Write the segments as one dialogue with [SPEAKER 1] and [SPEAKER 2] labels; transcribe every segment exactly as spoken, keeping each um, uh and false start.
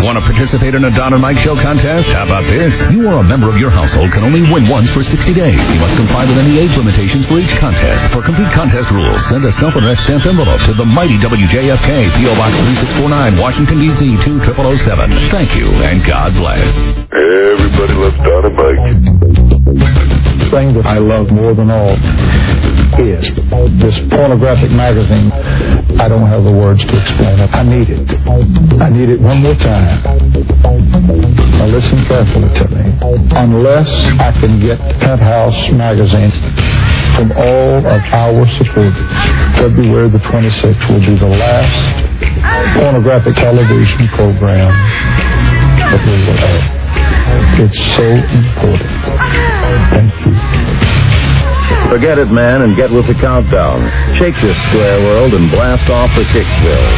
[SPEAKER 1] Want to participate in a Don and Mike Show contest? How about this? You or a member of your household can only win once for sixty days. You must comply with any age limitations for each contest. For complete contest rules, send a self-addressed stamped envelope to the mighty W J F K, P O Box three six four nine, Washington, D C two zero zero zero seven. Thank you, and God bless.
[SPEAKER 2] Everybody loves Don and Mike.
[SPEAKER 3] The thing that I love more than all is this pornographic magazine. I don't have the words to explain it. I need it. I need it one more time. Now listen carefully to me. Unless I can get Penthouse magazine from all of our supporters, February the twenty-sixth will be the last pornographic television program that we will have. It's so important. Thank you.
[SPEAKER 4] Forget it, man, and get with the countdown. Shake this square world and blast off for Kicksville.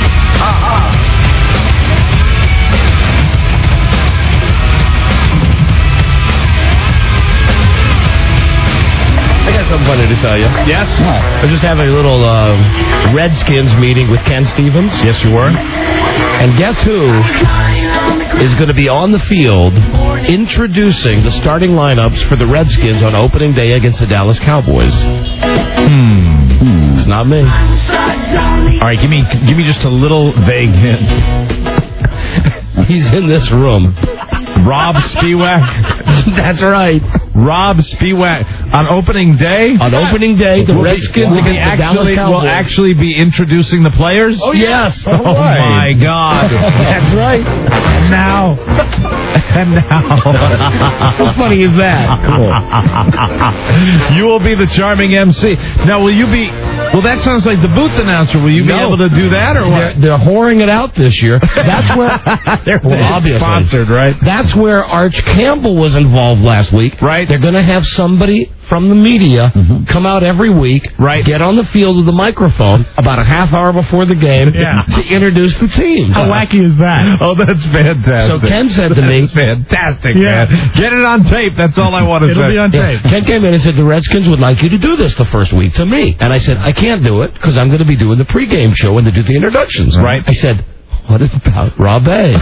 [SPEAKER 5] I got something funny to tell you. Yes? I was just having a little uh, Redskins meeting with Ken Stevens.
[SPEAKER 6] Yes, you were.
[SPEAKER 5] And guess who is going to be on the field introducing the starting lineups for the Redskins on opening day against the Dallas Cowboys?
[SPEAKER 6] Hmm.
[SPEAKER 5] It's not me.
[SPEAKER 6] All right, give me give me just a little vague hint.
[SPEAKER 5] He's in this room.
[SPEAKER 6] Rob Spiewak.
[SPEAKER 5] That's right.
[SPEAKER 6] Rob Spiewak. On opening day?
[SPEAKER 5] On opening day, the
[SPEAKER 6] will
[SPEAKER 5] Redskins
[SPEAKER 6] be,
[SPEAKER 5] against
[SPEAKER 6] will
[SPEAKER 5] the
[SPEAKER 6] actually,
[SPEAKER 5] Dallas Cowboys.
[SPEAKER 6] will actually be introducing the players?
[SPEAKER 5] Oh, yes.
[SPEAKER 6] Oh, my God.
[SPEAKER 5] That's right.
[SPEAKER 6] And now. And now.
[SPEAKER 5] How funny is that?
[SPEAKER 6] Cool. You will be the charming M C. Now, will you be... Well, that sounds like the booth announcer. Will you
[SPEAKER 5] no.
[SPEAKER 6] be able to do that, or what?
[SPEAKER 5] They're, they're whoring it out this year. That's where...
[SPEAKER 6] they're
[SPEAKER 5] well, obviously.
[SPEAKER 6] sponsored, right?
[SPEAKER 5] That's where Arch Campbell was involved last week.
[SPEAKER 6] Right.
[SPEAKER 5] They're going to have somebody from the media mm-hmm. come out every week,
[SPEAKER 6] right.
[SPEAKER 5] get on the field with a microphone about a half hour before the game
[SPEAKER 6] yeah.
[SPEAKER 5] to introduce the teams.
[SPEAKER 6] How wacky is that? Oh, that's fantastic.
[SPEAKER 5] So Ken said to me...
[SPEAKER 6] That's fantastic,
[SPEAKER 5] yeah.
[SPEAKER 6] man. Get it on tape. That's all I want to
[SPEAKER 5] It'll
[SPEAKER 6] say.
[SPEAKER 5] It'll be on tape. Yeah. Ken came in and said, the Redskins would like you to do this the first week to me. And I said, I can't do it because I'm going to be doing the pregame show and to do the introductions.
[SPEAKER 6] Right.
[SPEAKER 5] I said... What is about Rob A?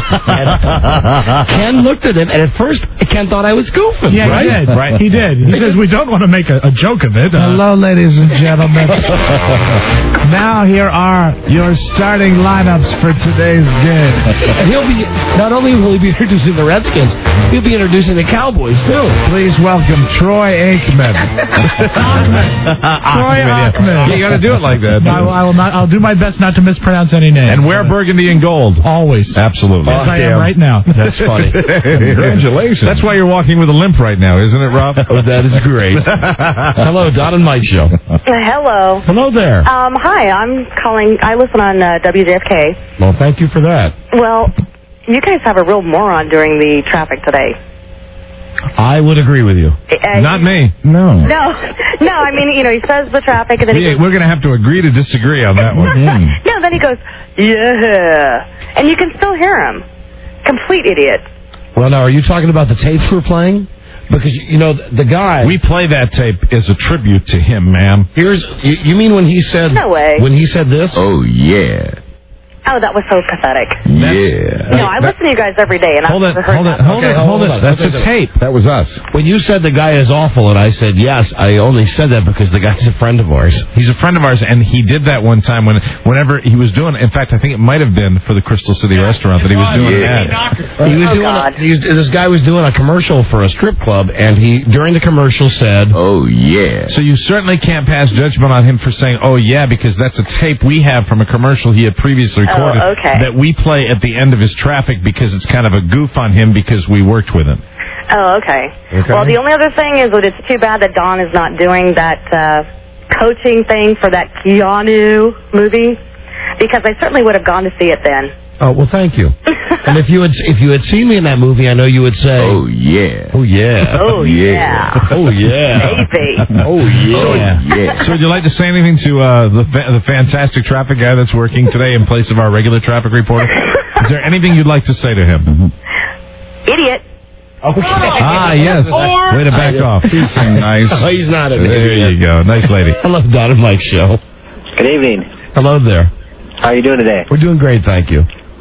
[SPEAKER 5] Ken looked at him, and at first, Ken thought I was goofing.
[SPEAKER 7] Yeah,
[SPEAKER 5] right?
[SPEAKER 7] he did.
[SPEAKER 6] Right.
[SPEAKER 7] He did. He says we don't want to make a, a joke of it. Uh,
[SPEAKER 8] Hello, ladies and gentlemen.
[SPEAKER 7] Now here are your starting lineups for today's game.
[SPEAKER 5] And he'll be not only will he be introducing the Redskins, he'll be introducing the Cowboys too.
[SPEAKER 7] Please welcome Troy Aikman. Troy Aikman.
[SPEAKER 6] You got to do it like that.
[SPEAKER 7] I, I will not. I'll do my best not to mispronounce any name.
[SPEAKER 6] And wear burgundy and gold.
[SPEAKER 7] Always.
[SPEAKER 6] Absolutely.
[SPEAKER 7] Yes, I am right now.
[SPEAKER 5] That's funny.
[SPEAKER 6] Congratulations. That's why you're walking with a limp right now, isn't it, Rob?
[SPEAKER 5] Oh, that is great. Hello, Don and Mike Show.
[SPEAKER 9] Hello.
[SPEAKER 5] Hello there.
[SPEAKER 9] Um, hi, I'm calling. I listen on uh, W J F K.
[SPEAKER 5] Well, thank you for that.
[SPEAKER 9] Well, you guys have a real moron during the traffic today.
[SPEAKER 5] I would agree with you.
[SPEAKER 9] Uh,
[SPEAKER 6] Not me.
[SPEAKER 5] No.
[SPEAKER 9] No, no. I mean, you know, he says the traffic, and then he
[SPEAKER 6] We,
[SPEAKER 9] goes,
[SPEAKER 6] we're going to have to agree to disagree on that one.
[SPEAKER 5] Mm.
[SPEAKER 9] no. Then he goes, yeah, and you can still hear him. Complete idiot.
[SPEAKER 5] Well, now, are you talking about the tapes we're playing? Because, you know, the, the guy...
[SPEAKER 6] We play that tape as a tribute to him, ma'am.
[SPEAKER 5] Here's... You, you mean when he said...
[SPEAKER 9] No way.
[SPEAKER 5] When he said this?
[SPEAKER 4] Oh, yeah.
[SPEAKER 9] Oh, that was so pathetic.
[SPEAKER 4] Yeah.
[SPEAKER 9] No, I listen to you guys every day, and
[SPEAKER 6] Hold
[SPEAKER 9] I've
[SPEAKER 6] it,
[SPEAKER 9] never heard
[SPEAKER 6] hold
[SPEAKER 9] that.
[SPEAKER 6] it, hold
[SPEAKER 5] Okay,
[SPEAKER 6] it,
[SPEAKER 5] hold
[SPEAKER 6] hold
[SPEAKER 5] on.
[SPEAKER 6] it. That's
[SPEAKER 5] Okay,
[SPEAKER 6] a tape.
[SPEAKER 8] That was us.
[SPEAKER 5] When you said the guy is awful, and I said, yes, I only said that because the guy's a friend of ours.
[SPEAKER 6] He's a friend of ours, and he did that one time when, whenever he was doing. In fact, I think it might have been for the Crystal City restaurant that he was doing
[SPEAKER 4] Yeah.
[SPEAKER 6] that.
[SPEAKER 5] He was
[SPEAKER 9] Oh,
[SPEAKER 5] doing
[SPEAKER 9] God.
[SPEAKER 5] a, he was, this guy was doing a commercial for a strip club, and he during the commercial said,
[SPEAKER 4] Oh, yeah.
[SPEAKER 6] So you certainly can't pass judgment on him for saying, "Oh yeah," because that's a tape we have from a commercial he had previously recorded
[SPEAKER 9] Oh, okay.
[SPEAKER 6] that we play at the end of his traffic because it's kind of a goof on him because we worked with him.
[SPEAKER 9] Oh, okay.
[SPEAKER 5] Okay.
[SPEAKER 9] Well, the only other thing is that it's too bad that Don is not doing that uh, coaching thing for that Keanu movie, because I certainly would have gone to see it then.
[SPEAKER 5] "Oh, well, thank you." And if you had if you had seen me in that movie, I know you would say,
[SPEAKER 4] Oh, yeah.
[SPEAKER 5] "Oh yeah,
[SPEAKER 9] Oh, yeah.
[SPEAKER 5] oh yeah,
[SPEAKER 9] Maybe.
[SPEAKER 5] oh yeah."
[SPEAKER 4] Yeah.
[SPEAKER 6] So would you like to say anything to uh, the fa- the fantastic traffic guy that's working today in place of our regular traffic reporter? Is there anything you'd like to say to him?
[SPEAKER 9] Idiot.
[SPEAKER 5] Okay.
[SPEAKER 6] Ah, yes. Way to back off. He's so nice.
[SPEAKER 5] Oh, he's not an
[SPEAKER 6] There
[SPEAKER 5] idiot.
[SPEAKER 6] you go. Nice lady.
[SPEAKER 5] Hello, Don and Mike Show.
[SPEAKER 10] Good evening.
[SPEAKER 5] Hello there.
[SPEAKER 10] How are you doing today?
[SPEAKER 5] We're doing great, thank you.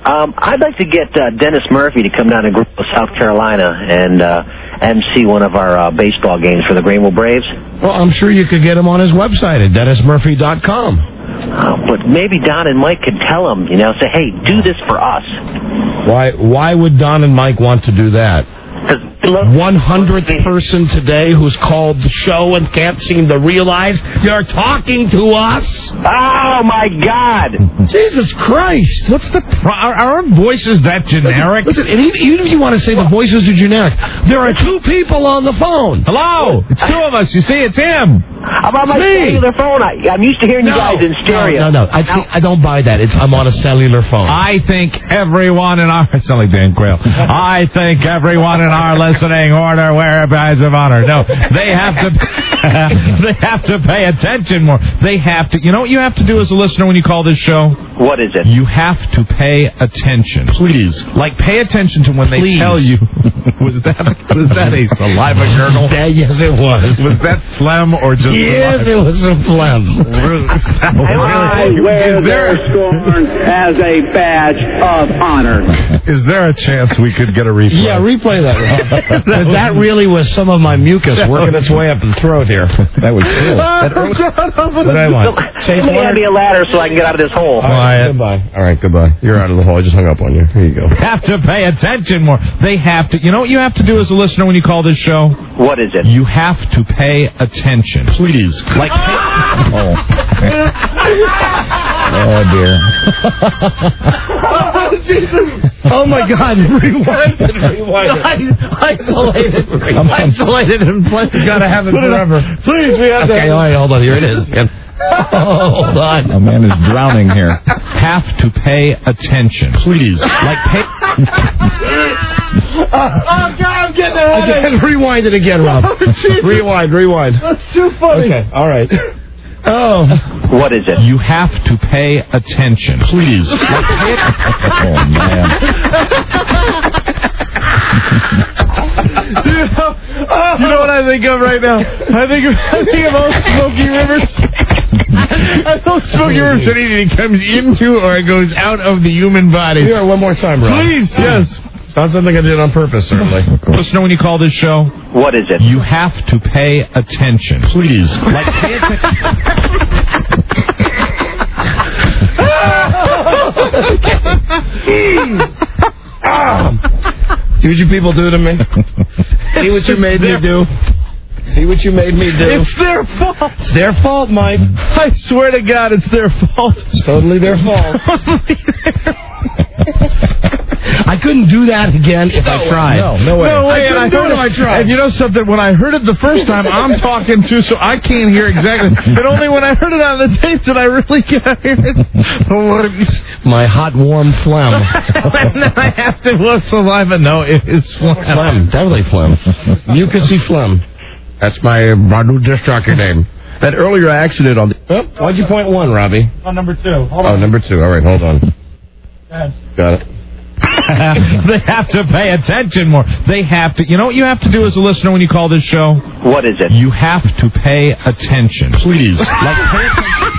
[SPEAKER 8] Um, I'd like to get uh, Dennis Murphy to come down to Greenville, South Carolina, and uh, M C one of our uh, baseball games for the Greenville Braves.
[SPEAKER 5] Well, I'm sure you could get him on his website at dennis murphy dot com.
[SPEAKER 8] Uh, but maybe Don and Mike could tell him, you know, say, hey, do this for us.
[SPEAKER 5] Why Why would Don and Mike want to do that? one hundredth person today who's called the show and can't seem to realize you're talking to us.
[SPEAKER 8] Oh, my God.
[SPEAKER 5] Jesus Christ.
[SPEAKER 6] What's the pro- are our voices that generic?
[SPEAKER 5] Listen, listen, and even, even if you want to say the voices are generic, there are two people on the phone.
[SPEAKER 6] Hello. It's two of us. You see, it's him.
[SPEAKER 8] How about my cellular phone? I, I'm used to hearing
[SPEAKER 5] no,
[SPEAKER 8] you guys in stereo.
[SPEAKER 5] No, no, no. I, think, I don't buy that. It's, I'm on a cellular phone.
[SPEAKER 6] I think everyone in our... I sound like Dan Quayle. I think everyone in our listening order wear a badge of honor. No, they have to... they have to pay attention more. They have to... You know what you have to do as a listener when you call this show?
[SPEAKER 8] What is it?
[SPEAKER 6] You have to pay attention.
[SPEAKER 5] Please.
[SPEAKER 6] Like, pay attention to when they
[SPEAKER 5] Please.
[SPEAKER 6] tell you... Was that, was that a saliva gurgle?
[SPEAKER 5] Yeah, yes, it was.
[SPEAKER 6] Was that phlegm or just...
[SPEAKER 5] Yes, it was a phlegm.
[SPEAKER 10] I wear their scorn as a badge of honor.
[SPEAKER 6] Is there a chance we could get a replay?
[SPEAKER 5] Yeah, replay that. that, that really was some of my mucus working its way up the throat here.
[SPEAKER 6] That was cool.
[SPEAKER 5] That what I want.
[SPEAKER 8] Somebody hand me a ladder so I can get out of this hole.
[SPEAKER 5] All right, goodbye. All right, goodbye. You're out of the hole. I just hung up on you. Here you go.
[SPEAKER 6] Have to pay attention more. They have to. You know what you have to do as a listener when you call this show?
[SPEAKER 8] What is it?
[SPEAKER 6] You have to pay attention.
[SPEAKER 5] Please.
[SPEAKER 6] Like. Pay-
[SPEAKER 5] oh.
[SPEAKER 6] oh dear.
[SPEAKER 5] Oh, Jesus. Oh my God! Rewind it. Rewind it. Isolated. Isolated and plenty.
[SPEAKER 6] You gotta have it forever.
[SPEAKER 5] Please, we have
[SPEAKER 6] okay,
[SPEAKER 5] to. Okay, all right, hold on. Here it is. Again. Oh, hold on.
[SPEAKER 6] A man is drowning here. Have to pay attention.
[SPEAKER 5] Please.
[SPEAKER 6] Like pay.
[SPEAKER 5] Oh, God, I'm getting a headache. Again, rewind it again, Rob. Oh, rewind, rewind.
[SPEAKER 6] That's too funny.
[SPEAKER 5] Okay, all right. Oh.
[SPEAKER 8] What is it?
[SPEAKER 6] You have to pay attention.
[SPEAKER 5] Please.
[SPEAKER 6] Like pay oh, man. you, know, you know what I think of right now? I think of, I think of old Smokey Rivers. I thought Smokey Rivers said either he comes into or it goes out of the human body.
[SPEAKER 5] Here, one more time, Rob.
[SPEAKER 6] Please, yes.
[SPEAKER 5] Not something I did on purpose, certainly.
[SPEAKER 6] Listen, when you call this show,
[SPEAKER 8] what is it?
[SPEAKER 6] You have to pay attention.
[SPEAKER 5] Please.
[SPEAKER 6] Like pay attention.
[SPEAKER 5] See what you people do to me? See what you made me do? See what you made me do?
[SPEAKER 6] It's their fault.
[SPEAKER 5] It's their fault, Mike.
[SPEAKER 6] I swear to God, it's their fault.
[SPEAKER 5] It's totally their fault. I couldn't do that again if no, I tried.
[SPEAKER 6] No, no way. No way.
[SPEAKER 5] I couldn't
[SPEAKER 6] and I
[SPEAKER 5] do
[SPEAKER 6] heard
[SPEAKER 5] it if I tried.
[SPEAKER 6] And you know something? When I heard it the first time, I'm talking to, so I can't hear exactly. But only when I heard it on the tape did I really get to hear it.
[SPEAKER 5] My hot, warm phlegm.
[SPEAKER 6] And then I have to look saliva. No, it is phlegm.
[SPEAKER 5] Phlegm. Definitely phlegm. Mucousy phlegm. That's my new disc jockey name. That earlier accident on the... Oh, why'd you point one, Robbie?
[SPEAKER 6] On number two. Hold
[SPEAKER 5] oh,
[SPEAKER 6] on.
[SPEAKER 5] number two. All right, hold on.
[SPEAKER 6] Go ahead.
[SPEAKER 5] Got it.
[SPEAKER 6] They have to pay attention more. They have to. You know what you have to do as a listener when you call this show?
[SPEAKER 8] What is it?
[SPEAKER 6] You have to pay attention.
[SPEAKER 5] Please.
[SPEAKER 6] Like pay attention.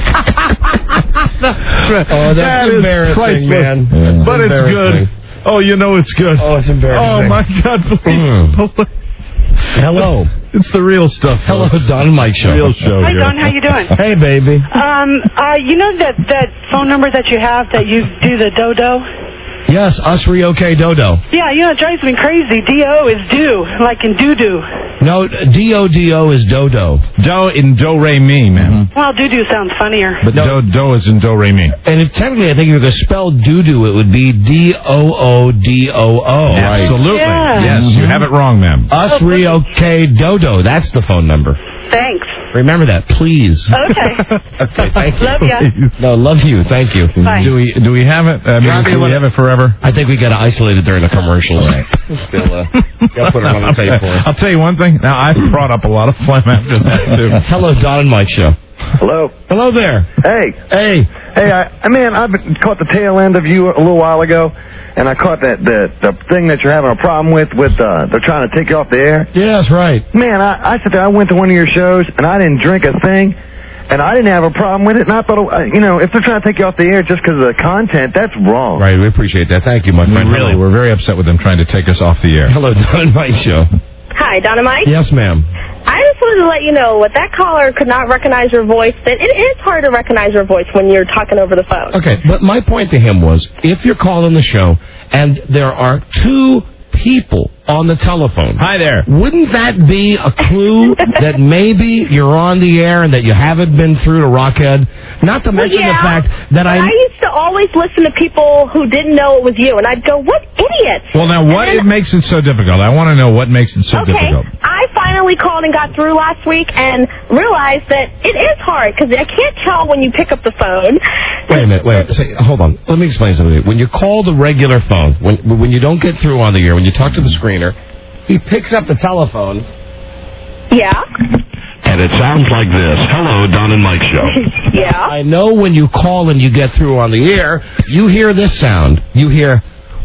[SPEAKER 5] Oh, that's
[SPEAKER 6] that
[SPEAKER 5] embarrassing,
[SPEAKER 6] priceless.
[SPEAKER 5] man.
[SPEAKER 6] Yeah. But it's good. Oh, you know it's good.
[SPEAKER 5] Oh, it's embarrassing.
[SPEAKER 6] Oh, my God. Please.
[SPEAKER 5] Hello.
[SPEAKER 6] It's the real stuff.
[SPEAKER 5] Hello, Don and Mike Show.
[SPEAKER 6] Real show.
[SPEAKER 11] Hi,
[SPEAKER 6] here.
[SPEAKER 11] Don. How you doing?
[SPEAKER 5] Hey, baby.
[SPEAKER 11] Um, uh, you know that that phone number that you have that you do the dodo?
[SPEAKER 5] Yes, Usry OK Dodo.
[SPEAKER 11] Yeah, you know, it drives me crazy. D O is do, like in doo-doo.
[SPEAKER 5] No, D O D O is Dodo.
[SPEAKER 6] Do in Do Re Mi, man.
[SPEAKER 11] Well, doo-doo sounds funnier.
[SPEAKER 6] But no. Do Do is in Do Re Mi.
[SPEAKER 5] And if technically, I think if you could spell doo-doo, it would be D O O D O O.
[SPEAKER 6] Right. Absolutely.
[SPEAKER 11] Yeah.
[SPEAKER 6] Yes, mm-hmm. You have it wrong, ma'am.
[SPEAKER 5] Usry OK Dodo. That's the phone number.
[SPEAKER 11] Thanks.
[SPEAKER 5] Remember that, please.
[SPEAKER 11] Okay.
[SPEAKER 5] Okay, thank you.
[SPEAKER 11] Love you.
[SPEAKER 5] No, love you. Thank you.
[SPEAKER 11] Bye.
[SPEAKER 6] Do we do we have it? I mean, do we have it forever?
[SPEAKER 5] I think we got to isolate it during the commercials. Right. Still, uh, gotta put it on the tape for us.
[SPEAKER 6] I'll tell you one thing. Now, I've brought up a lot of phlegm after that, too.
[SPEAKER 5] Hello, Don and Mike Show.
[SPEAKER 12] Hello.
[SPEAKER 5] Hello there.
[SPEAKER 12] Hey.
[SPEAKER 5] Hey.
[SPEAKER 12] Hey, I, I mean, I caught the tail end of you a little while ago, and I caught that the, the thing that you're having a problem with, with uh, they're trying to take you off the air.
[SPEAKER 5] Yeah, that's right.
[SPEAKER 12] Man, I, I said that I went to one of your shows, and I didn't drink a thing, and I didn't have a problem with it. And I thought, uh, you know, if they're trying to take you off the air just because of the content, that's wrong.
[SPEAKER 5] Right, we appreciate that. Thank you, my friend.
[SPEAKER 6] Really, we're very upset with them trying to take us off the air.
[SPEAKER 5] Hello, Don and Mike Show.
[SPEAKER 13] Hi, Don and Mike?
[SPEAKER 5] Yes, ma'am.
[SPEAKER 13] I just wanted to let you know, what that caller could not recognize your voice, that it is hard to recognize your voice when you're talking over the phone.
[SPEAKER 5] Okay, but my point to him was, if you're calling the show and there are two people on the telephone.
[SPEAKER 6] Hi there.
[SPEAKER 5] Wouldn't that be a clue that maybe you're on the air and that you haven't been through to Rockhead? Not to mention
[SPEAKER 13] well, yeah,
[SPEAKER 5] the fact that I...
[SPEAKER 13] I used to always listen to people who didn't know it was you, and I'd go, what idiots?
[SPEAKER 6] Well, now, what
[SPEAKER 13] then,
[SPEAKER 6] it makes it so difficult? I want to know what makes it so
[SPEAKER 13] okay,
[SPEAKER 6] difficult.
[SPEAKER 13] I finally called and got through last week and realized that it is hard, because I can't tell when you pick up the phone.
[SPEAKER 5] Wait a minute, wait a minute. Say, hold on. Let me explain something. When you call the regular phone, when when you don't get through on the air, when you talk to the screener, he picks up the telephone.
[SPEAKER 13] Yeah?
[SPEAKER 1] And it sounds like this. Hello, Don and Mike Show.
[SPEAKER 13] Yeah?
[SPEAKER 5] I know when you call and you get through on the air, you hear this sound. You hear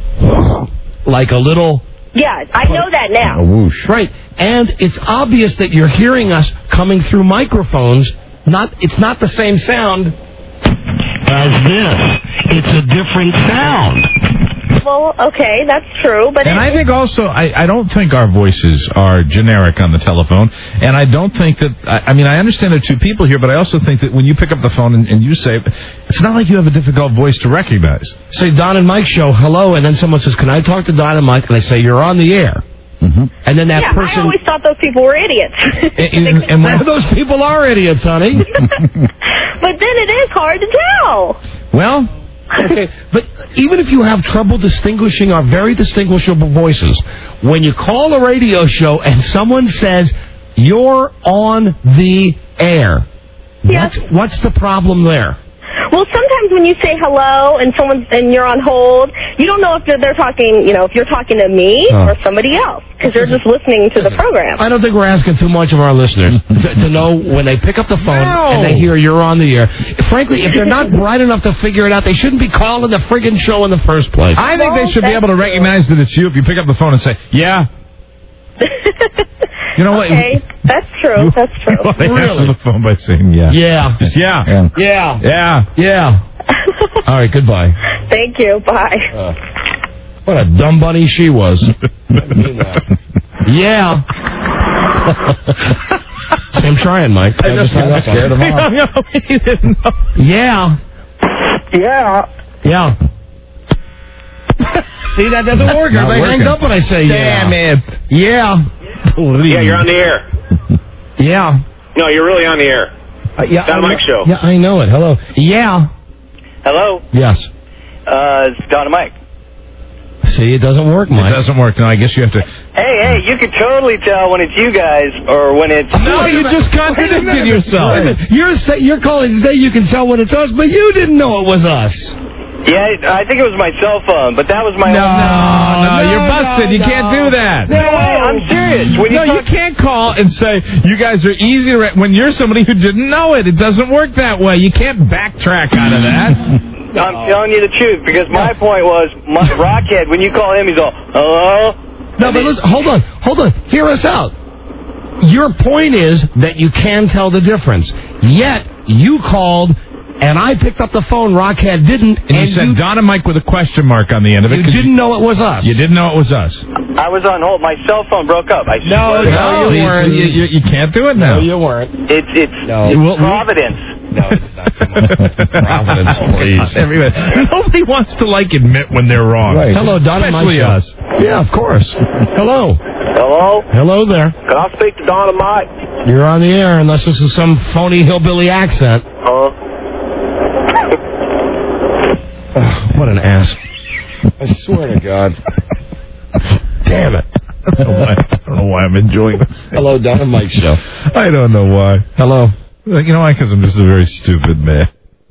[SPEAKER 5] like a little...
[SPEAKER 13] Yeah, I know that now.
[SPEAKER 5] A whoosh. Right. And it's obvious that you're hearing us coming through microphones. Not, It's not the same sound as this. It's a different sound.
[SPEAKER 13] Well, okay, that's true, but...
[SPEAKER 6] And
[SPEAKER 13] it,
[SPEAKER 6] I think also, I, I don't think our voices are generic on the telephone, and I don't think that, I, I mean, I understand there are two people here, but I also think that when you pick up the phone and, and you say, it's not like you have a difficult voice to recognize.
[SPEAKER 5] Say, Don and Mike Show, hello, and then someone says, can I talk to Don and Mike? And I say, you're on the air. Mm-hmm. And then that
[SPEAKER 13] yeah,
[SPEAKER 5] person...
[SPEAKER 13] I always thought those people were idiots.
[SPEAKER 5] and, and, and when those people are idiots, honey.
[SPEAKER 13] But then it is hard to tell.
[SPEAKER 6] Well...
[SPEAKER 5] Okay, but even if you have trouble distinguishing our very distinguishable voices, when you call a radio show and someone says, you're on the air,
[SPEAKER 13] yes.
[SPEAKER 5] what's, what's the problem there?
[SPEAKER 13] Well, sometimes when you say hello and someone's and you're on hold, you don't know if they're, they're talking, you know, if you're talking to me oh. or somebody else, because you're just listening to the program.
[SPEAKER 5] I don't think we're asking too much of our listeners to, to know when they pick up the phone
[SPEAKER 6] no.
[SPEAKER 5] and they hear you're on the air. Frankly, if they're not bright enough to figure it out, they shouldn't be calling the friggin' show in the first place.
[SPEAKER 6] I think
[SPEAKER 13] well,
[SPEAKER 6] they should be able to
[SPEAKER 13] true.
[SPEAKER 6] recognize that it's you if you pick up the phone and say, yeah. You know what?
[SPEAKER 13] Okay, that's true. That's true.
[SPEAKER 6] You
[SPEAKER 5] really?
[SPEAKER 6] answer the phone by saying yeah.
[SPEAKER 5] Yeah.
[SPEAKER 6] Just yeah.
[SPEAKER 5] Yeah. Yeah.
[SPEAKER 6] Yeah.
[SPEAKER 5] Yeah. All right, goodbye.
[SPEAKER 13] Thank you. Bye.
[SPEAKER 5] Uh, what a dumb bunny she was. Yeah. See, I'm trying, Mike.
[SPEAKER 6] I, I just got scared of him.
[SPEAKER 5] Yeah.
[SPEAKER 12] Yeah.
[SPEAKER 5] Yeah. See, that doesn't work. Everybody hangs up when I say yeah.
[SPEAKER 6] Damn it.
[SPEAKER 5] Yeah.
[SPEAKER 14] Yeah, you're on the air.
[SPEAKER 5] Yeah.
[SPEAKER 14] No, you're really on the air.
[SPEAKER 5] Uh, yeah,
[SPEAKER 14] Don Mike Show.
[SPEAKER 5] Yeah, I know it. Hello. Yeah.
[SPEAKER 14] Hello?
[SPEAKER 5] Yes.
[SPEAKER 14] Uh, it's Don and Mike.
[SPEAKER 5] See, it doesn't work, Mike.
[SPEAKER 6] It doesn't work. No, I guess you have to...
[SPEAKER 14] Hey, hey, you can totally tell when it's you guys or when it's...
[SPEAKER 6] No, you just contradicted yourself.
[SPEAKER 5] You're, say, you're calling to say you can tell when it's us, but you didn't know it was us.
[SPEAKER 14] Yeah, I think it was my cell phone, but that was my...
[SPEAKER 6] No,
[SPEAKER 14] own...
[SPEAKER 6] no,
[SPEAKER 5] no,
[SPEAKER 6] you're busted.
[SPEAKER 5] No,
[SPEAKER 6] you
[SPEAKER 5] no.
[SPEAKER 6] can't do that.
[SPEAKER 14] No, way, I'm serious. When you
[SPEAKER 6] no,
[SPEAKER 14] talk...
[SPEAKER 6] you can't call and say, you guys are easy to... Re-. When you're somebody who didn't know it, it doesn't work that way. You can't backtrack out of that.
[SPEAKER 14] I'm telling you the truth, because my point was, my Rockhead, when you call him, he's all, hello?
[SPEAKER 5] No, but listen, hold on, hold on. Hear us out. Your point is that you can tell the difference. Yet, you called, and I picked up the phone, Rockhead didn't.
[SPEAKER 6] And, and you said you, Don and Mike with a question mark on the end of it.
[SPEAKER 5] You didn't you, know it was us.
[SPEAKER 6] You didn't know it was us.
[SPEAKER 14] I was on hold. My cell phone broke up. I
[SPEAKER 5] no, no, you,
[SPEAKER 6] you
[SPEAKER 5] weren't.
[SPEAKER 6] You, you, you can't do it now.
[SPEAKER 5] No, you weren't.
[SPEAKER 14] It's, it's,
[SPEAKER 5] no.
[SPEAKER 14] it's
[SPEAKER 6] well,
[SPEAKER 14] Providence.
[SPEAKER 5] No, it's not. Providence, please.
[SPEAKER 6] Everybody, nobody wants to, like, admit when they're wrong.
[SPEAKER 5] Right. Hello, Don and Mike.
[SPEAKER 6] Especially us.
[SPEAKER 5] Yeah, of course. Hello.
[SPEAKER 14] Hello?
[SPEAKER 5] Hello there.
[SPEAKER 14] Can I speak to Don and Mike?
[SPEAKER 5] You're on the air unless this is some phony hillbilly accent.
[SPEAKER 14] Uh.
[SPEAKER 5] Oh, what an ass. I swear to God. Damn it.
[SPEAKER 6] I don't, know why, I don't know why I'm enjoying this.
[SPEAKER 5] Hello, Don and Mike Show.
[SPEAKER 6] I don't know why.
[SPEAKER 5] Hello.
[SPEAKER 6] You know why? Because I'm just a very stupid man.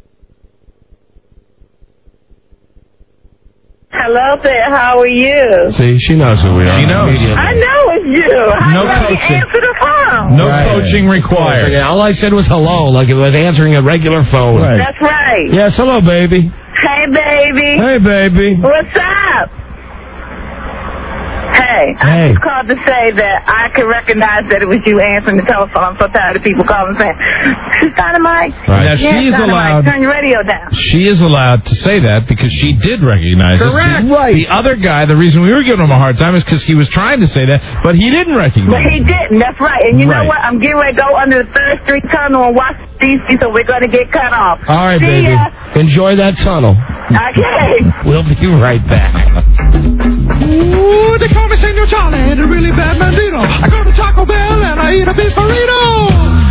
[SPEAKER 13] Hello there, how are you?
[SPEAKER 5] See, she knows who we are.
[SPEAKER 6] She knows.
[SPEAKER 13] I know it's you. How
[SPEAKER 6] No
[SPEAKER 13] about you
[SPEAKER 6] coaching.
[SPEAKER 13] answer the phone?
[SPEAKER 6] No
[SPEAKER 5] Right.
[SPEAKER 6] coaching required.
[SPEAKER 5] Yeah, all I said was hello, like it was answering a regular phone.
[SPEAKER 6] Right.
[SPEAKER 13] That's right.
[SPEAKER 5] Yes, hello, baby.
[SPEAKER 13] Hey, baby.
[SPEAKER 5] Hey, baby.
[SPEAKER 13] What's up? Hey.
[SPEAKER 15] Hey, I
[SPEAKER 5] Hey.
[SPEAKER 15] just called to say that I could recognize that it was you answering the telephone. I'm so tired of people calling saying, "This is Dynamite."
[SPEAKER 6] Right. Now,
[SPEAKER 15] Yes,
[SPEAKER 6] she is
[SPEAKER 15] Dynamite.
[SPEAKER 6] allowed-
[SPEAKER 15] Turn your radio down.
[SPEAKER 6] She is allowed to say that because she did recognize us.
[SPEAKER 15] Correct.
[SPEAKER 6] The,
[SPEAKER 15] Right.
[SPEAKER 6] the other guy, the reason we were giving him a hard time is because he was trying to say that, but he didn't recognize
[SPEAKER 15] But he didn't. That's right. And you
[SPEAKER 6] Right.
[SPEAKER 15] know what? I'm getting ready to go under the third Street Tunnel and watch D C, so we're going to get cut off.
[SPEAKER 5] All right,
[SPEAKER 15] See
[SPEAKER 5] baby.
[SPEAKER 15] ya.
[SPEAKER 5] Enjoy that tunnel.
[SPEAKER 15] Okay.
[SPEAKER 5] We'll be right back.
[SPEAKER 16] Ooh, they call me Senor Charlie, the really bad bandito. I go to Taco Bell and I eat a beef burrito.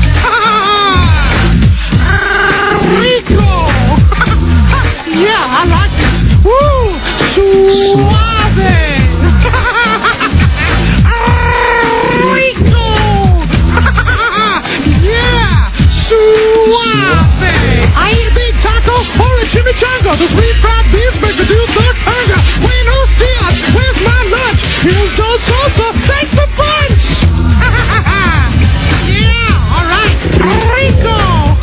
[SPEAKER 16] Rico. Yeah, I like it. Woo, suave. Rico. Yeah, suave. I eat big tacos, holy chimichanga. The sweet fried beef makes me do third hunger. Buenos dias, where's my lunch? Here's no salsa, thanks for punch. Yeah, all right. Rico.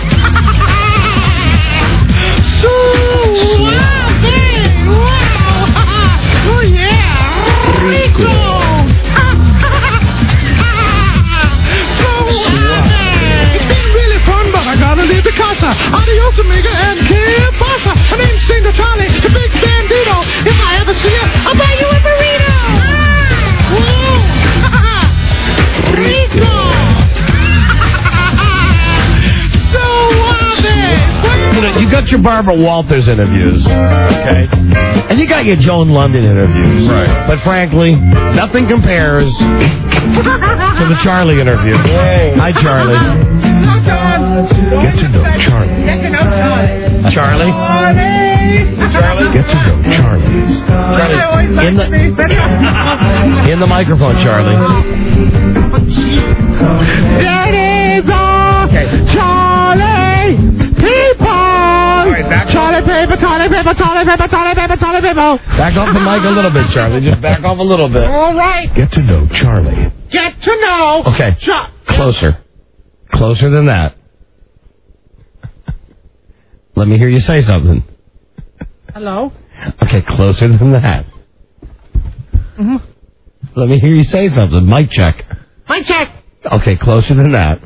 [SPEAKER 16] Suave. Wow. Oh, yeah. Rico. It's been really fun, but I gotta leave the casa. Adios, amiga, and que pasa? My name's Senor Charlie, the big bandito. If I ever see you, I'll buy you a burrito. Whoa. Rico.
[SPEAKER 5] You know, you got your Barbara Walters interviews, okay? And you got your Joan London interviews.
[SPEAKER 6] Right.
[SPEAKER 5] But frankly, nothing compares to the Charlie interview. Hi, Charlie.
[SPEAKER 6] Get to know Charlie.
[SPEAKER 15] Get to know Charlie.
[SPEAKER 5] Charlie?
[SPEAKER 15] Charlie.
[SPEAKER 6] Get to know Charlie.
[SPEAKER 5] Charlie, in the, in the microphone, Charlie.
[SPEAKER 16] Daddy's on Charlie people. Charlie paper, Charlie paper, Charlie paper, Charlie paper, Charlie paper.
[SPEAKER 5] Back off the mic a little bit, Charlie. Just back off a little bit.
[SPEAKER 16] All right.
[SPEAKER 6] Get to know Charlie.
[SPEAKER 16] Get to know.
[SPEAKER 5] Okay.
[SPEAKER 16] Char-
[SPEAKER 5] Closer. Closer than that. Let me hear you say something.
[SPEAKER 16] Hello?
[SPEAKER 5] Okay, closer than that.
[SPEAKER 16] Mm-hmm.
[SPEAKER 5] Let me hear you say something. Mic check.
[SPEAKER 16] Mic check.
[SPEAKER 5] Okay, closer than that.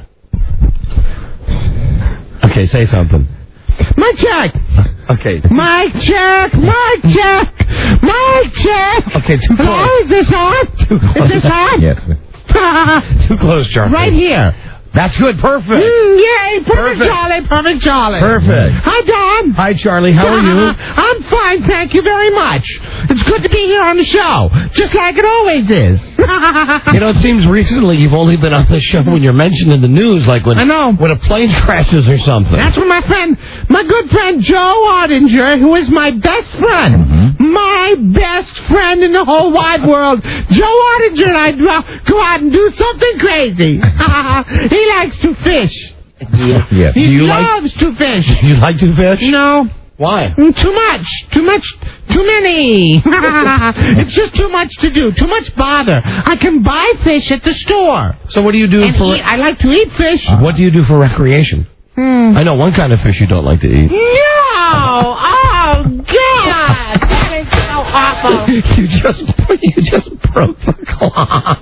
[SPEAKER 5] Okay, say something.
[SPEAKER 16] Mic check.
[SPEAKER 5] Okay.
[SPEAKER 16] Mic check. Mic check. Mic check.
[SPEAKER 5] Okay, too
[SPEAKER 16] Hello,
[SPEAKER 5] close.
[SPEAKER 16] is this on?
[SPEAKER 5] Too close.
[SPEAKER 16] Is this on?
[SPEAKER 6] Yes.
[SPEAKER 5] Too close, Charlie.
[SPEAKER 16] Right here.
[SPEAKER 5] That's good. Perfect.
[SPEAKER 16] Mm, yay, perfect,
[SPEAKER 5] Perfect.
[SPEAKER 16] Charlie, perfect, Charlie.
[SPEAKER 5] Perfect.
[SPEAKER 16] Hi, Don.
[SPEAKER 5] Hi, Charlie. How are you?
[SPEAKER 16] I'm fine, thank you very much. It's good to be here on the show, just like it always is.
[SPEAKER 5] You know, it seems recently you've only been on the show when you're mentioned in the news, like when
[SPEAKER 16] I know.
[SPEAKER 5] when a plane crashes or something.
[SPEAKER 16] That's when my friend, my good friend Joe Ardinger, who is my best friend,
[SPEAKER 5] Mm-hmm.
[SPEAKER 16] my best friend in the whole wide world, Joe Ardinger and I uh, go out and do something crazy. He likes to fish.
[SPEAKER 5] Yeah. Yes.
[SPEAKER 16] He
[SPEAKER 5] Do you
[SPEAKER 16] loves
[SPEAKER 5] like
[SPEAKER 16] to fish.
[SPEAKER 5] Do you like to fish?
[SPEAKER 16] No.
[SPEAKER 5] Why?
[SPEAKER 16] Mm, Too much. Too much. Too many. It's just too much to do. Too much bother. I can buy fish at the store.
[SPEAKER 5] So what do you do
[SPEAKER 16] And
[SPEAKER 5] for?
[SPEAKER 16] eat- I like to eat fish.
[SPEAKER 5] What do you do for recreation?
[SPEAKER 16] Hmm.
[SPEAKER 5] I know one kind of fish you don't like to eat.
[SPEAKER 16] No! Oh, God! That is so awful.
[SPEAKER 5] You just you just broke the clock.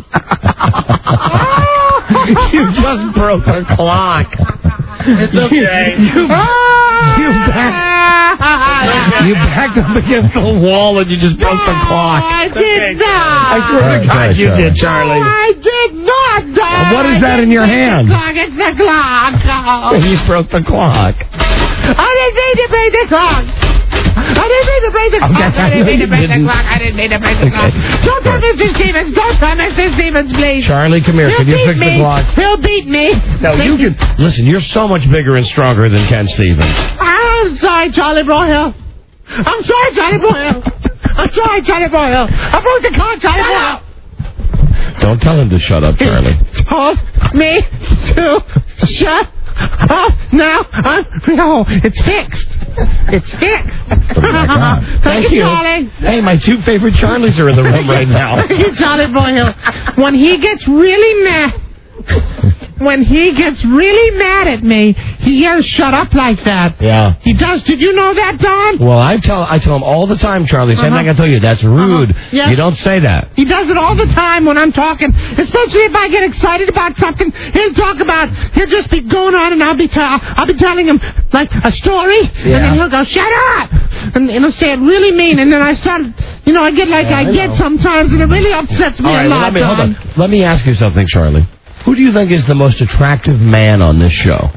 [SPEAKER 5] You just broke the clock.
[SPEAKER 16] It's okay.
[SPEAKER 5] You, you, you, back, you backed up against the wall and you just broke the clock.
[SPEAKER 16] I did not.
[SPEAKER 5] I swear to God you did, Charlie.
[SPEAKER 16] I did not, Don.
[SPEAKER 5] What is that in your hand?
[SPEAKER 16] It's the clock. It's the clock. Oh.
[SPEAKER 5] You just broke the clock.
[SPEAKER 16] I didn't mean to break the clock. I didn't mean to break the clock.
[SPEAKER 5] Okay,
[SPEAKER 16] I didn't mean to break the
[SPEAKER 5] didn't.
[SPEAKER 16] clock. I didn't mean to break the clock.
[SPEAKER 5] Okay.
[SPEAKER 16] Don't tell Mister Stevens. Don't tell Mister Stevens, please.
[SPEAKER 5] Charlie, come here.
[SPEAKER 16] He'll
[SPEAKER 5] Can you
[SPEAKER 16] beat
[SPEAKER 5] fix
[SPEAKER 16] me.
[SPEAKER 5] the clock?
[SPEAKER 16] He'll beat me.
[SPEAKER 5] No, you can. Listen, you're so much bigger and stronger than Ken Stevens.
[SPEAKER 16] I'm sorry, Charlie Broyhill. I'm sorry, Charlie Broyhill. I'm sorry, Charlie Broyhill. I broke the clock, Charlie Broyhill.
[SPEAKER 5] Don't tell him to shut up, Charlie.
[SPEAKER 16] Told me to shut up now. I'm, no, it's fixed. It's fixed. Thank,
[SPEAKER 5] Thank
[SPEAKER 16] you,
[SPEAKER 5] you.
[SPEAKER 16] Charlie.
[SPEAKER 5] Hey, my two favorite Charlies are in the room right now.
[SPEAKER 16] Thank you, Charlie Broyhill. When he gets really mad,
[SPEAKER 7] when he gets really mad at me, he yells, "Shut up," like that.
[SPEAKER 5] Yeah.
[SPEAKER 7] He does. Did you know that, Don?
[SPEAKER 5] Well, I tell I tell him all the time, Charlie. Same
[SPEAKER 7] Uh-huh.
[SPEAKER 5] thing I tell you. That's rude.
[SPEAKER 7] Uh-huh. Yes.
[SPEAKER 5] You don't say that.
[SPEAKER 7] He does it all the time when I'm talking, especially if I get excited about something. He'll talk about, he'll just be going on, and I'll be ta- I'll be telling him like a story,
[SPEAKER 5] Yeah.
[SPEAKER 7] and then he'll go, "Shut up," and, and he'll say it really mean, and then I start, you know, I get like
[SPEAKER 5] Yeah,
[SPEAKER 7] I,
[SPEAKER 5] I
[SPEAKER 7] get
[SPEAKER 5] know.
[SPEAKER 7] sometimes, and it really upsets me
[SPEAKER 5] All right,
[SPEAKER 7] a
[SPEAKER 5] well,
[SPEAKER 7] lot.
[SPEAKER 5] let me, hold
[SPEAKER 7] Don.
[SPEAKER 5] on. Let me ask you something, Charlie. Who do you think is the most attractive man on this show?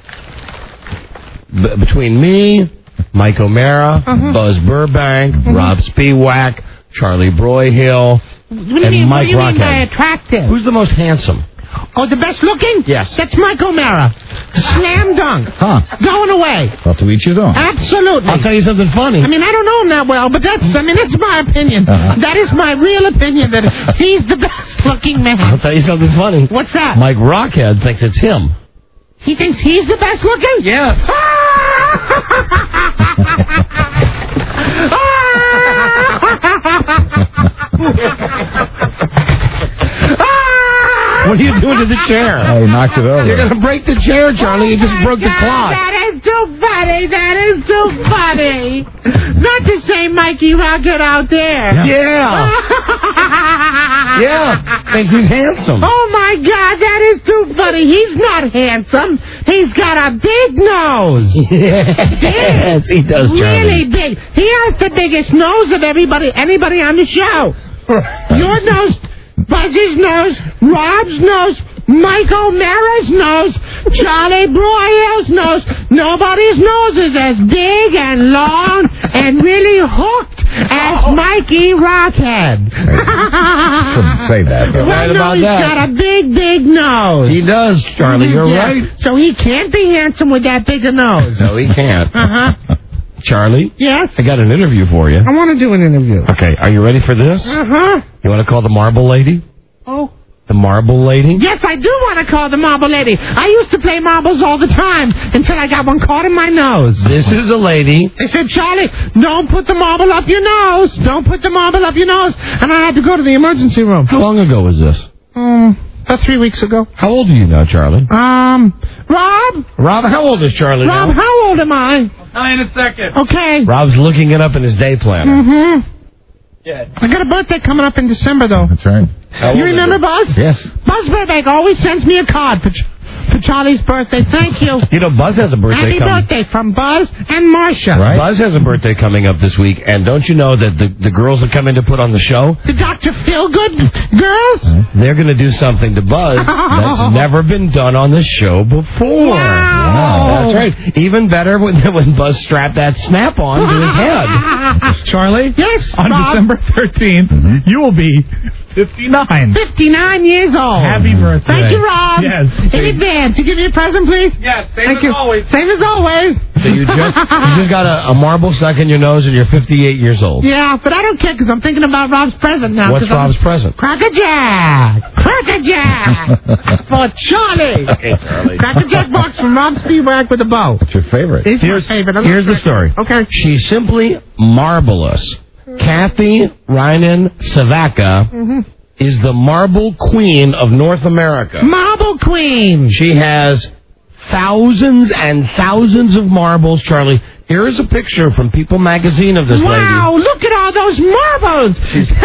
[SPEAKER 5] B- between me, Mike O'Mara,
[SPEAKER 7] Uh-huh.
[SPEAKER 5] Buzz Burbank,
[SPEAKER 7] Mhm.
[SPEAKER 5] Rob Spiewak, Charlie Broyhill,
[SPEAKER 7] What do you
[SPEAKER 5] and
[SPEAKER 7] mean? What
[SPEAKER 5] Mike
[SPEAKER 7] do you mean by
[SPEAKER 5] Rockhead.
[SPEAKER 7] attractive?
[SPEAKER 5] Who's the most handsome?
[SPEAKER 7] Oh, the best looking?
[SPEAKER 5] Yes.
[SPEAKER 7] That's Mike O'Mara. Slam dunk.
[SPEAKER 6] Huh.
[SPEAKER 7] Going away.
[SPEAKER 6] Well, to each his own.
[SPEAKER 7] Absolutely.
[SPEAKER 5] I'll tell you something funny.
[SPEAKER 7] I mean, I don't know him that well, but that's, I mean, that's my opinion.
[SPEAKER 6] Uh-huh.
[SPEAKER 7] That is my real opinion, that he's the best looking
[SPEAKER 5] I'll
[SPEAKER 7] man.
[SPEAKER 5] tell you something funny.
[SPEAKER 7] What's that?
[SPEAKER 5] Mike Rockhead thinks it's him.
[SPEAKER 7] He thinks he's the best looking?
[SPEAKER 5] Yes. What are you doing to the chair?
[SPEAKER 6] Oh, he knocked it over.
[SPEAKER 5] You're going to break the chair, Charlie. You just broke the
[SPEAKER 7] God,
[SPEAKER 5] clock.
[SPEAKER 7] That is too funny. That is too funny. Not to say Mikey Rocket out there.
[SPEAKER 5] Yeah. Yeah. Thinks he's handsome.
[SPEAKER 7] Oh, my God. That is too funny. He's not handsome. He's got a big nose.
[SPEAKER 5] Yes, he does, Charlie.
[SPEAKER 7] Really big. He has the biggest nose of everybody, anybody on the show. Your nose, Buzz's nose, Rob's nose, Mike O'Mara's nose, Charlie Broyhill's nose. Nobody's nose is as big and long and really hooked as Mikey Rockhead.
[SPEAKER 6] Shouldn't say that.
[SPEAKER 5] You're right
[SPEAKER 7] Well, no,
[SPEAKER 5] about
[SPEAKER 7] he's
[SPEAKER 5] that.
[SPEAKER 7] got a big, big nose.
[SPEAKER 5] He does, Charlie. You're
[SPEAKER 7] Yeah.
[SPEAKER 5] right.
[SPEAKER 7] So he can't be handsome with that big a nose.
[SPEAKER 5] No, he can't.
[SPEAKER 7] Uh-huh.
[SPEAKER 5] Charlie,
[SPEAKER 7] Yes?
[SPEAKER 5] I got an interview for you.
[SPEAKER 7] I want to do an interview.
[SPEAKER 5] Okay, are you ready for this?
[SPEAKER 7] Uh-huh.
[SPEAKER 5] You want to call the Marble Lady?
[SPEAKER 7] Oh.
[SPEAKER 5] The Marble Lady?
[SPEAKER 7] Yes, I do want to call the marble lady. I used to play marbles all the time until I got one caught in my nose.
[SPEAKER 5] This is a lady.
[SPEAKER 7] They said, "Charlie, don't put the marble up your nose. Don't put the marble up your nose." And I had to go to the emergency room.
[SPEAKER 5] How long ago was this?
[SPEAKER 7] Um, about three weeks ago.
[SPEAKER 5] How old are you now, Charlie?
[SPEAKER 7] Um, Rob?
[SPEAKER 5] Rob, how old is Charlie
[SPEAKER 7] Rob,
[SPEAKER 5] now?
[SPEAKER 7] how old am I?
[SPEAKER 17] Nine a second.
[SPEAKER 7] Okay.
[SPEAKER 5] Rob's looking it up in his day planner.
[SPEAKER 7] Mm-hmm.
[SPEAKER 17] Yeah.
[SPEAKER 7] I got a birthday coming up in December, though.
[SPEAKER 6] That's right.
[SPEAKER 5] How
[SPEAKER 7] You
[SPEAKER 5] old is
[SPEAKER 7] remember
[SPEAKER 5] it?
[SPEAKER 7] Buzz?
[SPEAKER 6] Yes.
[SPEAKER 7] Buzz Burbank always sends me a card for, Ch- for Charlie's birthday. Thank you.
[SPEAKER 5] You know, Buzz has a birthday
[SPEAKER 7] Happy
[SPEAKER 5] coming.
[SPEAKER 7] birthday from Buzz and Marcia.
[SPEAKER 6] Right.
[SPEAKER 5] Buzz has a birthday coming up this week, and don't you know that the, the girls that come in to put on the show,
[SPEAKER 7] The Doctor Feelgood girls?
[SPEAKER 5] they're going to do something to Buzz that's never been done on the show before.
[SPEAKER 7] Wow.
[SPEAKER 5] That's right. Even better when, when Buzz strapped that snap on to his head.
[SPEAKER 6] Charlie?
[SPEAKER 7] Yes,
[SPEAKER 6] On
[SPEAKER 7] Rob.
[SPEAKER 6] December thirteenth, you will be fifty-nine.
[SPEAKER 7] fifty-nine years old.
[SPEAKER 6] Happy birthday.
[SPEAKER 7] Thank you, Rob.
[SPEAKER 6] Yes.
[SPEAKER 7] In advance. You give me a present, please?
[SPEAKER 17] Yes, same
[SPEAKER 7] Thank
[SPEAKER 17] as
[SPEAKER 7] you.
[SPEAKER 17] always.
[SPEAKER 7] Same as always.
[SPEAKER 5] So you just, you just got a, a marble stuck in your nose, and you're fifty-eight years old.
[SPEAKER 7] Yeah, but I don't care because I'm thinking about Rob's present now.
[SPEAKER 5] What's
[SPEAKER 7] 'cause I'm-
[SPEAKER 5] Rob's present?
[SPEAKER 7] Cracker Jack. Cracker Jack. For Charlie.
[SPEAKER 5] Okay, Charlie.
[SPEAKER 7] Cracker Jack box from Rob Spiewak with a bow.
[SPEAKER 6] What's your favorite?
[SPEAKER 7] It's
[SPEAKER 5] Here's,
[SPEAKER 7] my favorite. I love
[SPEAKER 5] here's the
[SPEAKER 7] Cracker.
[SPEAKER 5] story.
[SPEAKER 7] Okay.
[SPEAKER 5] She's simply marvelous. Kathy Rynan Savaka
[SPEAKER 7] Mm-hmm.
[SPEAKER 5] is the marble queen of North America.
[SPEAKER 7] Marble Queen.
[SPEAKER 5] She has thousands and thousands of marbles, Charlie. Here is a picture from People magazine of this
[SPEAKER 7] Wow, look at all those marbles.
[SPEAKER 5] She's, she's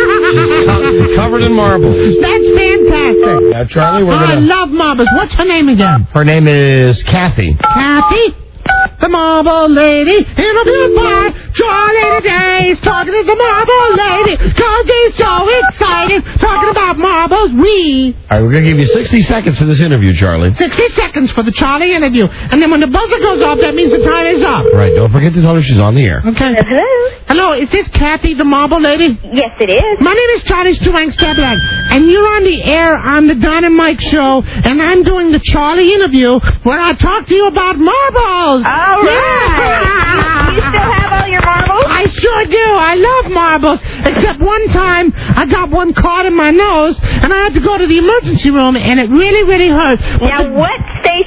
[SPEAKER 5] co- covered in marbles.
[SPEAKER 7] That's fantastic.
[SPEAKER 5] Now, Charlie, we're
[SPEAKER 7] I
[SPEAKER 5] going to...
[SPEAKER 7] love marbles. What's her name again?
[SPEAKER 5] Her name is Kathy.
[SPEAKER 7] Kathy, the marble lady, in a blue bar. Charlie today is talking to the marble lady, cause he's so excited, talking about marbles. We,
[SPEAKER 5] All right, we're going to give you sixty seconds for this interview, Charlie.
[SPEAKER 7] sixty seconds for the Charlie interview. And then when the buzzer goes off, that means the time is up.
[SPEAKER 5] Right, don't forget to tell her she's on the air.
[SPEAKER 7] Okay.
[SPEAKER 13] Hello?
[SPEAKER 7] Hello, is this Kathy, the marble lady?
[SPEAKER 13] Yes, it is.
[SPEAKER 7] My name is Charlie Stewang Stablag, and you're on the air on the Don and Mike show, and I'm doing the Charlie interview where I talk to you about marbles.
[SPEAKER 13] All right. You still have all your marbles?
[SPEAKER 7] I sure do. I love marbles. Except one time I got one caught in my nose, and I had to go to the emergency room, and it really, really hurt. But
[SPEAKER 13] Now,
[SPEAKER 7] the-
[SPEAKER 13] what station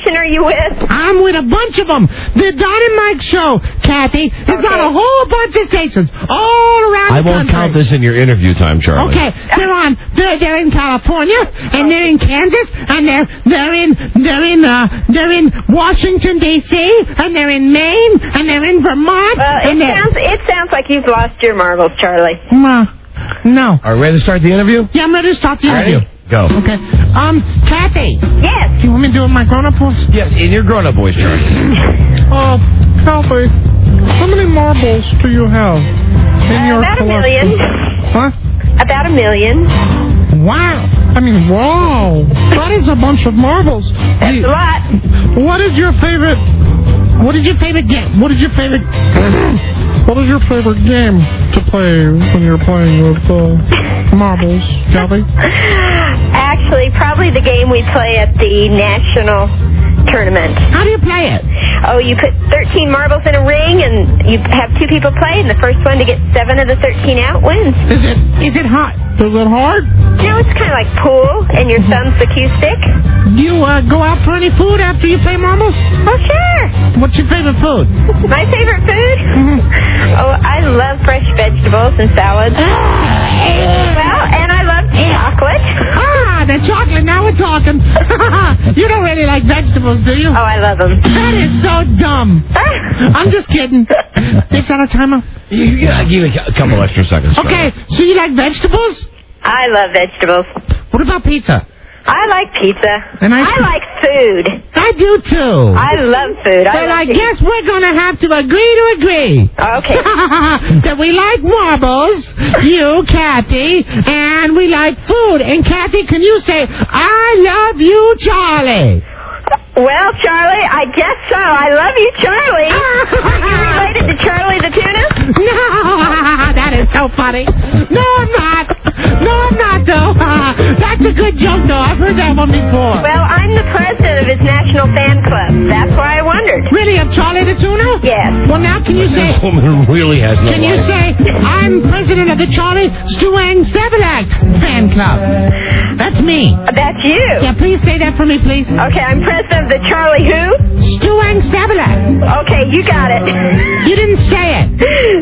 [SPEAKER 13] station are you with?
[SPEAKER 7] I'm with a bunch of them. The Don and Mike Show, Kathy, has
[SPEAKER 13] Okay.
[SPEAKER 7] got a whole bunch of stations all around
[SPEAKER 5] I
[SPEAKER 7] the
[SPEAKER 5] won't
[SPEAKER 7] country.
[SPEAKER 5] count this in your interview time, Charlie.
[SPEAKER 7] Okay, they're on. They're, they're in California, and they're in Kansas, and they're they're in they're in uh they're in Washington D C, and they're in Maine, and they're in Vermont.
[SPEAKER 13] Well, it
[SPEAKER 7] and they're-
[SPEAKER 13] sounds it sounds like you've lost your marbles, Charlie.
[SPEAKER 7] Ma, no.
[SPEAKER 5] Are we ready to start the interview?
[SPEAKER 7] Yeah, I'm ready to start the
[SPEAKER 5] Ready?
[SPEAKER 7] interview.
[SPEAKER 5] Go.
[SPEAKER 7] Okay. Um, Kathy.
[SPEAKER 13] Yes.
[SPEAKER 7] Do you want me to do it in my grown-up voice?
[SPEAKER 5] Yes, in your grown-up voice, Charlie.
[SPEAKER 7] Uh, Kathy, how many marbles do you have in
[SPEAKER 13] Uh,
[SPEAKER 7] your
[SPEAKER 13] about a
[SPEAKER 7] collection?
[SPEAKER 13] million.
[SPEAKER 7] Huh?
[SPEAKER 13] About a million.
[SPEAKER 7] Wow. I mean, wow. That is a bunch of marbles.
[SPEAKER 13] That's a lot.
[SPEAKER 7] What is your favorite... What is your favorite game? What is your favorite... What is your favorite game to play when you're playing with uh, marbles, Kathy?
[SPEAKER 13] Actually, probably the game we play at the national tournament.
[SPEAKER 7] How do you play it?
[SPEAKER 13] Oh, you put thirteen marbles in a ring, and you have two people play, and the first one to get seven of the thirteen out wins.
[SPEAKER 7] Is it is it hot? Is it hard?
[SPEAKER 13] No, it's kind of like pool, and your thumb's the cue stick.
[SPEAKER 7] Do you uh, go out for any food after you play marbles?
[SPEAKER 13] Oh, sure.
[SPEAKER 7] What's your favorite food?
[SPEAKER 13] My favorite food? Oh, I love fresh vegetables and salads. Well, and I love chocolate.
[SPEAKER 7] Ah, the chocolate. Now we're talking. You don't really like vegetables, do you?
[SPEAKER 13] Oh, I love them.
[SPEAKER 7] That is so dumb. I'm just kidding. Takes out a timer.
[SPEAKER 5] You, you gotta give me a couple extra seconds. Charlie.
[SPEAKER 7] Okay, so you like vegetables?
[SPEAKER 13] I love vegetables.
[SPEAKER 7] What about pizza?
[SPEAKER 13] I like pizza.
[SPEAKER 7] And I-
[SPEAKER 13] I like food.
[SPEAKER 7] I do too.
[SPEAKER 13] I love food. I
[SPEAKER 7] Well,
[SPEAKER 13] love
[SPEAKER 7] I
[SPEAKER 13] to
[SPEAKER 7] guess we're going to have to agree to agree.
[SPEAKER 13] Okay.
[SPEAKER 7] That we like marbles, you, Kathy, and we like food. And Kathy, can you say, I love you, Charlie?
[SPEAKER 13] Well, Charlie, I guess so. I love you, Charlie. Are you related to Charlie the tuna?
[SPEAKER 7] No, that is so funny. No, I'm not. No, I'm not, though. That's a good joke, though. I've heard that one before.
[SPEAKER 13] Well, I'm the president of his national fan club. That's why I wondered.
[SPEAKER 7] Really, of Charlie the Tuna?
[SPEAKER 13] Yes.
[SPEAKER 7] Well, now can you say...
[SPEAKER 5] This woman really has no
[SPEAKER 7] Can you
[SPEAKER 5] life.
[SPEAKER 7] say, I'm president of the Charlie Stewang Stabalak fan club? That's me.
[SPEAKER 13] That's you.
[SPEAKER 7] Yeah, please say that for me, please.
[SPEAKER 13] Okay, I'm president of the Charlie who?
[SPEAKER 7] Stewang Stabalak.
[SPEAKER 13] Okay, you got it.
[SPEAKER 7] You didn't say it.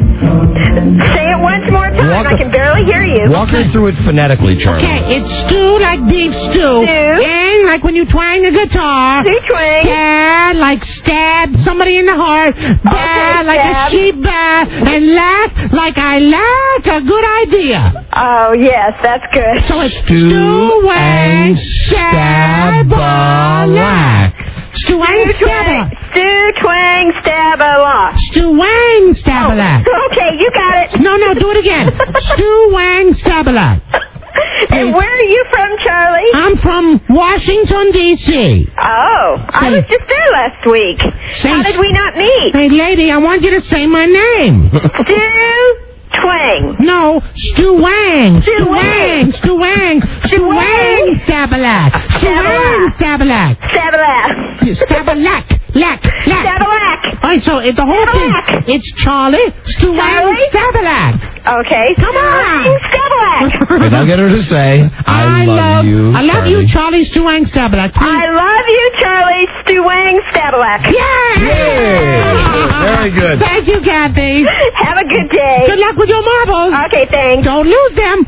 [SPEAKER 13] Say it once more time.
[SPEAKER 5] Walk
[SPEAKER 13] I can barely hear you.
[SPEAKER 5] Walk her through it phonetically, Charlie.
[SPEAKER 7] Okay, it's stew like beef stew.
[SPEAKER 13] Stew.
[SPEAKER 7] And like when you twang a guitar.
[SPEAKER 13] Stew twang.
[SPEAKER 7] Dad, like stab somebody in the heart. Dad, like
[SPEAKER 13] stab.
[SPEAKER 7] a sheep bad. And laugh like I like a good idea.
[SPEAKER 13] Oh, yes, that's good.
[SPEAKER 7] So it's
[SPEAKER 5] Stew
[SPEAKER 7] Stewang
[SPEAKER 5] and
[SPEAKER 7] Stabalak. Stewang Stabalak.
[SPEAKER 13] Stew, twang, stab, a lock.
[SPEAKER 7] Stewang Stabalak.
[SPEAKER 13] Okay, you got it.
[SPEAKER 7] No, no, do it again. Stewang Stabalak.
[SPEAKER 13] And where are you from, Charlie?
[SPEAKER 7] I'm from Washington, D C
[SPEAKER 13] Oh, I was just there last week.
[SPEAKER 7] Say-
[SPEAKER 13] How did we not meet?
[SPEAKER 7] Hey, lady, I want you to say my name.
[SPEAKER 13] Stew, twang.
[SPEAKER 7] No, Stu Wang.
[SPEAKER 13] Stu
[SPEAKER 7] Stu
[SPEAKER 13] Wang.
[SPEAKER 7] Wang. Stu Wang. Stu Wang. Stabalak. Stu Wang. Stabalak.
[SPEAKER 13] Stabalak.
[SPEAKER 7] Stabalak. Lack. Lack.
[SPEAKER 13] Stabalak.
[SPEAKER 7] All right, so it, the whole thing,
[SPEAKER 13] Stabalak.
[SPEAKER 7] it's Charlie, Stu Wang,
[SPEAKER 13] Charlie?
[SPEAKER 7] Stabalak.
[SPEAKER 13] Okay.
[SPEAKER 7] Come on.
[SPEAKER 13] Stabalak.
[SPEAKER 5] Okay, now get her to say, I, love, you,
[SPEAKER 7] I love
[SPEAKER 5] Charlie.
[SPEAKER 7] you, Charlie, Stu Wang, Stabalak.
[SPEAKER 13] I love you, Charlie, Stu Wang, Stabalak.
[SPEAKER 7] Yay!
[SPEAKER 5] Yay! Very good.
[SPEAKER 7] Thank you, Kathy.
[SPEAKER 13] Have a good day.
[SPEAKER 7] Good luck with your marbles.
[SPEAKER 13] Okay, thanks.
[SPEAKER 7] Don't lose them.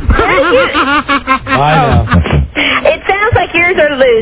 [SPEAKER 5] I know.
[SPEAKER 13] It sounds like yours are loose,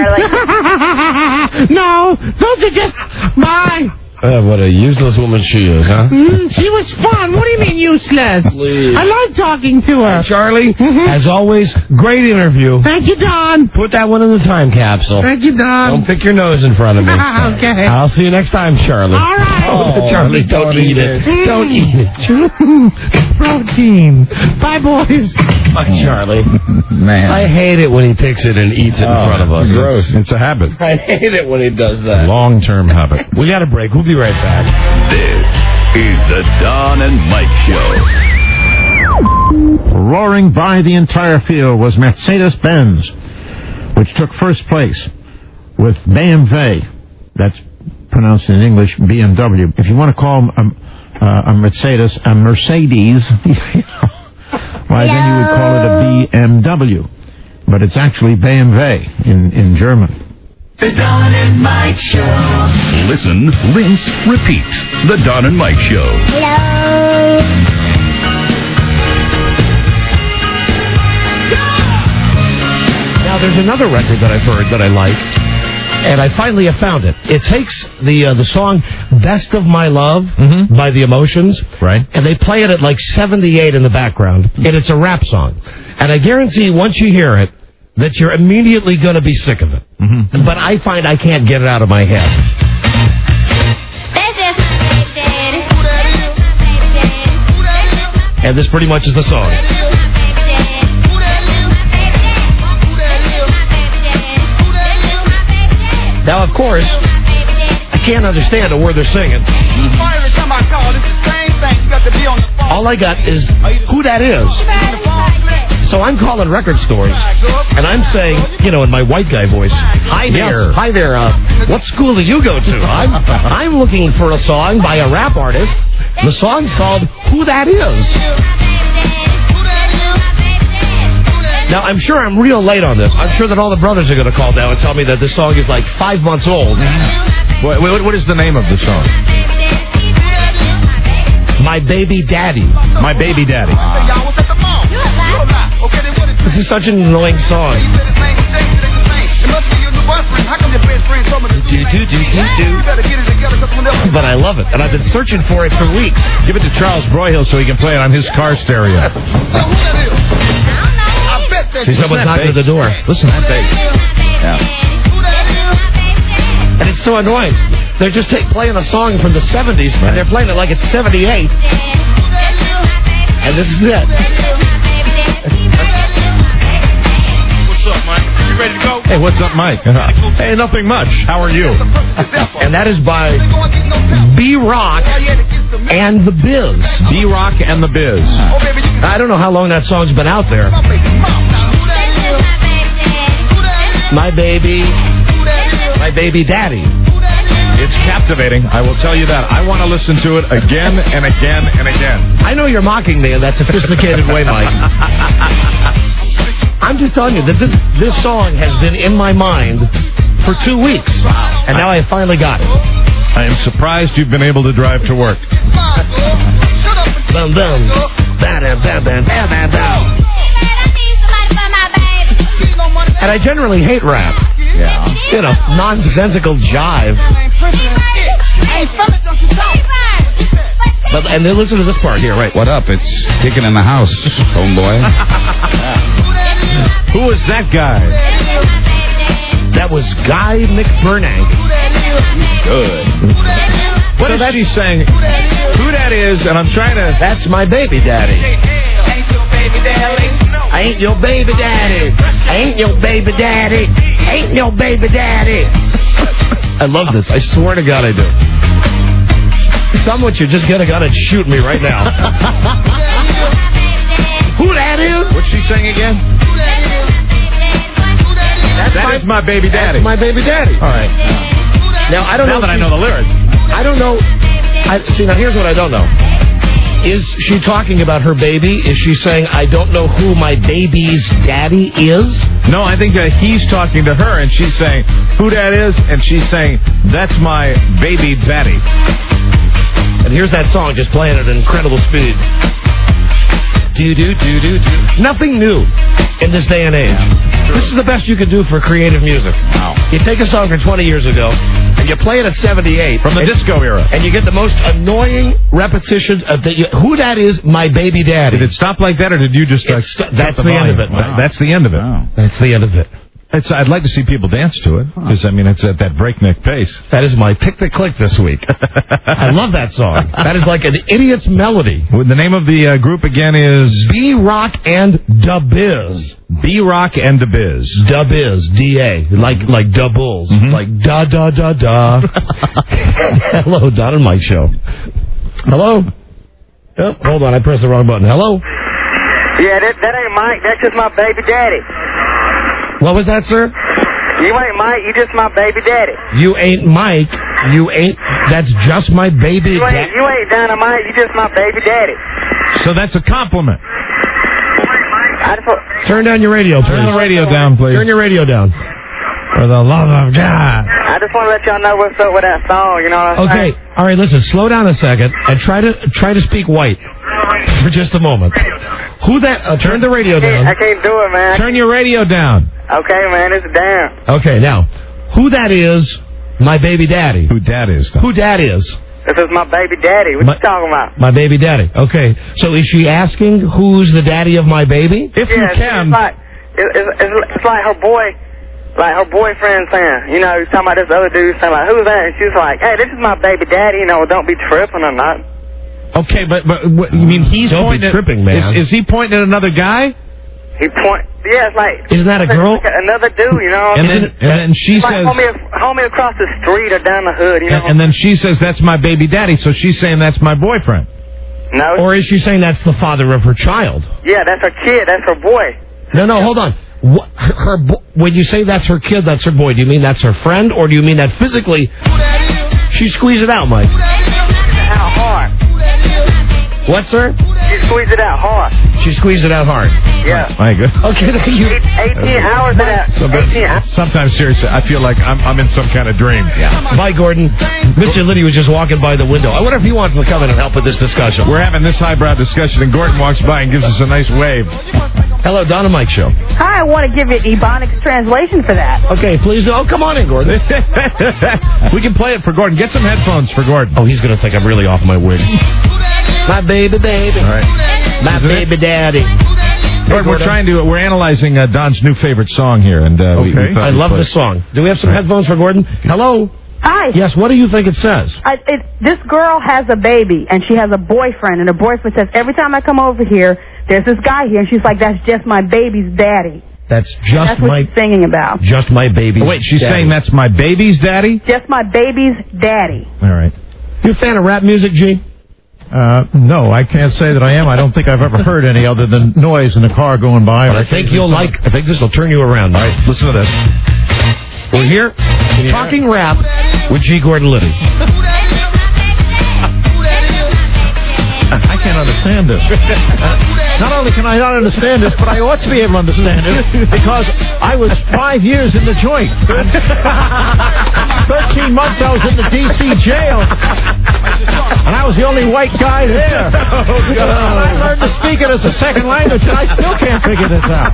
[SPEAKER 13] Charlie.
[SPEAKER 7] No, those are just mine.
[SPEAKER 5] Uh, what a useless woman she is, huh?
[SPEAKER 7] Mm, she was fun. What do you mean useless?
[SPEAKER 5] Please.
[SPEAKER 7] I like talking to her.
[SPEAKER 5] Charlie,
[SPEAKER 7] Mhm.
[SPEAKER 5] as always, great interview.
[SPEAKER 7] Thank you, Don.
[SPEAKER 5] Put that one in the time capsule.
[SPEAKER 7] Thank you, Don.
[SPEAKER 5] Don't pick your nose in front of me.
[SPEAKER 7] Okay.
[SPEAKER 5] I'll see you next time, Charlie.
[SPEAKER 7] All right.
[SPEAKER 5] Oh, Charlie, don't, eat it.
[SPEAKER 7] Mm.
[SPEAKER 5] Don't eat it.
[SPEAKER 7] Protein. Bye, boys.
[SPEAKER 5] Bye, Charlie.
[SPEAKER 6] Man.
[SPEAKER 5] I hate it when he picks it and eats it in
[SPEAKER 6] Oh,
[SPEAKER 5] front of us.
[SPEAKER 6] Gross. It's a habit.
[SPEAKER 5] I hate it when he does that.
[SPEAKER 6] Long-term habit.
[SPEAKER 5] We got a break. We'll be right back.
[SPEAKER 1] This is the Don and Mike Show.
[SPEAKER 3] Roaring by the entire field was Mercedes-Benz, which took first place with B M W. That's pronounced in English B M W. If you want to call a, a, a Mercedes a Mercedes, why then you would call it a B M W. But it's actually B M W in, in German.
[SPEAKER 1] The Don and Mike Show. Listen, rinse, repeat. The Don and Mike Show.
[SPEAKER 16] Hello.
[SPEAKER 5] Now, there's another record that I've heard that I like, and I finally have found it. It takes the uh, the song Best of My Love
[SPEAKER 6] mm-hmm.
[SPEAKER 5] by The Emotions,
[SPEAKER 6] right?
[SPEAKER 5] And they play it at like seventy-eight in the background, and it's a rap song. And I guarantee once you hear it, that you're immediately going to be sick of it. Mm-hmm. But I find I can't get it out of my head. And this pretty much is the song. Now, of course, I can't understand a word they're singing. All I got is who that is. So I'm calling record stores, and I'm saying, you know, in my white guy voice, hi there, yes. hi there, uh, what school do you go to? I'm, I'm looking for a song by a rap artist. The song's called Who That Is. Now, I'm sure I'm real late on this. I'm sure that all the brothers are going to call down and tell me that this song is like five months old.
[SPEAKER 6] What, what, what is the name of the song?
[SPEAKER 5] My Baby Daddy.
[SPEAKER 6] My Baby Daddy.
[SPEAKER 5] Wow. This is such an annoying song. But I love it, and I've been searching for it for weeks.
[SPEAKER 6] Give it to Charles Broyhill so he can play it on his car stereo.
[SPEAKER 5] See, someone's knocking at the door.
[SPEAKER 6] Listen to that bass.
[SPEAKER 5] Yeah. And it's so annoying. They're just take, playing a song from the seventies, right. And they're playing it like it's seventy-eight. And this is it.
[SPEAKER 17] What's up, Mike? You ready to go?
[SPEAKER 6] Hey, what's up, Mike? Hey, nothing much. How are you?
[SPEAKER 5] And that is by B-Rock and the Biz.
[SPEAKER 6] B-Rock and the Biz.
[SPEAKER 5] I don't know how long that song's been out there. My baby, my baby daddy.
[SPEAKER 6] It's captivating, I will tell you that. I want to listen to it again and again and again.
[SPEAKER 5] I know you're mocking me in that sophisticated way, Mike. I'm just telling you that this this song has been in my mind for two weeks, and now I finally got it.
[SPEAKER 6] I am surprised you've been able to drive to work.
[SPEAKER 5] Bum, bum. Ba-dum, bam, bam, bam, bam, bam. And I generally hate rap.
[SPEAKER 6] Yeah.
[SPEAKER 5] You know, nonsensical jive. But, and then listen to this part here, right?
[SPEAKER 6] What up? It's kicking in the house, homeboy. Who is that guy?
[SPEAKER 5] That was Guy McBurnank.
[SPEAKER 6] Good. What so is she saying? Who that is, and I'm trying to...
[SPEAKER 5] That's my baby daddy. I ain't your baby daddy. I ain't your baby daddy. Ain't your baby daddy. I love this. I swear to God I do. Someone should just get a gun and shoot me right now. Who that is?
[SPEAKER 6] What's she saying again?
[SPEAKER 5] That's
[SPEAKER 6] that
[SPEAKER 5] my,
[SPEAKER 6] is my baby daddy.
[SPEAKER 5] That's my baby daddy.
[SPEAKER 6] All right.
[SPEAKER 5] Now, I don't
[SPEAKER 6] now
[SPEAKER 5] know.
[SPEAKER 6] that I know the lyrics.
[SPEAKER 5] I don't know. I, see, now here's what I don't know. Is she talking about her baby? Is she saying, I don't know who my baby's daddy is?
[SPEAKER 6] No, I think that he's talking to her, and she's saying, who that is? And she's saying, that's my baby daddy.
[SPEAKER 5] And here's that song just playing at an incredible speed. Do, do, do, do, do. Nothing new in this day and age. Yeah, this is the best you can do for creative music.
[SPEAKER 6] Wow.
[SPEAKER 5] You take a song from twenty years ago, and you play it at seventy-eight.
[SPEAKER 6] From the
[SPEAKER 5] and,
[SPEAKER 6] disco era.
[SPEAKER 5] And you get the most annoying repetition of the, you, who that is, my baby daddy.
[SPEAKER 6] Did it stop like that, or did you just... Uh,
[SPEAKER 5] st- that's the, the end of it.
[SPEAKER 6] Wow. That's the end of it.
[SPEAKER 5] Wow. That's the end of it.
[SPEAKER 6] It's, I'd like to see people dance to it, because, I mean, it's at that breakneck pace.
[SPEAKER 5] That is my pick the click this week. I love that song. That is like an idiot's melody.
[SPEAKER 6] Well, the name of the uh, group again is...
[SPEAKER 5] B-Rock and Da Biz.
[SPEAKER 6] B-Rock and Da Biz.
[SPEAKER 5] Da Biz, D A, like like Da Bulls. Mm-hmm. Like da-da-da-da. Hello, Don and Mike Show. Hello? Oh, hold on, I pressed the wrong button. Hello?
[SPEAKER 14] Yeah, that, that ain't Mike. That's just my baby daddy.
[SPEAKER 5] What was that, sir?
[SPEAKER 14] You ain't Mike. You just my baby daddy.
[SPEAKER 5] You ain't Mike. You ain't... That's just my baby
[SPEAKER 14] you
[SPEAKER 5] daddy.
[SPEAKER 14] Ain't, you ain't Dynamite. You just my baby daddy.
[SPEAKER 6] So that's a compliment.
[SPEAKER 14] I just,
[SPEAKER 5] Turn down your radio, please.
[SPEAKER 6] Turn the radio down, please.
[SPEAKER 5] Turn your radio down.
[SPEAKER 6] For the love of God.
[SPEAKER 15] I just want to let y'all know what's up with that song, you know what I'm
[SPEAKER 5] Okay,
[SPEAKER 15] saying?
[SPEAKER 5] all right, listen, slow down a second and try to try to speak white for just a moment. Who that, uh, turn the radio
[SPEAKER 15] I can't,
[SPEAKER 5] down.
[SPEAKER 15] I can't do it, man.
[SPEAKER 6] Turn your radio down.
[SPEAKER 15] Okay, man, it's down.
[SPEAKER 5] Okay, now, who that is, my baby daddy.
[SPEAKER 6] Who dad is, Tom?
[SPEAKER 5] Who dad is?
[SPEAKER 15] This is my baby daddy. What
[SPEAKER 5] My-
[SPEAKER 15] you talking about?
[SPEAKER 5] My baby daddy. Okay, so is she asking who's the daddy of my baby?
[SPEAKER 6] If
[SPEAKER 15] yeah,
[SPEAKER 6] you
[SPEAKER 15] it's
[SPEAKER 6] can.
[SPEAKER 15] like, it, it's, it's, it's like her boy, like her boyfriend saying, you know, he's talking about this other dude saying, like, who's that? And she's like, hey, this is my baby daddy, you know, don't be tripping or not.
[SPEAKER 6] Okay, but but what, you mean he's
[SPEAKER 5] Don't be
[SPEAKER 6] pointing
[SPEAKER 5] tripping,
[SPEAKER 6] at,
[SPEAKER 5] man.
[SPEAKER 6] Is, is he pointing at another guy?
[SPEAKER 15] He point, yeah, it's like.
[SPEAKER 5] Isn't that a girl?
[SPEAKER 15] Like another dude, you know.
[SPEAKER 6] And then, and then she
[SPEAKER 15] It's like
[SPEAKER 6] says,
[SPEAKER 15] homie, homie across the street or down the hood, you know.
[SPEAKER 6] and, and then she says, that's my baby daddy, so she's saying that's my boyfriend.
[SPEAKER 15] No.
[SPEAKER 5] Or is she saying that's the father of her child?
[SPEAKER 15] Yeah, that's her kid. That's her boy.
[SPEAKER 5] No, no, hold on. What, her, her bo- when you say that's her kid, that's her boy, do you mean that's her friend, or do you mean that physically she squeezed it out, Mike?
[SPEAKER 15] How hard?
[SPEAKER 5] What, sir?
[SPEAKER 15] She squeezed it out hard.
[SPEAKER 5] She squeezed it out hard.
[SPEAKER 15] Yeah.
[SPEAKER 6] My good.
[SPEAKER 5] Okay, thank you.
[SPEAKER 15] eighteen hours of that. eighteen hours.
[SPEAKER 6] Sometimes, seriously, I feel like I'm I'm in some kind of dream.
[SPEAKER 5] Yeah. Bye, Gordon. Mister Liddy was just walking by the window. I wonder if he wants to come in and help with this discussion.
[SPEAKER 6] We're having this highbrow discussion, and Gordon walks by and gives us a nice wave.
[SPEAKER 5] Hello, Donna Mike Show.
[SPEAKER 18] Hi, I want to give you Ebonics translation for that.
[SPEAKER 5] Okay, please. Oh, come on in, Gordon.
[SPEAKER 6] We can play it for Gordon. Get some headphones for Gordon.
[SPEAKER 5] Oh, he's going to think I'm really off my wig. My baby, baby.
[SPEAKER 6] All right.
[SPEAKER 5] My
[SPEAKER 6] Isn't
[SPEAKER 5] baby
[SPEAKER 6] it?
[SPEAKER 5] daddy.
[SPEAKER 6] Gordon, we're trying to, we're analyzing uh, Don's new favorite song here, and uh, we, we thought
[SPEAKER 5] I
[SPEAKER 6] we'd
[SPEAKER 5] love
[SPEAKER 6] play
[SPEAKER 5] this
[SPEAKER 6] it.
[SPEAKER 5] song. Do we have some headphones for Gordon? Hello?
[SPEAKER 18] Hi.
[SPEAKER 5] Yes, what do you think it says?
[SPEAKER 18] I, it, this girl has a baby, and she has a boyfriend, and her boyfriend says, every time I come over here, there's this guy here, and she's like, that's just my baby's daddy.
[SPEAKER 5] That's just
[SPEAKER 18] That's what
[SPEAKER 5] my
[SPEAKER 18] she's singing about.
[SPEAKER 5] just my baby.
[SPEAKER 6] Oh, wait, she's
[SPEAKER 5] daddy.
[SPEAKER 6] saying that's my baby's daddy?
[SPEAKER 18] Just my baby's daddy.
[SPEAKER 6] All right.
[SPEAKER 5] You a fan of rap music, G?
[SPEAKER 3] Uh, no, I can't say that I am. I don't think I've ever heard any other than noise in the car going by.
[SPEAKER 5] But I think you'll like. I think this will turn you around. All right, listen to this. We're here talking rap with G. Gordon Liddy.
[SPEAKER 3] I can't understand this. Uh, not only can I not understand this, but I ought to be able to understand it because I was five years in the joint. Thirteen months I was in the D C jail, and I was the only white guy there. And I learned to speak it as a second language, and I still can't figure this out.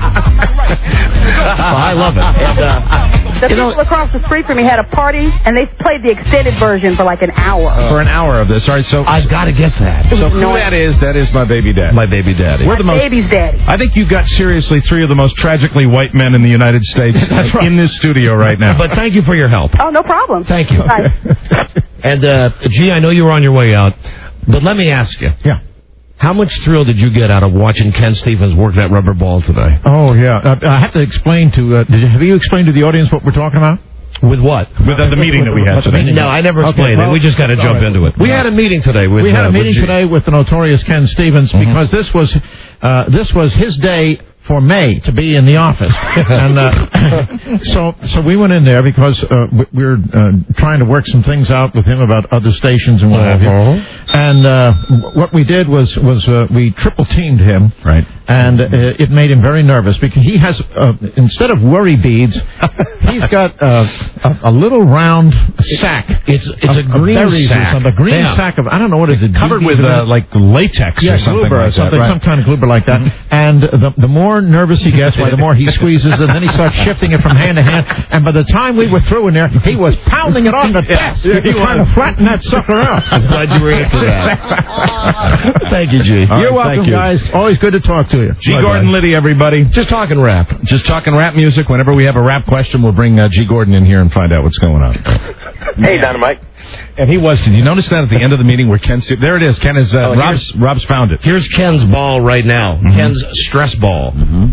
[SPEAKER 5] Well, I love it. And, uh,
[SPEAKER 18] The people across the street from me had a party, and they played the extended version for like an hour.
[SPEAKER 6] For an hour of this. All right, so
[SPEAKER 5] I've got to get that.
[SPEAKER 6] So who that is, that is my baby daddy.
[SPEAKER 5] My baby daddy.
[SPEAKER 6] We're the
[SPEAKER 18] My
[SPEAKER 6] most,
[SPEAKER 18] baby's daddy.
[SPEAKER 6] I think you've got seriously three of the most tragically white men in the United States in this studio right now.
[SPEAKER 5] But thank you for your help.
[SPEAKER 18] Oh, no problem.
[SPEAKER 5] Thank you.
[SPEAKER 18] Bye.
[SPEAKER 5] And, uh, G, I know you were on your way out, but let me ask you.
[SPEAKER 3] Yeah.
[SPEAKER 5] How much thrill did you get out of watching Ken Stevens work that rubber ball today?
[SPEAKER 3] Oh, yeah. Uh, I have to explain to, uh, did you, have you explained to the audience what we're talking about?
[SPEAKER 5] With what?
[SPEAKER 6] With uh, the meeting that we had today.
[SPEAKER 5] No, I never explained
[SPEAKER 3] Okay, well,
[SPEAKER 5] it. We just got to jump
[SPEAKER 3] right.
[SPEAKER 5] into it. We had a meeting today with.
[SPEAKER 3] We had
[SPEAKER 5] uh,
[SPEAKER 3] a meeting
[SPEAKER 5] with G.
[SPEAKER 3] today with the notorious Ken Stevens
[SPEAKER 5] Mm-hmm.
[SPEAKER 3] because this was uh, this was his day for May to be in the office, and uh, so so we went in there because uh, we we were uh, trying to work some things out with him about other stations and what have you.
[SPEAKER 5] Uh-huh.
[SPEAKER 3] And uh, what we did was was uh, we triple teamed him,
[SPEAKER 6] right?
[SPEAKER 3] And uh, it made him very nervous because he has uh, instead of worry beads, he's got uh, a, a little round sack.
[SPEAKER 5] It's it's a
[SPEAKER 3] of- of
[SPEAKER 5] green
[SPEAKER 3] berries or
[SPEAKER 5] sack.
[SPEAKER 3] something, a green
[SPEAKER 5] Yeah.
[SPEAKER 3] sack of I don't know what is it
[SPEAKER 6] Covered with uh, like latex
[SPEAKER 3] yeah,
[SPEAKER 6] or something
[SPEAKER 3] Gluber
[SPEAKER 6] like
[SPEAKER 3] or something,
[SPEAKER 6] that, right?
[SPEAKER 3] some kind of Gluber like that. And the the more nervous he gets, why the more he squeezes, and then he starts shifting it from hand to hand. And by the time we were through in there, he was pounding it on the desk,
[SPEAKER 6] Yeah, he
[SPEAKER 3] trying
[SPEAKER 6] was.
[SPEAKER 3] to flatten that sucker out.
[SPEAKER 5] I'm glad you were here for that. Thank you, G.
[SPEAKER 3] You're
[SPEAKER 6] right,
[SPEAKER 3] welcome,
[SPEAKER 6] thank you.
[SPEAKER 3] guys. Always good to talk to you.
[SPEAKER 6] G.
[SPEAKER 3] Bye-bye.
[SPEAKER 6] Gordon Liddy, everybody.
[SPEAKER 5] Just talking rap.
[SPEAKER 6] Just talking rap music. Whenever we have a rap question, we'll bring uh, G. Gordon in here and find out what's going on.
[SPEAKER 14] Hey, Dynamite.
[SPEAKER 6] And he was. Did you notice that at the end of the meeting where Ken? There it is. Ken is. Uh,
[SPEAKER 5] Oh,
[SPEAKER 6] Rob's. Rob's found it.
[SPEAKER 5] Here's Ken's ball right now.
[SPEAKER 6] Mm-hmm.
[SPEAKER 5] Ken's stress ball.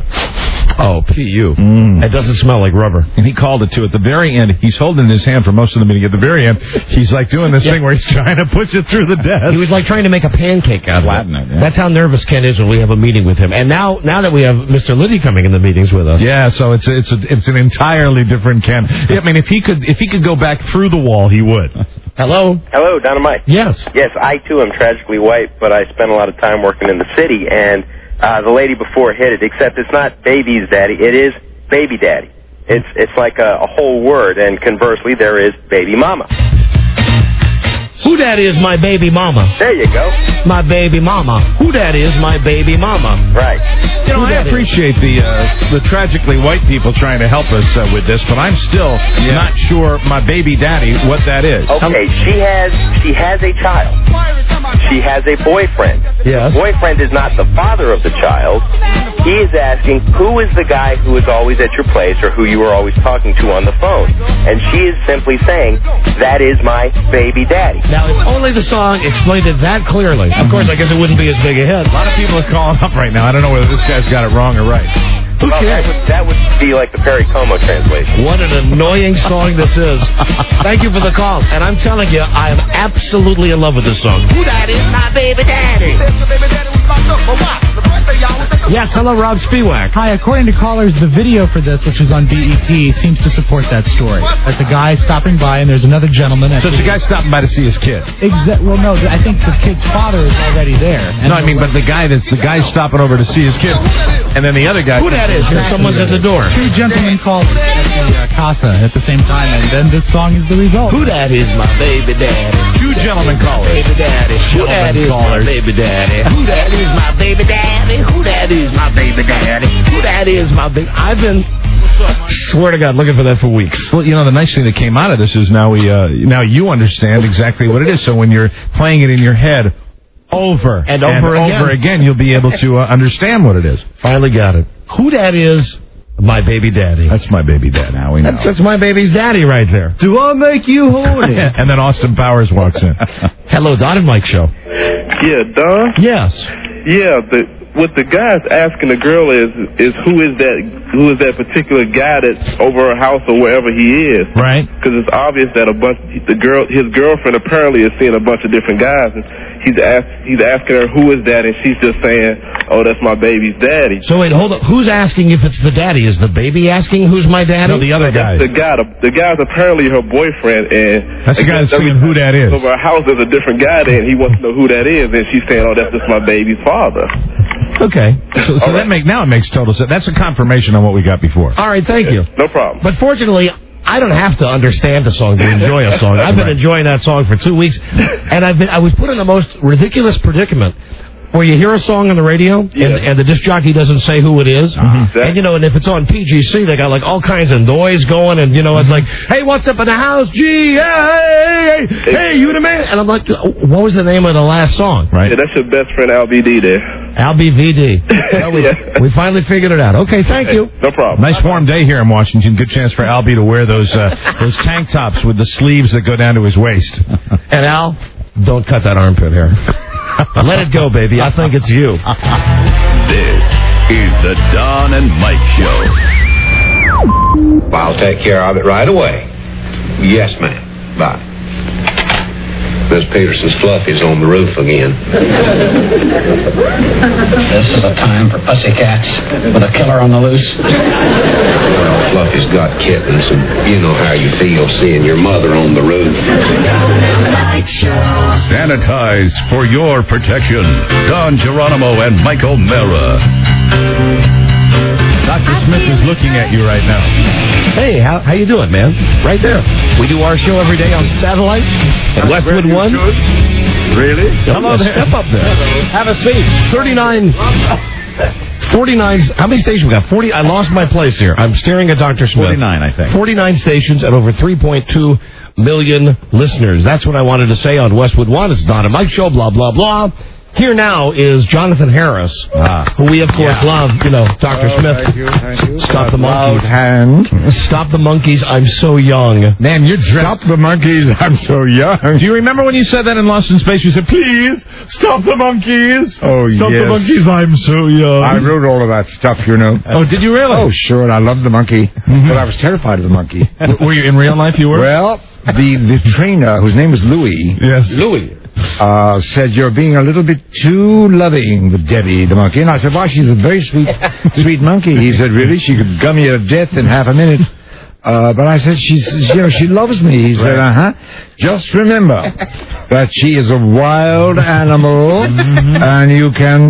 [SPEAKER 5] Oh, P U.
[SPEAKER 6] Mm.
[SPEAKER 5] It doesn't smell like rubber.
[SPEAKER 6] And he called it, too. At the very end, he's holding his hand for most of the meeting. At the very end, he's like doing this
[SPEAKER 5] Yeah.
[SPEAKER 6] thing where he's trying to push it through the desk.
[SPEAKER 5] He was like trying to make a pancake out of
[SPEAKER 6] Flatten
[SPEAKER 5] it.
[SPEAKER 6] it, yeah.
[SPEAKER 5] That's how nervous Ken is when we have a meeting with him. And now, now that we have Mister Liddy coming in the meetings with us.
[SPEAKER 6] Yeah, so it's it's a, it's an entirely different Ken. I mean, if he could if he could go back through the wall, he would.
[SPEAKER 5] Hello.
[SPEAKER 14] Hello, Dynamite.
[SPEAKER 5] Yes.
[SPEAKER 14] Yes, I too am tragically white, but I spend a lot of time working in the city, and uh, the lady before hit it, except it's not baby's daddy, it is baby daddy.
[SPEAKER 19] It's it's like a, a whole word, and conversely, there is baby mama.
[SPEAKER 5] Who that is my baby mama?
[SPEAKER 19] There you go.
[SPEAKER 5] My baby mama. Who that is my baby mama?
[SPEAKER 19] Right.
[SPEAKER 6] You know, I appreciate the uh, the tragically white people trying to help us uh, with this, but I'm still yeah. not sure my baby daddy what that is.
[SPEAKER 19] Okay, she has she has a child. She has a boyfriend.
[SPEAKER 5] Yes.
[SPEAKER 19] The boyfriend is not the father of the child. He is asking who is the guy who is always at your place or who you are always talking to on the phone. And she is simply saying, that is my baby daddy.
[SPEAKER 5] Now, if only the song explained it that clearly. Of course, I guess it wouldn't be as big a hit.
[SPEAKER 6] A lot of people are calling up right now. I don't know whether this guy's got it wrong or right.
[SPEAKER 5] Who
[SPEAKER 19] well,
[SPEAKER 5] cares?
[SPEAKER 19] That would, that would be like the Perry Como translation.
[SPEAKER 5] What an annoying song this is. Thank you for the call. And I'm telling you, I am absolutely in love with this song. Who that is my baby daddy? Yes, hello, Rob Spiewak.
[SPEAKER 20] Hi, according to callers, the video for this, which is on B E T, seems to support that story. There's a guy stopping by, and there's another gentleman. At
[SPEAKER 6] so it's a guy stopping by to see his kid.
[SPEAKER 20] Exa- well, no, I think the kid's father is already there.
[SPEAKER 6] No, I mean, but the guy that's the guy stopping over to see his kid, and then the other guy.
[SPEAKER 5] Who that is? Exactly. Someone's at the door.
[SPEAKER 20] Two gentlemen called at the uh, casa at the same time, and then this song is the result.
[SPEAKER 5] Who that is my baby daddy?
[SPEAKER 6] Two gentlemen callers.
[SPEAKER 5] Baby daddy. Who that is my baby daddy? Who that is my baby daddy? Who that is my baby daddy? Who that is my baby? I've been, swear to God, looking for that for weeks.
[SPEAKER 6] Well, you know, the nice thing that came out of this is now we, uh, now you understand exactly what it is. So when you're playing it in your head over
[SPEAKER 5] and over
[SPEAKER 6] and
[SPEAKER 5] again,
[SPEAKER 6] over again, you'll be able to uh, understand what it is.
[SPEAKER 5] Finally got it. Who that is? My baby daddy.
[SPEAKER 6] That's my baby dad. Now we know.
[SPEAKER 5] That's, that's my baby's daddy right there.
[SPEAKER 6] Do I make you horny? And then Austin Powers walks in.
[SPEAKER 5] Hello, Don and Mike show.
[SPEAKER 2] Yeah, Don?
[SPEAKER 5] Yes.
[SPEAKER 2] Yeah, the what the guy's asking the girl is is who is that who is that particular guy that's over her house or wherever he is.
[SPEAKER 6] Right.
[SPEAKER 2] Because it's obvious that a bunch the girl his girlfriend apparently is seeing a bunch of different guys, and he's ask, he's asking her who is that, and she's just saying, oh, that's my baby's daddy.
[SPEAKER 5] So wait, hold up. Who's asking if it's the daddy? Is the baby asking who's my daddy?
[SPEAKER 6] No, the other guy.
[SPEAKER 2] The guy. The, the guy's apparently her boyfriend, and
[SPEAKER 6] that's the guy that's saying who that is.
[SPEAKER 2] Over her house, there's a different guy there, and he wants to know who that is, and she's saying, oh, that's just my baby's father.
[SPEAKER 5] Okay.
[SPEAKER 6] So, so that make now it makes total sense. That's a confirmation on what we got before.
[SPEAKER 5] All right, thank you.
[SPEAKER 2] No problem.
[SPEAKER 5] But fortunately, I don't have to understand a song to enjoy a song. I've been right. enjoying that song for two weeks, and I've been I was put in the most ridiculous predicament where you hear a song on the radio
[SPEAKER 2] yeah.
[SPEAKER 5] and, and the disc jockey doesn't say who it is.
[SPEAKER 2] Uh-huh. Exactly.
[SPEAKER 5] And, you know, and if it's on P G C, they got, like, all kinds of noise going, and, you know, it's like, hey, what's up in the house? Gee, hey, hey, hey, you the man? And I'm like, what was the name of the last song?
[SPEAKER 6] Right.
[SPEAKER 2] Yeah, that's your best friend, Al B D there.
[SPEAKER 5] Al B V D. So we,
[SPEAKER 2] yeah.
[SPEAKER 5] we finally figured it out. Okay, thank you.
[SPEAKER 2] No problem.
[SPEAKER 6] Nice warm day here in Washington. Good chance for Al B to wear those uh, those tank tops with the sleeves that go down to his waist.
[SPEAKER 5] And Al, don't cut that armpit hair. Let it go, baby. I think it's you.
[SPEAKER 1] This is the Don and Mike Show.
[SPEAKER 21] I'll take care of it right away. Yes, ma'am. Bye. Miss Peterson's Fluffy's on the roof again.
[SPEAKER 22] This is a time for pussycats with a killer on the loose.
[SPEAKER 21] Well, Fluffy's got kittens, and you know how you feel seeing your mother on the roof.
[SPEAKER 1] Sanitized for your protection. Don Geronimo and Mike O'Mara.
[SPEAKER 6] Doctor Smith is looking at you right now.
[SPEAKER 5] Hey, how how you doing, man? Right there. We do our show every day on satellite at Westwood One.
[SPEAKER 2] Really?
[SPEAKER 5] Hello there. Step up there. Have a seat. thirty-nine... forty-nine... How many stations we got? forty... I lost my place here. I'm staring at Doctor Smith.
[SPEAKER 6] forty-nine, I think.
[SPEAKER 5] forty-nine stations and over three point two million listeners. That's what I wanted to say on Westwood One. It's Don and Mike Show, blah, blah, blah. Here now is Jonathan Harris, ah, who we, of course, yeah. love. You know, Doctor Oh, Smith.
[SPEAKER 3] Thank you, thank you.
[SPEAKER 5] Stop the monkeys.
[SPEAKER 3] Hand.
[SPEAKER 5] Stop the monkeys. I'm so young.
[SPEAKER 6] Man, you're dressed.
[SPEAKER 3] Stop the monkeys. I'm so young.
[SPEAKER 6] Do you remember when you said that in Lost in Space? You said, please, stop the monkeys.
[SPEAKER 3] Oh,
[SPEAKER 6] Stop
[SPEAKER 3] yes.
[SPEAKER 6] the monkeys. I'm so young.
[SPEAKER 3] I wrote all of that stuff, you know.
[SPEAKER 6] Oh, did you really?
[SPEAKER 3] Oh, sure. And I loved the monkey. Mm-hmm. But I was terrified of the monkey.
[SPEAKER 6] Were you in real life? You were?
[SPEAKER 3] Well, the, the trainer, whose name was Louis.
[SPEAKER 6] Yes.
[SPEAKER 5] Louis.
[SPEAKER 3] Uh, said, you're being a little bit too loving with Debbie, the monkey. And I said, why, she's a very sweet, sweet monkey. He said, really? She could gum you to death in half a minute. Uh, but I said, she's, you know, she loves me. He said, uh-huh. Just remember that she is a wild animal, mm-hmm. and you can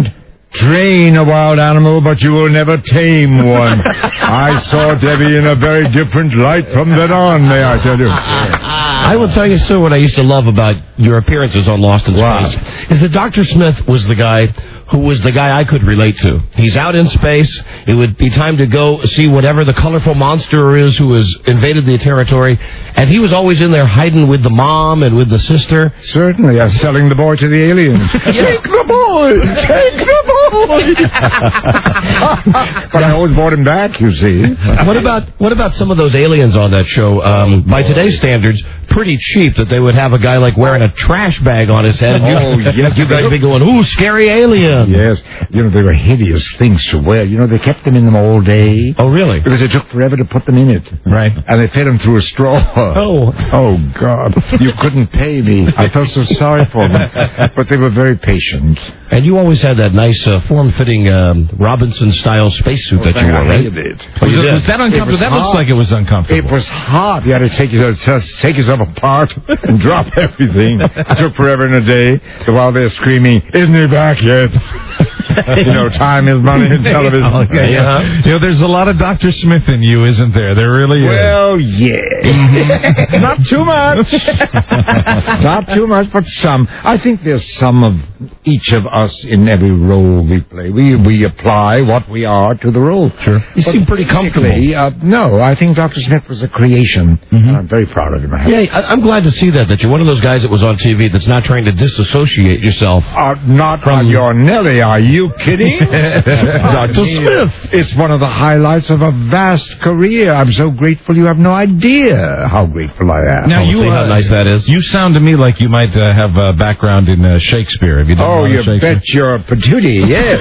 [SPEAKER 4] train a wild animal, but you will never tame one. I saw Debbie in a very different light from then on, may I tell you.
[SPEAKER 5] I will tell you, sir, what I used to love about your appearances on Lost in
[SPEAKER 4] Wow.
[SPEAKER 5] Space is that Doctor Smith was the guy who was the guy I could relate to. He's out in space. It would be time to go see whatever the colorful monster is who has invaded the territory. And he was always in there hiding with the mom and with the sister.
[SPEAKER 4] Certainly, I'm selling the boy to the aliens. Take the boy! Take the boy! But I always brought him back, you see.
[SPEAKER 5] What about what about some of those aliens on that show? Um, by today's standards, pretty cheap that they would have a guy like wearing a trash bag on his head. And you,
[SPEAKER 4] Oh, yes.
[SPEAKER 5] you guys would be going, ooh, scary alien.
[SPEAKER 4] Yes. You know, they were hideous things to wear. You know, they kept them in them all day.
[SPEAKER 5] Oh, really?
[SPEAKER 4] Because it took forever to put them in it.
[SPEAKER 6] Right.
[SPEAKER 4] And they fed them through a straw.
[SPEAKER 5] Oh.
[SPEAKER 4] Oh, God. You couldn't pay me. I felt so sorry for them. But they were very patient.
[SPEAKER 5] And you always had that nice, uh, form-fitting um, Robinson-style spacesuit that you wore,
[SPEAKER 4] I
[SPEAKER 5] right?
[SPEAKER 4] hated it.
[SPEAKER 5] Oh, you
[SPEAKER 6] was,
[SPEAKER 5] did?
[SPEAKER 6] was that uncomfortable?
[SPEAKER 4] was
[SPEAKER 6] That looks
[SPEAKER 4] hot.
[SPEAKER 6] like it was uncomfortable.
[SPEAKER 4] It was hot. You had to take yourself, take yourself apart and drop everything. It took forever and a day. While they're screaming, isn't he back yet? You know, time is money in television.
[SPEAKER 6] Okay, yeah. You know, there's a lot of Doctor Smith in you, isn't there? There really is.
[SPEAKER 4] Well, yeah. Not too much. Not too much, but some. I think there's some of each of us in every role we play. We we apply what we are to the role.
[SPEAKER 5] Sure. You
[SPEAKER 4] But
[SPEAKER 5] seem pretty comfortable.
[SPEAKER 4] Uh, no, I think Doctor Smith was a creation. And I'm very proud of him. I have to
[SPEAKER 5] Yeah, I, I'm glad to see that, that you're one of those guys that was on T V that's not trying to disassociate yourself.
[SPEAKER 4] Uh, not on your Nelly, are you kidding?
[SPEAKER 5] Doctor Smith.
[SPEAKER 4] It's one of the highlights of a vast career. I'm so grateful you have no idea how grateful I am.
[SPEAKER 6] Now,
[SPEAKER 5] Oh,
[SPEAKER 6] you,
[SPEAKER 5] see how
[SPEAKER 6] uh,
[SPEAKER 5] nice that is?
[SPEAKER 6] You sound to me like you might uh, have a background in uh, Shakespeare. Have you done a
[SPEAKER 4] Oh,
[SPEAKER 6] lot of
[SPEAKER 4] you
[SPEAKER 6] Shakespeare?
[SPEAKER 4] bet your patootie, yes.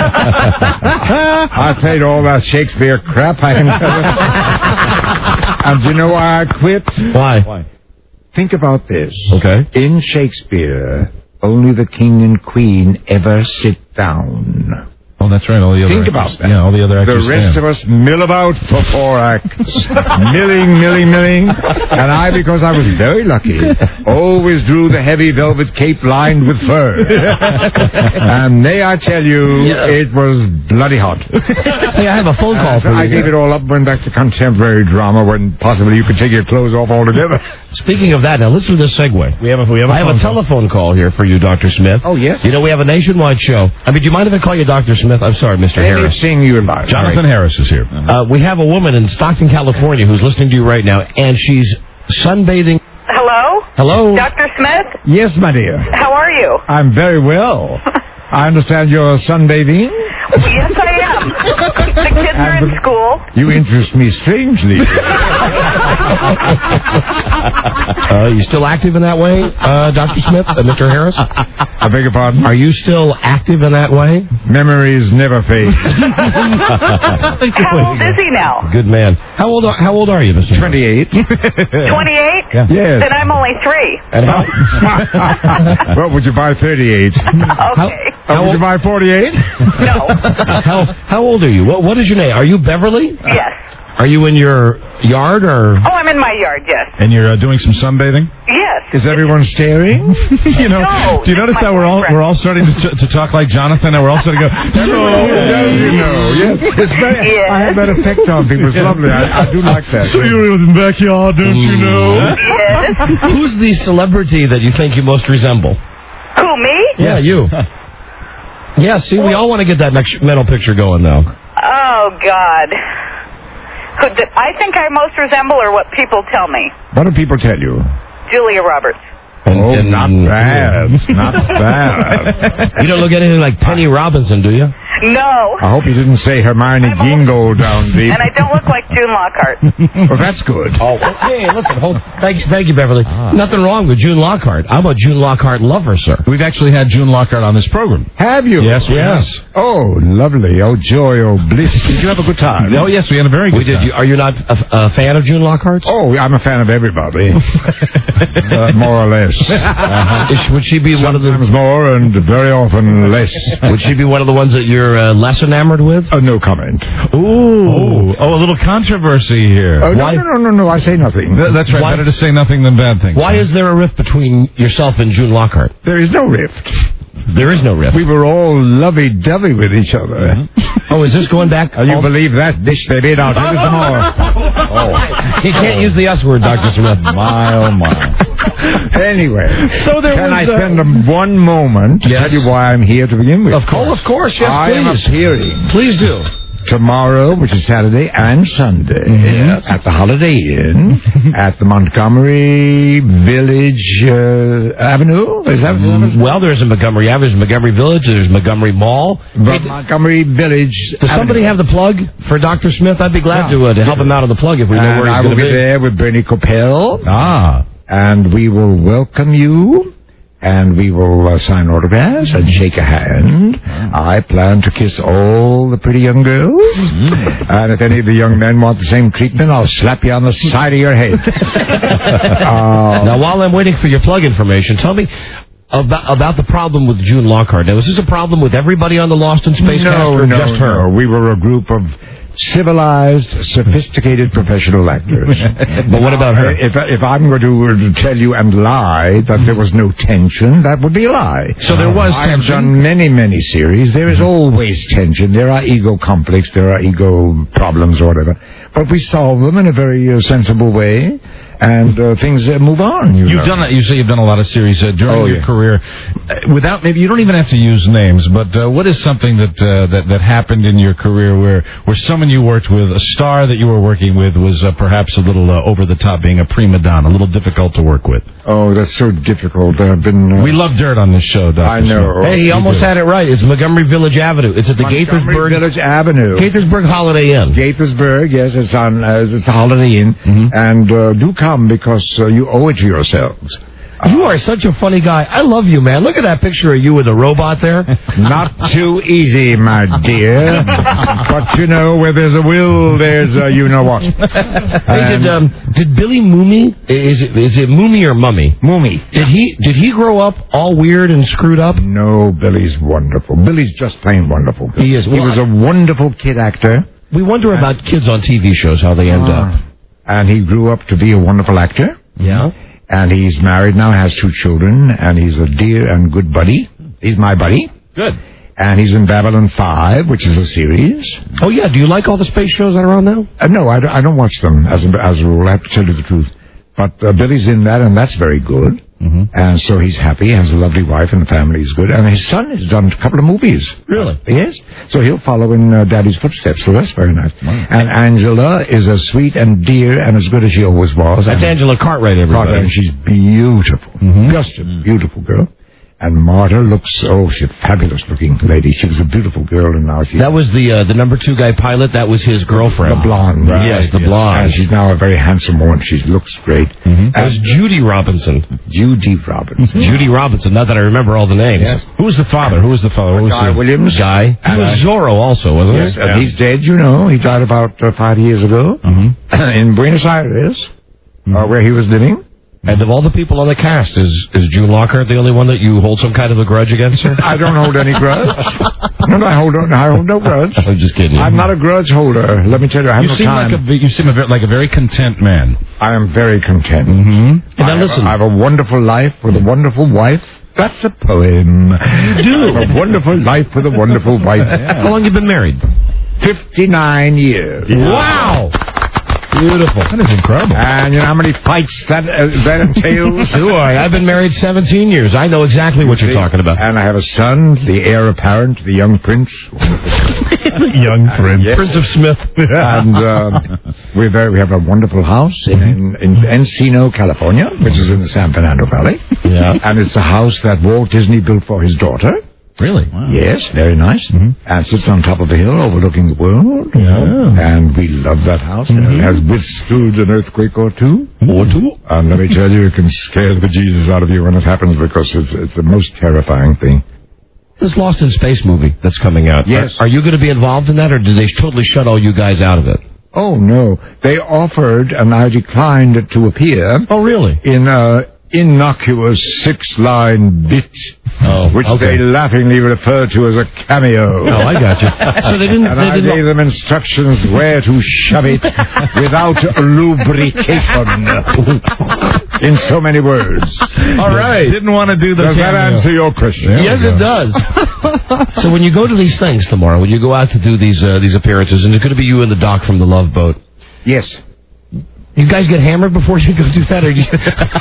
[SPEAKER 4] I played all that Shakespeare crap. I can And do you know why I quit?
[SPEAKER 5] Why? Why?
[SPEAKER 4] Think about this.
[SPEAKER 5] Okay.
[SPEAKER 4] In Shakespeare, only the king and queen ever sit down.
[SPEAKER 6] Oh, that's right. All the other
[SPEAKER 4] Think
[SPEAKER 6] actors,
[SPEAKER 4] about that.
[SPEAKER 6] Yeah, all the other actors.
[SPEAKER 4] The rest
[SPEAKER 6] stand.
[SPEAKER 4] of us mill about for four acts. milling, milling, milling. And I, because I was very lucky, always drew the heavy velvet cape lined with fur. And may I tell you,
[SPEAKER 5] Yeah.
[SPEAKER 4] it was bloody hot.
[SPEAKER 5] Hey, I have a phone call
[SPEAKER 4] Uh,
[SPEAKER 5] for
[SPEAKER 4] so
[SPEAKER 5] you.
[SPEAKER 4] I gave it all up, went back to contemporary drama when possibly you could take your clothes off altogether.
[SPEAKER 5] Speaking of that, now listen to this segue.
[SPEAKER 6] We have a, we have a
[SPEAKER 5] I have a
[SPEAKER 6] phone call.
[SPEAKER 5] telephone call here for you, Doctor Smith.
[SPEAKER 4] Oh, yes?
[SPEAKER 5] You know, we have a nationwide show. I mean, do you mind if I call you Doctor Smith? I'm sorry, Mister Harris.
[SPEAKER 4] Anything you like.
[SPEAKER 6] Jonathan Harris is here.
[SPEAKER 5] Uh, we have a woman in Stockton, California, who's listening to you right now, and she's sunbathing.
[SPEAKER 11] Hello?
[SPEAKER 5] Hello?
[SPEAKER 11] Doctor Smith?
[SPEAKER 4] Yes, my dear.
[SPEAKER 11] How are you?
[SPEAKER 4] I'm very well. I understand you're sunbathing.
[SPEAKER 11] Yes, I am. The kids are in school.
[SPEAKER 4] You interest me strangely.
[SPEAKER 5] Uh, you still active in that way, uh, Doctor Smith, uh, Mister Harris?
[SPEAKER 4] I beg your pardon?
[SPEAKER 5] Are you still active in that way?
[SPEAKER 4] Memories never fade.
[SPEAKER 11] How old is he now?
[SPEAKER 5] Good man. How old are, how old are you, Mister
[SPEAKER 4] twenty-eight.
[SPEAKER 11] twenty-eight?
[SPEAKER 5] Yeah.
[SPEAKER 4] Yes.
[SPEAKER 11] Then I'm only three.
[SPEAKER 5] And how,
[SPEAKER 4] Well, would you buy thirty-eight?
[SPEAKER 11] Okay.
[SPEAKER 4] Uh, would you buy forty-eight?
[SPEAKER 11] No.
[SPEAKER 5] how, how old are you? What, what is your name? Are you Beverly?
[SPEAKER 11] Yes.
[SPEAKER 5] Are you in your yard or?
[SPEAKER 11] Oh, I'm in my yard, yes.
[SPEAKER 6] And you're uh, doing some sunbathing?
[SPEAKER 11] Yes.
[SPEAKER 4] Is everyone staring?
[SPEAKER 6] you know,
[SPEAKER 11] No,
[SPEAKER 6] do you notice
[SPEAKER 11] it's my
[SPEAKER 6] how we're all
[SPEAKER 11] boyfriend.
[SPEAKER 6] we're all starting to, to talk like Jonathan, and we're all starting to go.
[SPEAKER 4] No, you know, yes. It's very,
[SPEAKER 11] Yes.
[SPEAKER 4] I have that effect on people. It's lovely. I, I do like that.
[SPEAKER 6] So you're in the backyard, don't you know?
[SPEAKER 11] Yes.
[SPEAKER 5] Who's the celebrity that you think you most resemble?
[SPEAKER 11] Who, me?
[SPEAKER 5] Yeah, you. Yeah, see, we all want to get that next mental picture going now.
[SPEAKER 11] Oh, God. Who, did, I think I most resemble or what people tell me.
[SPEAKER 4] What do people tell you?
[SPEAKER 11] Julia Roberts.
[SPEAKER 4] Oh,
[SPEAKER 5] and-
[SPEAKER 4] not bad. Not bad.
[SPEAKER 5] You don't look anything like Penny Robinson, do you?
[SPEAKER 11] No.
[SPEAKER 4] I hope you didn't say Hermione Gingo down deep.
[SPEAKER 11] And I don't look like June Lockhart.
[SPEAKER 4] Well, that's good.
[SPEAKER 5] Oh, hey, listen, hold. Thank, thank you, Beverly. Nothing wrong with June Lockhart. I'm a June Lockhart lover, sir.
[SPEAKER 6] We've actually had June Lockhart on this program.
[SPEAKER 4] Have you?
[SPEAKER 6] Yes, we
[SPEAKER 5] Yes.
[SPEAKER 6] have.
[SPEAKER 4] Oh, lovely. Oh, joy. Oh, bliss. Did you have a good time?
[SPEAKER 6] Oh, yes, we had a very good
[SPEAKER 5] We did.
[SPEAKER 6] time.
[SPEAKER 5] You, are you not a, a fan of June Lockhart?
[SPEAKER 4] Oh, I'm a fan of everybody. uh, more or less.
[SPEAKER 5] Uh-huh. Is, would she be one of the?
[SPEAKER 4] Sometimes more and very often less.
[SPEAKER 5] Would she be one of the ones that you're uh, less enamored with?
[SPEAKER 4] Uh, no comment.
[SPEAKER 6] Ooh. Oh, a little controversy here.
[SPEAKER 4] Oh, no,
[SPEAKER 5] Why-
[SPEAKER 4] no, no, no, no, I say nothing.
[SPEAKER 6] Th- that's right.
[SPEAKER 5] Why-
[SPEAKER 6] Better to say nothing than bad things.
[SPEAKER 5] Why is there a rift between yourself and June Lockhart?
[SPEAKER 4] There is no rift.
[SPEAKER 5] There is no rift.
[SPEAKER 4] We were all lovey-dovey with each other.
[SPEAKER 5] Mm-hmm. Oh, is this going back?
[SPEAKER 4] Oh, you all... believe that dish, baby? Now, tell us more.
[SPEAKER 5] Oh. You can't use the S word, Doctor Smith.
[SPEAKER 4] My, oh, my. Anyway,
[SPEAKER 5] so there
[SPEAKER 4] can
[SPEAKER 5] was,
[SPEAKER 4] I spend uh... one moment to
[SPEAKER 5] yes.
[SPEAKER 4] tell you why I'm here to begin with?
[SPEAKER 5] Of course, oh, of course, yes,
[SPEAKER 4] I
[SPEAKER 5] please.
[SPEAKER 4] am appearing.
[SPEAKER 5] Please do.
[SPEAKER 4] Tomorrow, which is Saturday and Sunday, yes. at the Holiday Inn, at the Montgomery Village uh, Avenue. Is that
[SPEAKER 5] mm, well, there's a Montgomery Avenue, there's Montgomery Village, there's Montgomery Mall.
[SPEAKER 4] But hey, Montgomery Village.
[SPEAKER 5] Does
[SPEAKER 4] Avenue.
[SPEAKER 5] somebody have the plug for Doctor Smith? I'd be glad yeah. to uh, to help him out on the plug if we know
[SPEAKER 4] and
[SPEAKER 5] where he's
[SPEAKER 4] I
[SPEAKER 5] going to
[SPEAKER 4] be. I will be there with Bernie Coppell.
[SPEAKER 5] Ah.
[SPEAKER 4] And we will welcome you. And we will uh, sign autographs and shake a hand. I plan to kiss all the pretty young girls. Mm. And if any of the young men want the same treatment, I'll slap you on the side of your head. uh,
[SPEAKER 5] now, while I'm waiting for your plug information, tell me about, about the problem with June Lockhart. Now, is this a problem with everybody on the Lost in Space
[SPEAKER 4] no,
[SPEAKER 5] cast or
[SPEAKER 4] no,
[SPEAKER 5] just her?
[SPEAKER 4] No, we were a group of civilized, sophisticated professional actors.
[SPEAKER 5] But what about her?
[SPEAKER 4] If, if I'm going to tell you and lie that there was no tension, that would be a lie.
[SPEAKER 5] So there was
[SPEAKER 4] I've
[SPEAKER 5] tension?
[SPEAKER 4] done many, many series. There is always tension. There are ego conflicts. There are ego problems or whatever. But we solve them in a very uh, sensible way. And uh, things uh, move on. You
[SPEAKER 6] you've
[SPEAKER 4] know.
[SPEAKER 6] done that. You say you've done a lot of series uh, during
[SPEAKER 4] oh,
[SPEAKER 6] your
[SPEAKER 4] yeah.
[SPEAKER 6] career. Uh, without maybe you don't even have to use names, but uh, what is something that, uh, that that happened in your career where where someone you worked with, a star that you were working with, was uh, perhaps a little uh, over the top, being a prima donna, a little difficult to work with?
[SPEAKER 4] Oh, that's so difficult. I've been. Uh,
[SPEAKER 6] we love dirt on this show, Doctor
[SPEAKER 4] I know.
[SPEAKER 5] Hey, he
[SPEAKER 4] we
[SPEAKER 5] almost
[SPEAKER 4] do.
[SPEAKER 5] had it right. It's Montgomery Village Avenue. It's at the
[SPEAKER 4] Montgomery
[SPEAKER 5] Gaithersburg
[SPEAKER 4] Village Avenue.
[SPEAKER 5] Gaithersburg Holiday Inn.
[SPEAKER 4] Gaithersburg, yes, it's on. Uh, it's a Holiday Inn,
[SPEAKER 5] mm-hmm.
[SPEAKER 4] and uh, do come because uh, you owe it to yourselves.
[SPEAKER 5] You are such a funny guy. I love you, man. Look at that picture of you with a robot there.
[SPEAKER 4] Not too easy, my dear. But you know, where there's a will, there's a you know what.
[SPEAKER 5] Hey, did um, did Billy Mooney? Is it is it Mooney or Mummy?
[SPEAKER 4] Mooney.
[SPEAKER 5] Did he did he grow up all weird and screwed up?
[SPEAKER 4] No, Billy's wonderful. Billy's just plain wonderful.
[SPEAKER 5] He is.
[SPEAKER 4] He
[SPEAKER 5] Well,
[SPEAKER 4] was a wonderful kid actor.
[SPEAKER 5] We wonder about kids on T V shows, how they end
[SPEAKER 4] Ah.
[SPEAKER 5] up.
[SPEAKER 4] And he grew up to be a wonderful actor.
[SPEAKER 5] Yeah.
[SPEAKER 4] And he's married now, has two children, and he's a dear and good buddy. He's my buddy.
[SPEAKER 5] Good.
[SPEAKER 4] And he's in Babylon five, which is a series.
[SPEAKER 5] Oh, yeah. Do you like all the space shows that are on now?
[SPEAKER 4] Uh, no, I, don't- I don't watch them as a, as a rule. I have to tell you the truth. But uh, Billy's in that, and that's very good.
[SPEAKER 5] Mm-hmm.
[SPEAKER 4] And so he's happy, has a lovely wife, and the family is good. And his son has done a couple of movies.
[SPEAKER 5] Really?
[SPEAKER 4] Yes. So he'll follow in uh, Daddy's footsteps, so that's very nice.
[SPEAKER 5] Wow.
[SPEAKER 4] And Angela is as sweet and dear and as good as she always was.
[SPEAKER 5] That's
[SPEAKER 4] and
[SPEAKER 5] Angela Cartwright, everybody.
[SPEAKER 4] Cartwright, and she's beautiful.
[SPEAKER 5] Mm-hmm.
[SPEAKER 4] Just a beautiful girl. And Marta looks, oh, she's a fabulous-looking lady. She was a beautiful girl, and now she's...
[SPEAKER 5] That was the uh, the number two guy pilot. That was his girlfriend.
[SPEAKER 4] The blonde. Right?
[SPEAKER 5] Yes, the
[SPEAKER 4] yes.
[SPEAKER 5] blonde.
[SPEAKER 4] And she's now a very handsome woman. She looks great.
[SPEAKER 5] Mm-hmm. That was Judy Robinson.
[SPEAKER 4] Judy Robinson.
[SPEAKER 5] Judy Robinson. Not that I remember all the names.
[SPEAKER 4] Yes.
[SPEAKER 6] Who was the father? Who was the father? Who was
[SPEAKER 4] Guy
[SPEAKER 6] the...
[SPEAKER 4] Williams.
[SPEAKER 5] Guy. He
[SPEAKER 4] And,
[SPEAKER 5] was
[SPEAKER 4] uh,
[SPEAKER 5] Zorro also, wasn't
[SPEAKER 4] Yes,
[SPEAKER 5] he?
[SPEAKER 4] and he's dead, you know. He died about uh, five years ago
[SPEAKER 5] Mm-hmm.
[SPEAKER 4] in Buenos Aires,
[SPEAKER 5] Mm-hmm.
[SPEAKER 4] uh, where he was living.
[SPEAKER 5] And of all the people on the cast, is is June Lockhart the only one that you hold some kind of a grudge against her?
[SPEAKER 4] I don't hold any grudge. No, no, I hold, no, I hold no grudge.
[SPEAKER 5] I'm just kidding.
[SPEAKER 4] I'm not a grudge holder. Let me tell you, I have
[SPEAKER 6] You
[SPEAKER 4] no
[SPEAKER 6] seem
[SPEAKER 4] time.
[SPEAKER 6] like a you seem a very, like a very content man.
[SPEAKER 4] I am very content.
[SPEAKER 5] Mm-hmm.
[SPEAKER 4] I,
[SPEAKER 5] Now
[SPEAKER 4] have,
[SPEAKER 5] listen.
[SPEAKER 4] I have a wonderful life with a wonderful wife. That's a poem.
[SPEAKER 5] You do.
[SPEAKER 4] I have a wonderful life with a wonderful wife.
[SPEAKER 5] How long you been married?
[SPEAKER 4] fifty-nine years.
[SPEAKER 5] Wow. Beautiful.
[SPEAKER 6] That is incredible.
[SPEAKER 4] And you know how many fights that uh, that entails?
[SPEAKER 5] Sure. I've been married seventeen years. I know exactly what you're talking about.
[SPEAKER 4] And I have a son, the heir apparent, the young prince.
[SPEAKER 6] Young prince.
[SPEAKER 4] Yes.
[SPEAKER 5] Prince of Smith.
[SPEAKER 4] And um, we're very, we have a wonderful house in, in, in Encino, California, which is in the San Fernando Valley.
[SPEAKER 5] Yeah.
[SPEAKER 4] And it's a house that Walt Disney built for his daughter.
[SPEAKER 5] Really? Wow.
[SPEAKER 4] Yes, very nice.
[SPEAKER 5] Mm-hmm.
[SPEAKER 4] And sits on top of a hill overlooking the world.
[SPEAKER 5] Yeah.
[SPEAKER 4] And we love that house.
[SPEAKER 5] Mm-hmm.
[SPEAKER 4] It has withstood an earthquake or two.
[SPEAKER 5] Or two?
[SPEAKER 4] And let me tell you, it can scare the bejesus out of you when it happens because it's, it's the most terrifying thing.
[SPEAKER 5] This Lost in Space movie that's coming out.
[SPEAKER 4] Yes.
[SPEAKER 5] Are, are you going to be involved in that, or did they totally shut all you guys out of it?
[SPEAKER 4] Oh, no. They offered, and I declined to appear.
[SPEAKER 5] Oh, really?
[SPEAKER 4] In a innocuous six-line bit,
[SPEAKER 5] Oh,
[SPEAKER 4] which
[SPEAKER 5] okay.
[SPEAKER 4] they laughingly refer to as a cameo.
[SPEAKER 5] Oh, I got you. So they didn't.
[SPEAKER 4] And
[SPEAKER 5] They
[SPEAKER 4] I
[SPEAKER 5] didn't
[SPEAKER 4] gave them instructions where to shove it without lubrication. in so many words.
[SPEAKER 5] All right.
[SPEAKER 6] Didn't want to do the
[SPEAKER 4] Does that
[SPEAKER 6] cameo.
[SPEAKER 4] answer your question?
[SPEAKER 5] Yes, it does. So when you go to these things tomorrow, when you go out to do these uh, these appearances, and it's going to be you and the doc from the Love Boat.
[SPEAKER 4] Yes.
[SPEAKER 5] You guys get hammered before you go do that, or you...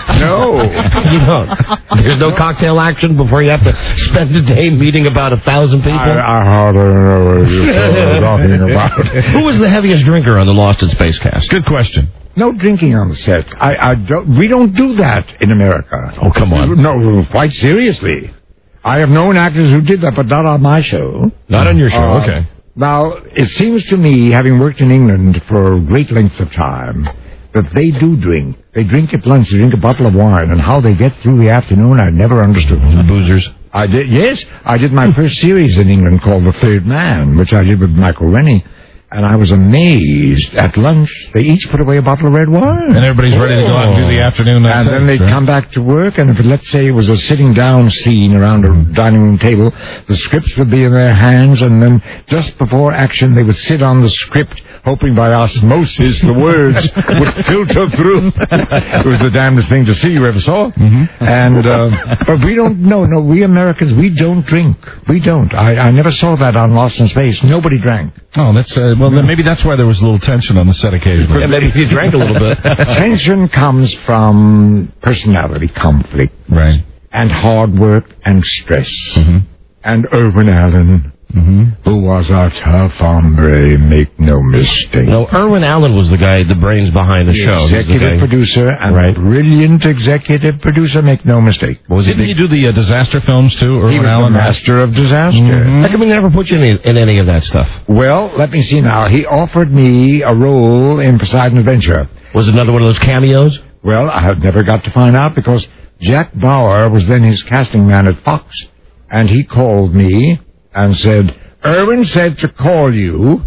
[SPEAKER 4] No.
[SPEAKER 5] You don't. There's no cocktail action before you have to spend a day meeting about a thousand people?
[SPEAKER 4] I, I hardly know what you're talking about.
[SPEAKER 5] Who was the heaviest drinker on the Lost in Space cast?
[SPEAKER 6] Good question.
[SPEAKER 4] No drinking on the set. I, I don't. We don't do that in America.
[SPEAKER 5] Oh, come on.
[SPEAKER 4] No, quite seriously. I have known actors who did that, but not on my show.
[SPEAKER 5] Not on your show,
[SPEAKER 4] Uh,
[SPEAKER 5] okay.
[SPEAKER 4] Now, it seems to me, having worked in England for great lengths of time, that they do drink. They drink at lunch. They drink a bottle of wine, and how they get through the afternoon, I never understood.
[SPEAKER 5] The boozers.
[SPEAKER 4] I did. Yes, I did my first series in England called The Third Man, which I did with Michael Rennie. And I was amazed. At lunch, they each put away a bottle of red wine.
[SPEAKER 6] And everybody's ready to go out and do the afternoon.
[SPEAKER 4] And then they'd come back to work, and if, let's say, it was a sitting-down scene around a dining room table, the scripts would be in their hands, and then just before action, they would sit on the script, hoping by osmosis the words would filter through. It was the damnedest thing to see you ever saw.
[SPEAKER 6] Mm-hmm.
[SPEAKER 4] And uh, but we don't, no, no, we Americans, we don't drink. We don't. I, I never saw that on Lost in Space. Nobody drank.
[SPEAKER 6] Oh, that's uh, well. Then maybe that's why there was a little tension on the set occasionally.
[SPEAKER 5] Yeah, maybe if you drank a little bit.
[SPEAKER 4] Tension comes from personality conflict,
[SPEAKER 6] right?
[SPEAKER 4] And hard work and stress.
[SPEAKER 6] Mm-hmm.
[SPEAKER 4] And Irwin Allen,
[SPEAKER 6] mm-hmm.
[SPEAKER 4] who was a tough hombre, make no mistake.
[SPEAKER 5] No, Irwin Allen was the guy, the brains behind the,
[SPEAKER 4] the
[SPEAKER 5] show.
[SPEAKER 4] Executive
[SPEAKER 5] the
[SPEAKER 4] producer and
[SPEAKER 5] right.
[SPEAKER 4] brilliant executive producer, make no mistake.
[SPEAKER 5] Was
[SPEAKER 6] Didn't he do the uh, disaster films too? Irwin
[SPEAKER 4] he was
[SPEAKER 6] Allen,
[SPEAKER 4] the master of disaster.
[SPEAKER 5] Mm-hmm. How come he never put you in, in any of that stuff?
[SPEAKER 4] Well, let me see now. He offered me a role in Poseidon Adventure.
[SPEAKER 5] Was it another one of those cameos?
[SPEAKER 4] Well, I had never got to find out because Jack Bauer was then his casting man at Fox, and he called me and said, Irwin said to call you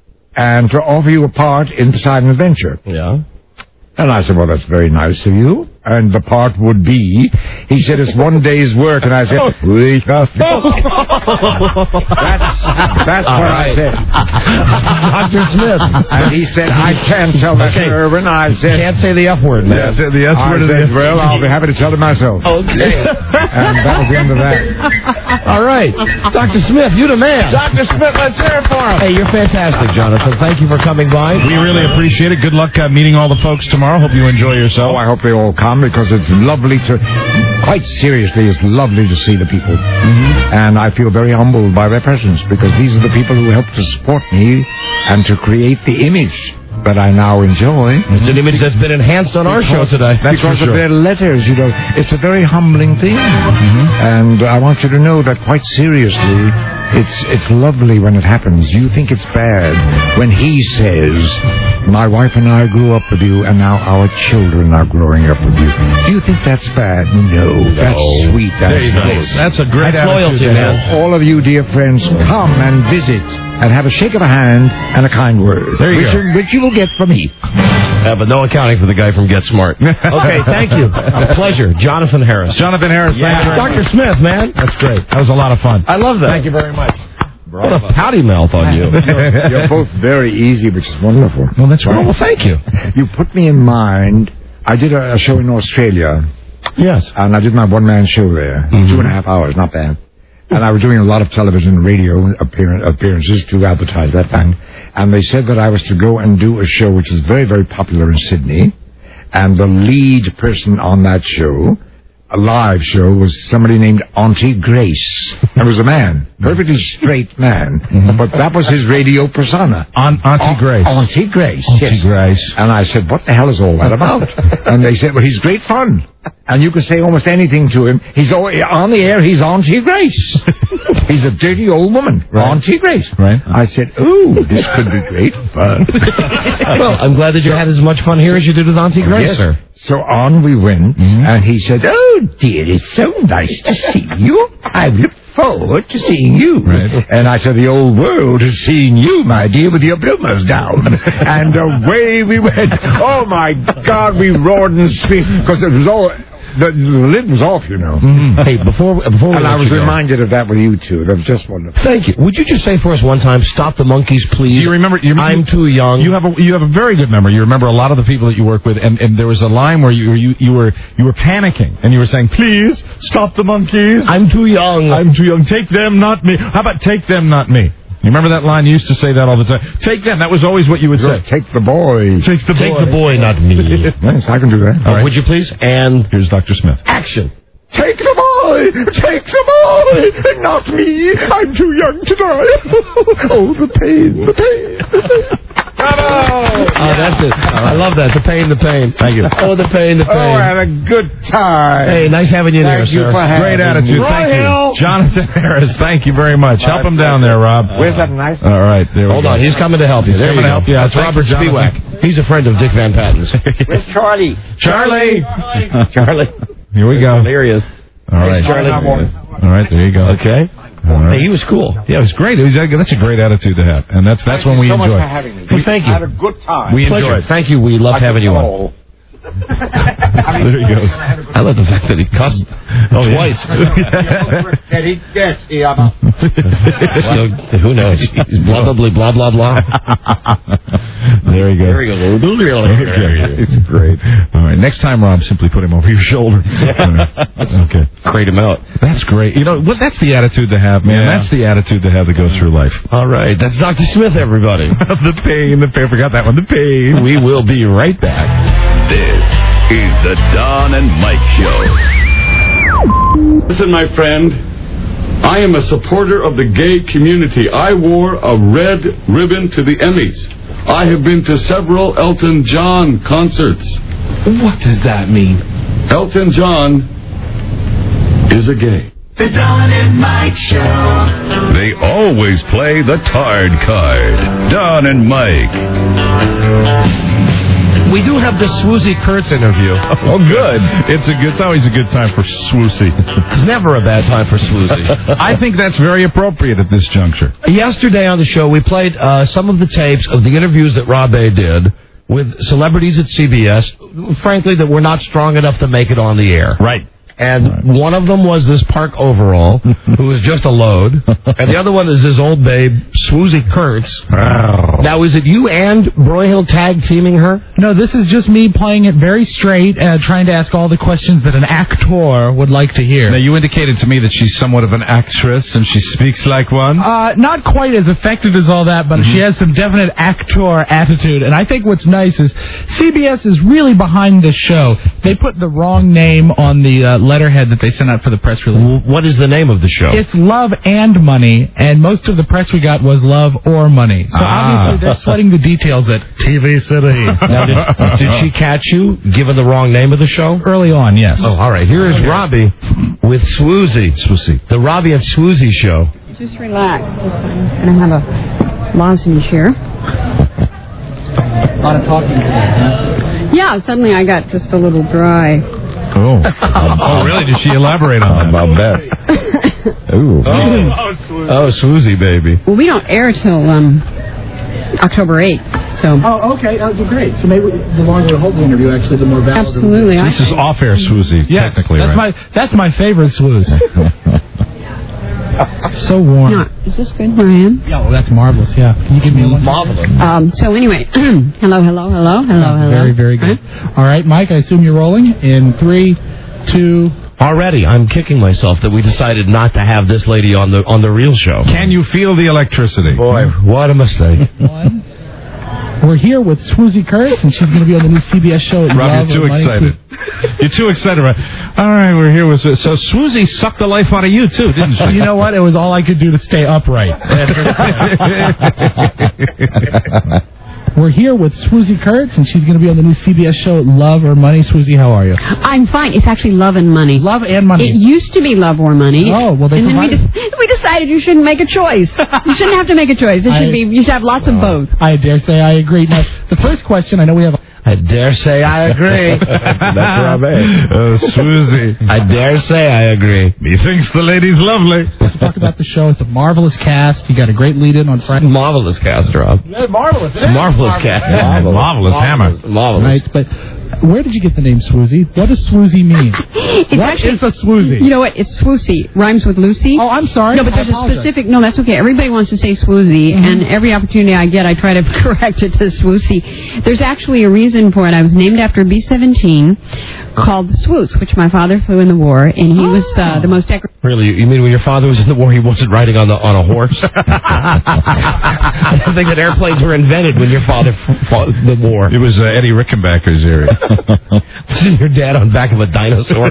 [SPEAKER 4] and to offer you a part in Poseidon Adventure.
[SPEAKER 5] Yeah.
[SPEAKER 4] And I said, well, that's very nice of you. And the part would be, he said, it's one day's work. And I said, we have to. That's, that's what right. I said.
[SPEAKER 5] Doctor Smith.
[SPEAKER 4] And he said, I can't tell that
[SPEAKER 5] okay.
[SPEAKER 4] to Irwin. I said,
[SPEAKER 5] can't say the F word, man.
[SPEAKER 4] Yes, the S word. I said, well, I'll be happy to tell it myself.
[SPEAKER 5] Okay.
[SPEAKER 4] And that was the end of that.
[SPEAKER 5] All right. Doctor Smith, you the man.
[SPEAKER 4] Doctor Smith, let's hear it for him.
[SPEAKER 5] Hey, you're fantastic, Jonathan. Thank you for coming by.
[SPEAKER 6] We really appreciate it. Good luck uh, meeting all the folks tomorrow. Hope you enjoy yourself.
[SPEAKER 4] Oh, I hope they all come because it's lovely to, quite seriously, it's lovely to see the people. Mm-hmm. And I feel very humbled by their presence because these are the people who helped to support me and to create the image that I now enjoy.
[SPEAKER 5] It's an image that's been enhanced on
[SPEAKER 4] because,
[SPEAKER 5] our show today.
[SPEAKER 4] That's because sure. of their letters, you know. It's a very humbling thing. Mm-hmm. And I want you to know that quite seriously, it's it's lovely when it happens. You think it's bad when he says, my wife and I grew up with you, and now our children are growing up with you. Do you think that's bad? No. no. That's sweet. That's nice.
[SPEAKER 6] That's a great
[SPEAKER 5] that's loyalty, man.
[SPEAKER 4] All of you, dear friends, come and visit and have a shake of a hand and a kind word.
[SPEAKER 5] There you
[SPEAKER 4] which,
[SPEAKER 5] go.
[SPEAKER 4] Which you will get from me.
[SPEAKER 5] Yeah, but no accounting for the guy from Get Smart. Okay, thank you. A pleasure. Jonathan Harris.
[SPEAKER 6] Jonathan Harris.
[SPEAKER 5] Yeah. Doctor Smith, man.
[SPEAKER 6] That's great. That was a lot of fun.
[SPEAKER 5] I love that.
[SPEAKER 6] Thank you very much.
[SPEAKER 5] What a pouty mouth on you.
[SPEAKER 4] you're, you're both very easy, which is wonderful.
[SPEAKER 6] Well, that's right.
[SPEAKER 5] Well, thank you.
[SPEAKER 4] You put me in mind. I did a, a show in Australia.
[SPEAKER 5] Yes.
[SPEAKER 4] And I did my one-man show there. Mm-hmm. Two and a half hours, not bad. And I was doing a lot of television and radio appear- appearances to advertise that fact. And they said that I was to go and do a show which is very, very popular in Sydney. And the lead person on that show, a live show, was somebody named Auntie Grace. It was a man, perfectly straight man. Mm-hmm. But that was his radio persona.
[SPEAKER 6] On, Auntie
[SPEAKER 4] A-
[SPEAKER 6] Grace.
[SPEAKER 4] Auntie Grace.
[SPEAKER 6] Auntie
[SPEAKER 4] yes.
[SPEAKER 6] Grace.
[SPEAKER 4] And I said, what the hell is all that about? And they said, well, he's great fun. And you can say almost anything to him. He's always, on the air, he's Auntie Grace. He's a dirty old woman.
[SPEAKER 6] Right.
[SPEAKER 4] Auntie Grace.
[SPEAKER 6] Right.
[SPEAKER 4] I said, ooh, this could be great fun.
[SPEAKER 5] Well, I'm glad that you had as much fun here as you did with Auntie Grace,
[SPEAKER 4] yes.
[SPEAKER 5] sir.
[SPEAKER 4] So on we went, mm-hmm. and he said, oh, dear, it's so nice to see you. I've looked forward to seeing you.
[SPEAKER 6] Right.
[SPEAKER 4] And I said, the old world is seeing you, my dear, with your bloomers down. And away we went. Oh, my God, we roared and screamed, because it was all... the, the lid was off, you know.
[SPEAKER 5] Mm-hmm. Hey, before before we
[SPEAKER 4] and
[SPEAKER 5] let
[SPEAKER 4] I was
[SPEAKER 5] you go,
[SPEAKER 4] reminded of that with you two. That was just wonderful.
[SPEAKER 5] Thank you. Would you just say for us one time, "Stop the monkeys, please"?
[SPEAKER 6] Do you remember? You,
[SPEAKER 5] I'm too young.
[SPEAKER 6] You have a you have a very good memory. You remember a lot of the people that you work with, and, and there was a line where you you you were you were panicking, and you were saying, "Please stop the monkeys.
[SPEAKER 5] I'm too young.
[SPEAKER 6] I'm too young. Take them, not me. How about take them, not me?" You remember that line? You used to say that all the time. Take them. That was always what you would say.
[SPEAKER 4] Take the boy.
[SPEAKER 6] Take the boy.
[SPEAKER 5] Take the boy, not me.
[SPEAKER 4] Yes, I can do that.
[SPEAKER 5] All right. Would you please? And
[SPEAKER 6] here's Doctor Smith.
[SPEAKER 5] Action.
[SPEAKER 4] Take the boy! Take the boy! And not me! I'm too young to die! Oh, the pain, the pain, the pain.
[SPEAKER 5] Bravo! Oh, that's it. I love that. The pain, the pain.
[SPEAKER 6] Thank you.
[SPEAKER 5] Oh, the pain, the pain.
[SPEAKER 4] Oh, I had a good time.
[SPEAKER 5] Hey, nice having you
[SPEAKER 4] Thank
[SPEAKER 5] there,
[SPEAKER 4] you
[SPEAKER 5] sir.
[SPEAKER 4] For having
[SPEAKER 6] Great attitude.
[SPEAKER 4] me.
[SPEAKER 6] Thank you. Jonathan Harris, thank you very much. Help him down there, Rob.
[SPEAKER 4] Where's that knife?
[SPEAKER 6] All right. There we
[SPEAKER 5] Hold
[SPEAKER 6] go.
[SPEAKER 5] on. He's coming to help you.
[SPEAKER 6] He's
[SPEAKER 5] there
[SPEAKER 6] coming
[SPEAKER 5] you
[SPEAKER 6] to
[SPEAKER 5] go.
[SPEAKER 6] help you out.
[SPEAKER 5] That's
[SPEAKER 6] Thank
[SPEAKER 5] Robert
[SPEAKER 6] you, Jonathan.
[SPEAKER 5] Spiewak. He's a friend of Dick Van Patten's.
[SPEAKER 4] Where's Charlie?
[SPEAKER 5] Charlie.
[SPEAKER 4] Charlie.
[SPEAKER 6] Here we go.
[SPEAKER 5] There he is.
[SPEAKER 6] All right.
[SPEAKER 5] Charlie.
[SPEAKER 6] All right. There you go.
[SPEAKER 5] Okay.
[SPEAKER 6] All right.
[SPEAKER 5] Hey, he was cool.
[SPEAKER 6] Yeah, it was great. It was, that's a great attitude to have, and that's that's
[SPEAKER 4] Thank
[SPEAKER 6] when we
[SPEAKER 4] you so
[SPEAKER 6] enjoy.
[SPEAKER 4] much for having me.
[SPEAKER 5] Well, thank you.
[SPEAKER 4] I had a good time.
[SPEAKER 6] We
[SPEAKER 5] Pleasure.
[SPEAKER 6] enjoy it.
[SPEAKER 5] Thank you. We love
[SPEAKER 4] I
[SPEAKER 5] having you on.
[SPEAKER 4] all.
[SPEAKER 6] There he goes.
[SPEAKER 5] I love the fact that he cussed
[SPEAKER 6] Oh, yeah.
[SPEAKER 5] twice. So, who knows? He's blah, blah, blah, blah, blah, blah.
[SPEAKER 6] There he goes.
[SPEAKER 5] There he goes.
[SPEAKER 6] Okay. It's great. All right. Next time, Rob, simply put him over your shoulder. Okay.
[SPEAKER 5] Crate him out.
[SPEAKER 6] That's great. You know, what? That's the attitude to have, man.
[SPEAKER 5] Yeah.
[SPEAKER 6] That's the attitude to have to go through life.
[SPEAKER 5] All right. That's Doctor Smith, everybody.
[SPEAKER 6] The pain, the pain. I forgot that one. The pain.
[SPEAKER 5] We will be right back.
[SPEAKER 1] This is the Don and Mike Show.
[SPEAKER 9] Listen, my friend, I am a supporter of the gay community. I wore a red ribbon to the Emmys. I have been to several Elton John concerts.
[SPEAKER 20] What does that mean?
[SPEAKER 9] Elton John is a gay.
[SPEAKER 16] The Don and Mike Show.
[SPEAKER 1] They always play the Tard card. Don and Mike.
[SPEAKER 5] We do have the Swoozy Kurtz interview.
[SPEAKER 6] Oh, good. It's a good. It's always a good time for Swoozy.
[SPEAKER 5] It's never a bad time for Swoozy.
[SPEAKER 6] I think that's very appropriate at this juncture.
[SPEAKER 5] Yesterday on the show, we played uh, some of the tapes of the interviews that Rob A. did with celebrities at C B S, frankly, that were not strong enough to make it on the air.
[SPEAKER 6] Right.
[SPEAKER 5] And
[SPEAKER 6] right.
[SPEAKER 5] one of them was this Park Overall, who was just a load. And the other one is this old babe, Swoozy Kurtz.
[SPEAKER 6] Wow.
[SPEAKER 5] Now, is it you and Broyhill tag teaming her?
[SPEAKER 20] No, this is just me playing it very straight, uh, trying to ask all the questions that an actor would like to hear.
[SPEAKER 6] Now, you indicated to me that she's somewhat of an actress and she speaks like one.
[SPEAKER 20] Uh, not quite as effective as all that, but mm-hmm. she has some definite actor attitude. And I think what's nice is C B S is really behind this show. They put the wrong name on the uh, letterhead that they sent out for the press release.
[SPEAKER 5] What is the name of the show?
[SPEAKER 20] It's Love and Money, and most of the press we got was Love or Money. So
[SPEAKER 6] Ah.
[SPEAKER 20] obviously they're sweating the details at T V City.
[SPEAKER 5] Now, did, did she catch you, given the wrong name of the show?
[SPEAKER 20] Early on, yes.
[SPEAKER 5] Oh, all right. Here is
[SPEAKER 20] Okay.
[SPEAKER 5] Robbie with Swoozy.
[SPEAKER 6] Swoozy.
[SPEAKER 5] The Robbie and Swoozy show.
[SPEAKER 10] Just relax. And I have a lozenge here.
[SPEAKER 20] A lot of talking today, huh?
[SPEAKER 10] Yeah, suddenly I got just a little dry.
[SPEAKER 6] Oh. Oh, really? Did she elaborate on that?
[SPEAKER 4] About that. Ooh.
[SPEAKER 5] Oh, oh, Swoozy, baby.
[SPEAKER 10] Well, we don't air till um, October eighth, so...
[SPEAKER 20] Oh, okay. That would be great. So maybe the longer we hold the interview, actually, the more valuable.
[SPEAKER 10] Absolutely.
[SPEAKER 6] This is off-air Swoozy,
[SPEAKER 20] yes,
[SPEAKER 6] technically,
[SPEAKER 20] that's
[SPEAKER 6] right?
[SPEAKER 20] My, that's my favorite swooze. So warm.
[SPEAKER 10] Yeah. Is this good where I am?
[SPEAKER 20] Yeah, well, that's marvelous, yeah. Can you give me a one?
[SPEAKER 5] Marvelous.
[SPEAKER 10] Um, so anyway, hello, hello, hello, hello, hello.
[SPEAKER 20] Very, very good. All right, Mike, I assume you're rolling in three, two...
[SPEAKER 5] Already, I'm kicking myself that we decided not to have this lady on the on the real show.
[SPEAKER 6] Can you feel the electricity?
[SPEAKER 5] Boy, what a mistake.
[SPEAKER 20] One. We're here with Swoozy Kurtz, and she's going to be on the new C B S show.
[SPEAKER 6] Rob,
[SPEAKER 20] Love
[SPEAKER 6] you're too
[SPEAKER 20] or Money.
[SPEAKER 6] excited. You're too excited. Right? All right, we're here with... So Swoozy sucked the life out of you, too, didn't she?
[SPEAKER 20] You know what? It was all I could do to stay upright. We're here with Swoozy Kurtz, and she's going to be on the new C B S show Love or Money. Swoozy, how are you?
[SPEAKER 10] I'm fine. It's actually Love and Money.
[SPEAKER 20] Love and Money.
[SPEAKER 10] It used to be Love or Money.
[SPEAKER 20] Oh, well, they
[SPEAKER 10] And then we,
[SPEAKER 20] provided...
[SPEAKER 10] de- we decided you shouldn't make a choice. You shouldn't have to make a choice. It should
[SPEAKER 20] I-
[SPEAKER 10] be. You should have lots of both.
[SPEAKER 20] I dare say I agree. Now, the first question, I know we have...
[SPEAKER 5] I dare say I agree.
[SPEAKER 6] That's Rob A. Oh, Swoozy.
[SPEAKER 5] I dare say I agree.
[SPEAKER 6] He thinks the lady's lovely.
[SPEAKER 20] Let's talk about the show. It's a marvelous cast. You got a great lead-in on Friday.
[SPEAKER 5] Marvelous cast, Rob.
[SPEAKER 20] Yeah, marvelous.
[SPEAKER 5] It's a marvelous cast.
[SPEAKER 6] Marvelous, marvelous hammer.
[SPEAKER 5] Marvelous.
[SPEAKER 20] Right, but Where did you get the name Swoozy? What does Swoozy mean?
[SPEAKER 10] It's
[SPEAKER 20] What
[SPEAKER 10] actually,
[SPEAKER 20] is a Swoozy?
[SPEAKER 10] You know what? It's Swoosy. Rhymes with Lucy.
[SPEAKER 20] Oh, I'm sorry.
[SPEAKER 10] No, but
[SPEAKER 20] I
[SPEAKER 10] there's a
[SPEAKER 20] apologize.
[SPEAKER 10] specific... No, that's okay. Everybody wants to say Swoozy,
[SPEAKER 20] Mm-hmm.
[SPEAKER 10] and every opportunity I get, I try to correct it to Swoosy. There's actually a reason for it. I was named after a B seventeen called the Swoos, which my father flew in the war, and he was uh, the most decorated...
[SPEAKER 5] Really? You mean when your father was in the war, he wasn't riding on the on a horse? I think that airplanes were invented when your father f- fought the war.
[SPEAKER 6] It was uh, Eddie Rickenbacker's area.
[SPEAKER 5] Wasn't your dad on back of a dinosaur?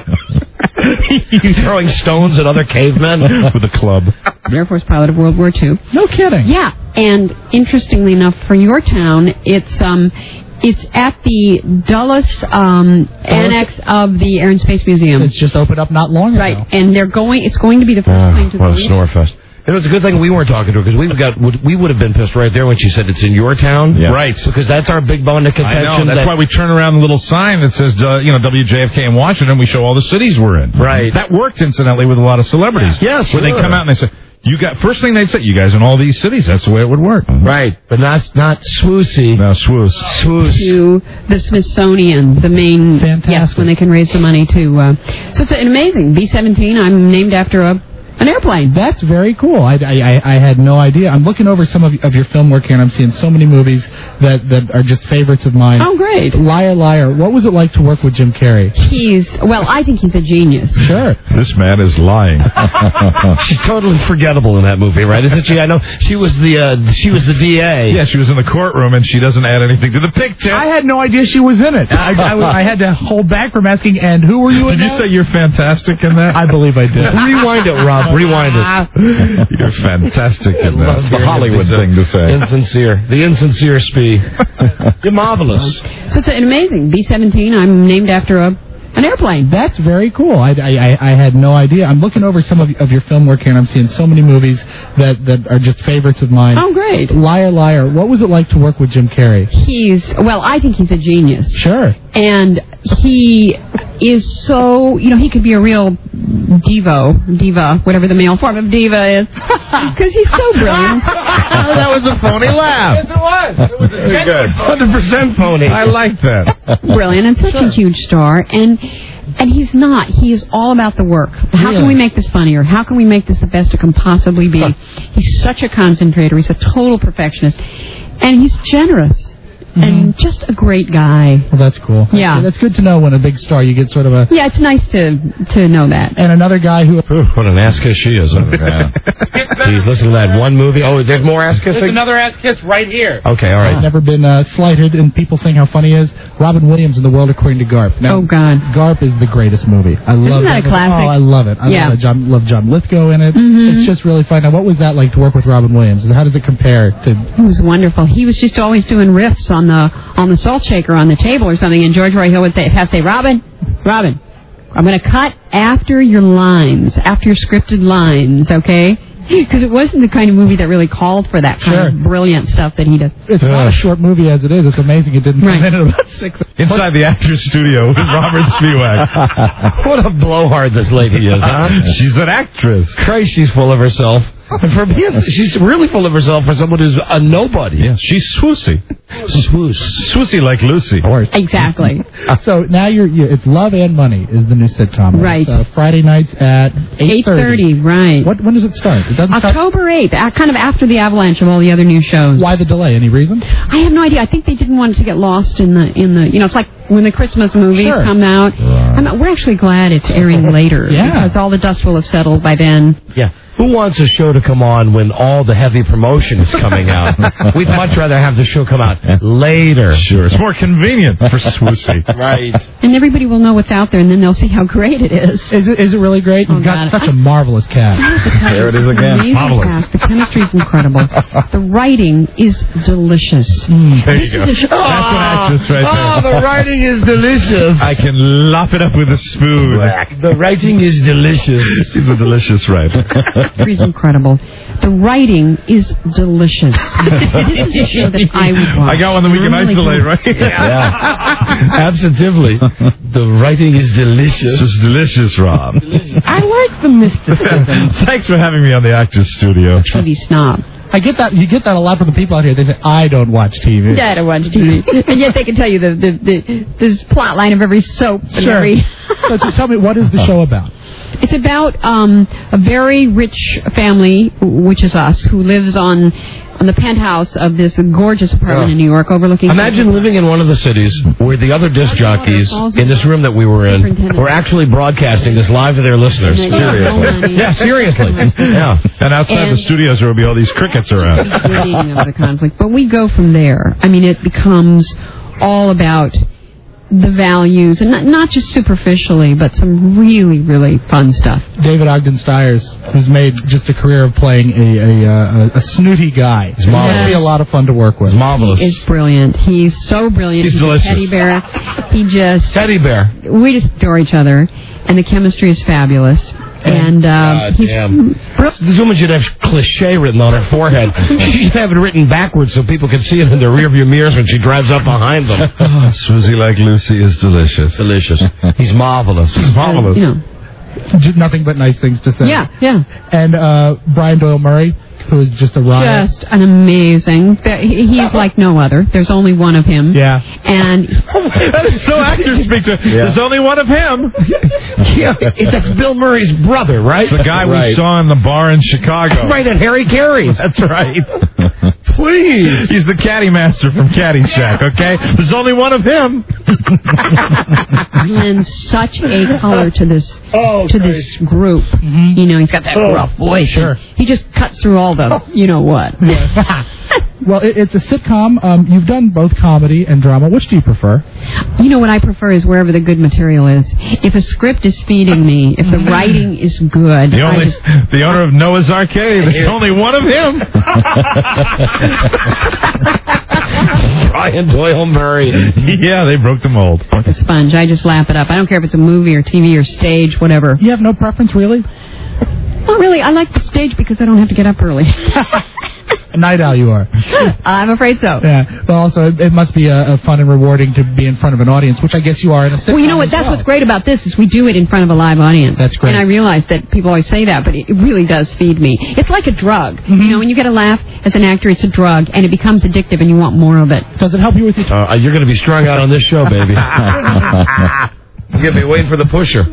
[SPEAKER 5] You throwing stones at other cavemen
[SPEAKER 6] with a club.
[SPEAKER 10] Air Force pilot of World War Two.
[SPEAKER 20] No kidding.
[SPEAKER 10] Yeah, and interestingly enough, for your town, it's um, it's at the Dulles um, annex of the Air and Space Museum.
[SPEAKER 20] It's just opened up not long ago.
[SPEAKER 10] Right, and they're going. It's going to be the first
[SPEAKER 5] Uh,
[SPEAKER 10] time to
[SPEAKER 5] what a
[SPEAKER 10] the
[SPEAKER 5] snorefest. It was a good thing we weren't talking to her because we got we would have been pissed right there when she said it's in your town.
[SPEAKER 6] Yeah.
[SPEAKER 5] Right, because that's our big bone of
[SPEAKER 6] I
[SPEAKER 5] contention.
[SPEAKER 6] know. That's
[SPEAKER 5] that,
[SPEAKER 6] why we turn around the little sign that says, uh, you know, W J F K in Washington. We show all the cities we're in.
[SPEAKER 5] Right.
[SPEAKER 6] That worked, incidentally, with a lot of celebrities.
[SPEAKER 5] Yes,
[SPEAKER 6] Where they
[SPEAKER 5] sure.
[SPEAKER 6] come out and they say, you got, first thing they'd say, you guys in all these cities. That's the way it would work.
[SPEAKER 5] Right, but not not swoosy.
[SPEAKER 6] No, swoos.
[SPEAKER 5] Swoos.
[SPEAKER 10] to the Smithsonian, the main
[SPEAKER 20] Fantastic.
[SPEAKER 10] yes, when they can raise the money to. Uh, so it's an amazing B seventeen. I'm named after a an airplane.
[SPEAKER 20] That's very cool. I, I, I had no idea. I'm looking over some of, of your film work here, and I'm seeing so many movies that, that are just favorites of mine.
[SPEAKER 10] Oh, great.
[SPEAKER 20] Liar, Liar. What was it like to work with Jim Carrey?
[SPEAKER 10] He's well. I think he's a genius.
[SPEAKER 20] Sure.
[SPEAKER 6] This man is lying.
[SPEAKER 5] She's totally forgettable in that movie, right? Isn't she? I know she was the uh, she was the D A.
[SPEAKER 6] Yeah, she was in the courtroom, and she doesn't add anything to the picture.
[SPEAKER 20] I had no idea she was in it. I, I, I had to hold back from asking, and who were you in
[SPEAKER 6] Did you
[SPEAKER 20] that?
[SPEAKER 6] say you're fantastic in that?
[SPEAKER 20] I believe I did.
[SPEAKER 5] Rewind it, Rob. Rewind it.
[SPEAKER 6] You're fantastic in that.
[SPEAKER 5] Love
[SPEAKER 6] It's the
[SPEAKER 5] your
[SPEAKER 6] Hollywood
[SPEAKER 5] emphasis.
[SPEAKER 6] thing to say.
[SPEAKER 5] Insincere. The insincere spee. You're marvelous.
[SPEAKER 10] So it's an amazing B seventeen. I'm named after a an airplane.
[SPEAKER 20] That's very cool. I, I, I had no idea. I'm looking over some of, of your film work here, and I'm seeing so many movies that, that are just favorites of mine.
[SPEAKER 10] Oh, great.
[SPEAKER 20] Liar, Liar. What was it like to work with Jim Carrey?
[SPEAKER 10] He's well. I think he's a genius.
[SPEAKER 20] Sure.
[SPEAKER 10] And he is so, you know, he could be a real divo, diva, whatever the male form of diva is, because he's so brilliant.
[SPEAKER 5] That was a phony laugh.
[SPEAKER 6] Yes, it was. It was
[SPEAKER 5] Very good. one hundred percent phony.
[SPEAKER 6] I like that.
[SPEAKER 10] Brilliant and such a huge star. And and he's not. He is all about the work. How
[SPEAKER 20] Really?
[SPEAKER 10] can we make this funnier? How can we make this the best it can possibly be? He's such a concentrator. He's a total perfectionist. And he's generous. And just a great guy.
[SPEAKER 20] Well, that's cool.
[SPEAKER 10] Yeah.
[SPEAKER 20] That's good to know when a big star, you get sort of a...
[SPEAKER 10] Yeah, it's nice to to know that.
[SPEAKER 20] And another guy who...
[SPEAKER 5] Ooh, what an ass kiss she is. Please listen to that one movie. Oh, there's more ass kissing?
[SPEAKER 17] There's another ass kiss right here.
[SPEAKER 5] Okay, all right.
[SPEAKER 20] Never been uh, slighted, and people saying how funny he is. Robin Williams in The World According to Garp. Now,
[SPEAKER 10] Oh, God.
[SPEAKER 20] Garp is the greatest movie. I love
[SPEAKER 10] that a
[SPEAKER 20] movie.
[SPEAKER 10] classic?
[SPEAKER 20] Oh, I love it. I
[SPEAKER 10] Yeah.
[SPEAKER 20] love it. John, love John Lithgow in it.
[SPEAKER 10] Mhm.
[SPEAKER 20] It's just really fun. Now, what was that like to work with Robin Williams? How does it compare to...
[SPEAKER 10] It was wonderful. He was just always doing riffs on the on the salt shaker on the table or something, and George Roy Hill would say, have to say, Robin, Robin, I'm going to cut after your lines, after your scripted lines, okay? Because it wasn't the kind of movie that really called for that kind
[SPEAKER 20] Sure.
[SPEAKER 10] of brilliant stuff that he does.
[SPEAKER 20] It's not a short movie as it is. It's amazing it didn't
[SPEAKER 10] Right.
[SPEAKER 20] come in at about six.
[SPEAKER 6] Inside the actor's studio with Robert Spiewak.
[SPEAKER 5] What a blowhard this lady is, huh?
[SPEAKER 6] She's an actress.
[SPEAKER 5] Christ, she's full of herself. And for being, she's really full of herself for someone who's a nobody.
[SPEAKER 6] Yes, she's swoosy.
[SPEAKER 5] Swoos.
[SPEAKER 6] Swoosy like Lucy.
[SPEAKER 10] Exactly.
[SPEAKER 20] So now you're, you it's Love and Money is the new sitcom.
[SPEAKER 10] Right.
[SPEAKER 20] Uh, Friday nights at eight thirty.
[SPEAKER 10] eight thirty, right.
[SPEAKER 20] What? When does it start? It doesn't start.
[SPEAKER 10] October eighth, uh, kind of after the avalanche of all the other new shows.
[SPEAKER 20] Why the delay? Any reason?
[SPEAKER 10] I have no idea. I think they didn't want it to get lost in the in the. You know, it's like when the Christmas movies
[SPEAKER 20] Sure.
[SPEAKER 10] come out. I'm, we're actually glad it's airing later
[SPEAKER 20] Yeah.
[SPEAKER 10] because all the dust will have settled by then.
[SPEAKER 5] Yeah. Who wants a show to come on when all the heavy promotion is coming out? We'd much rather have the show come out later.
[SPEAKER 6] Sure, it's more convenient for swoosy.
[SPEAKER 5] Right.
[SPEAKER 10] And everybody will know what's out there, and then they'll see how great it is.
[SPEAKER 20] Is it, is it really great?
[SPEAKER 10] Oh,
[SPEAKER 20] You've got
[SPEAKER 10] God.
[SPEAKER 20] such a marvelous cast.
[SPEAKER 6] There it is again.
[SPEAKER 10] Amazing
[SPEAKER 6] Marvelous.
[SPEAKER 10] cast. The chemistry is incredible. The writing is delicious.
[SPEAKER 6] There
[SPEAKER 10] This
[SPEAKER 6] you go.
[SPEAKER 10] is a sh-
[SPEAKER 6] That's an actress right
[SPEAKER 5] Oh,
[SPEAKER 6] there.
[SPEAKER 5] the writing is delicious.
[SPEAKER 6] I can lop it up with a spoon.
[SPEAKER 5] The writing is delicious.
[SPEAKER 6] She's a delicious writer.
[SPEAKER 10] It's incredible. The writing is delicious. This is a show that I would watch.
[SPEAKER 6] I got one that we can
[SPEAKER 10] Really
[SPEAKER 6] isolate,
[SPEAKER 10] good.
[SPEAKER 6] right?
[SPEAKER 5] Yeah. Absolutely. The writing is delicious.
[SPEAKER 6] This is delicious, Rob.
[SPEAKER 10] I like the mysticism.
[SPEAKER 6] Thanks for having me on the Actors Studio.
[SPEAKER 10] T V snob.
[SPEAKER 20] I get that. You get that a lot from the people out here. They say, I don't watch T V.
[SPEAKER 10] Yeah, I don't watch T V. And yet they can tell you the, the, the, the plot line of every soap. And
[SPEAKER 20] Sure.
[SPEAKER 10] every...
[SPEAKER 20] So just tell me, what is the show about?
[SPEAKER 10] It's about um, a very rich family, which is us, who lives on on the penthouse of this gorgeous apartment in New York overlooking...
[SPEAKER 5] Imagine living in one of the cities where the other disc jockeys in this room that we were in were actually broadcasting this live to their listeners. Seriously. Yeah, seriously. Yeah.
[SPEAKER 6] And outside
[SPEAKER 10] And-
[SPEAKER 6] the studios, there will be all these crickets around.
[SPEAKER 10] beginning of the conflict. But we go from there. I mean, it becomes all about the values, and not, not just superficially, but some really, really fun stuff.
[SPEAKER 20] David Ogden Stiers has made just a career of playing a a, a, a snooty guy. He's
[SPEAKER 10] marvelous.
[SPEAKER 20] be a lot of fun to work with.
[SPEAKER 5] It's marvelous.
[SPEAKER 10] He is brilliant. He's so brilliant.
[SPEAKER 5] He's
[SPEAKER 10] He's
[SPEAKER 5] delicious.
[SPEAKER 10] a teddy bear. He just...
[SPEAKER 5] Teddy bear.
[SPEAKER 10] We just adore each other, and the chemistry is fabulous. And uh,
[SPEAKER 5] God
[SPEAKER 10] he's
[SPEAKER 5] damn. This woman should have cliche written on her forehead. She should have it written backwards so people can see it in their rearview mirrors when she drives up behind them.
[SPEAKER 6] Oh, Swoozy like Lucy is delicious.
[SPEAKER 5] Delicious. He's marvelous.
[SPEAKER 6] He's marvelous.
[SPEAKER 10] you know,
[SPEAKER 20] Just nothing but nice things to say.
[SPEAKER 10] Yeah, yeah.
[SPEAKER 20] And uh, Brian Doyle Murray, who is just a riot.
[SPEAKER 10] Just an amazing... he- He's like no other. There's only one of him.
[SPEAKER 20] Yeah.
[SPEAKER 10] And...
[SPEAKER 6] That is so actor speak to. There's only one of him.
[SPEAKER 5] Yeah, that's Bill Murray's brother, right?
[SPEAKER 6] The guy we
[SPEAKER 5] Right.
[SPEAKER 6] saw in the bar in Chicago.
[SPEAKER 5] Right, at Harry Carey's.
[SPEAKER 6] That's right.
[SPEAKER 5] Please.
[SPEAKER 6] He's the caddy master from Caddyshack, okay? There's only one of him.
[SPEAKER 10] and such a color to this
[SPEAKER 5] Oh,
[SPEAKER 10] to this group. You know, he's got that
[SPEAKER 20] Oh,
[SPEAKER 10] rough voice.
[SPEAKER 20] sure.
[SPEAKER 10] He just cuts through all the, you know what.
[SPEAKER 20] Well, it, it's a sitcom. Um, you've done both comedy and drama. Which do you prefer?
[SPEAKER 10] You know what I prefer is wherever the good material is. If a script is feeding me, if the writing is good,
[SPEAKER 6] The
[SPEAKER 10] I
[SPEAKER 6] only,
[SPEAKER 10] just...
[SPEAKER 6] the owner of Noah's Arcade. There's only one of him.
[SPEAKER 5] Brian Doyle Murray.
[SPEAKER 6] Yeah, they broke the mold.
[SPEAKER 10] Like a sponge. I just lap it up. I don't care if it's a movie or T V or stage, whatever.
[SPEAKER 20] You have no preference, really?
[SPEAKER 10] Not really. I like the stage because I don't have to get up early.
[SPEAKER 20] A night owl you are.
[SPEAKER 10] I'm afraid so.
[SPEAKER 20] Yeah. Well, also, it, it must be a, a fun and rewarding to be in front of an audience, which I guess you are in a sitcom.
[SPEAKER 10] Well, you know what?
[SPEAKER 20] as
[SPEAKER 10] That's
[SPEAKER 20] well.
[SPEAKER 10] what's great about this is we do it in front of a live audience.
[SPEAKER 20] That's great.
[SPEAKER 10] And I realize that people always say that, but it it really does feed me. It's like a drug.
[SPEAKER 20] Mm-hmm.
[SPEAKER 10] You know, when you get a laugh as an actor, it's a drug, and it becomes addictive, and you want more of it.
[SPEAKER 20] Does it help you with your...
[SPEAKER 5] Uh, you're going to be strung out on this show, baby. You're going to be waiting for the pusher.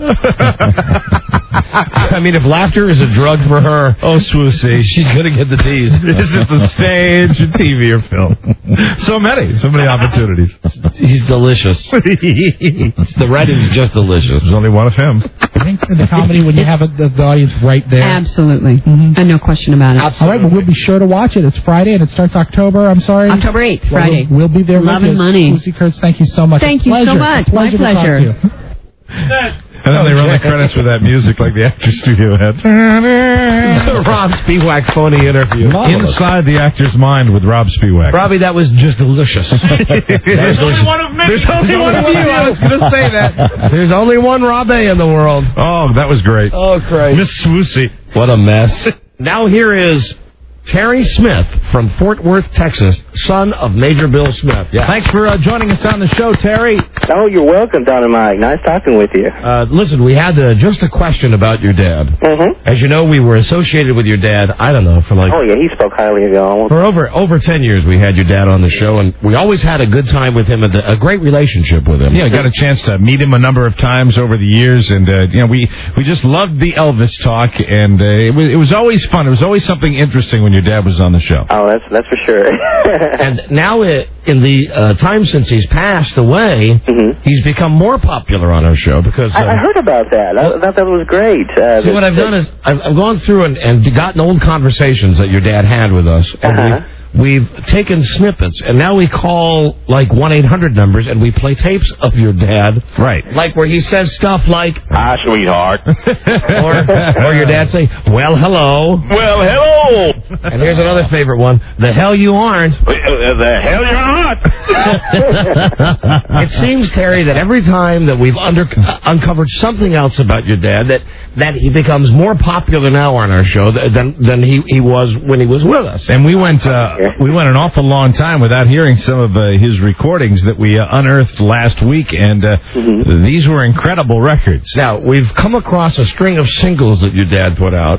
[SPEAKER 5] I mean, if laughter is a drug for her,
[SPEAKER 6] Oh, Swoozy.
[SPEAKER 5] she's going to get the D's.
[SPEAKER 6] This is the stage, or T V, or film. So many, so many opportunities.
[SPEAKER 5] He's delicious. The writing's just delicious.
[SPEAKER 6] There's only one of him.
[SPEAKER 20] I think in the comedy, when you have a, the, the audience right there.
[SPEAKER 10] Absolutely.
[SPEAKER 20] Mm-hmm.
[SPEAKER 10] And no question about it.
[SPEAKER 20] All right, well, we'll be sure to watch it. It's Friday, and it starts October. I'm sorry.
[SPEAKER 10] October eighth,
[SPEAKER 20] Well,
[SPEAKER 10] Friday.
[SPEAKER 20] We'll, we'll be there
[SPEAKER 10] Love
[SPEAKER 20] with
[SPEAKER 10] and
[SPEAKER 20] you.
[SPEAKER 10] money.
[SPEAKER 20] Lucy Kurtz, thank you so much.
[SPEAKER 10] Thank
[SPEAKER 20] A
[SPEAKER 10] you so
[SPEAKER 20] pleasure.
[SPEAKER 10] much.
[SPEAKER 20] A pleasure
[SPEAKER 10] My
[SPEAKER 20] to talk to
[SPEAKER 10] pleasure.
[SPEAKER 20] you.
[SPEAKER 6] And then they run the credits with that music like the Actors Studio had.
[SPEAKER 5] Rob Spiewak phony interview.
[SPEAKER 6] Inside the actor's mind with Rob Spiewak.
[SPEAKER 5] Robbie, that was just delicious. There's
[SPEAKER 6] only one of me.
[SPEAKER 5] There's only one of you. I was going to say that. There's only one Rob A in the world.
[SPEAKER 6] Oh, that was great.
[SPEAKER 5] Oh, Christ.
[SPEAKER 6] Miss Swoozy.
[SPEAKER 5] What a mess. Now here is Terry Smith from Fort Worth, Texas, son of Major Bill Smith. Yeah.
[SPEAKER 6] Thanks for uh, joining us on the show, Terry.
[SPEAKER 15] Oh, you're welcome, Don and Mike. Nice talking with you.
[SPEAKER 5] Uh, listen, we had uh, just a question about your dad.
[SPEAKER 15] Mm-hmm.
[SPEAKER 5] As you know, we were associated with your dad, I don't know, for like...
[SPEAKER 15] Oh, yeah, he spoke highly of y'all.
[SPEAKER 5] For over over ten years, we had your dad on the show, and we always had a good time with him and a great relationship with him.
[SPEAKER 6] Yeah, I got a chance to meet him a number of times over the years, and uh, you know, we we just loved the Elvis talk, and uh, it was it was always fun. It was always something interesting when your dad was on the show.
[SPEAKER 15] Oh, that's that's for sure.
[SPEAKER 5] And now, uh, in the uh, time since he's passed away,
[SPEAKER 15] mm-hmm.
[SPEAKER 5] he's become more popular on our show because... Uh,
[SPEAKER 15] I, I heard about that. I, I thought that was great. Uh,
[SPEAKER 5] See,
[SPEAKER 15] that,
[SPEAKER 5] what I've
[SPEAKER 15] that,
[SPEAKER 5] done is I've, I've gone through and, and gotten old conversations that your dad had with us, and
[SPEAKER 15] Uh-huh.
[SPEAKER 5] we've, we've taken snippets, and now we call, like, one eight hundred numbers, and we play tapes of your dad.
[SPEAKER 6] Right.
[SPEAKER 5] Like where he says stuff like,
[SPEAKER 21] Hi, sweetheart.
[SPEAKER 5] or, or your dad say, well, hello.
[SPEAKER 21] Well, hello.
[SPEAKER 5] And here's another favorite one, the hell you aren't.
[SPEAKER 21] The hell you're not.
[SPEAKER 5] It seems, Terry, that every time that we've under, uh, uncovered something else about your dad, that, that he becomes more popular now on our show than than he, he was when he was with us.
[SPEAKER 6] And we went uh, we went an awful long time without hearing some of uh, his recordings that we uh, unearthed last week, and uh, mm-hmm. these were incredible records.
[SPEAKER 5] Now, we've come across a string of singles that your dad put out,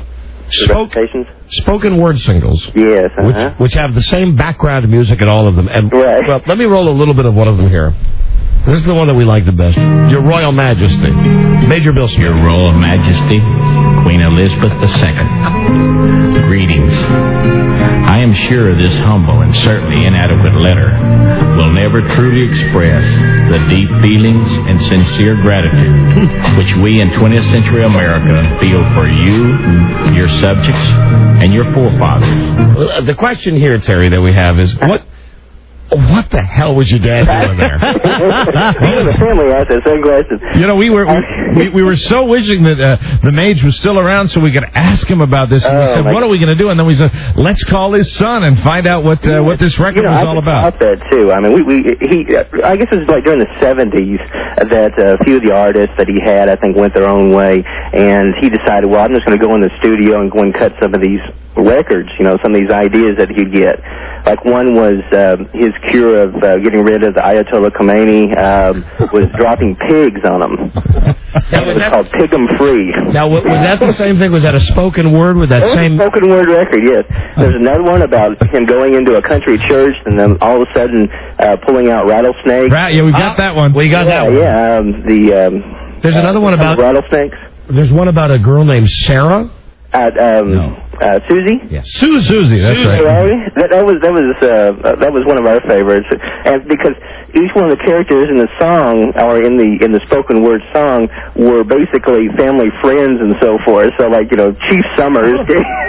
[SPEAKER 5] Spoke, spoken word singles.
[SPEAKER 8] Yes, uh-huh.
[SPEAKER 5] which, which have the same background music in all of them. And,
[SPEAKER 8] right.
[SPEAKER 5] Well, let me roll a little bit of one of them here. This is the one that we like the best. Your Royal Majesty. Major Bill Smith.
[SPEAKER 12] Your Royal Majesty, Queen Elizabeth the Second. Greetings. I am sure this humble and certainly inadequate letter will never truly express the deep feelings and sincere gratitude which we in twentieth century America feel for you, your subjects, and your forefathers.
[SPEAKER 5] The question here, Terry, that we have is, what What the hell was your dad doing there?
[SPEAKER 8] The family asked that same question.
[SPEAKER 6] You know, we were we, we were so wishing that uh, the mage was still around so we could ask him about this. And we
[SPEAKER 8] Oh,
[SPEAKER 6] said,
[SPEAKER 8] my
[SPEAKER 6] "What are we going to do?" And then we said, "Let's call his son and find out what uh, what this record
[SPEAKER 8] You know,
[SPEAKER 6] was
[SPEAKER 8] I
[SPEAKER 6] all
[SPEAKER 8] just
[SPEAKER 6] about."
[SPEAKER 8] thought that too. I mean, we, we he. I guess it was like during the seventies that uh, a few of the artists that he had, I think, went their own way, and he decided, well, I'm just going to go in the studio and go and cut some of these records. You know, some of these ideas that he'd get. Like one was uh, his cure of uh, getting rid of the Ayatollah Khomeini um, was dropping pigs on them. It was called Pig 'em Free.
[SPEAKER 5] Now, was that the same thing? Was that a spoken word with that
[SPEAKER 8] It was
[SPEAKER 5] same...
[SPEAKER 8] a spoken word record, yes. There's another one about him going into a country church and then all of a sudden uh, pulling out rattlesnakes.
[SPEAKER 6] Right, yeah, we got that one.
[SPEAKER 5] We got
[SPEAKER 8] yeah,
[SPEAKER 5] that one.
[SPEAKER 8] Yeah, um, the... Um,
[SPEAKER 5] There's another one about...
[SPEAKER 8] rattlesnakes.
[SPEAKER 5] There's one about a girl named Sarah.
[SPEAKER 8] Uh, um,
[SPEAKER 6] No.
[SPEAKER 8] uh, Susie.
[SPEAKER 6] Yeah. Sue Susie, that's
[SPEAKER 8] Susie,
[SPEAKER 6] right.
[SPEAKER 8] That, that was that was uh, that was one of our favorites, and because each one of the characters in the song or in the in the spoken word song were basically family friends and so forth. So like you know Chief Summers,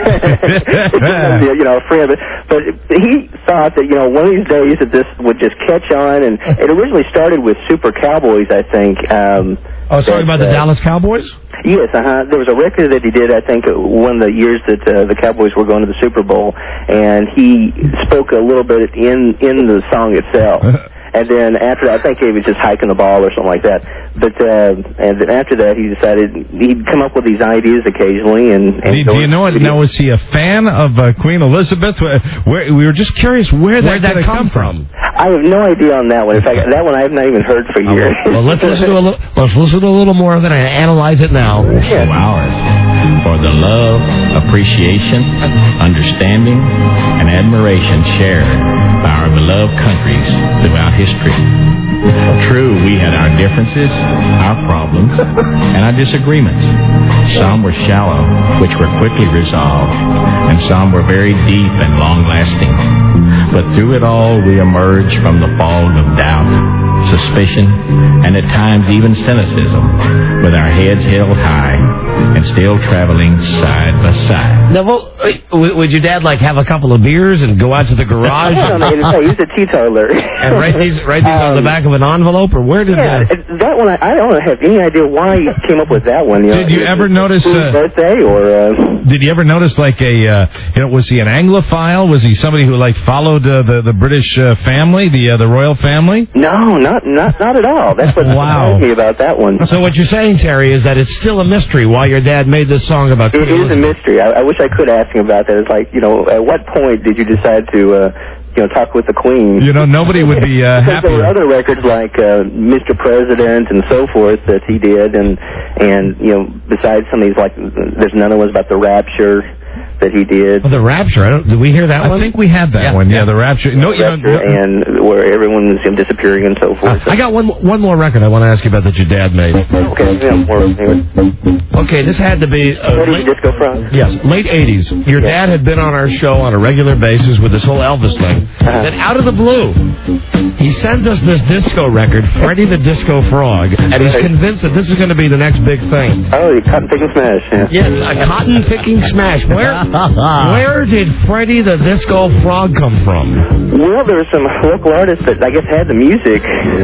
[SPEAKER 8] you know a friend, but he thought that you know one of these days that this would just catch on, and it originally started with Super Cowboys, I think. Um,
[SPEAKER 5] Oh, sorry
[SPEAKER 8] that,
[SPEAKER 5] about the
[SPEAKER 8] uh,
[SPEAKER 5] Dallas Cowboys?
[SPEAKER 8] Yes, uh-huh. There was a record that he did, I think, one of the years that uh, the Cowboys were going to the Super Bowl, and he spoke a little bit in in the song itself. And then after that, I think he was just hiking the ball or something like that. But uh, and then after that, he decided he'd come up with these ideas occasionally. And, and
[SPEAKER 6] Do, do you know it? Now, was he a fan of uh, Queen Elizabeth? Where, where we were just curious where that,
[SPEAKER 5] Where'd that
[SPEAKER 6] could have
[SPEAKER 5] come
[SPEAKER 6] come from.
[SPEAKER 8] I have no idea on that one. In fact, that one I have not even heard for years.
[SPEAKER 5] Well, let's listen to a little. Let's listen to a little more of it and analyze it now.
[SPEAKER 12] Two hours for the love, appreciation, understanding, and admiration shared by our beloved countries throughout history. True, we had our differences, our problems, and our disagreements. Some were shallow, which were quickly resolved, and some were very deep and long-lasting. But through it all, we emerged from the fog of doubt, suspicion, and at times even cynicism, with our heads held high and still traveling side by side.
[SPEAKER 5] Now, well, uh, would your dad like have a couple of beers and go out to the garage?
[SPEAKER 8] I don't know. He's a teetotaler.
[SPEAKER 5] And write these, write these um, on the back of an envelope, or where did
[SPEAKER 8] yeah,
[SPEAKER 5] that?
[SPEAKER 8] That one, I, I don't have any idea why he came up with that one. You
[SPEAKER 6] Did
[SPEAKER 8] know,
[SPEAKER 6] you ever notice?
[SPEAKER 8] His
[SPEAKER 6] Uh,
[SPEAKER 8] birthday or? Uh,
[SPEAKER 6] did you ever notice like a? Uh, you know, was he an Anglophile? Was he somebody who like followed uh, the the British uh, family, the uh, the royal family?
[SPEAKER 8] No, not not not at all. That's what
[SPEAKER 6] wow.
[SPEAKER 8] surprised me about that one.
[SPEAKER 5] So what you're saying, Terry, is that it's still a mystery why your dad made this song about.
[SPEAKER 8] It is a mystery. I, I wish I could ask him about that. It's like, you know, at what point did you decide to, uh, you know, talk with the Queen?
[SPEAKER 6] You know, nobody would be uh, happy.
[SPEAKER 8] There were other records like uh, Mister President and so forth that he did, and and you know, besides some of these, like there's another one about the Rapture that he did.
[SPEAKER 5] Oh, the Rapture. I don't, did we hear that
[SPEAKER 6] I
[SPEAKER 5] one?
[SPEAKER 6] I think we had that
[SPEAKER 5] yeah.
[SPEAKER 6] one. Yeah, the Rapture. No,
[SPEAKER 8] the Rapture,
[SPEAKER 6] you know,
[SPEAKER 8] and where everyone was you know, disappearing and so forth.
[SPEAKER 5] Uh, I got one one more record I want to ask you about that your dad made.
[SPEAKER 8] Okay, yeah, more.
[SPEAKER 5] Okay, this had to be uh, late,
[SPEAKER 8] Disco Frog.
[SPEAKER 5] Yes, late eighties. Your dad had been on our show on a regular basis with this whole Elvis thing. Uh-huh. Then out of the blue, he sends us this disco record, Freddie the Disco Frog, and he's convinced that this is going to be the next big thing.
[SPEAKER 8] Oh, the cotton picking smash. Yeah.
[SPEAKER 5] Yes, a cotton picking smash. Where? Where did Freddie the Disco Frog come from?
[SPEAKER 8] Well, there were some local artists that I guess had the music,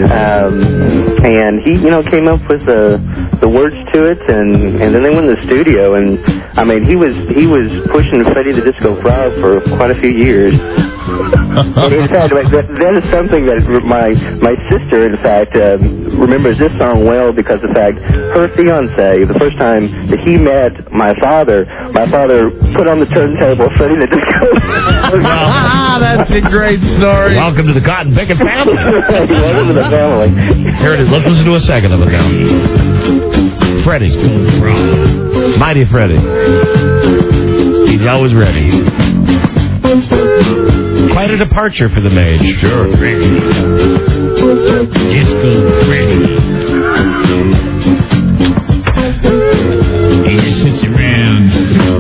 [SPEAKER 8] um, and he, you know, came up with the the words to it, and, and then they went in the studio, and I mean, he was he was pushing Freddie the Disco Frog for quite a few years. And in fact, that, that is something that my my sister, in fact, um, remembers this song well because, in fact, her fiance, the first time that he met my father, my father put on the turntable Freddie the Disco.
[SPEAKER 5] Ah, that's a great story. Welcome to the Cotton Picking family.
[SPEAKER 8] Welcome to the family.
[SPEAKER 5] Here it is. Let's listen to a second of it now. Freddie. Mighty Freddie. He's always ready. Quite a departure for the mage.
[SPEAKER 4] Sure, really.
[SPEAKER 6] Disco Freddy. He just sits around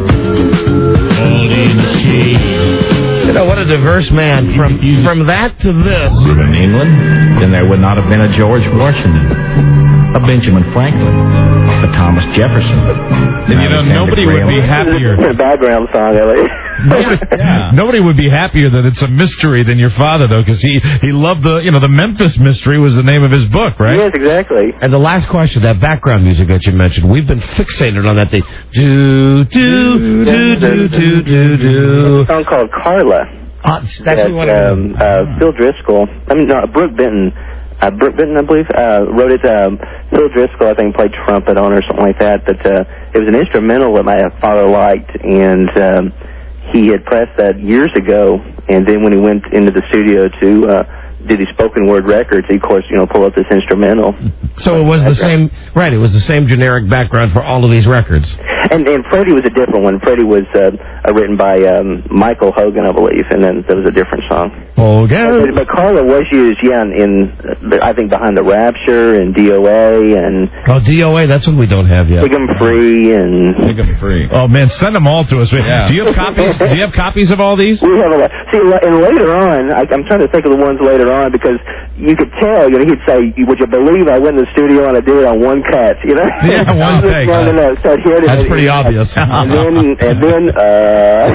[SPEAKER 6] all day in the shade.
[SPEAKER 5] You know, what a diverse man. From from that to this.
[SPEAKER 12] In England, then there would not have been a George Washington, a Benjamin Franklin, a Thomas Jefferson.
[SPEAKER 6] And you know, nobody would be happier.
[SPEAKER 8] It's a background song, Elliot.
[SPEAKER 6] Yeah. Nobody would be happier that it's a mystery than your father, though, because he, he loved the, you know, the Memphis Mystery was the name of his book, right?
[SPEAKER 8] Yes, exactly.
[SPEAKER 5] And the last question, that background music that you mentioned, we've been fixated on that thing. Do, do, do, do, do, do, do.
[SPEAKER 8] A song called Carla.
[SPEAKER 5] Uh, that's
[SPEAKER 8] that,
[SPEAKER 5] what
[SPEAKER 8] um, uh, Phil Driscoll, I mean, no, Brooke Benton, uh, Brooke Benton, I believe, uh, wrote it. Um, Phil Driscoll, I think, played trumpet on it or something like that. But uh, it was an instrumental that my father liked, and um, he had pressed that years ago. And then when he went into the studio to uh, do these spoken word records, he, of course, you know, pulled up this instrumental.
[SPEAKER 5] So it was the same, right? It was the same generic background for all of these records.
[SPEAKER 8] And and Freddie was a different one. Freddie was uh, uh, written by um, Michael Hogan, I believe, and then there was a different song.
[SPEAKER 5] Hogan.
[SPEAKER 8] But Carla was used, yeah, in, in uh, I think Behind the Rapture and D O A and.
[SPEAKER 5] Oh, D O A, that's what we don't have yet.
[SPEAKER 8] Big 'em Free and.
[SPEAKER 6] Big 'em Free. Oh man, send them all to us. Yeah. Do you have copies? Do you have copies of all these?
[SPEAKER 8] We have a lot. See, and later on, I, I'm trying to think of the ones later on because you could tell. You know, he'd say, "Would you believe I went in the studio and I did it on one cut?" You know.
[SPEAKER 6] Yeah, one take.
[SPEAKER 8] No, no, no. So here it is.
[SPEAKER 5] That's pretty obvious.
[SPEAKER 8] And then, and then, uh...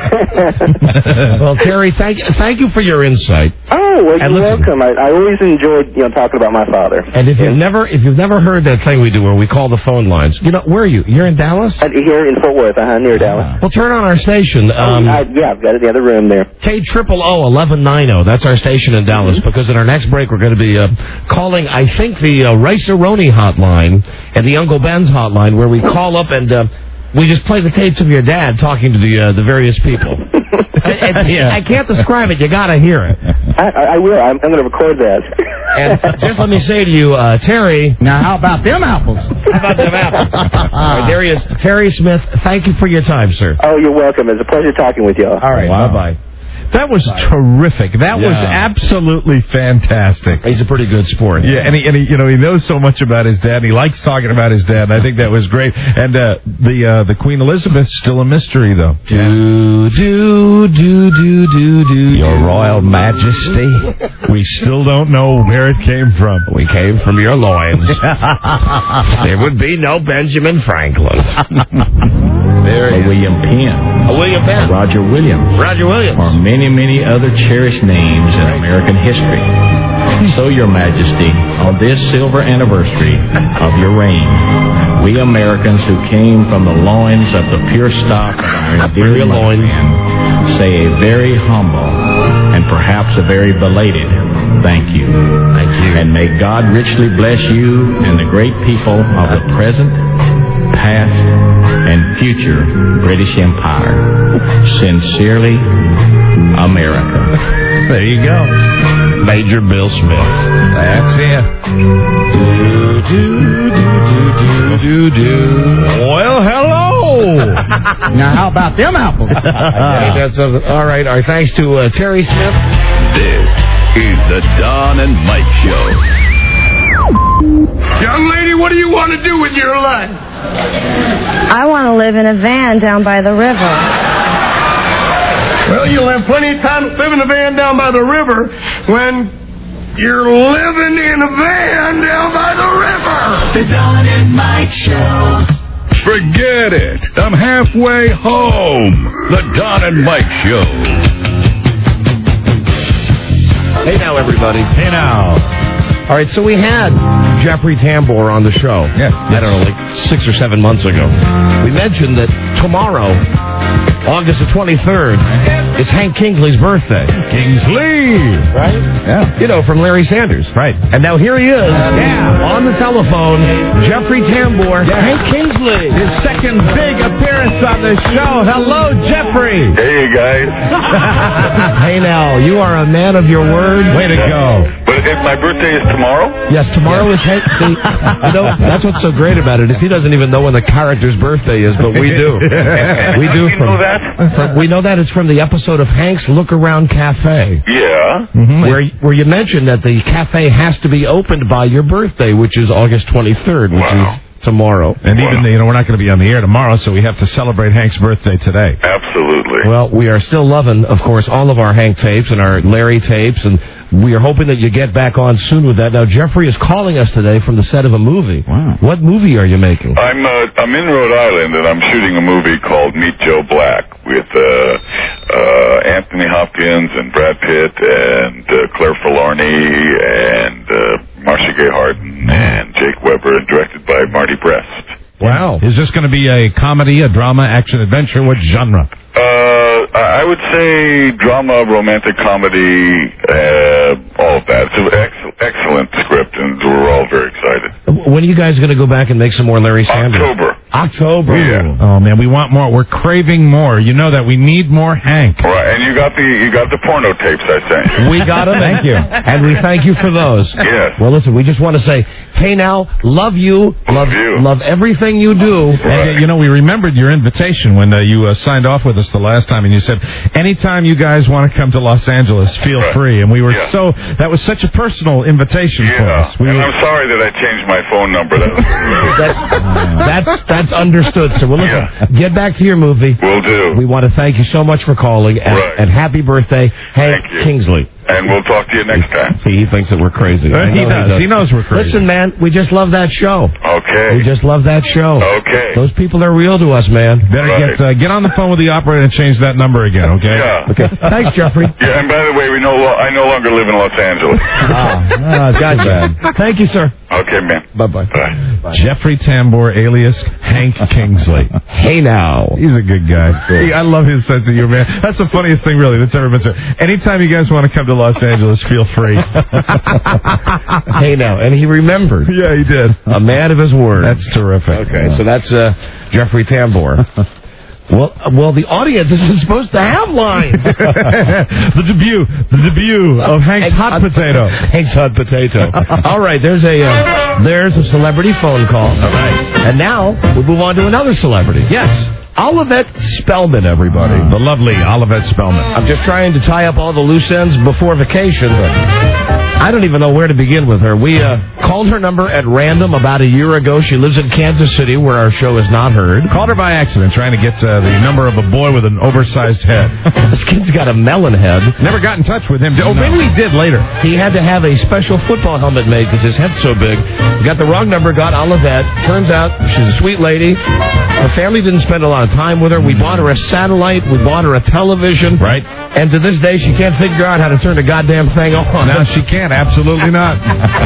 [SPEAKER 5] Well, Terry, thank thank you for your insight.
[SPEAKER 8] Oh, well,
[SPEAKER 5] And
[SPEAKER 8] you're
[SPEAKER 5] listen-
[SPEAKER 8] welcome. I, I always enjoyed, you know, talking about my father.
[SPEAKER 5] And if you've never if you've never heard that thing we do where we call the phone lines, you know, where are you? You're in Dallas?
[SPEAKER 8] Uh, here in Fort Worth, uh-huh, near Dallas.
[SPEAKER 5] Well, turn on our station. Um,
[SPEAKER 8] oh, I, yeah, I've got it in the other room there.
[SPEAKER 5] K triple O eleven ninety. That's our station in Dallas. Because in our next break, we're going to be uh, calling, I think, the uh, Rice-A-Roni hotline and the Uncle Ben's hotline, where we call up and uh, we just play the tapes of your dad talking to the uh, the various people. I, I,
[SPEAKER 6] Yeah.
[SPEAKER 5] I can't describe it. You got to hear it.
[SPEAKER 8] I, I, I will. I'm, I'm going to record that.
[SPEAKER 5] And just let me say to you, uh, Terry.
[SPEAKER 22] Now, how about them apples?
[SPEAKER 5] How about them apples? All right, there he is. Terry Smith, thank you for your time, sir.
[SPEAKER 8] Oh, you're welcome. It's a pleasure talking with y'all.
[SPEAKER 5] All right,
[SPEAKER 6] Wow.
[SPEAKER 5] bye-bye.
[SPEAKER 6] That was terrific. That was
[SPEAKER 4] Yeah.
[SPEAKER 6] absolutely fantastic.
[SPEAKER 5] He's a pretty good sport.
[SPEAKER 6] Yeah, and he, and he, you know, he knows so much about his dad. And he likes talking about his dad. And I think that was great. And uh, the uh, the Queen Elizabeth's still a mystery, though.
[SPEAKER 5] Do do do do do do.
[SPEAKER 6] Your Royal Majesty, we still don't know where it came from.
[SPEAKER 5] We came from your loins. There would be no Benjamin Franklin.
[SPEAKER 12] There a William Penn.
[SPEAKER 5] A William Penn.
[SPEAKER 12] A Roger Williams.
[SPEAKER 5] Roger Williams.
[SPEAKER 12] Or many, many other cherished names in American history. So, Your Majesty, on this silver anniversary of your reign, we Americans who came from the loins of the pure stock of our dear loins say a very humble and perhaps a very belated thank you.
[SPEAKER 5] Thank you.
[SPEAKER 12] And may God richly bless you and the great people of the present, past, and future British Empire. Sincerely, America.
[SPEAKER 6] There you go.
[SPEAKER 5] Major Bill Smith.
[SPEAKER 6] That's it.
[SPEAKER 5] Do, do, do, do, do, do.
[SPEAKER 6] Well, hello.
[SPEAKER 22] Now, how about them apples?
[SPEAKER 5] Okay, that's a, all right. Our thanks to uh, Terry Smith.
[SPEAKER 1] This is the Don and Mike Show.
[SPEAKER 16] Young lady, what do you want to do with your life?
[SPEAKER 7] I want to live in a van down by the river.
[SPEAKER 16] Well, you'll have plenty of time to live in a van down by the river when you're living in a van down by the river.
[SPEAKER 1] The Don and Mike Show. Forget it. I'm halfway home. The Don and Mike Show.
[SPEAKER 5] Hey now, everybody.
[SPEAKER 6] Hey now.
[SPEAKER 5] All right, so we had Jeffrey Tambor on the show.
[SPEAKER 6] Yes.
[SPEAKER 5] I don't know, like six or seven months ago. We mentioned that tomorrow, August the twenty-third, is Hank Kingsley's birthday.
[SPEAKER 6] Kingsley.
[SPEAKER 5] Right?
[SPEAKER 6] Yeah.
[SPEAKER 5] You know, from Larry Sanders.
[SPEAKER 6] Right.
[SPEAKER 5] And now here he is. Yeah. On the telephone, Jeffrey Tambor.
[SPEAKER 6] Yeah.
[SPEAKER 5] Hank Kingsley.
[SPEAKER 6] His second big appearance on the show. Hello, Jeffrey.
[SPEAKER 2] Hey, guys.
[SPEAKER 5] Hey now, you are a man of your word.
[SPEAKER 6] Way to go.
[SPEAKER 2] But
[SPEAKER 13] if my birthday is tomorrow?
[SPEAKER 5] Yes, tomorrow is Hank. See, you know, that's what's so great about it is he doesn't even know when the character's birthday is, but we do. We do.
[SPEAKER 13] You
[SPEAKER 5] From,
[SPEAKER 13] know that?
[SPEAKER 5] from, we know that it's from the episode of Hank's Look Around Cafe.
[SPEAKER 13] Yeah.
[SPEAKER 5] Mm-hmm. Where where you mentioned that the cafe has to be opened by your birthday, which is August twenty-third, which
[SPEAKER 13] Wow.
[SPEAKER 5] is tomorrow.
[SPEAKER 6] And even, you know, we're not going to be on the air tomorrow, so we have to celebrate Hank's birthday today.
[SPEAKER 13] Absolutely.
[SPEAKER 5] Well, we are still loving, of course, all of our Hank tapes and our Larry tapes, and we are hoping that you get back on soon with that. Now, Jeffrey is calling us today from the set of a movie.
[SPEAKER 6] Wow.
[SPEAKER 5] What movie are you making?
[SPEAKER 13] I'm uh, I'm in Rhode Island, and I'm shooting a movie called Meet Joe Black with uh, uh, Anthony Hopkins and Brad Pitt and uh, Claire Forlorny and uh, Marcia Gay Harden and Jake Weber, and directed by Marty Brest.
[SPEAKER 6] Wow. Is this going to be a comedy, a drama, action, adventure? What genre?
[SPEAKER 13] Uh, I would say drama, romantic comedy, uh, all of that. It's an ex- excellent script, and we're all very excited.
[SPEAKER 5] When are you guys going to go back and make some more Larry Sanders?
[SPEAKER 13] October.
[SPEAKER 5] October.
[SPEAKER 13] Yeah.
[SPEAKER 6] Oh, man, we want more. We're craving more. You know that we need more Hank.
[SPEAKER 13] Right, and you got the you got the porno tapes I sent you.
[SPEAKER 5] We got them.
[SPEAKER 6] Thank you.
[SPEAKER 5] And we thank you for those.
[SPEAKER 13] Yes.
[SPEAKER 5] Well, listen, we just want to say, hey now, love you. Love,
[SPEAKER 13] you.
[SPEAKER 5] Love everything you do.
[SPEAKER 6] And, uh, you know, we remembered your invitation when uh, you uh, signed off with us the last time, and you said, anytime you guys want to come to Los Angeles, feel
[SPEAKER 13] Right.
[SPEAKER 6] free. And we were
[SPEAKER 13] Yeah.
[SPEAKER 6] so, that was such a personal invitation for
[SPEAKER 13] Yeah,
[SPEAKER 6] us. We
[SPEAKER 13] and
[SPEAKER 6] were,
[SPEAKER 13] I'm sorry that I changed my phone number. That was
[SPEAKER 5] That's, that's, that's understood. So, well, listen,
[SPEAKER 13] Yeah.
[SPEAKER 5] get back to your movie.
[SPEAKER 13] Will do.
[SPEAKER 5] We want to thank you so much for calling, and,
[SPEAKER 13] Right.
[SPEAKER 5] and happy birthday, Hank
[SPEAKER 13] Thank you.
[SPEAKER 5] Kingsley.
[SPEAKER 13] And we'll talk to you next time.
[SPEAKER 5] See, he thinks that we're crazy.
[SPEAKER 6] Uh,
[SPEAKER 5] I
[SPEAKER 6] he
[SPEAKER 5] know
[SPEAKER 6] does. He knows we're crazy.
[SPEAKER 5] Listen, man, we just love that show.
[SPEAKER 13] Okay.
[SPEAKER 5] We just love that show.
[SPEAKER 13] Okay.
[SPEAKER 5] Those people are real to us, man.
[SPEAKER 6] better
[SPEAKER 13] Right.
[SPEAKER 6] get uh, get on the phone with the operator and change that number again, okay?
[SPEAKER 13] Yeah.
[SPEAKER 5] Okay. Thanks, Jeffrey.
[SPEAKER 13] Yeah, and by the way, we no lo- I no longer live in Los Angeles.
[SPEAKER 5] Ah, gotcha. Thank you, sir.
[SPEAKER 13] Okay, man.
[SPEAKER 5] Bye-bye.
[SPEAKER 13] Bye.
[SPEAKER 6] Jeffrey Tambor, alias Hank Kingsley.
[SPEAKER 5] Hey, now.
[SPEAKER 6] He's a good guy. He- I love his sense of humor, man. That's the funniest thing, really, that's ever been said. Anytime you guys want to come to Los Angeles, feel free.
[SPEAKER 5] Hey, now. And he remembered.
[SPEAKER 6] Yeah, he did.
[SPEAKER 5] A man of his word.
[SPEAKER 6] That's terrific.
[SPEAKER 5] Okay, so that's uh, Jeffrey Tambor. Well, uh, well, the audience isn't supposed to have lines.
[SPEAKER 6] the debut, the debut of Hank's Hot Potato.
[SPEAKER 5] Hank's Hot Potato. All right, there's a uh, there's a celebrity phone call. All right, and now we move on to another celebrity.
[SPEAKER 6] Yes.
[SPEAKER 5] Olivet Spellman, everybody.
[SPEAKER 6] Uh, the lovely Olivet Spellman.
[SPEAKER 5] I'm just trying to tie up all the loose ends before vacation, but I don't even know where to begin with her. We uh, called her number at random about a year ago. She lives in Kansas City, where our show is not heard.
[SPEAKER 6] Called her by accident, trying to get uh, the number of a boy with an oversized head.
[SPEAKER 5] This kid's got a melon head.
[SPEAKER 6] Never got in touch with him. Oh, maybe we did later.
[SPEAKER 5] He had to have a special football helmet made because his head's so big. Got the wrong number, got Olivet. Turns out she's a sweet lady. Her family didn't spend a lot of time with her. We bought her a satellite. We bought her a television.
[SPEAKER 6] Right.
[SPEAKER 5] And to this day, she can't figure out how to turn the goddamn thing on.
[SPEAKER 6] No, she can't. Absolutely not.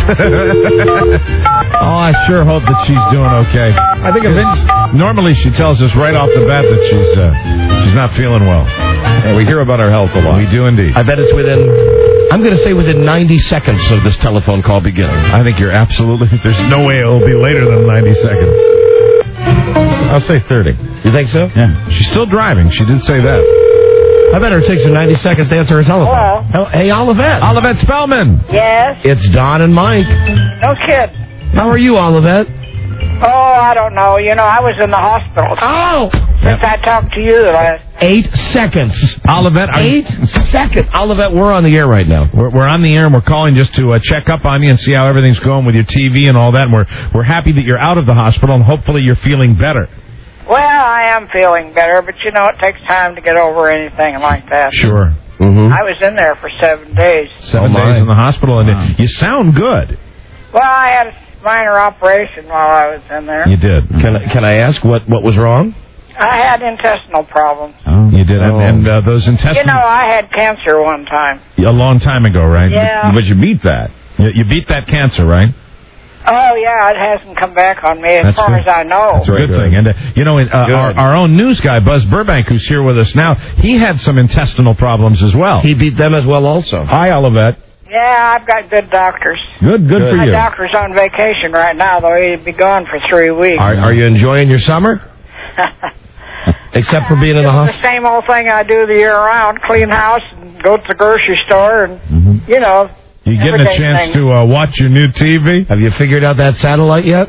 [SPEAKER 6] Oh, I sure hope that she's doing okay. I think eventually, normally she tells us right off the bat that she's uh, she's not feeling well. And we hear about her health a lot. We do indeed.
[SPEAKER 5] I bet it's within, I'm going to say within ninety seconds of this telephone call beginning.
[SPEAKER 6] I think you're absolutely, there's no way it'll be later than ninety seconds. I'll say thirty.
[SPEAKER 5] You think so?
[SPEAKER 6] Yeah. She's still driving. She did say that.
[SPEAKER 5] I bet her it takes her ninety seconds to answer her telephone.
[SPEAKER 15] Hello.
[SPEAKER 5] Hey, Olivet.
[SPEAKER 6] Olivet Spellman.
[SPEAKER 15] Yes.
[SPEAKER 5] It's Don and Mike.
[SPEAKER 15] No kid.
[SPEAKER 5] How are you, Olivet?
[SPEAKER 15] Oh, I don't know. You know, I was in the hospital.
[SPEAKER 5] Oh!
[SPEAKER 15] Since I talked to you the last...
[SPEAKER 5] Eight seconds.
[SPEAKER 6] Olivet. are-
[SPEAKER 5] Eight seconds. Olivet, we're on the air right now.
[SPEAKER 6] We're, we're on the air, and we're calling just to uh, check up on you and see how everything's going with your T V and all that. And we're, we're happy that you're out of the hospital, and hopefully you're feeling better.
[SPEAKER 15] Well, I am feeling better, but you know, it takes time to get over anything like that.
[SPEAKER 6] Sure.
[SPEAKER 5] Mm-hmm.
[SPEAKER 15] I was in there for seven days.
[SPEAKER 6] Seven
[SPEAKER 5] Oh,
[SPEAKER 6] days
[SPEAKER 5] my.
[SPEAKER 6] in the hospital, and wow. You sound good.
[SPEAKER 15] Well, I had a minor operation while I was in there.
[SPEAKER 6] You did.
[SPEAKER 5] Can I, can I ask what, what was wrong?
[SPEAKER 15] I had intestinal problems.
[SPEAKER 6] Oh, you did.
[SPEAKER 5] Oh.
[SPEAKER 6] And, and uh, those intestines...
[SPEAKER 15] You know, I had cancer one time.
[SPEAKER 6] A long time ago, right?
[SPEAKER 15] Yeah.
[SPEAKER 6] But, but you beat that. You, you beat that cancer, right?
[SPEAKER 15] Oh, yeah, it hasn't come back on me as
[SPEAKER 6] That's
[SPEAKER 15] far
[SPEAKER 6] good.
[SPEAKER 15] as I know.
[SPEAKER 6] That's a good, good thing. And, uh, you know, uh, our, our own news guy, Buzz Burbank, who's here with us now, he had some intestinal problems as well.
[SPEAKER 5] He beat them as well also.
[SPEAKER 6] Hi, Olivet.
[SPEAKER 15] Yeah, I've got good doctors.
[SPEAKER 6] Good, good, good. for
[SPEAKER 15] My
[SPEAKER 6] you.
[SPEAKER 15] My doctor's on vacation right now, though. He'd be gone for three weeks.
[SPEAKER 5] Are, are you enjoying your summer? Except for being in the hospital?
[SPEAKER 15] The same old thing I do the year round, clean house and go to the grocery store and,
[SPEAKER 6] mm-hmm.
[SPEAKER 15] you know,
[SPEAKER 6] You getting a chance to uh, watch your new T V?
[SPEAKER 5] Have you figured out that satellite yet?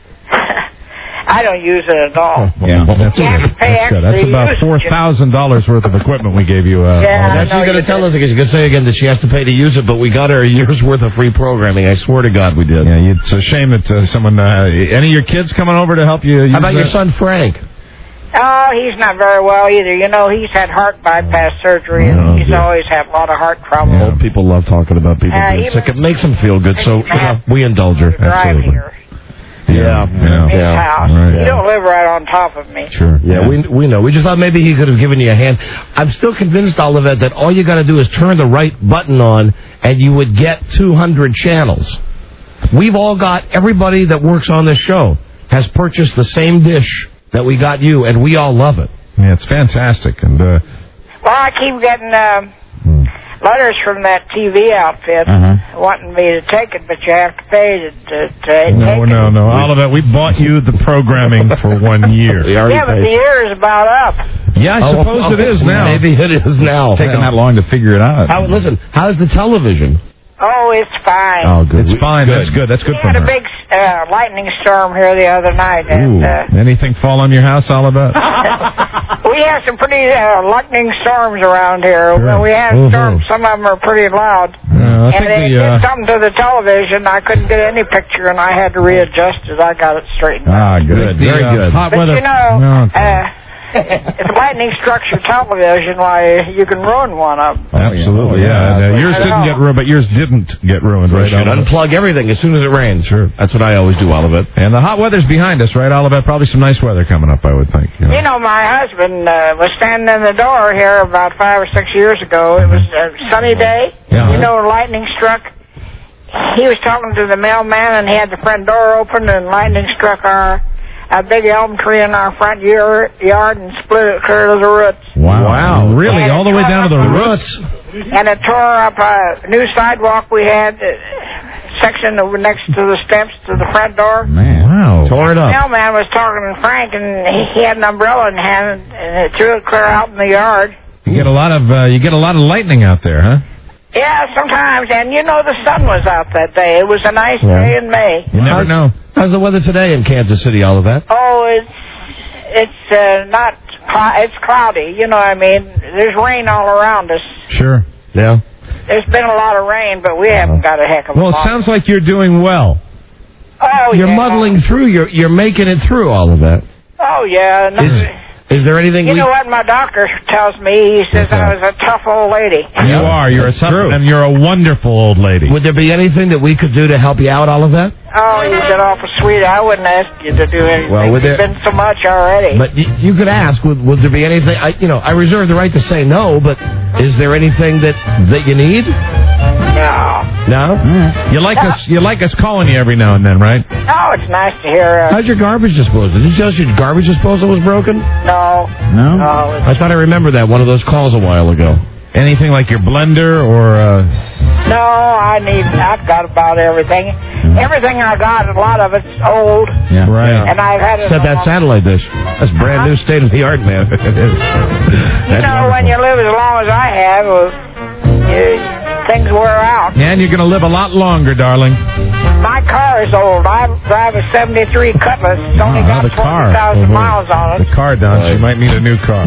[SPEAKER 14] I don't use it at all.
[SPEAKER 6] Yeah, that's,
[SPEAKER 14] You have to pay
[SPEAKER 6] that's good. That's
[SPEAKER 14] extra
[SPEAKER 6] about
[SPEAKER 14] usage.
[SPEAKER 6] four thousand dollars worth of equipment we gave you. Uh,
[SPEAKER 14] Yeah,
[SPEAKER 5] Oh, that's
[SPEAKER 14] I know
[SPEAKER 5] you going
[SPEAKER 14] you
[SPEAKER 5] to tell
[SPEAKER 14] did.
[SPEAKER 5] us because you can say again that she has to pay to use it, but we got her a year's worth of free programming. I swear to God we did.
[SPEAKER 6] Yeah, it's a shame that uh, someone. Uh, any of your kids coming over to help you? Use
[SPEAKER 5] How about your
[SPEAKER 6] that?
[SPEAKER 5] son Frank?
[SPEAKER 14] Oh, he's not very well either. You know, he's had heart bypass surgery, and
[SPEAKER 5] Oh,
[SPEAKER 14] he's
[SPEAKER 5] dear.
[SPEAKER 14] always had a lot of heart trouble.
[SPEAKER 5] Old people love talking about people
[SPEAKER 14] Uh,
[SPEAKER 5] being
[SPEAKER 14] even-
[SPEAKER 5] sick. It makes them feel good, so you know, we indulge her.
[SPEAKER 14] Drive
[SPEAKER 5] Absolutely.
[SPEAKER 14] here,
[SPEAKER 5] Yeah, yeah,
[SPEAKER 14] his
[SPEAKER 5] yeah.
[SPEAKER 14] house.
[SPEAKER 5] Right.
[SPEAKER 14] You don't live right on top of me.
[SPEAKER 5] Sure. Yeah, we we know. We just thought maybe he could have given you a hand. I'm still convinced, Olivet, that all you got to do is turn the right button on, and you would get two hundred channels. We've all got, everybody that works on this show has purchased the same dish that we got you, and we all love it.
[SPEAKER 6] Yeah, it's fantastic, and uh,
[SPEAKER 14] Well, I keep getting uh, letters from that T V outfit
[SPEAKER 6] Uh-huh.
[SPEAKER 14] wanting me to take it, but you have to pay to, to, to take
[SPEAKER 6] no,
[SPEAKER 14] it.
[SPEAKER 6] no, no. All of that. We bought you the programming for one year.
[SPEAKER 14] Yeah, but the year is about up.
[SPEAKER 6] Yeah, I
[SPEAKER 5] Oh,
[SPEAKER 6] suppose
[SPEAKER 5] oh,
[SPEAKER 6] it is now.
[SPEAKER 5] Maybe it is now.
[SPEAKER 6] Taking that long to figure it out.
[SPEAKER 5] How, listen, how's the television?
[SPEAKER 14] Oh, it's fine.
[SPEAKER 5] Oh, good.
[SPEAKER 6] It's fine. That's good. That's good
[SPEAKER 14] We
[SPEAKER 6] for
[SPEAKER 14] had
[SPEAKER 6] her.
[SPEAKER 14] a big uh, lightning storm here the other night, and
[SPEAKER 6] Ooh.
[SPEAKER 14] uh,
[SPEAKER 6] Anything fall on your house, Oliver?
[SPEAKER 14] we have some pretty uh, lightning storms around here.
[SPEAKER 6] Sure.
[SPEAKER 14] When we have
[SPEAKER 6] Woohoo.
[SPEAKER 14] storms, some of them are pretty loud.
[SPEAKER 6] Uh, I
[SPEAKER 14] and
[SPEAKER 6] think
[SPEAKER 14] they
[SPEAKER 6] the,
[SPEAKER 14] did
[SPEAKER 6] uh,
[SPEAKER 14] something to the television. I couldn't get any picture, and I had to readjust it. I got it straightened out.
[SPEAKER 6] Ah, good.
[SPEAKER 5] Very
[SPEAKER 6] The, uh,
[SPEAKER 5] good.
[SPEAKER 6] Hot
[SPEAKER 14] But
[SPEAKER 6] weather.
[SPEAKER 14] you know,
[SPEAKER 6] No,
[SPEAKER 14] uh, if lightning strikes your television, why, you can ruin one of them.
[SPEAKER 6] absolutely, yeah. And, uh, yours
[SPEAKER 14] I
[SPEAKER 6] didn't
[SPEAKER 14] know.
[SPEAKER 6] get ruined, but yours didn't get ruined,
[SPEAKER 5] We
[SPEAKER 6] right,
[SPEAKER 5] should
[SPEAKER 6] Oliver?
[SPEAKER 5] unplug everything as soon as it rains.
[SPEAKER 6] Sure.
[SPEAKER 5] That's what I always do, Olivet.
[SPEAKER 6] And the hot weather's behind us, right, Oliver? Probably some nice weather coming up, I would think. You know?
[SPEAKER 14] You know, my husband uh, was standing in the door here about five or six years ago. It was a sunny day.
[SPEAKER 6] Yeah.
[SPEAKER 14] You know, lightning struck. He was talking to the mailman, and he had the front door open, and lightning struck our a big elm tree in our front year, yard and split it clear to the roots.
[SPEAKER 6] Wow. wow. Really?
[SPEAKER 14] And
[SPEAKER 6] All the way
[SPEAKER 14] it
[SPEAKER 6] down to the
[SPEAKER 14] tore up
[SPEAKER 6] roots?
[SPEAKER 14] And it tore up a new sidewalk we had, uh, section over next to the steps to the front door.
[SPEAKER 6] Man. Wow.
[SPEAKER 5] Tore it
[SPEAKER 14] The
[SPEAKER 5] up.
[SPEAKER 14] mailman was talking to Frank, and he, he had an umbrella in hand, and it threw it clear out in the yard.
[SPEAKER 6] You get a lot of uh, you get a lot of lightning out there, huh?
[SPEAKER 14] Yeah, sometimes, and you know the sun was out that day. It was a nice
[SPEAKER 5] Yeah.
[SPEAKER 14] day in May.
[SPEAKER 6] You never
[SPEAKER 5] How's-
[SPEAKER 6] know.
[SPEAKER 5] How's the weather today in Kansas City, Olivet?
[SPEAKER 14] Oh, it's it's uh, not cl- it's cloudy. You know what I mean? There's rain all around us.
[SPEAKER 6] Sure.
[SPEAKER 5] Yeah.
[SPEAKER 14] There's been a lot of rain, but we haven't got a heck of a
[SPEAKER 6] Well, it
[SPEAKER 14] lot.
[SPEAKER 6] sounds like you're doing well.
[SPEAKER 14] Oh,
[SPEAKER 5] You're
[SPEAKER 14] yeah.
[SPEAKER 5] muddling through. You're you're making it through all of that.
[SPEAKER 14] Oh, yeah. No,
[SPEAKER 5] Is, is there anything
[SPEAKER 14] you
[SPEAKER 5] we...
[SPEAKER 14] know what my doctor tells me? He says I was a tough old lady.
[SPEAKER 6] You are. You're a tough, and you're a wonderful old lady.
[SPEAKER 5] Would there be anything that we could do to help you out, all of that?
[SPEAKER 14] Oh, you get awful sweet. I wouldn't ask you to do anything.
[SPEAKER 5] Well, would
[SPEAKER 14] You've
[SPEAKER 5] there-
[SPEAKER 14] been so much already.
[SPEAKER 5] But you, you could ask, would, would there be anything... I, you know, I reserve the right to say no, but is there anything that, that you need?
[SPEAKER 14] No.
[SPEAKER 5] No?
[SPEAKER 6] You like us? You like us calling you every now and then, right?
[SPEAKER 14] Oh, it's nice to hear. Uh,
[SPEAKER 5] How's your garbage disposal? Did you tell us your garbage disposal was broken?
[SPEAKER 14] no.
[SPEAKER 5] No?
[SPEAKER 14] No.
[SPEAKER 5] I thought I remembered that, one of those calls a while ago.
[SPEAKER 6] Anything like your blender or? Uh...
[SPEAKER 14] No, I need. I've got about everything. Everything I got, a lot of it's old.
[SPEAKER 5] Yeah. Right.
[SPEAKER 14] And I've had it.
[SPEAKER 5] Said that satellite dish. That's brand new, state of the art, man. It is.
[SPEAKER 14] You know, when you live as long as I have, well, you, things wear out.
[SPEAKER 6] And you're going to live a lot longer, darling.
[SPEAKER 14] My car is old. I drive a seventy-three Cutlass. It's only
[SPEAKER 6] Oh,
[SPEAKER 14] got
[SPEAKER 6] the car.
[SPEAKER 14] forty thousand
[SPEAKER 6] Mhm.
[SPEAKER 14] miles on it.
[SPEAKER 6] The car done. She might need a new car.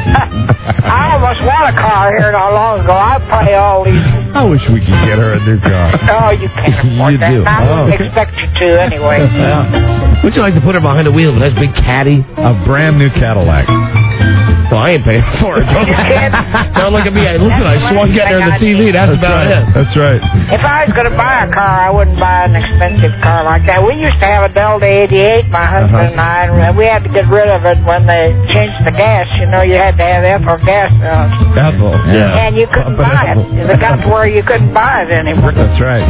[SPEAKER 14] I almost bought a car here not long ago. I pay all these.
[SPEAKER 6] I wish we could get her a new car.
[SPEAKER 14] Oh, you can't afford
[SPEAKER 5] You
[SPEAKER 14] that.
[SPEAKER 5] do.
[SPEAKER 14] I wouldn't
[SPEAKER 5] Oh.
[SPEAKER 14] expect you to anyway.
[SPEAKER 5] Yeah. Would you like to put her behind the wheel of a nice big caddy?
[SPEAKER 6] A brand new Cadillac.
[SPEAKER 5] Well, I ain't paying for it. Don't, don't look at me. Listen, I swung getting her the T V. That's, about
[SPEAKER 6] right.
[SPEAKER 5] it.
[SPEAKER 6] That's right.
[SPEAKER 14] If I was going to buy a car, I wouldn't buy an expensive car like that. We used to have a Delta eighty-eight, my husband and I, and we had to get rid of it when they changed the gas. You know, you had to have Ethel gas on it.
[SPEAKER 6] Ethel. Yeah.
[SPEAKER 14] And you couldn't buy it. It got to where you couldn't buy it anymore.
[SPEAKER 6] That's right.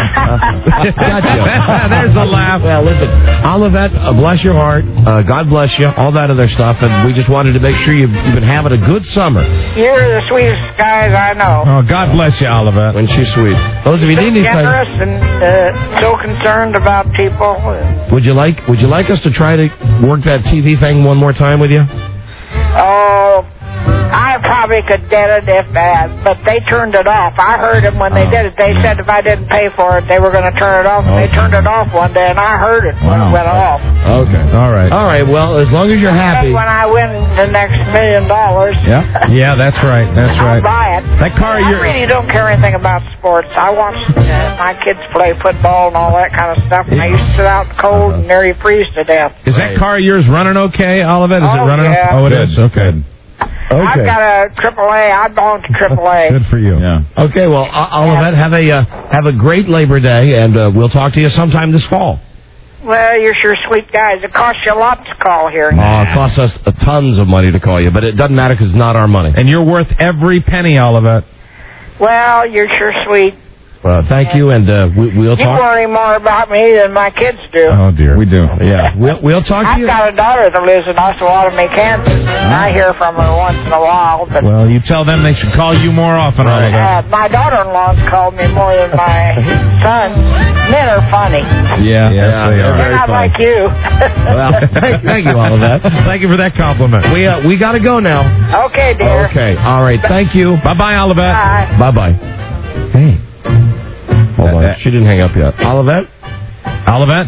[SPEAKER 5] Gotcha.
[SPEAKER 6] There's a laugh.
[SPEAKER 5] Well, listen, Olivet, uh, bless your heart. Uh, God bless you. All that other stuff. And we just wanted to make sure you've, you've been having a good summer.
[SPEAKER 14] You're the sweetest guys I know.
[SPEAKER 6] Oh, God bless you, Oliver.
[SPEAKER 5] When she's sweet. Those of you
[SPEAKER 14] So
[SPEAKER 5] need anything,
[SPEAKER 14] generous and uh, so concerned about people.
[SPEAKER 5] would you like would you like us to try to work that T V thing one more time with you?
[SPEAKER 14] Oh, I've probably could get it if, uh, but they turned it off. I heard them when they did it. They said if I didn't pay for it, they were going to turn it off. And
[SPEAKER 4] Okay.
[SPEAKER 14] they turned it off one day, and I heard it when
[SPEAKER 4] Wow.
[SPEAKER 14] it went off.
[SPEAKER 4] Okay. All right.
[SPEAKER 5] All right, well, as long as you're happy.
[SPEAKER 14] And when I win the next million dollars,
[SPEAKER 4] Yeah. Yeah, that's right. That's
[SPEAKER 14] I'll
[SPEAKER 4] right.
[SPEAKER 14] buy it.
[SPEAKER 4] That car
[SPEAKER 14] I
[SPEAKER 4] you're-
[SPEAKER 14] really don't care anything about sports. I watch uh, my kids play football and all that kind of stuff, and I used to sit out in the cold and nearly freeze to death.
[SPEAKER 6] Is that car of yours running okay, Olivet? Is
[SPEAKER 14] Oh,
[SPEAKER 6] it running?
[SPEAKER 14] yeah.
[SPEAKER 6] Oh, it
[SPEAKER 4] Good.
[SPEAKER 6] is. Okay.
[SPEAKER 14] I've got a triple A. I belong to triple A.
[SPEAKER 4] Good for you. Yeah.
[SPEAKER 5] Okay, well, O- Olivet, have a uh, have a great Labor Day, and uh, we'll talk to you sometime this fall.
[SPEAKER 14] Well, you're sure sweet guys. It costs you a lot to call here.
[SPEAKER 5] Oh, it costs us uh, tons of money to call you, but it doesn't matter because it's not our money.
[SPEAKER 6] And you're worth every penny, Olivet.
[SPEAKER 14] Well, you're sure sweet.
[SPEAKER 5] Well, thank you, and uh, we, we'll
[SPEAKER 14] You
[SPEAKER 5] talk.
[SPEAKER 14] worry more about me than my kids do.
[SPEAKER 4] Oh dear. We do.
[SPEAKER 5] Yeah, we'll we'll talk to
[SPEAKER 14] I've
[SPEAKER 5] you.
[SPEAKER 14] got a daughter that lives in Osawatomie, Kansas, and I hear from her once in a while. But
[SPEAKER 6] Well, you tell them they should call you more often, Olivet.
[SPEAKER 14] uh, my daughter-in-law's called me more than my son. Men are funny.
[SPEAKER 6] Yeah, yes,
[SPEAKER 5] Yeah,
[SPEAKER 6] they
[SPEAKER 5] they're
[SPEAKER 6] are.
[SPEAKER 14] They're not like you.
[SPEAKER 5] Well, thank, thank you, Olivet.
[SPEAKER 6] Thank you for that compliment.
[SPEAKER 5] We uh, we got to go now.
[SPEAKER 14] Okay, dear.
[SPEAKER 5] Okay, all right. Thank you.
[SPEAKER 6] Bye bye, Olivet.
[SPEAKER 14] Bye.
[SPEAKER 5] Bye bye. Hey, hold on.
[SPEAKER 6] Uh,
[SPEAKER 5] She didn't hang up yet. Olivet.
[SPEAKER 6] Olivet?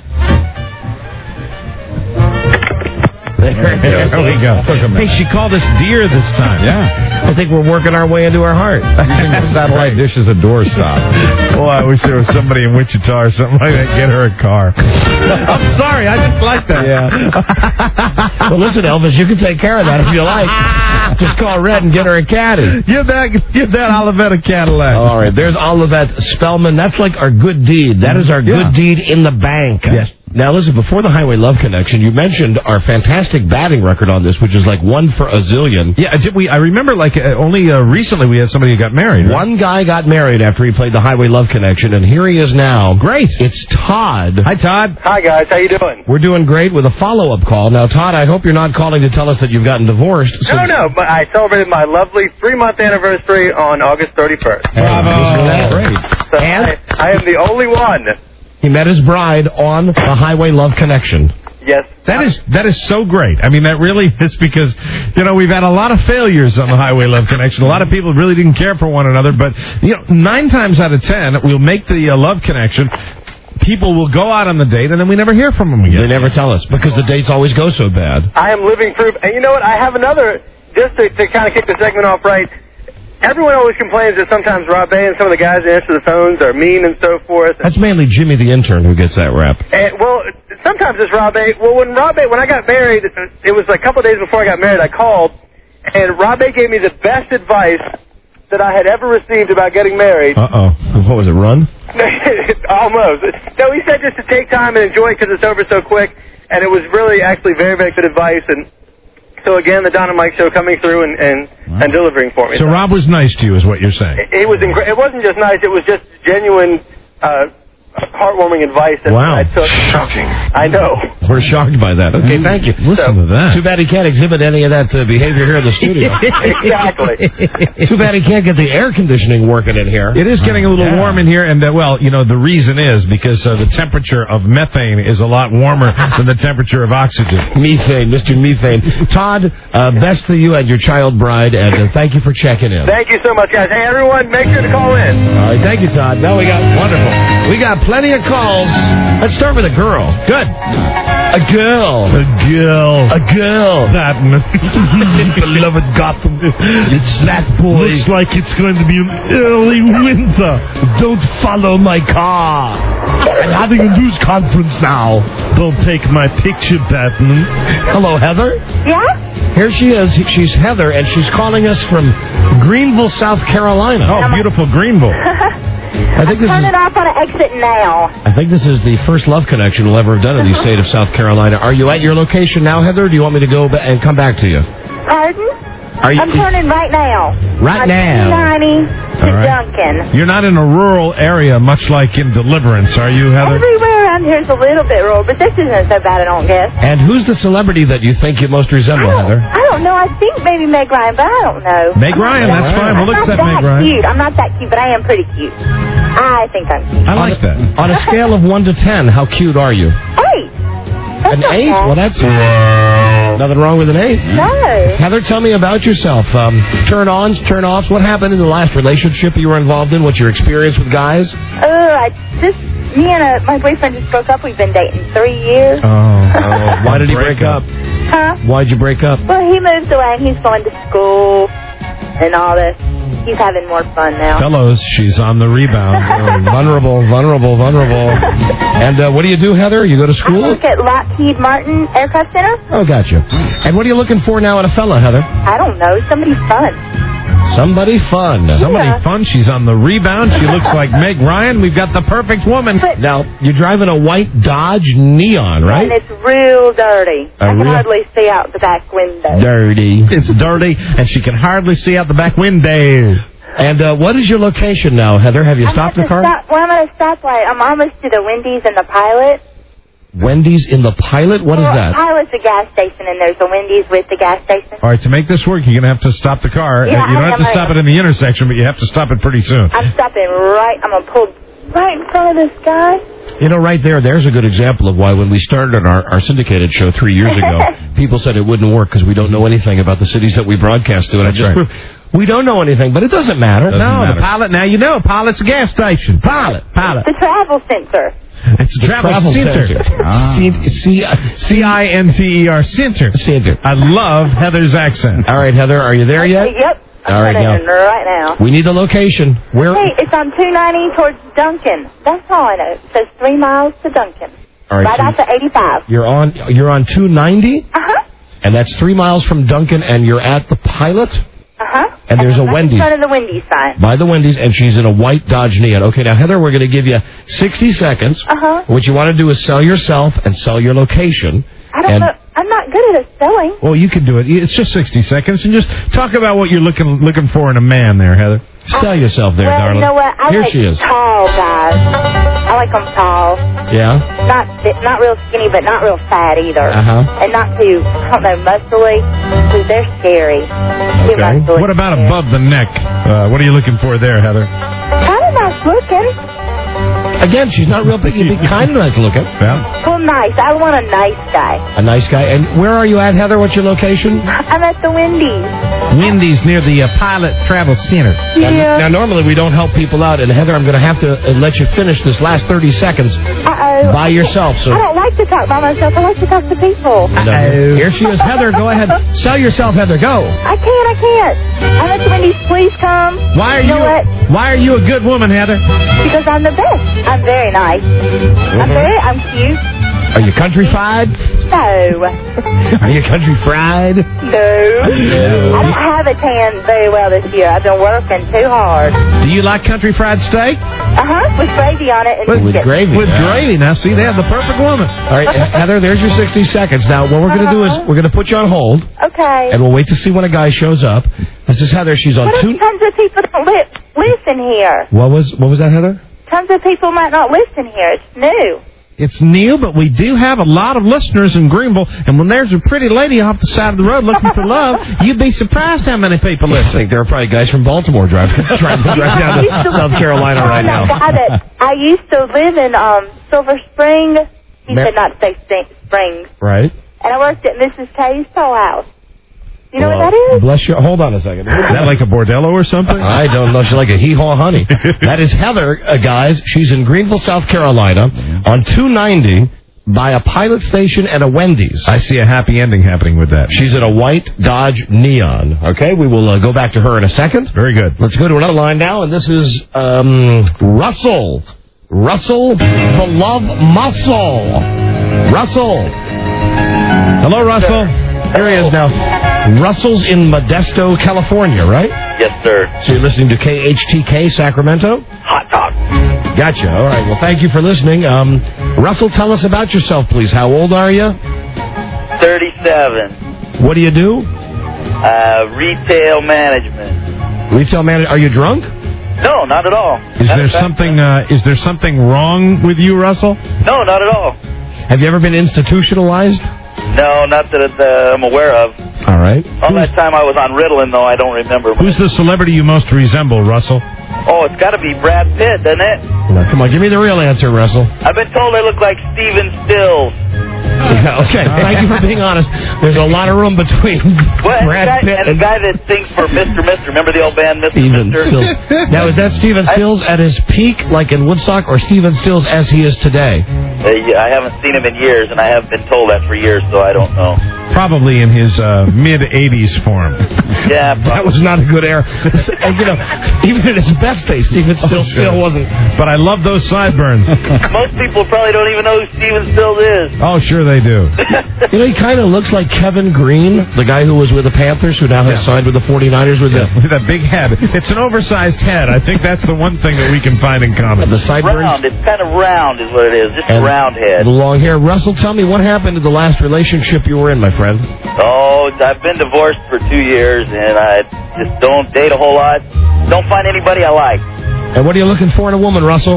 [SPEAKER 5] There,
[SPEAKER 6] There we go. Hey, she called us dear this time.
[SPEAKER 4] Yeah.
[SPEAKER 5] I think we're working our way into her heart.
[SPEAKER 4] Using the satellite dish as a doorstop.
[SPEAKER 6] Well, I wish there was somebody in Wichita or something like that. Get her a car. I'm sorry, I just like that.
[SPEAKER 5] Yeah. Well, listen, Elvis, you can take care of that if you like. Just call Red and get her a caddy.
[SPEAKER 6] Give that, give that Olivet a Cadillac.
[SPEAKER 5] All right, there's Olivet Spellman. That's like our good deed. That is our good
[SPEAKER 6] Yeah.
[SPEAKER 5] deed in the bank.
[SPEAKER 6] Yes.
[SPEAKER 5] Now, listen, before the Highway Love Connection, you mentioned our fantastic batting record on this, which is like one for a zillion.
[SPEAKER 6] Yeah, did we? I remember, like, uh, only uh, recently we had somebody who got married. Right?
[SPEAKER 5] One guy got married after he played the Highway Love Connection, and here he is now.
[SPEAKER 6] Great.
[SPEAKER 5] It's Todd.
[SPEAKER 6] Hi, Todd.
[SPEAKER 8] Hi, guys. How you doing?
[SPEAKER 5] We're doing great with a follow-up call. Now, Todd, I hope you're not calling to tell us that you've gotten divorced.
[SPEAKER 8] No,
[SPEAKER 5] since-
[SPEAKER 8] no, but I celebrated my lovely three-month anniversary on August thirty-first.
[SPEAKER 5] Bravo. Isn't that great?
[SPEAKER 8] So I, I am the only one.
[SPEAKER 5] He met his bride on the Highway Love Connection.
[SPEAKER 8] Yes.
[SPEAKER 6] That is that is so great. I mean, that really is because, you know, we've had a lot of failures on the Highway Love Connection. A lot of people really didn't care for one another. But, you know, nine times out of ten, we'll make the uh, Love Connection. People will go out on the date, and then we never hear from them again.
[SPEAKER 5] They never tell us because the dates always go so bad.
[SPEAKER 8] I am living proof. And you know what? I have another, just to, to kind of kick the segment off right. Everyone always complains that sometimes Rob Bay and some of the guys that answer the phones are mean and so forth.
[SPEAKER 5] That's mainly Jimmy the intern who gets that rap.
[SPEAKER 8] And, well, sometimes it's Rob Bay. Well, when Rob Bay, when I got married, it was a couple of days before I got married, I called, and Rob Bay gave me the best advice that I had ever received about getting married.
[SPEAKER 5] Uh-oh. What was it, run?
[SPEAKER 8] Almost. No, he said just to take time and enjoy it because it's over so quick, and it was really actually very, very good advice. And so, again, the Don and Mike show coming through and, and, and delivering for me.
[SPEAKER 6] So Rob was nice to you, is what you're saying.
[SPEAKER 8] It, it was incre- It wasn't just nice. It was just genuine, uh, heartwarming advice. That
[SPEAKER 5] Wow.
[SPEAKER 8] I took.
[SPEAKER 5] Shocking.
[SPEAKER 8] I know.
[SPEAKER 5] We're shocked by that. Okay, thank you.
[SPEAKER 6] Listen to that.
[SPEAKER 5] Too bad he can't exhibit any of that uh, behavior here in the studio.
[SPEAKER 8] Exactly.
[SPEAKER 5] Too bad he can't get the air conditioning working in here.
[SPEAKER 6] It is getting a little
[SPEAKER 5] Yeah.
[SPEAKER 6] warm in here, and, uh, well, you know, the reason is because uh, the temperature of methane is a lot warmer than the temperature of oxygen.
[SPEAKER 5] Methane, Mister Methane. Todd, uh, best to you and your child bride, and uh, thank you for checking in.
[SPEAKER 8] Thank you so much, guys. Hey, everyone, make sure to call in.
[SPEAKER 5] All right, thank you, Todd. Now we got wonderful. We got plenty of calls. Let's start with a girl. Good. A girl.
[SPEAKER 6] A girl.
[SPEAKER 5] A girl.
[SPEAKER 6] That
[SPEAKER 5] Beloved Gotham. It's that boy.
[SPEAKER 6] looks like it's going to be an early winter.
[SPEAKER 5] Don't follow my car. I'm having a news conference now.
[SPEAKER 6] Don't take my picture, Batman.
[SPEAKER 5] Hello, Heather.
[SPEAKER 7] Yeah?
[SPEAKER 5] Here she is. She's Heather, and she's calling us from Greenville, South Carolina.
[SPEAKER 6] Oh, beautiful Greenville.
[SPEAKER 5] I think this
[SPEAKER 7] Turn
[SPEAKER 5] is.
[SPEAKER 7] it off on an exit now.
[SPEAKER 5] I think this is the first love connection we'll ever have done in the state of South Carolina. Are you at your location now, Heather? Or do you want me to go ba- and come back to you?
[SPEAKER 7] Pardon?
[SPEAKER 5] Are you?
[SPEAKER 7] I'm turning right now.
[SPEAKER 5] Right
[SPEAKER 7] on
[SPEAKER 5] now.
[SPEAKER 7] two ninety to
[SPEAKER 6] All right.
[SPEAKER 7] Duncan.
[SPEAKER 6] You're not in a rural area, much like in Deliverance, are you, Heather?
[SPEAKER 7] Everywhere around here is a little bit rural, but this isn't so bad, I don't guess.
[SPEAKER 5] And who's the celebrity that you think you most resemble,
[SPEAKER 7] I don't,
[SPEAKER 5] Heather?
[SPEAKER 7] I don't know. I think maybe Meg Ryan, but I don't know.
[SPEAKER 6] Meg Ryan, that's fine. We'll
[SPEAKER 7] I'm
[SPEAKER 6] accept
[SPEAKER 7] not
[SPEAKER 6] Meg
[SPEAKER 7] that
[SPEAKER 6] Ryan.
[SPEAKER 7] cute. I'm not that cute, but I am pretty cute. I think I'm cute.
[SPEAKER 6] I like that.
[SPEAKER 5] On a scale of one to ten, how cute are you?
[SPEAKER 7] Eight. That's
[SPEAKER 5] An
[SPEAKER 7] not
[SPEAKER 5] eight?
[SPEAKER 7] bad.
[SPEAKER 5] Well, that's.
[SPEAKER 18] Nothing wrong with an eight.
[SPEAKER 19] No.
[SPEAKER 18] Heather, tell me about yourself. Um, turn-ons, turn-offs. What happened in the last relationship you were involved in? What's your experience with guys?
[SPEAKER 19] Oh, I just, me and uh, my boyfriend just broke up. We've been dating three years.
[SPEAKER 18] Oh. oh. Why did he break up?
[SPEAKER 19] Huh?
[SPEAKER 18] Why'd you break up?
[SPEAKER 19] Well, he moved away and he's going to school and all this. He's having more fun now.
[SPEAKER 4] Fellows, she's on the rebound.
[SPEAKER 18] Oh, vulnerable, vulnerable, vulnerable. And uh, what do you do, Heather? You go to school?
[SPEAKER 19] I work at Lockheed Martin Aircraft Center.
[SPEAKER 18] Oh, gotcha. And what are you looking for now in a fella, Heather?
[SPEAKER 19] I don't know. Somebody fun.
[SPEAKER 18] Somebody fun.
[SPEAKER 4] Somebody yeah. fun. She's on the rebound. She looks like Meg Ryan. We've got the perfect woman.
[SPEAKER 19] But
[SPEAKER 18] now, you're driving a white Dodge Neon, right?
[SPEAKER 19] And it's real dirty.
[SPEAKER 18] A
[SPEAKER 19] I can
[SPEAKER 18] real...
[SPEAKER 19] hardly see out the back window.
[SPEAKER 18] Dirty.
[SPEAKER 4] It's dirty, and she can hardly see out the back window.
[SPEAKER 18] And uh, what is your location now, Heather? Have you
[SPEAKER 19] I'm
[SPEAKER 18] stopped the car?
[SPEAKER 19] Stop, well, I'm at a stoplight. I'm almost to the Wendy's and the Pilot.
[SPEAKER 18] Wendy's in the Pilot? What
[SPEAKER 19] well,
[SPEAKER 18] is that?
[SPEAKER 19] Pilot's a gas station, and there's a Wendy's with the gas station.
[SPEAKER 4] All right, to make this work, you're going to have to stop the car.
[SPEAKER 19] Yeah,
[SPEAKER 4] uh, you don't
[SPEAKER 19] I
[SPEAKER 4] have to stop it in the intersection, but you have to stop it pretty soon.
[SPEAKER 19] I'm stopping right. I'm going to pull right in front of this guy.
[SPEAKER 18] You know, right there, there's a good example of why when we started our, our syndicated show three years ago, people said it wouldn't work because we don't know anything about the cities that we broadcast to. And
[SPEAKER 4] That's
[SPEAKER 18] I just
[SPEAKER 4] right.
[SPEAKER 18] proved we don't know anything, but it doesn't matter.
[SPEAKER 4] Doesn't
[SPEAKER 18] no,
[SPEAKER 4] matter.
[SPEAKER 18] the Pilot, now you know, Pilot's a gas station. Pilot, Pilot.
[SPEAKER 19] The travel center.
[SPEAKER 4] It's a
[SPEAKER 18] the
[SPEAKER 4] travel,
[SPEAKER 18] travel
[SPEAKER 4] center.
[SPEAKER 18] center. Ah.
[SPEAKER 4] C I N T E R, center.
[SPEAKER 18] Center.
[SPEAKER 4] I love Heather's accent.
[SPEAKER 18] All right, Heather, are you there yet?
[SPEAKER 19] Yep. I'm
[SPEAKER 18] All right, now.
[SPEAKER 19] right now.
[SPEAKER 18] We need the location. Where?
[SPEAKER 19] Hey, it's on two ninety towards Duncan. That's all I know. It says three miles to Duncan.
[SPEAKER 18] All right,
[SPEAKER 19] right
[SPEAKER 18] so
[SPEAKER 19] after eighty-five.
[SPEAKER 18] You're on. You're on two ninety.
[SPEAKER 19] Uh huh.
[SPEAKER 18] And that's three miles from Duncan, and you're at the Pilot.
[SPEAKER 19] Uh huh.
[SPEAKER 18] And there's
[SPEAKER 19] and
[SPEAKER 18] a Wendy's.
[SPEAKER 19] In front of the Wendy's sign.
[SPEAKER 18] By the Wendy's, and she's in a white Dodge Neon. Okay, now Heather, we're going to give you sixty seconds.
[SPEAKER 19] Uh huh.
[SPEAKER 18] What you want to do is sell yourself and sell your location.
[SPEAKER 19] I don't
[SPEAKER 18] and
[SPEAKER 19] know. I'm not good at selling.
[SPEAKER 4] Well, you can do it. It's just sixty seconds, and just talk about what you're looking looking for in a man there, Heather.
[SPEAKER 18] Sell yourself there,
[SPEAKER 19] well,
[SPEAKER 18] darling.
[SPEAKER 19] You know what? I
[SPEAKER 18] Here
[SPEAKER 19] like
[SPEAKER 18] she is.
[SPEAKER 19] tall guys. I like them tall.
[SPEAKER 18] Yeah?
[SPEAKER 19] Not not real skinny, but not real fat either.
[SPEAKER 18] Uh-huh.
[SPEAKER 19] And not too, I don't know, muscly, because they're scary. Too
[SPEAKER 18] Okay.
[SPEAKER 19] muscly.
[SPEAKER 4] What about above the neck? Uh, what are you looking for there, Heather?
[SPEAKER 19] Kind of nice looking.
[SPEAKER 18] Again, she's not real big. You'd be kind of nice looking.
[SPEAKER 4] Yeah.
[SPEAKER 19] Well, nice. I want a nice guy.
[SPEAKER 18] A nice guy. And where are you at, Heather? What's your location?
[SPEAKER 19] I'm at the Wendy's.
[SPEAKER 4] Wendy's near the uh, Pilot Travel Center.
[SPEAKER 19] Yeah.
[SPEAKER 18] Now, now, normally we don't help people out, and Heather, I'm going to have to uh, let you finish this last thirty seconds
[SPEAKER 19] Uh-oh.
[SPEAKER 18] by yourself. So
[SPEAKER 19] I don't like to talk by myself. I like to talk to people.
[SPEAKER 18] Uh-oh. Here she is. Heather, go ahead. Sell yourself, Heather. Go.
[SPEAKER 19] I can't. I can't. I'm at the Wendy's. Please come.
[SPEAKER 4] Why are
[SPEAKER 19] you?
[SPEAKER 4] you?
[SPEAKER 19] Know what?
[SPEAKER 4] Why are you a good woman, Heather?
[SPEAKER 19] Because I'm the best. I'm very nice.
[SPEAKER 18] Mm-hmm.
[SPEAKER 19] I'm very. I'm cute.
[SPEAKER 18] Are you country fried?
[SPEAKER 19] No.
[SPEAKER 18] Are you country fried?
[SPEAKER 19] No.
[SPEAKER 18] No.
[SPEAKER 19] I don't have a tan very well this year. I've been working too hard.
[SPEAKER 4] Do you like country fried steak?
[SPEAKER 19] Uh huh. With gravy on it. And
[SPEAKER 18] With, with
[SPEAKER 19] chips.
[SPEAKER 18] gravy.
[SPEAKER 4] With
[SPEAKER 18] yeah.
[SPEAKER 4] gravy. Now, see, they have the perfect woman.
[SPEAKER 18] All right, Heather, there's your sixty seconds. Now, what we're going to do is we're going to put you on hold.
[SPEAKER 19] Okay.
[SPEAKER 18] And we'll wait to see when a guy shows up. This is Heather. She's on
[SPEAKER 19] What
[SPEAKER 18] two.
[SPEAKER 19] if tons of people don't li- listen here?
[SPEAKER 18] What was what was that, Heather?
[SPEAKER 19] Tons of people might not listen here. It's new.
[SPEAKER 4] It's new, but we do have a lot of listeners in Greenville, and when there's a pretty lady off the side of the road looking for love, you'd be surprised how many people listen.
[SPEAKER 18] I think there are probably guys from Baltimore driving, trying to drive down to South Carolina right now.
[SPEAKER 19] I, that I used to live in um, Silver Spring. He
[SPEAKER 18] Ma-
[SPEAKER 19] said not to say St- Springs.
[SPEAKER 18] Right.
[SPEAKER 19] And I worked at Missus K's toll house. You know
[SPEAKER 18] Well,
[SPEAKER 19] what that is?
[SPEAKER 18] Bless you. Hold on a second.
[SPEAKER 4] Is that like a bordello or something?
[SPEAKER 18] I don't know. She's like a hee-haw honey. That is Heather, uh, guys. She's in Greenville, South Carolina, on two ninety by a Pilot station and a Wendy's.
[SPEAKER 4] I see a happy ending happening with that.
[SPEAKER 18] She's in a white Dodge Neon. Okay, we will uh, go back to her in a second.
[SPEAKER 4] Very good.
[SPEAKER 18] Let's go to another line now, and this is um, Russell. Russell, the love muscle. Russell. Hello, Russell. Here he is now. Russell's in Modesto, California, right?
[SPEAKER 23] Yes, sir.
[SPEAKER 18] So you're listening to K H T K Sacramento?
[SPEAKER 23] Hot Talk.
[SPEAKER 18] Gotcha. All right. Well, thank you for listening. Um, Russell, tell us about yourself, please. How old are you?
[SPEAKER 23] thirty-seven.
[SPEAKER 18] What do you do?
[SPEAKER 23] Uh, retail management.
[SPEAKER 18] Retail manager. Are you drunk?
[SPEAKER 23] No, not at all.
[SPEAKER 4] Is
[SPEAKER 23] Not
[SPEAKER 4] there
[SPEAKER 23] in fact-
[SPEAKER 4] something? Uh, is there something wrong with you, Russell?
[SPEAKER 23] No, not at all.
[SPEAKER 18] Have you ever been institutionalized?
[SPEAKER 23] No, not that uh, I'm aware of.
[SPEAKER 18] All right.
[SPEAKER 23] All that time I was on Ritalin, though, I don't remember.
[SPEAKER 4] Who's the celebrity you most resemble, Russell?
[SPEAKER 23] Oh, it's got to be Brad Pitt, doesn't it?
[SPEAKER 18] Now, come on, give me the real answer, Russell.
[SPEAKER 23] I've been told I look like Steven Stills.
[SPEAKER 5] Yeah, okay, thank you for being honest. There's a lot of room between
[SPEAKER 23] Well, and, the
[SPEAKER 5] Brad
[SPEAKER 23] guy,
[SPEAKER 5] Pitt
[SPEAKER 23] and the guy that sings for Mister Mister Remember the old band Mister
[SPEAKER 5] Steven
[SPEAKER 23] Mister
[SPEAKER 5] Stills. Now, is that Steven Stills at his peak, like in Woodstock, or Steven Stills as he is today?
[SPEAKER 23] Uh, yeah, I haven't seen him in years, and I have been told that for years, so I don't know.
[SPEAKER 6] Probably in his uh, mid-eighties form.
[SPEAKER 23] Yeah,
[SPEAKER 5] that was not a good era. And, you know, even in his best days, Steven Stills
[SPEAKER 6] Oh,
[SPEAKER 5] still wasn't.
[SPEAKER 6] But I love those sideburns.
[SPEAKER 23] Most people probably don't even know who Steven Stills is.
[SPEAKER 6] Oh, sure they do.
[SPEAKER 5] You know, he kind of looks like Kevin Green, the guy who was with the Panthers, who now has
[SPEAKER 6] Yeah.
[SPEAKER 5] signed with the forty-niners with
[SPEAKER 6] Yeah,
[SPEAKER 5] the...
[SPEAKER 6] with that big head. It's an oversized head. I think that's the one thing that we can find in common.
[SPEAKER 5] The sideburns.
[SPEAKER 23] Round. It's kind of round is what it is. Just
[SPEAKER 5] And
[SPEAKER 23] a round head.
[SPEAKER 5] The long hair. Russell, tell me, what happened to the last relationship you were in, my friend?
[SPEAKER 23] Oh, I've been divorced for two years, and I just don't date a whole lot. Don't find anybody I like.
[SPEAKER 5] And what are you looking for in a woman, Russell?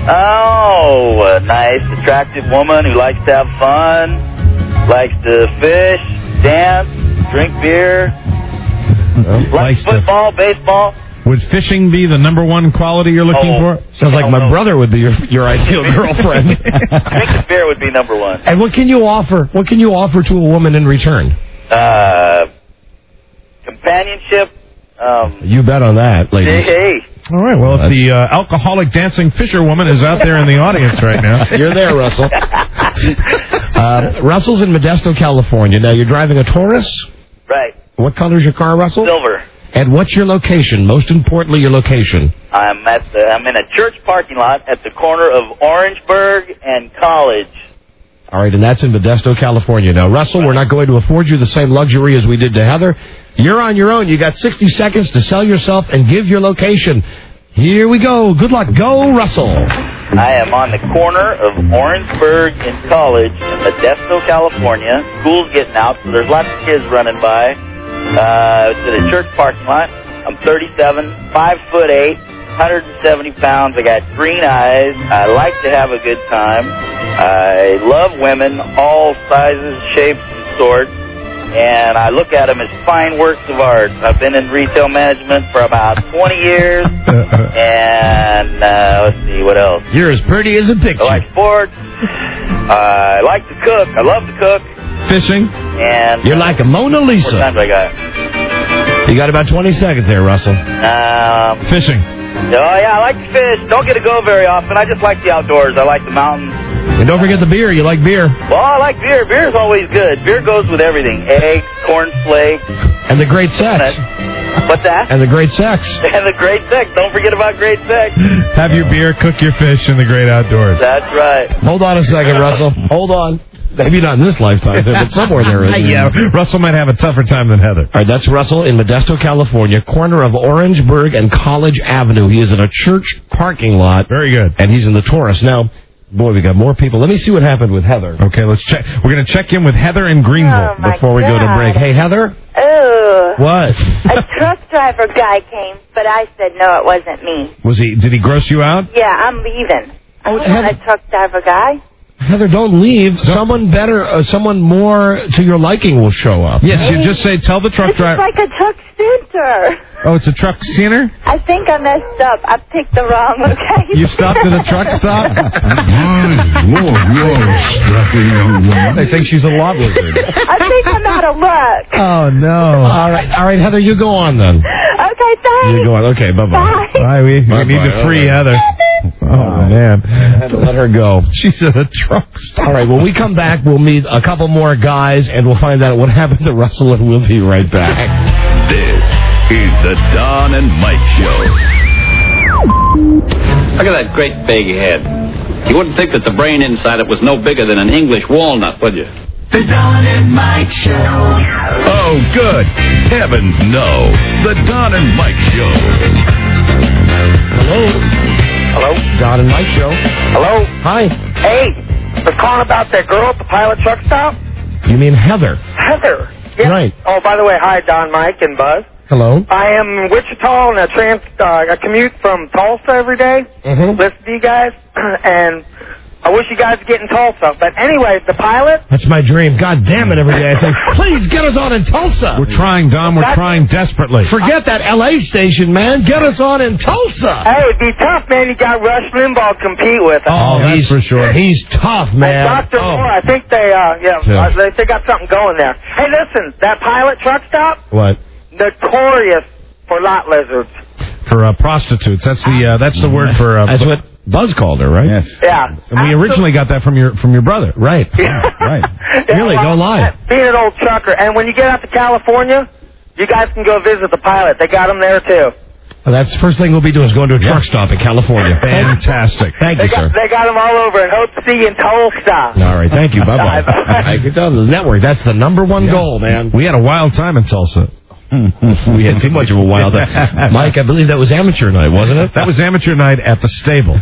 [SPEAKER 23] Oh, a nice, attractive woman who likes to have fun, likes to fish, dance, drink beer, likes
[SPEAKER 6] Likes to-
[SPEAKER 23] football, baseball.
[SPEAKER 6] Would fishing be the number one quality you're looking
[SPEAKER 23] Oh.
[SPEAKER 6] for?
[SPEAKER 5] Sounds like my brother would be your your ideal girlfriend.
[SPEAKER 23] Drinking beer would be number one.
[SPEAKER 5] And what can you offer? What can you offer to a woman in return?
[SPEAKER 23] Uh, companionship. Um,
[SPEAKER 5] You bet on that,
[SPEAKER 23] hey,
[SPEAKER 5] ladies.
[SPEAKER 23] hey.
[SPEAKER 6] All right. Well, if the uh, alcoholic dancing fisherwoman is out there in the audience right now.
[SPEAKER 5] You're there, Russell. Uh, Russell's in Modesto, California. Now, you're driving a Taurus?
[SPEAKER 23] Right.
[SPEAKER 5] What color is your car, Russell?
[SPEAKER 23] Silver.
[SPEAKER 5] And what's your location? Most importantly, your location.
[SPEAKER 23] I'm at the, I'm in a church parking lot at the corner of Orangeburg and College.
[SPEAKER 5] All right, and that's in Modesto, California. Now, Russell, we're not going to afford you the same luxury as we did to Heather. You're on your own. You got sixty seconds to sell yourself and give your location. Here we go. Good luck. Go, Russell.
[SPEAKER 23] I am on the corner of Orangeburg and College in Modesto, California. School's getting out, so there's lots of kids running by. Uh, it's at a church parking lot. I'm thirty-seven, five foot eight, one hundred seventy pounds. I got green eyes. I like to have a good time. I love women, all sizes, shapes, and sorts. And I look at them as fine works of art. I've been in retail management for about twenty years. And uh, let's see, what else?
[SPEAKER 5] You're as pretty as a picture.
[SPEAKER 23] I like sports. I like to cook. I love to cook.
[SPEAKER 6] Fishing.
[SPEAKER 23] And
[SPEAKER 5] You're like a Mona
[SPEAKER 23] what
[SPEAKER 5] Lisa.
[SPEAKER 23] time do I got?
[SPEAKER 5] You got about twenty seconds there, Russell.
[SPEAKER 23] Um,
[SPEAKER 6] Fishing.
[SPEAKER 23] oh, yeah, I like to fish. Don't get to go very often. I just like the outdoors. I like the mountains.
[SPEAKER 5] And don't forget the beer. You like beer.
[SPEAKER 23] Well, I like beer. Beer's always good. Beer goes with everything. Eggs, corn flakes.
[SPEAKER 5] And the great sex.
[SPEAKER 23] What's that?
[SPEAKER 5] And the great sex.
[SPEAKER 23] And the great sex. Don't forget about great sex.
[SPEAKER 6] Have your beer, cook your fish in the great outdoors.
[SPEAKER 23] That's right.
[SPEAKER 5] Hold on a second, Russell. Hold on. Maybe not in this lifetime, but somewhere there is.
[SPEAKER 6] Yeah, Russell might have a tougher time than Heather.
[SPEAKER 5] All right, that's Russell in Modesto, California, corner of Orangeburg and College Avenue. He is in a church parking lot.
[SPEAKER 6] Very good.
[SPEAKER 5] And he's in the Taurus. Now, boy, we got more people. Let me see what happened with Heather.
[SPEAKER 6] Okay, let's check. We're going to check in with Heather in Greenville
[SPEAKER 19] Oh, my
[SPEAKER 6] before we go to
[SPEAKER 19] God.
[SPEAKER 6] break.
[SPEAKER 5] Hey, Heather?
[SPEAKER 19] Oh.
[SPEAKER 5] What?
[SPEAKER 19] A truck driver guy came, but I said, no, it wasn't me.
[SPEAKER 6] Was he? Did he gross you out?
[SPEAKER 19] Yeah, I'm leaving. I
[SPEAKER 5] Oh,
[SPEAKER 19] don't want a truck driver guy.
[SPEAKER 5] Heather, don't leave. Someone better, uh, someone more to your liking will show up.
[SPEAKER 6] Yes, you just say, tell the truck
[SPEAKER 19] This is
[SPEAKER 6] driver.
[SPEAKER 19] like a truck center.
[SPEAKER 6] Oh, it's a truck center?
[SPEAKER 19] I think I messed up. I picked the wrong location.
[SPEAKER 6] You stopped at a truck stop?
[SPEAKER 4] Lord, you're a strapping young woman.
[SPEAKER 5] They think she's a lot wizard.
[SPEAKER 19] I think I'm out of luck.
[SPEAKER 6] Oh, no.
[SPEAKER 5] All right, all right, Heather, you go on then.
[SPEAKER 19] Okay, thanks.
[SPEAKER 5] You go on. Okay, bye-bye.
[SPEAKER 19] Bye.
[SPEAKER 6] Bye, we, we need to free Heather. Oh, man.
[SPEAKER 5] I had to let her go.
[SPEAKER 6] She's at a truck stop.
[SPEAKER 5] All right, when we come back, we'll meet a couple more guys, and we'll find out what happened to Russell, and we'll be right back.
[SPEAKER 1] This is the Don and Mike Show.
[SPEAKER 22] Look at that great big head. You wouldn't think that the brain inside it was no bigger than an English walnut, would you?
[SPEAKER 1] The Don and Mike Show. Oh, good. Heavens, no. The Don and Mike Show.
[SPEAKER 5] Hello?
[SPEAKER 23] Hello?
[SPEAKER 5] Don and Mike Show.
[SPEAKER 23] Hello?
[SPEAKER 5] Hi.
[SPEAKER 23] Hey, we're calling about that girl at the pilot truck stop?
[SPEAKER 5] You mean Heather?
[SPEAKER 23] Heather. Yeah.
[SPEAKER 5] Right.
[SPEAKER 23] Oh, by the way, hi, Don, Mike, and Buzz.
[SPEAKER 5] Hello?
[SPEAKER 23] I am in Wichita and I trans uh, I commute from Tulsa every day.
[SPEAKER 5] Mm-hmm.
[SPEAKER 23] Listen to you guys, and
[SPEAKER 15] I wish you guys would get in Tulsa. But anyways, the pilot.
[SPEAKER 5] That's my dream. God damn it, every day I say, please get us on in Tulsa.
[SPEAKER 6] We're trying, Don. We're
[SPEAKER 15] That's-
[SPEAKER 6] trying desperately.
[SPEAKER 5] Forget that L A station, man. Get us on in Tulsa.
[SPEAKER 15] Hey, it'd be tough, man. You got Rush Limbaugh to compete with.
[SPEAKER 5] Oh,
[SPEAKER 6] that's
[SPEAKER 5] he's
[SPEAKER 6] for sure.
[SPEAKER 5] He's tough, man.
[SPEAKER 15] Doctor
[SPEAKER 5] Oh.
[SPEAKER 15] Moore, I think they, uh, yeah,
[SPEAKER 5] Yeah.
[SPEAKER 15] uh, they, they got something going there. Hey, listen, that pilot truck stop,
[SPEAKER 6] What?
[SPEAKER 15] notorious for lot lizards.
[SPEAKER 6] For uh, prostitutes. That's the uh, that's the word for. Uh,
[SPEAKER 5] That's what Buzz called her, right?
[SPEAKER 6] Yes.
[SPEAKER 15] Yeah.
[SPEAKER 6] And we originally got that from your from your brother.
[SPEAKER 5] Right.
[SPEAKER 6] Right.
[SPEAKER 5] Really, don't lie.
[SPEAKER 15] Being an old trucker, and when you get out to California, you guys can go visit the pilot. They got him there too.
[SPEAKER 5] Well, that's the first thing we'll be doing is going to a truck stop in California.
[SPEAKER 6] Fantastic.
[SPEAKER 5] Thank
[SPEAKER 15] They
[SPEAKER 5] you,
[SPEAKER 15] got,
[SPEAKER 5] sir.
[SPEAKER 15] they got him all over, and hope to see you in Tulsa.
[SPEAKER 5] All right, thank you. Bye-bye. I could tell the network, that's the number one goal, man.
[SPEAKER 6] We had a wild time in Tulsa.
[SPEAKER 5] We had too much of a wild time. Mike, I believe that was amateur night, wasn't it?
[SPEAKER 6] That was amateur night at the stable.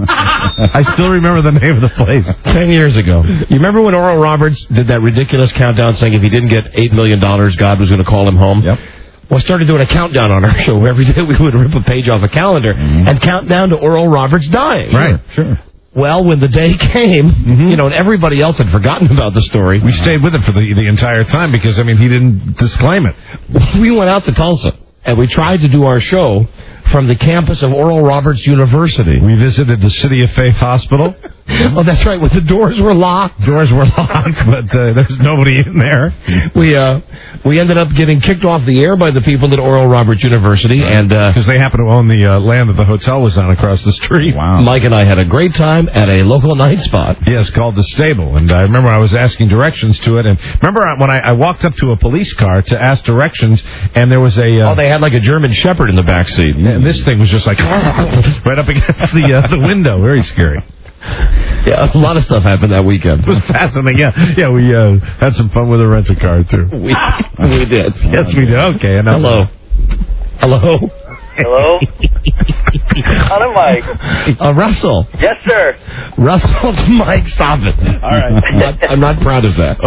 [SPEAKER 6] I still remember the name of the place.
[SPEAKER 5] Ten years ago. You remember when Oral Roberts did that ridiculous countdown saying if he didn't get eight million dollars, God was going to call him home?
[SPEAKER 6] Yep.
[SPEAKER 5] Well, I started doing a countdown on our show. Every day we would rip a page off a calendar mm-hmm. and count down to Oral Roberts dying.
[SPEAKER 6] Right, sure.
[SPEAKER 5] Well, when the day came, mm-hmm. you know, and everybody else had forgotten about the story.
[SPEAKER 6] We stayed with it for the, the entire time because, I mean, he didn't disclaim it.
[SPEAKER 5] We went out to Tulsa, and we tried to do our show from the campus of Oral Roberts University.
[SPEAKER 6] We visited the City of Faith Hospital.
[SPEAKER 5] Oh, that's right. When the doors were locked.
[SPEAKER 6] Doors were locked, but uh, there's nobody in there.
[SPEAKER 5] We uh, we ended up getting kicked off the air by the people at Oral Roberts University, and because
[SPEAKER 6] uh, they happen to own the uh, land that the hotel was on across the street.
[SPEAKER 5] Wow. Mike and I had a great time at a local night spot.
[SPEAKER 6] Yes, called the Stable, and I remember I was asking directions to it, and remember when I, I walked up to a police car to ask directions, and there was a uh,
[SPEAKER 5] oh, they had like a German Shepherd in the back seat,
[SPEAKER 6] and this thing was just like right up against the uh, the window, very scary.
[SPEAKER 5] Yeah, a lot of stuff happened that weekend.
[SPEAKER 6] It was fascinating. Yeah, yeah, we uh, had some fun with a rental car too.
[SPEAKER 5] We we did.
[SPEAKER 6] Yes, we did. Okay, enough.
[SPEAKER 5] Hello. Hello.
[SPEAKER 23] Hello? Hello, Mike.
[SPEAKER 5] Uh, Russell.
[SPEAKER 23] Yes, sir.
[SPEAKER 5] Russell, Mike, stop it.
[SPEAKER 23] All right.
[SPEAKER 5] I'm not, I'm not proud of that.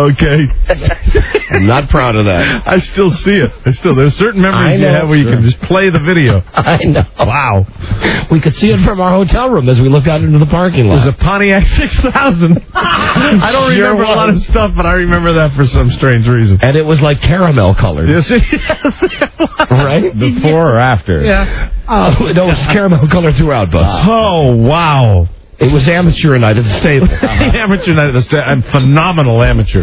[SPEAKER 6] Okay.
[SPEAKER 5] I'm not proud of that.
[SPEAKER 6] I still see it. I still there's certain memories you have where you can just play the video.
[SPEAKER 5] I know.
[SPEAKER 6] Wow.
[SPEAKER 5] We could see it from our hotel room as we looked out into the parking lot.
[SPEAKER 6] It was a Pontiac six thousand. I don't
[SPEAKER 5] Sure
[SPEAKER 6] remember
[SPEAKER 5] was.
[SPEAKER 6] a lot of stuff, but I remember that for some strange reason.
[SPEAKER 5] And it was like caramel colored.
[SPEAKER 6] Yes, yes.
[SPEAKER 5] Right?
[SPEAKER 4] Before or after?
[SPEAKER 6] Yeah.
[SPEAKER 5] Oh, no, it was caramel colored throughout, Buzz.
[SPEAKER 6] Oh, wow.
[SPEAKER 5] It was amateur night at the stable.
[SPEAKER 6] Amateur night at the stable. And phenomenal amateurs.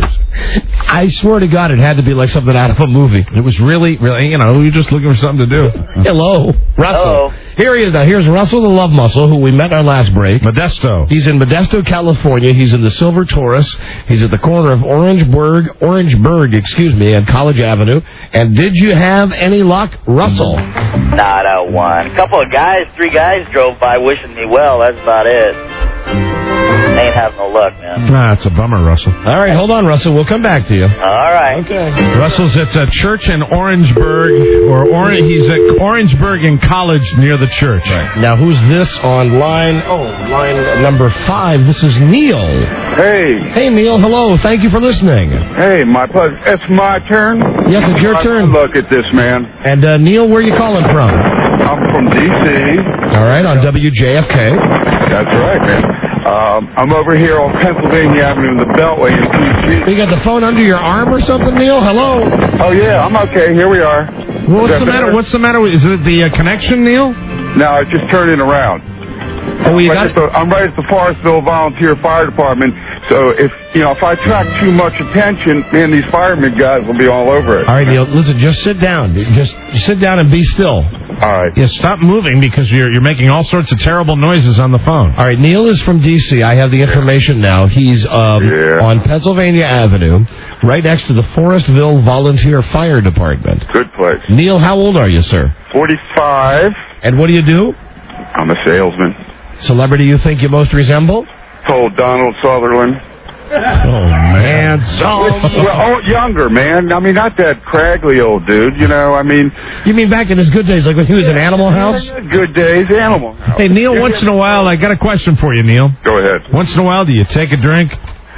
[SPEAKER 5] I swear to God, it had to be like something out of a movie.
[SPEAKER 6] It was really, really, you know, we were just looking for something to do.
[SPEAKER 5] Hello. Russell.
[SPEAKER 23] Hello.
[SPEAKER 5] Here he is now. Here's Russell the Love Muscle, who we met our last break.
[SPEAKER 6] Modesto.
[SPEAKER 5] He's in Modesto, California. He's in the Silver Taurus. He's at the corner of Orangeburg, Orangeburg, excuse me, and College Avenue. And did you have any luck, Russell?
[SPEAKER 23] Not a one. A couple of guys, three guys drove by wishing me well. That's about it. Ain't having no luck, man.
[SPEAKER 6] Nah, it's a bummer, Russell.
[SPEAKER 5] All right, hold on, Russell. We'll come back to you.
[SPEAKER 23] All right.
[SPEAKER 5] Okay.
[SPEAKER 6] Russell's at a church in Orangeburg, or or he's at Orangeburg in College near the church.
[SPEAKER 5] Right. Now, who's this on line? Oh, line number five. This is Neil.
[SPEAKER 3] Hey.
[SPEAKER 5] Hey, Neil. Hello. Thank you for listening.
[SPEAKER 3] Hey, my pleasure. It's my turn?
[SPEAKER 5] Yes, it's your
[SPEAKER 3] I
[SPEAKER 5] turn.
[SPEAKER 3] Look at this, man.
[SPEAKER 5] And, uh, Neil, where are you calling from?
[SPEAKER 3] I'm from D C
[SPEAKER 5] All right, on W J F K.
[SPEAKER 3] That's right, man. Um, I'm over here on Pennsylvania Avenue in the Beltway in P G.
[SPEAKER 5] You got the phone under your arm or something, Neil? Hello?
[SPEAKER 3] Oh, yeah, I'm okay. Here we are.
[SPEAKER 6] Well, what's
[SPEAKER 3] Is
[SPEAKER 6] the
[SPEAKER 3] that
[SPEAKER 6] matter?
[SPEAKER 3] better?
[SPEAKER 6] What's the matter? with- Is it the uh, connection, Neil?
[SPEAKER 3] No, it's just turning around.
[SPEAKER 5] Oh, you
[SPEAKER 3] right
[SPEAKER 5] got
[SPEAKER 3] at the, I'm right at the Forestville Volunteer Fire Department. So if you know if I attract too much attention, man, these firemen guys will be all over it.
[SPEAKER 5] All right, Neil. Listen, just sit down. Just sit down and be still.
[SPEAKER 3] All right.
[SPEAKER 6] Yeah, stop moving because you're you're making all sorts of terrible noises on the phone.
[SPEAKER 5] All right, Neil is from D C. I have the information now. He's um,
[SPEAKER 3] Yeah.
[SPEAKER 5] on Pennsylvania Avenue, right next to the Forestville Volunteer Fire Department.
[SPEAKER 3] Good place.
[SPEAKER 5] Neil, how old are you, sir?
[SPEAKER 3] forty-five.
[SPEAKER 5] And what do you do?
[SPEAKER 3] I'm a salesman.
[SPEAKER 5] Celebrity you think you most resemble?
[SPEAKER 3] Told Donald Sutherland.
[SPEAKER 5] Oh, man.
[SPEAKER 3] Well, oh, younger, man. I mean, not that craggly old dude, you know. I mean...
[SPEAKER 5] You mean back in his good days, like when he was in Animal House?
[SPEAKER 3] Good days, Animal House.
[SPEAKER 6] Hey, Neil, once in a while, I got a question for you, Neil.
[SPEAKER 3] Go ahead.
[SPEAKER 6] Once in a while, do you take a drink?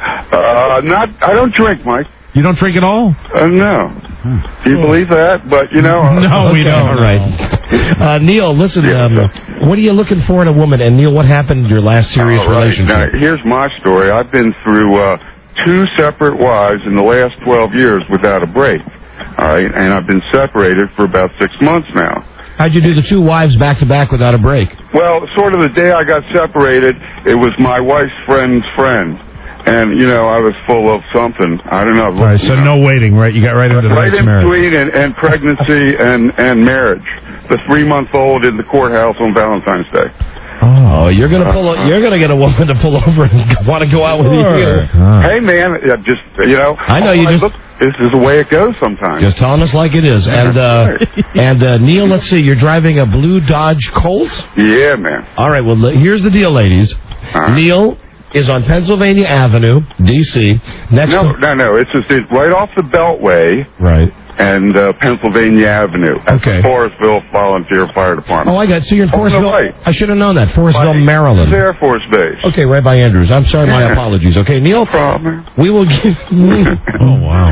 [SPEAKER 3] Uh, not... I don't drink, Mike.
[SPEAKER 6] You don't drink at all?
[SPEAKER 3] Uh, no. Do you believe that? But, you know...
[SPEAKER 6] No, we
[SPEAKER 5] Okay,
[SPEAKER 6] don't.
[SPEAKER 5] All right. Uh, Neil, listen, um, what are you looking for in a woman? And, Neil, what happened in your last serious
[SPEAKER 3] All right.
[SPEAKER 5] relationship?
[SPEAKER 3] Now, here's my story. I've been through uh, two separate wives in the last twelve years without a break. All right, and I've been separated for about six months now.
[SPEAKER 5] How'd you do the two wives back-to-back without a break?
[SPEAKER 3] Well, sort of the day I got separated, it was my wife's friend's friend. And, you know, I was full of something. I don't know.
[SPEAKER 6] All right, so no waiting, right? You got right into the
[SPEAKER 3] Right
[SPEAKER 6] next
[SPEAKER 3] in
[SPEAKER 6] marriage.
[SPEAKER 3] between and, and pregnancy and, and marriage. The three-month-old in the courthouse on Valentine's Day.
[SPEAKER 5] Oh, you're gonna pull. A, you're gonna get a woman to pull over and want to go out with you.
[SPEAKER 3] Hey, man, uh, just, you know.
[SPEAKER 5] I know you
[SPEAKER 3] I
[SPEAKER 5] just.
[SPEAKER 3] Look, this is the way it goes sometimes.
[SPEAKER 5] Just telling us like it is. And uh, and uh, Neil, let's see, you're driving a blue Dodge Colt?
[SPEAKER 3] Yeah, man.
[SPEAKER 5] All right, well, here's the deal, ladies.
[SPEAKER 3] Uh-huh.
[SPEAKER 5] Neil is on Pennsylvania Avenue, D C Next
[SPEAKER 3] no,
[SPEAKER 5] to...
[SPEAKER 3] no, no. It's just it's right off the Beltway.
[SPEAKER 5] Right.
[SPEAKER 3] And uh, Pennsylvania Avenue at
[SPEAKER 5] Okay.
[SPEAKER 3] the Forestville Volunteer Fire Department.
[SPEAKER 5] Oh, I got. So you're in
[SPEAKER 3] Oh, no
[SPEAKER 5] Forestville.
[SPEAKER 3] way.
[SPEAKER 5] I should have known that. Forestville, Maryland.
[SPEAKER 3] It's Air Force Base.
[SPEAKER 5] Okay, right by Andrews. I'm sorry. My
[SPEAKER 3] Yeah.
[SPEAKER 5] apologies. Okay, Neil.
[SPEAKER 3] Problem.
[SPEAKER 5] We will give.
[SPEAKER 6] Oh wow!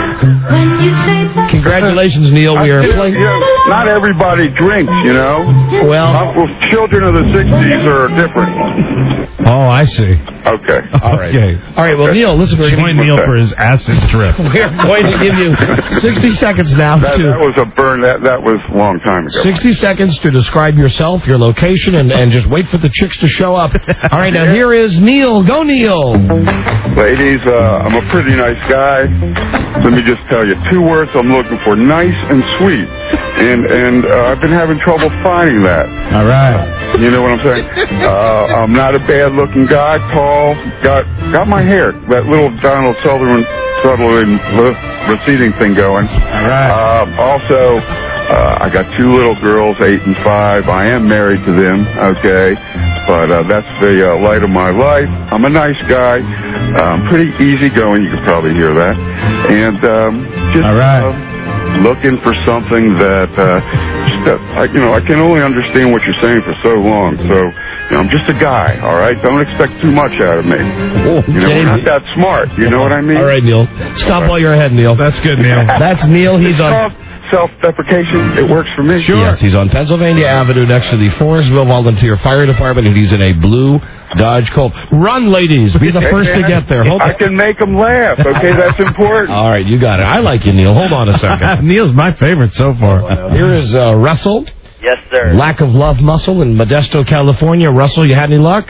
[SPEAKER 5] Congratulations, Neil. We are
[SPEAKER 3] I-
[SPEAKER 5] playing.
[SPEAKER 3] you know, not everybody drinks, you know.
[SPEAKER 5] Well,
[SPEAKER 3] Uh, well, children of the sixties are different.
[SPEAKER 6] Oh, I see.
[SPEAKER 3] Okay.
[SPEAKER 5] All right.
[SPEAKER 6] Okay.
[SPEAKER 5] All right. Well, Neil, listen. We're
[SPEAKER 6] Join Neil for his acid trip.
[SPEAKER 5] We're going to give you sixty seconds now
[SPEAKER 3] That,
[SPEAKER 5] to
[SPEAKER 3] that was a burn. That that was a long time ago.
[SPEAKER 5] sixty seconds to describe yourself, your location, and, and just wait for the chicks to show up. All right. Now here is Neil. Go, Neil.
[SPEAKER 3] Ladies, uh, I'm a pretty nice guy. Let me just tell you, two words I'm looking for: nice and sweet. And and uh, I've been having trouble finding that.
[SPEAKER 6] All right.
[SPEAKER 3] You know what I'm saying? Uh, I'm not a bad-looking guy. Tall. Got got my hair. That little Donald Sutherland, Sutherland receding thing going.
[SPEAKER 6] All right.
[SPEAKER 3] Uh, also, uh, I got two little girls, eight and five. I am married to them. Okay. But uh, that's the uh, light of my life. I'm a nice guy. Uh, I'm pretty easygoing. You can probably hear that. And um, just
[SPEAKER 6] All right.
[SPEAKER 3] uh, looking for something that, uh, just, uh, I, you know, I can only understand what you're saying for so long. So, you know, I'm just a guy. All right. Don't expect too much out of me. You know, we're not that smart. You know what I mean?
[SPEAKER 5] All right, Neil. Stop while you're ahead, Neil.
[SPEAKER 6] That's good, Neil.
[SPEAKER 5] That's Neil. He's on.
[SPEAKER 3] Self-deprecation, it works for me.
[SPEAKER 5] Sure. Yes, he's on Pennsylvania Avenue next to the Forestville Volunteer Fire Department, and he's in a blue Dodge Colt. Run, ladies. Be the
[SPEAKER 3] Hey,
[SPEAKER 5] first to
[SPEAKER 3] man,
[SPEAKER 5] get there. Hold
[SPEAKER 3] I can make them laugh. Okay, that's important.
[SPEAKER 5] All right, you got it. I like you, Neil. Hold on a second.
[SPEAKER 6] Neil's my favorite so far.
[SPEAKER 5] Here is uh, Russell.
[SPEAKER 23] Yes, sir.
[SPEAKER 5] Lack of Love Muscle in Modesto, California. Russell, you had any luck?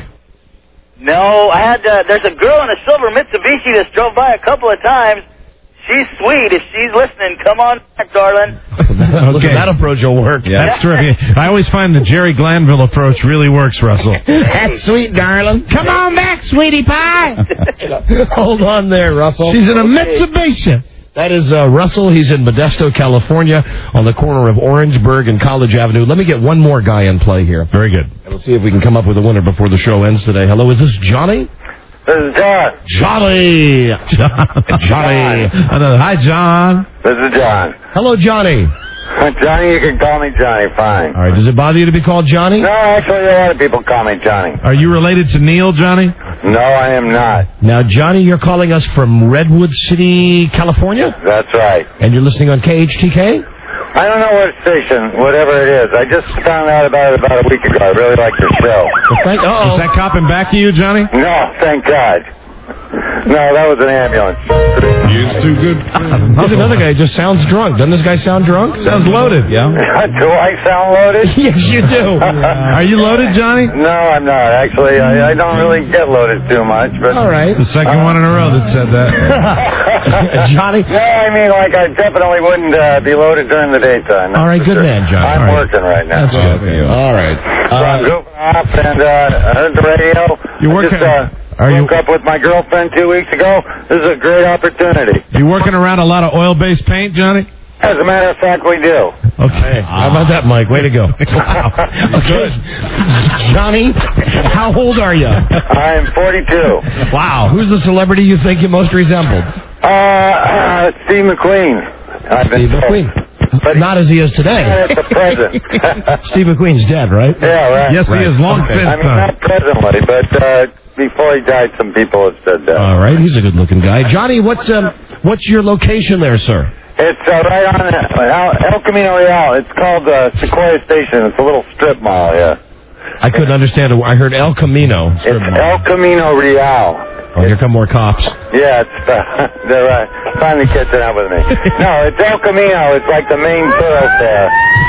[SPEAKER 23] No, I had. Uh, there's a girl in a silver Mitsubishi that's drove by a couple of times. She's sweet. If she's listening, come on back, darling.
[SPEAKER 5] Look at that approach will work.
[SPEAKER 6] Yeah, that's terrific. I always find the Jerry Glanville approach really works, Russell.
[SPEAKER 5] That's sweet, darling. Come on back, sweetie pie. Hold on there, Russell.
[SPEAKER 20] She's in a Mitsubishi.
[SPEAKER 5] That is uh, Russell. He's in Modesto, California, on the corner of Orangeburg and College Avenue. Let me get one more guy in play here.
[SPEAKER 6] Very good.
[SPEAKER 5] And we'll see if we can come up with a winner before the show ends today. Hello, is this Johnny?
[SPEAKER 9] This is John.
[SPEAKER 5] Johnny. Johnny.
[SPEAKER 6] Hi, John.
[SPEAKER 9] This is John.
[SPEAKER 5] Hello, Johnny.
[SPEAKER 9] Johnny, you can call me Johnny, fine.
[SPEAKER 5] All right, does it bother you to be called Johnny?
[SPEAKER 9] No, actually, a lot of people call me Johnny.
[SPEAKER 6] Are you related to Neil, Johnny?
[SPEAKER 9] No, I am not.
[SPEAKER 5] Now, Johnny, you're calling us from Redwood City, California?
[SPEAKER 9] That's right.
[SPEAKER 5] And you're listening on K H T K?
[SPEAKER 9] I don't know what station, whatever it is. I just found out about it about a week ago. I really like your show.
[SPEAKER 5] Well, thank, uh-oh.
[SPEAKER 6] Is that copping back to you, Johnny?
[SPEAKER 9] No, thank God. No, that was an ambulance.
[SPEAKER 6] He's too good.
[SPEAKER 5] Here's another guy who just sounds drunk. Doesn't this guy sound drunk?
[SPEAKER 6] Sounds loaded, yeah.
[SPEAKER 9] Do I sound loaded?
[SPEAKER 5] Yes, you do.
[SPEAKER 6] Are you loaded, Johnny?
[SPEAKER 9] No, I'm not. Actually, I, I don't really get loaded too much. But
[SPEAKER 5] All right.
[SPEAKER 6] The second
[SPEAKER 9] uh,
[SPEAKER 6] one in a row that said that.
[SPEAKER 5] Johnny?
[SPEAKER 9] No, I mean, like, I definitely wouldn't uh, be loaded during the daytime.
[SPEAKER 5] All right, good
[SPEAKER 9] sure.
[SPEAKER 5] man, Johnny.
[SPEAKER 9] I'm
[SPEAKER 5] All right.
[SPEAKER 9] working right now.
[SPEAKER 5] That's good. All right.
[SPEAKER 9] So I'm
[SPEAKER 5] Uh,
[SPEAKER 9] goofing off, and uh, I heard the radio.
[SPEAKER 6] You
[SPEAKER 9] I
[SPEAKER 6] working?
[SPEAKER 9] Just, uh,
[SPEAKER 6] Are you
[SPEAKER 9] broke up with my girlfriend two weeks ago. This is a great opportunity.
[SPEAKER 6] you working around a lot of oil-based paint, Johnny?
[SPEAKER 9] As a matter of fact, we do.
[SPEAKER 6] Okay.
[SPEAKER 5] How about that, Mike? Way to go. Okay. Johnny, how old are you?
[SPEAKER 9] I'm forty-two.
[SPEAKER 5] Wow. Who's the celebrity you think you most resembled?
[SPEAKER 9] Uh, uh Steve McQueen. I've been
[SPEAKER 5] Steve
[SPEAKER 9] told.
[SPEAKER 5] McQueen.
[SPEAKER 9] But
[SPEAKER 5] Not as he is today.
[SPEAKER 9] not at the present.
[SPEAKER 5] Steve McQueen's dead, right?
[SPEAKER 9] Yeah, right.
[SPEAKER 6] Yes,
[SPEAKER 5] Right.
[SPEAKER 6] he is long
[SPEAKER 5] Okay.
[SPEAKER 6] since.
[SPEAKER 9] I mean,
[SPEAKER 6] uh,
[SPEAKER 9] not presently, but uh, before he died, some people have said that.
[SPEAKER 5] All right. He's a good-looking guy. Johnny, what's um, what's your location there, sir?
[SPEAKER 9] It's uh, right on uh, El Camino Real. It's called uh, Sequoia Station. It's a little strip mall, yeah.
[SPEAKER 5] I couldn't understand it. I heard El Camino.
[SPEAKER 9] It's El Camino Real.
[SPEAKER 5] Oh, here come more cops.
[SPEAKER 9] Yeah, it's uh, they're uh, finally catching up with me. No, it's El Camino. It's like the main thoroughfare.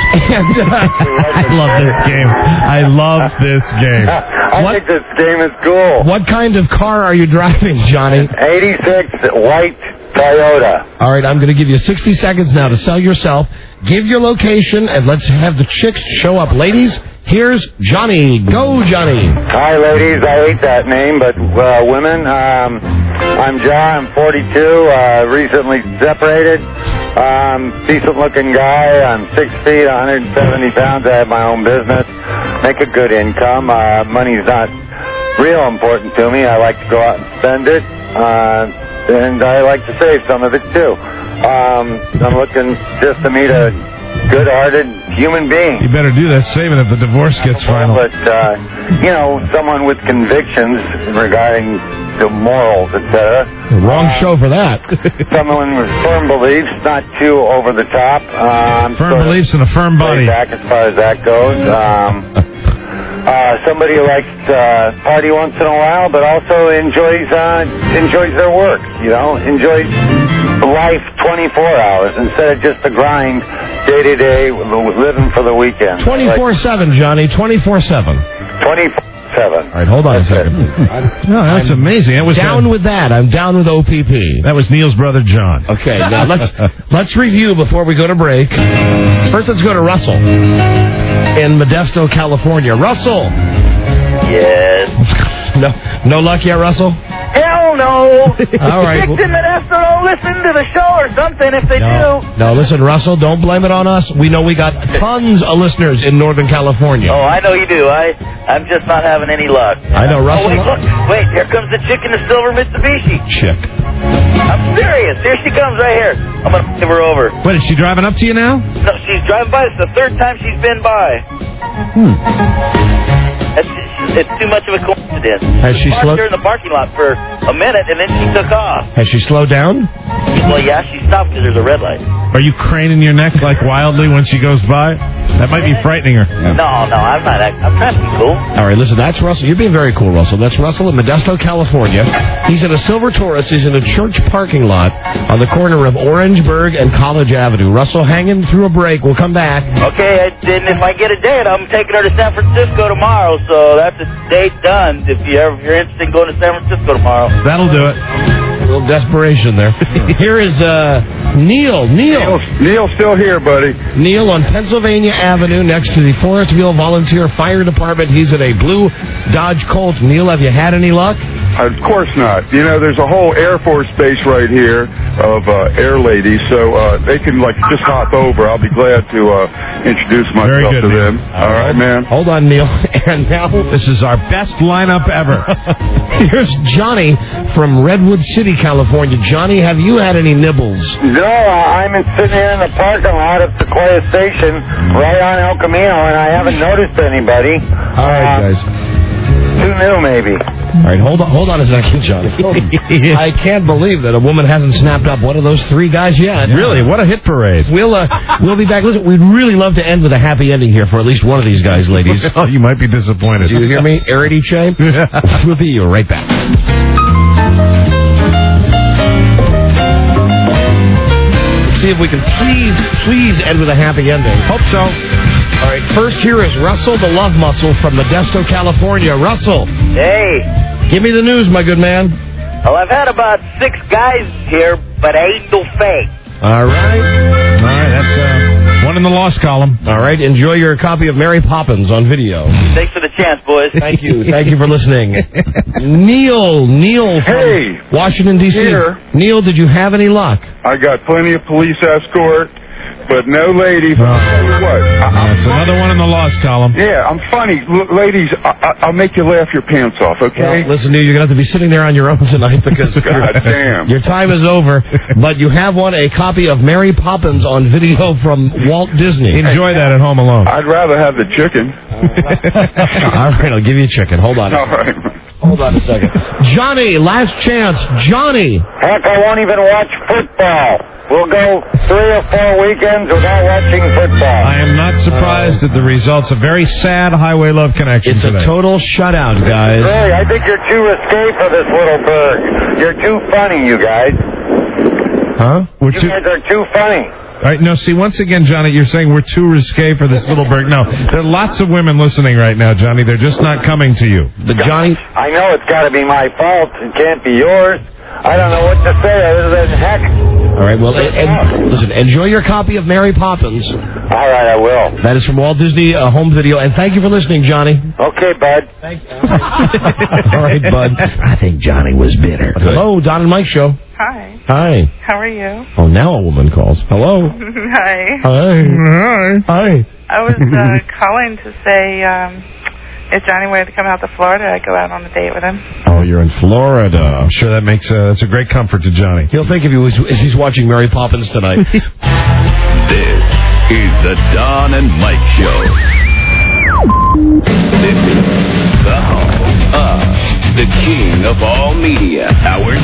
[SPEAKER 6] I love this game. I love this game.
[SPEAKER 9] I
[SPEAKER 5] What-
[SPEAKER 9] think this game is cool.
[SPEAKER 5] What kind of car are you driving, Johnny?
[SPEAKER 9] eighty-six white Toyota.
[SPEAKER 5] All right, I'm going to give you sixty seconds now to sell yourself. Give your location, and let's have the chicks show up. Ladies, here's Johnny. Go, Johnny.
[SPEAKER 9] Hi, ladies. I hate that name, but uh, women. Um, I'm John. I'm forty-two. Uh, recently separated. Um, decent-looking guy. I'm six feet, one hundred seventy pounds. I have my own business. Make a good income. Uh, money's not real important to me. I like to go out and spend it, uh, and I like to save some of it too. Um, I'm looking just to meet a good-hearted human being.
[SPEAKER 6] You better do that saving if the divorce gets final.
[SPEAKER 9] But, uh, you know, someone with convictions regarding the morals, et cetera.
[SPEAKER 5] Wrong show for that.
[SPEAKER 9] Someone with firm beliefs, not too over the top. Um,
[SPEAKER 6] Firm beliefs and a firm body.
[SPEAKER 9] Back as far as that goes. Um, uh, somebody who likes to uh, party once in a while, but also enjoys uh, enjoys their work. You know, enjoys life twenty-four hours instead of just the grind day to day, living for the weekend.
[SPEAKER 5] twenty-four seven, Johnny. twenty-four seven.
[SPEAKER 9] twenty-four seven.
[SPEAKER 5] All right, hold on a second.
[SPEAKER 6] No, that's
[SPEAKER 5] I'm
[SPEAKER 6] amazing. That was
[SPEAKER 5] down
[SPEAKER 6] uh,
[SPEAKER 5] with that. I'm down with O P P.
[SPEAKER 6] That was Neil's brother John.
[SPEAKER 5] Okay, now let's let's review before we go to break. First, let's go to Russell in Modesto, California. Russell.
[SPEAKER 23] Yes.
[SPEAKER 5] No, no luck yet, Russell.
[SPEAKER 23] Hell no.
[SPEAKER 5] All right.
[SPEAKER 23] Chicks in Modesto don't listen to the show or something if they
[SPEAKER 5] No,
[SPEAKER 23] do.
[SPEAKER 5] no, listen, Russell, don't blame it on us. We know we got tons of listeners in Northern California.
[SPEAKER 23] Oh, I know you do. I, I'm just not having any luck.
[SPEAKER 5] I know, Russell.
[SPEAKER 23] Oh, wait, look. Wait, here comes the chick in the silver Mitsubishi.
[SPEAKER 5] Chick.
[SPEAKER 23] I'm serious. Here she comes right here. I'm going to give her over.
[SPEAKER 6] What, is she driving up to you now?
[SPEAKER 23] No, she's driving by. It's the third time she's been by.
[SPEAKER 6] Hmm.
[SPEAKER 23] It's, it's too much of a coincidence.
[SPEAKER 5] Has she
[SPEAKER 23] parked
[SPEAKER 5] slowed-
[SPEAKER 23] her in the parking lot for a minute, and then she took off.
[SPEAKER 5] Has she slowed down?
[SPEAKER 23] Well, yeah, she stopped because there's a red light.
[SPEAKER 6] Are you craning your neck like wildly when she goes by? That might be frightening her.
[SPEAKER 23] No, no, I'm not. act- I'm trying to be cool.
[SPEAKER 5] All right, listen, that's Russell. You're being very cool, Russell. That's Russell in Modesto, California. He's in a silver Taurus. He's in a church parking lot on the corner of Orangeburg and College Avenue. Russell, hanging through a break. We'll come back.
[SPEAKER 23] Okay, then if I get a date, I'm taking her to San Francisco tomorrow, so that's a date done. If, you ever, if you're interested in going to San Francisco tomorrow.
[SPEAKER 6] That'll do it.
[SPEAKER 5] A little desperation there. Here is uh, Neil. Neil.
[SPEAKER 3] Neil's, Neil's still here, buddy.
[SPEAKER 5] Neil on Pennsylvania Avenue next to the Forestville Volunteer Fire Department. He's in a blue Dodge Colt. Neil, have you had any luck?
[SPEAKER 3] Of course not. You know, there's a whole Air Force base right here of uh, air ladies, so uh, they can like just hop over. I'll be glad to uh, introduce myself
[SPEAKER 6] good,
[SPEAKER 3] to
[SPEAKER 6] Neil.
[SPEAKER 3] them. All right, man.
[SPEAKER 5] Hold on, Neil. And now
[SPEAKER 6] This is our best lineup ever.
[SPEAKER 5] here's Johnny from Redwood City, California. Johnny, have you had any nibbles?
[SPEAKER 9] No, uh, I'm in- sitting here in the parking lot of Sequoia Station, right on El Camino, and I haven't noticed anybody.
[SPEAKER 5] All right, guys.
[SPEAKER 9] Too new, maybe.
[SPEAKER 5] All right, hold on, hold on a second, Johnny. I can't believe that a woman hasn't snapped up one of those three guys yet.
[SPEAKER 6] Really, what a hit parade.
[SPEAKER 5] We'll uh, we'll be back. Listen, we'd really love to end with a happy ending here for at least one of these guys, ladies.
[SPEAKER 6] Oh, you might be disappointed.
[SPEAKER 5] Do you hear me, Arity Che? We'll be right back. See if we can please, please end with a happy ending.
[SPEAKER 6] Hope so.
[SPEAKER 5] All right, first here is Russell the Love Muscle from Modesto, California. Russell,
[SPEAKER 23] Hey.
[SPEAKER 5] give me the news, my good man.
[SPEAKER 23] Well, I've had about six guys here, but I ain't no fake.
[SPEAKER 5] All right.
[SPEAKER 6] All right, that's uh, one in the lost column.
[SPEAKER 5] All right, enjoy your copy of Mary Poppins on video.
[SPEAKER 23] Thanks for the chance, boys.
[SPEAKER 5] Thank you. Thank you for listening. Neil, Neil from
[SPEAKER 3] Hey.
[SPEAKER 5] Washington, D C
[SPEAKER 3] Here.
[SPEAKER 5] Neil, did you have any luck?
[SPEAKER 3] I got plenty of police escort, but no ladies. I'll tell you what. I,
[SPEAKER 6] That's another one in the lost column.
[SPEAKER 3] yeah, I'm funny. L- ladies, I, I, I'll make you laugh your pants off, okay?
[SPEAKER 5] Well, listen, Neil, you're going to have to be sitting there on your own tonight because
[SPEAKER 3] God
[SPEAKER 5] your,
[SPEAKER 3] damn.
[SPEAKER 5] your time is over. But you have won a copy of Mary Poppins on video from Walt Disney.
[SPEAKER 6] Enjoy that at home alone.
[SPEAKER 3] I'd rather have the chicken.
[SPEAKER 5] All right, I'll give you a chicken. Hold on.
[SPEAKER 3] All right.
[SPEAKER 5] Hold on a second. Johnny, last chance. Johnny.
[SPEAKER 9] Heck, I won't even watch football. we'll go three or four weekends without watching football.
[SPEAKER 6] I am not surprised at the results. A very sad Highway Love Connection
[SPEAKER 5] It's
[SPEAKER 6] today.
[SPEAKER 5] a total shutout, guys.
[SPEAKER 9] Really, I think you're too risque for this little bird. You're too funny, you guys.
[SPEAKER 6] Huh? We're
[SPEAKER 9] You
[SPEAKER 6] too...
[SPEAKER 9] guys are too funny.
[SPEAKER 6] All right, no, see, once again, Johnny, you're saying we're too risque for this little bird. No, there are lots of women listening right now, Johnny. They're just not coming to you.
[SPEAKER 5] But Johnny...
[SPEAKER 9] I know it's got to be my fault. It can't be yours. I don't know what to say other than heck.
[SPEAKER 5] All right, well, and, and, listen, enjoy your copy of Mary Poppins.
[SPEAKER 9] All right, I will.
[SPEAKER 5] That is from Walt Disney uh, Home Video, and thank you for listening, Johnny.
[SPEAKER 9] Okay, bud.
[SPEAKER 5] Thank you. All right, bud. I think Johnny was bitter. Hello, Don and Mike Show.
[SPEAKER 10] Hi.
[SPEAKER 5] Hi.
[SPEAKER 10] How are you?
[SPEAKER 5] Oh, now a woman calls. Hello.
[SPEAKER 10] Hi.
[SPEAKER 5] Hi. Hi. Hi.
[SPEAKER 10] I was uh, calling to say, um, if Johnny wanted to come out to Florida, I'd go out on a date with him.
[SPEAKER 5] Oh, you're in Florida.
[SPEAKER 6] I'm sure that makes uh, that's a great comfort to Johnny.
[SPEAKER 5] He'll think if he was if he's watching Mary Poppins tonight.
[SPEAKER 1] This is the Don and Mike Show. This is the home of the king of all media, Howard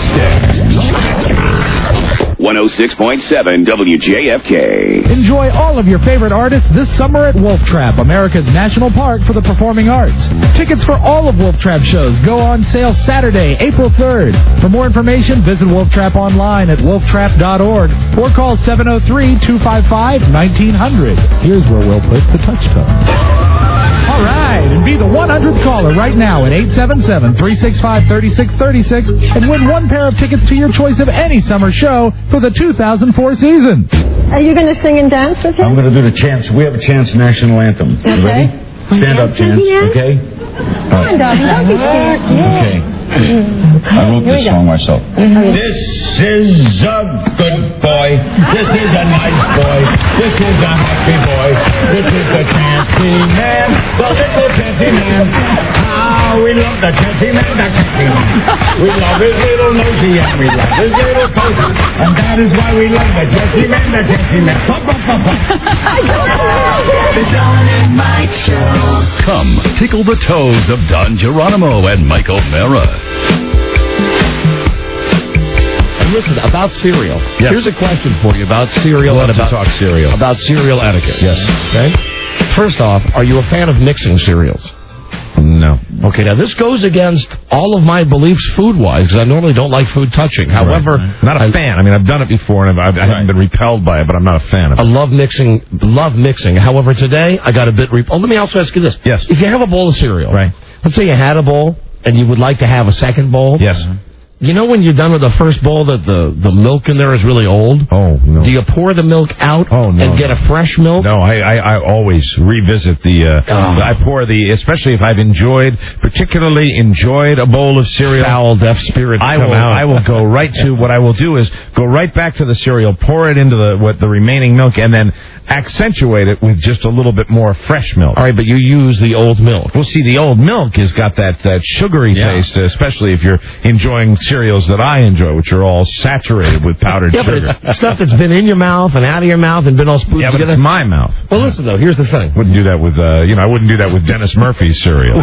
[SPEAKER 1] Stern. one oh six point seven W J F K.
[SPEAKER 20] Enjoy all of your favorite artists this summer at Wolf Trap, America's national park for the performing arts. Tickets for all of Wolf Trap shows go on sale Saturday, April third. For more information, visit Wolf Trap online at wolf trap dot org or call seven oh three, two five five, nineteen hundred. Here's where we'll put the touch tone. All right, and be the one hundredth caller right now at eight seven seven, three six five, three six three six and win one pair of tickets to your choice of any summer show for the two thousand four season.
[SPEAKER 11] Are you going to sing and dance with him?
[SPEAKER 4] I'm going to do the chance. We have a chance national anthem.
[SPEAKER 11] Okay.
[SPEAKER 4] You ready? Stand up, chance. Okay?
[SPEAKER 11] Come on, darling. Don't be scared.
[SPEAKER 4] Okay. I wrote this song myself. This is a good boy. This is a nice boy. This is a happy boy. This is the Chancy Man. The little Chancy Man. How we love the Chancy Man, the Chancy Man. We love his little nosy and we love his little coat. And that is why we love the Chancy Man, the Chancy Man. Pop, pop, pop, pop.
[SPEAKER 1] The Don and Mike Show. Come, tickle the toes of Don Geronimo and Mike O'Mara.
[SPEAKER 5] And listen, about cereal.
[SPEAKER 6] Yes.
[SPEAKER 5] Here's a question for you about cereal
[SPEAKER 6] Love
[SPEAKER 5] and
[SPEAKER 6] to
[SPEAKER 5] about
[SPEAKER 6] talk cereal.
[SPEAKER 5] About cereal etiquette.
[SPEAKER 6] Yes.
[SPEAKER 5] Okay. First off, are you a fan of mixing cereals?
[SPEAKER 6] No.
[SPEAKER 5] Okay, now this goes against all of my beliefs food-wise, because I normally don't like food touching. However...
[SPEAKER 6] Right. Not a I, fan. I mean, I've done it before, and I've, I haven't right. been repelled by it, but I'm not a fan of it.
[SPEAKER 5] I love mixing, love mixing. However, today, I got a bit... Rep- oh, let me also ask you this.
[SPEAKER 6] Yes.
[SPEAKER 5] If you have a bowl of cereal,
[SPEAKER 6] right.
[SPEAKER 5] let's say you had a bowl, and you would like to have a second bowl.
[SPEAKER 6] Yes.
[SPEAKER 5] You know when you're done with the first bowl that the, the milk in there is really old?
[SPEAKER 6] Oh, no.
[SPEAKER 5] Do you pour the milk out
[SPEAKER 6] oh, no,
[SPEAKER 5] and get
[SPEAKER 6] no.
[SPEAKER 5] a fresh milk?
[SPEAKER 6] No, I, I, I always revisit the, uh,
[SPEAKER 5] oh.
[SPEAKER 6] I pour the, especially if I've enjoyed, particularly enjoyed a bowl of cereal.
[SPEAKER 5] Foul, deaf spirits
[SPEAKER 6] I
[SPEAKER 5] come
[SPEAKER 6] will,
[SPEAKER 5] out.
[SPEAKER 6] I will go right to, what I will do is go right back to the cereal, pour it into the, what, the remaining milk, and then accentuate it with just a little bit more fresh milk.
[SPEAKER 5] All right, but you use the old milk.
[SPEAKER 6] Well, see, the old milk has got that, that sugary
[SPEAKER 5] yeah.
[SPEAKER 6] taste, especially if you're enjoying cereals that I enjoy, which are all saturated with powdered
[SPEAKER 5] yeah,
[SPEAKER 6] sugar.
[SPEAKER 5] But it's stuff that's been in your mouth and out of your mouth and been all spooned
[SPEAKER 6] yeah,
[SPEAKER 5] together.
[SPEAKER 6] Yeah, but it's my mouth.
[SPEAKER 5] Well, listen, though, here's the thing.
[SPEAKER 6] Wouldn't do that with, uh, you know, I wouldn't do that with Dennis Murphy's cereal.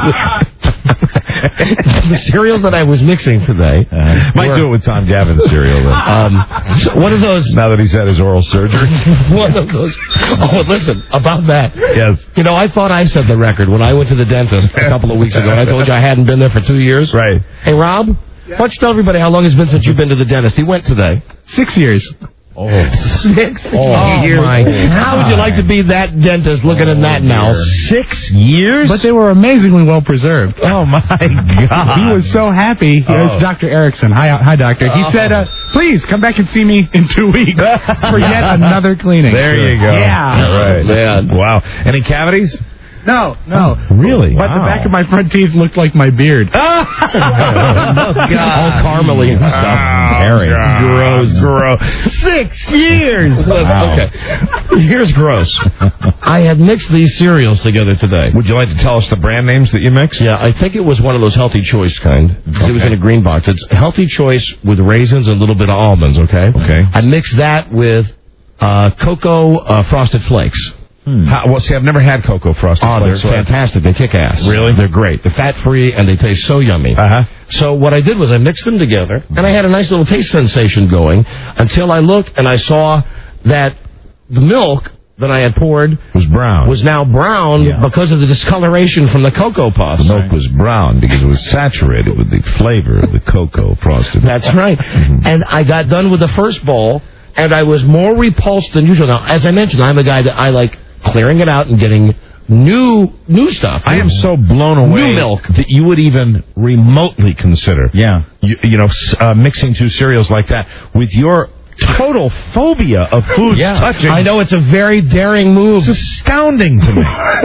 [SPEAKER 5] The cereals that I was mixing today.
[SPEAKER 6] Uh, might
[SPEAKER 5] were,
[SPEAKER 6] do it with Tom Gavin's cereal, though.
[SPEAKER 5] Um, so one of those...
[SPEAKER 6] Now that he's had his oral surgery.
[SPEAKER 5] One of those... Oh, listen, about that.
[SPEAKER 6] Yes.
[SPEAKER 5] You know, I thought I set the record when I went to the dentist a couple of weeks ago, and I told you I hadn't been there for two years.
[SPEAKER 6] Right.
[SPEAKER 5] Hey, Rob, why don't you tell everybody how long it's been since you've been to the dentist? He went today.
[SPEAKER 20] Six years.
[SPEAKER 5] Oh. Six
[SPEAKER 6] oh,
[SPEAKER 5] years.
[SPEAKER 6] My
[SPEAKER 5] How would you like to be that dentist looking
[SPEAKER 6] oh,
[SPEAKER 5] at that now?
[SPEAKER 6] Dear. Six years?
[SPEAKER 20] But they were amazingly well preserved.
[SPEAKER 6] Oh, my God.
[SPEAKER 20] He was so happy.
[SPEAKER 6] Oh.
[SPEAKER 20] It's Doctor Erickson. Hi, hi, Doctor. He oh. said, uh, please come back and see me in two weeks for yet another cleaning.
[SPEAKER 6] There you go.
[SPEAKER 20] Yeah.
[SPEAKER 6] All right.
[SPEAKER 5] Man.
[SPEAKER 6] Wow. Any cavities?
[SPEAKER 20] No, no.
[SPEAKER 6] Oh, really?
[SPEAKER 20] But
[SPEAKER 6] wow.
[SPEAKER 20] the back of my front teeth looked like my beard.
[SPEAKER 5] Oh, God. All caramely and stuff.
[SPEAKER 6] Oh,
[SPEAKER 5] Hairy.
[SPEAKER 6] Gross. Gross.
[SPEAKER 5] Six years.
[SPEAKER 6] Wow.
[SPEAKER 5] Okay. Here's gross. I had mixed these cereals together today.
[SPEAKER 6] Would you like to tell us the brand names that you mixed?
[SPEAKER 5] Yeah, I think it was one of those Healthy Choice kind. Okay. It was in a green box. It's Healthy Choice with raisins and a little bit of almonds, okay?
[SPEAKER 6] Okay.
[SPEAKER 5] I mixed that with uh, Cocoa uh, Frosted Flakes.
[SPEAKER 4] How, well, see, I've never had cocoa frosted
[SPEAKER 5] Oh,
[SPEAKER 4] flakes.
[SPEAKER 5] they're
[SPEAKER 4] so I-
[SPEAKER 5] fantastic. They kick ass.
[SPEAKER 4] Really?
[SPEAKER 5] They're great. They're fat-free, and they taste so yummy.
[SPEAKER 4] Uh-huh.
[SPEAKER 5] So what I did was I mixed them together, and I had a nice little taste sensation going until I looked and I saw that the milk that I had poured
[SPEAKER 4] was brown.
[SPEAKER 5] was now brown
[SPEAKER 4] Yeah.
[SPEAKER 5] because of the discoloration from the Cocoa Puffs.
[SPEAKER 4] The milk was brown because it was saturated with the flavor of the cocoa frosted.
[SPEAKER 5] That's right. And I got done with the first bowl, and I was more repulsed than usual. Now, as I mentioned, I'm a guy that I like clearing it out and getting new new stuff.
[SPEAKER 4] I am so blown away
[SPEAKER 5] New milk.
[SPEAKER 4] that you would even remotely consider,
[SPEAKER 6] Yeah.
[SPEAKER 4] you, you know, s- uh, mixing two cereals like that with your total phobia of foods touching.
[SPEAKER 5] I know it's a very daring move.
[SPEAKER 4] It's astounding to me.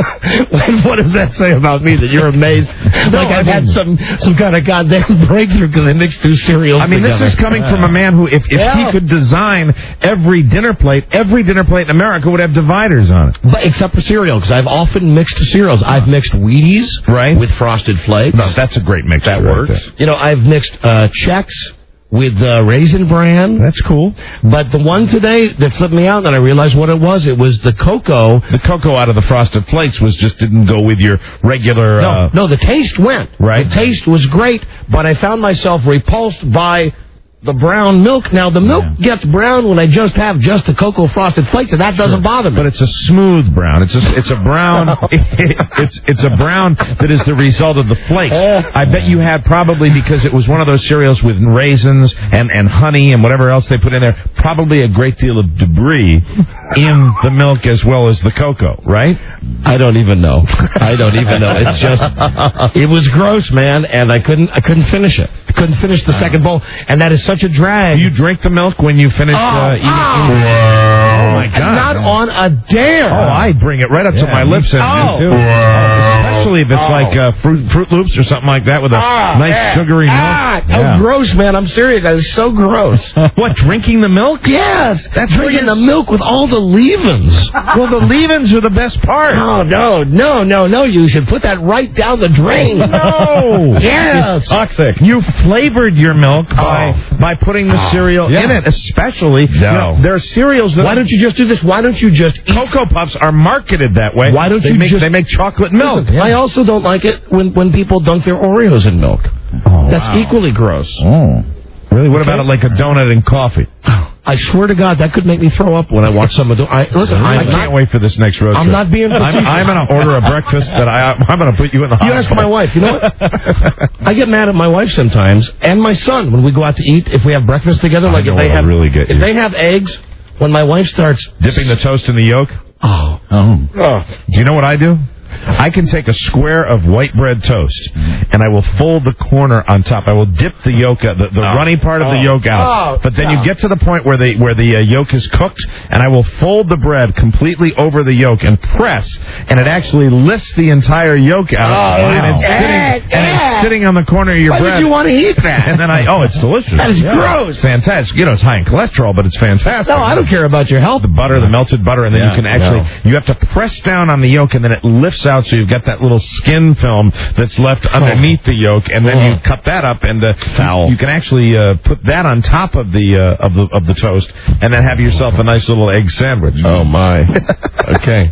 [SPEAKER 5] What does that say about me that you're amazed? like
[SPEAKER 4] I
[SPEAKER 5] I've had
[SPEAKER 4] mean-
[SPEAKER 5] some some kind of goddamn breakthrough because I mixed two cereals
[SPEAKER 4] I mean,
[SPEAKER 5] together.
[SPEAKER 4] this is coming from a man who, if, if
[SPEAKER 5] Yeah.
[SPEAKER 4] he could design every dinner plate, every dinner plate in America would have dividers on it.
[SPEAKER 5] But except for cereal, because I've often mixed cereals. I've mixed Wheaties
[SPEAKER 4] Right.
[SPEAKER 5] with Frosted Flakes.
[SPEAKER 4] No, that's a great mixture.
[SPEAKER 5] That
[SPEAKER 4] right
[SPEAKER 5] works.
[SPEAKER 4] there.
[SPEAKER 5] You know, I've mixed uh, Chex with uh, Raisin Bran.
[SPEAKER 4] That's cool.
[SPEAKER 5] But the one today that flipped me out, and I realized what it was. It was the cocoa.
[SPEAKER 4] The cocoa out of the Frosted Flakes was just didn't go with your regular.
[SPEAKER 5] No,
[SPEAKER 4] uh,
[SPEAKER 5] no, the taste went.
[SPEAKER 4] Right.
[SPEAKER 5] The taste was great, but I found myself repulsed by the brown milk. Now, the milk gets brown when I just have just the Cocoa Frosted Flakes, and that doesn't bother me.
[SPEAKER 4] But it's a smooth brown. It's a, it's a brown. it's it's a brown that is the result of the flakes. I bet you had probably because it was one of those cereals with raisins and, and honey and whatever else they put in there. Probably a great deal of debris in the milk as well as the cocoa. Right?
[SPEAKER 5] I don't even know. I don't even know. It's just, it was gross, man, and I couldn't, I couldn't finish it. I couldn't finish the second bowl, and that is such a drag.
[SPEAKER 4] Do you drink the milk when you finish
[SPEAKER 5] Oh,
[SPEAKER 4] uh, eating?
[SPEAKER 5] oh.
[SPEAKER 4] eating- Oh my God!
[SPEAKER 5] Not on a dare.
[SPEAKER 4] Oh, I bring it right up to
[SPEAKER 6] Yeah,
[SPEAKER 4] my
[SPEAKER 6] me
[SPEAKER 4] lips and
[SPEAKER 5] Oh.
[SPEAKER 4] too. Especially if it's
[SPEAKER 5] Oh.
[SPEAKER 4] like uh, fruit, fruit Loops or something like that with a
[SPEAKER 5] Ah,
[SPEAKER 4] nice
[SPEAKER 5] yeah.
[SPEAKER 4] sugary milk.
[SPEAKER 5] Ah,
[SPEAKER 4] Yeah.
[SPEAKER 5] Oh, gross, man. I'm serious. That is so gross.
[SPEAKER 4] What, drinking the milk?
[SPEAKER 5] Yes.
[SPEAKER 4] That's
[SPEAKER 5] drinking the milk with all the leavings.
[SPEAKER 4] Well, the leavings are the best part.
[SPEAKER 5] Oh, no, no, no, no. You should put that right down the drain.
[SPEAKER 4] No.
[SPEAKER 5] Yes.
[SPEAKER 4] It's toxic. You flavored your milk by by putting the cereal
[SPEAKER 6] Yeah.
[SPEAKER 4] in it, especially.
[SPEAKER 6] No.
[SPEAKER 4] You know, there are cereals that
[SPEAKER 5] Why don't you just do this? Why don't you just eat?
[SPEAKER 4] Cocoa Puffs are marketed that way.
[SPEAKER 5] Why don't
[SPEAKER 4] they
[SPEAKER 5] you
[SPEAKER 4] make,
[SPEAKER 5] just-
[SPEAKER 4] they make chocolate milk?
[SPEAKER 5] Listen, I also don't like it when, when people dunk their Oreos in milk.
[SPEAKER 4] Oh,
[SPEAKER 5] That's
[SPEAKER 4] wow.
[SPEAKER 5] equally gross.
[SPEAKER 6] Oh.
[SPEAKER 4] Really? What about it like a donut and coffee?
[SPEAKER 5] I swear to God, that could make me throw up when I watch some of the. I, listen,
[SPEAKER 4] I
[SPEAKER 5] I'm
[SPEAKER 4] can't
[SPEAKER 5] not,
[SPEAKER 4] wait for this next road
[SPEAKER 5] I'm
[SPEAKER 4] trip.
[SPEAKER 5] not being.
[SPEAKER 4] I'm, I'm going to order a breakfast that I, I'm going to put you in the
[SPEAKER 5] You
[SPEAKER 4] hospital.
[SPEAKER 5] ask my wife. You know what? I get mad at my wife sometimes, and my son when we go out to eat. If we have breakfast together,
[SPEAKER 4] I
[SPEAKER 5] like
[SPEAKER 4] know
[SPEAKER 5] if they
[SPEAKER 4] what'll
[SPEAKER 5] have,
[SPEAKER 4] really get
[SPEAKER 5] if
[SPEAKER 4] you.
[SPEAKER 5] they have eggs, when my wife starts
[SPEAKER 4] Dipping the toast in the yolk?
[SPEAKER 5] Oh.
[SPEAKER 6] Oh.
[SPEAKER 5] Oh.
[SPEAKER 4] Do you know what I do? I can take a square of white bread toast, and I will fold the corner on top. I will dip the yolk, out, the, the
[SPEAKER 5] Oh.
[SPEAKER 4] runny part of the
[SPEAKER 5] Oh.
[SPEAKER 4] yolk out.
[SPEAKER 5] Oh,
[SPEAKER 4] But then
[SPEAKER 5] no.
[SPEAKER 4] you get to the point where the where the uh, yolk is cooked, and I will fold the bread completely over the yolk and press, and it actually lifts the entire yolk out,
[SPEAKER 5] Oh,
[SPEAKER 4] and, it's
[SPEAKER 5] wow.
[SPEAKER 4] sitting, and it's sitting on the corner of your
[SPEAKER 5] Why
[SPEAKER 4] bread.
[SPEAKER 5] would you want to eat that?
[SPEAKER 4] And then I, oh, it's delicious.
[SPEAKER 5] That is
[SPEAKER 4] Yeah.
[SPEAKER 5] gross.
[SPEAKER 4] Fantastic. You know, it's high in cholesterol, but it's fantastic.
[SPEAKER 5] No, I don't care about your health.
[SPEAKER 4] The butter, the melted butter, and then
[SPEAKER 6] Yeah,
[SPEAKER 4] you can actually,
[SPEAKER 5] no.
[SPEAKER 4] you have to press down on the yolk, and then it lifts out, so you've got that little skin film that's left underneath the yolk, and then you cut that up, and uh,
[SPEAKER 5] Foul.
[SPEAKER 4] you can actually uh, put that on top of the uh, of the of the toast, and then have yourself a nice little egg sandwich.
[SPEAKER 5] Oh my. Okay.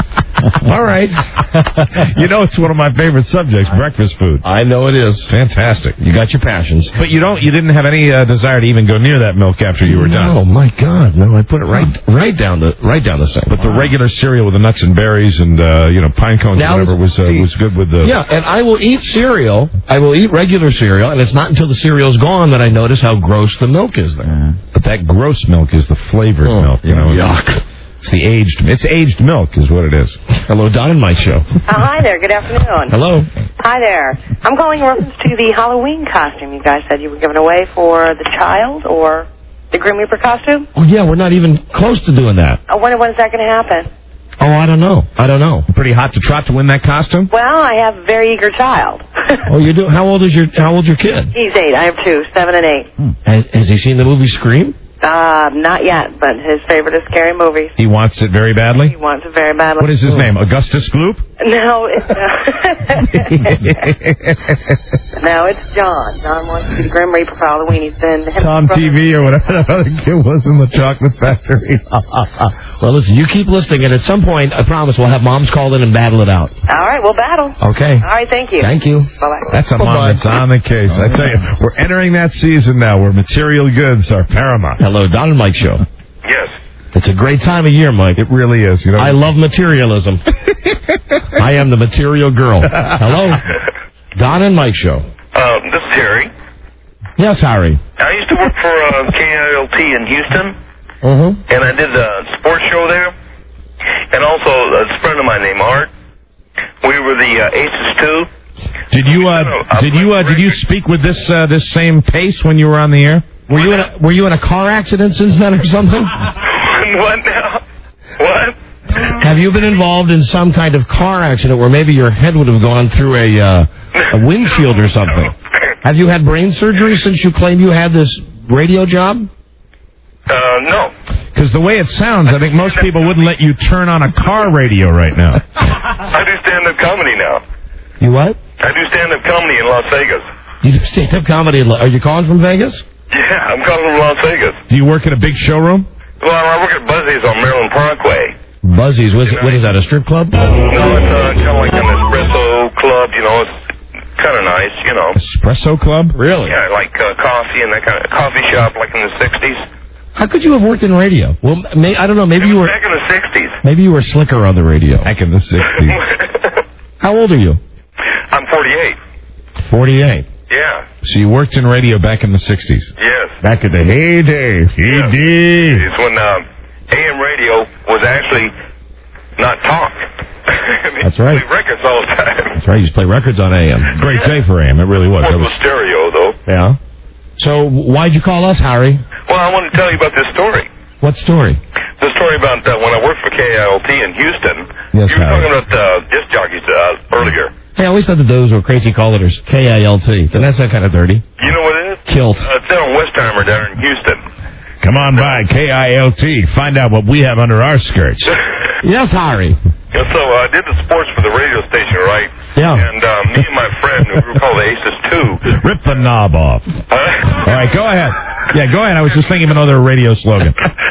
[SPEAKER 5] All right.
[SPEAKER 4] You know, it's one of my favorite subjects, breakfast food.
[SPEAKER 5] I know it is.
[SPEAKER 4] Fantastic.
[SPEAKER 5] You got your passions.
[SPEAKER 4] But you don't, you didn't have any uh, desire to even go near that milk after you were done.
[SPEAKER 5] Oh my God! No, I put it right, right down the, right down the sink.
[SPEAKER 4] But the regular cereal with the nuts and berries and uh, you know pine cones
[SPEAKER 5] Now,
[SPEAKER 4] or whatever was uh,
[SPEAKER 5] see-
[SPEAKER 4] was good with the.
[SPEAKER 5] Yeah, and I will eat cereal. I will eat regular cereal, and it's not until the cereal's gone that I notice how gross the milk is there.
[SPEAKER 4] But that gross milk is the flavored
[SPEAKER 5] Oh,
[SPEAKER 4] milk. You know,
[SPEAKER 5] yuck.
[SPEAKER 4] It's the aged. It's aged milk, is what it is.
[SPEAKER 5] Hello, Don and Mike show.
[SPEAKER 12] Uh, hi there. Good afternoon.
[SPEAKER 5] Hello.
[SPEAKER 12] Hi there. I'm calling in reference to the Halloween costume you guys said you were giving away for the child or the Grim Reaper costume.
[SPEAKER 5] Oh yeah, we're not even close to doing that.
[SPEAKER 12] Uh, when, when is that going to happen?
[SPEAKER 5] Oh, I don't know. I don't know.
[SPEAKER 4] Pretty hot to trot to win that costume.
[SPEAKER 12] Well, I have a very eager child.
[SPEAKER 5] Oh, you do. How old is your How old's your kid?
[SPEAKER 12] He's eight. I have two, seven and eight.
[SPEAKER 5] Has, has he seen the movie Scream?
[SPEAKER 12] Uh, not yet, but his favorite is scary movies.
[SPEAKER 6] He wants it very badly?
[SPEAKER 12] He wants it very badly.
[SPEAKER 6] What is his name? Augustus Gloop?
[SPEAKER 12] No, it's uh, no, it's John. John wants to be the Grim Reaper for Halloween. He's been
[SPEAKER 6] Tom T V or whatever that other kid was in the Chocolate Factory.
[SPEAKER 5] Well, listen, you keep listening, and at some point, I promise, we'll have moms call in and battle it out.
[SPEAKER 12] All right, we'll battle.
[SPEAKER 5] Okay.
[SPEAKER 12] All right, thank you.
[SPEAKER 5] Thank you.
[SPEAKER 12] Bye-bye.
[SPEAKER 6] That's a mom that's on the case. I tell you, we're entering that season now where material goods are paramount.
[SPEAKER 5] Hello, Don and Mike Show.
[SPEAKER 13] Yes.
[SPEAKER 5] It's a great time of year, Mike.
[SPEAKER 6] It really is. You know,
[SPEAKER 5] I love materialism. I am the material girl. Hello. Don and Mike Show.
[SPEAKER 16] Uh, this is Harry.
[SPEAKER 5] Yes, Harry.
[SPEAKER 16] I used to work for uh, K I L T in Houston,
[SPEAKER 5] Mm-hmm.
[SPEAKER 16] and I did a sports show there, and also a friend of mine named Art. We were the uh, Aces too.
[SPEAKER 6] Did you uh, did you uh, did you speak with this uh, this same pace when you were on the air?
[SPEAKER 5] Were you in a, were you in a car accident since then or something?
[SPEAKER 16] What now? What?
[SPEAKER 5] Have you been involved in some kind of car accident where maybe your head would have gone through a uh, a windshield or something? Have you had brain surgery since you claim you had this radio job?
[SPEAKER 16] Uh, no.
[SPEAKER 6] Because the way it sounds, I think most people wouldn't let you turn on a car radio right now.
[SPEAKER 16] I do stand-up comedy now.
[SPEAKER 5] You what?
[SPEAKER 16] I do stand-up comedy in Las Vegas.
[SPEAKER 5] You do stand-up comedy. in La- Are you calling from Vegas?
[SPEAKER 16] Yeah, I'm calling from Las Vegas.
[SPEAKER 6] Do you work at a big showroom?
[SPEAKER 16] Well, I work at Buzzy's on Maryland Parkway.
[SPEAKER 5] Buzzy's. What is, what is that, a strip club?
[SPEAKER 16] No, it's uh, kind of like an espresso club, you know. It's kind of nice, you know.
[SPEAKER 6] Espresso club?
[SPEAKER 5] Really?
[SPEAKER 16] Yeah, like uh, coffee and that kind of coffee shop like in the sixties.
[SPEAKER 5] How could you have worked in radio? Well, may, I don't know. Maybe you were
[SPEAKER 16] Back in the sixties.
[SPEAKER 5] maybe you were slicker on the radio.
[SPEAKER 6] Back in the sixties.
[SPEAKER 5] How old are you?
[SPEAKER 16] I'm forty-eight.
[SPEAKER 5] Forty-eight.
[SPEAKER 16] Yeah.
[SPEAKER 6] So you worked in radio back in the sixties?
[SPEAKER 16] Yes.
[SPEAKER 6] Back in the heyday. Heyday.
[SPEAKER 16] It's when uh, A M radio was actually not talk. I mean,
[SPEAKER 5] That's right.
[SPEAKER 16] play records all the time.
[SPEAKER 5] That's right. You used to play records on A M.
[SPEAKER 6] Great day for A M. It really was.
[SPEAKER 16] Of
[SPEAKER 6] That
[SPEAKER 16] course,
[SPEAKER 6] was
[SPEAKER 16] with stereo, though.
[SPEAKER 5] Yeah. So why'd you call us, Harry?
[SPEAKER 16] Well, I want to tell you about this story.
[SPEAKER 5] What story?
[SPEAKER 16] The story about uh, when I worked for K I L T in Houston.
[SPEAKER 6] Yes,
[SPEAKER 16] you were
[SPEAKER 6] Harry.
[SPEAKER 16] talking about uh, disc jockeys uh, earlier.
[SPEAKER 5] Hey, I always thought that those were crazy call letters. K I L T. Doesn't that sound kind of dirty?
[SPEAKER 16] You know what it is?
[SPEAKER 5] Kilt.
[SPEAKER 16] Uh, it's down on Westheimer down in Houston.
[SPEAKER 6] Come on by, K I L T. Find out what we have under our skirts.
[SPEAKER 5] Yes, Harry.
[SPEAKER 16] And so uh, I did the sports for the radio station, right?
[SPEAKER 5] Yeah.
[SPEAKER 16] And uh, me and my friend, we were called the Aces two.
[SPEAKER 6] Rip the knob off.
[SPEAKER 16] Uh,
[SPEAKER 6] All right, go ahead. Yeah, go ahead. I was just thinking of another radio slogan.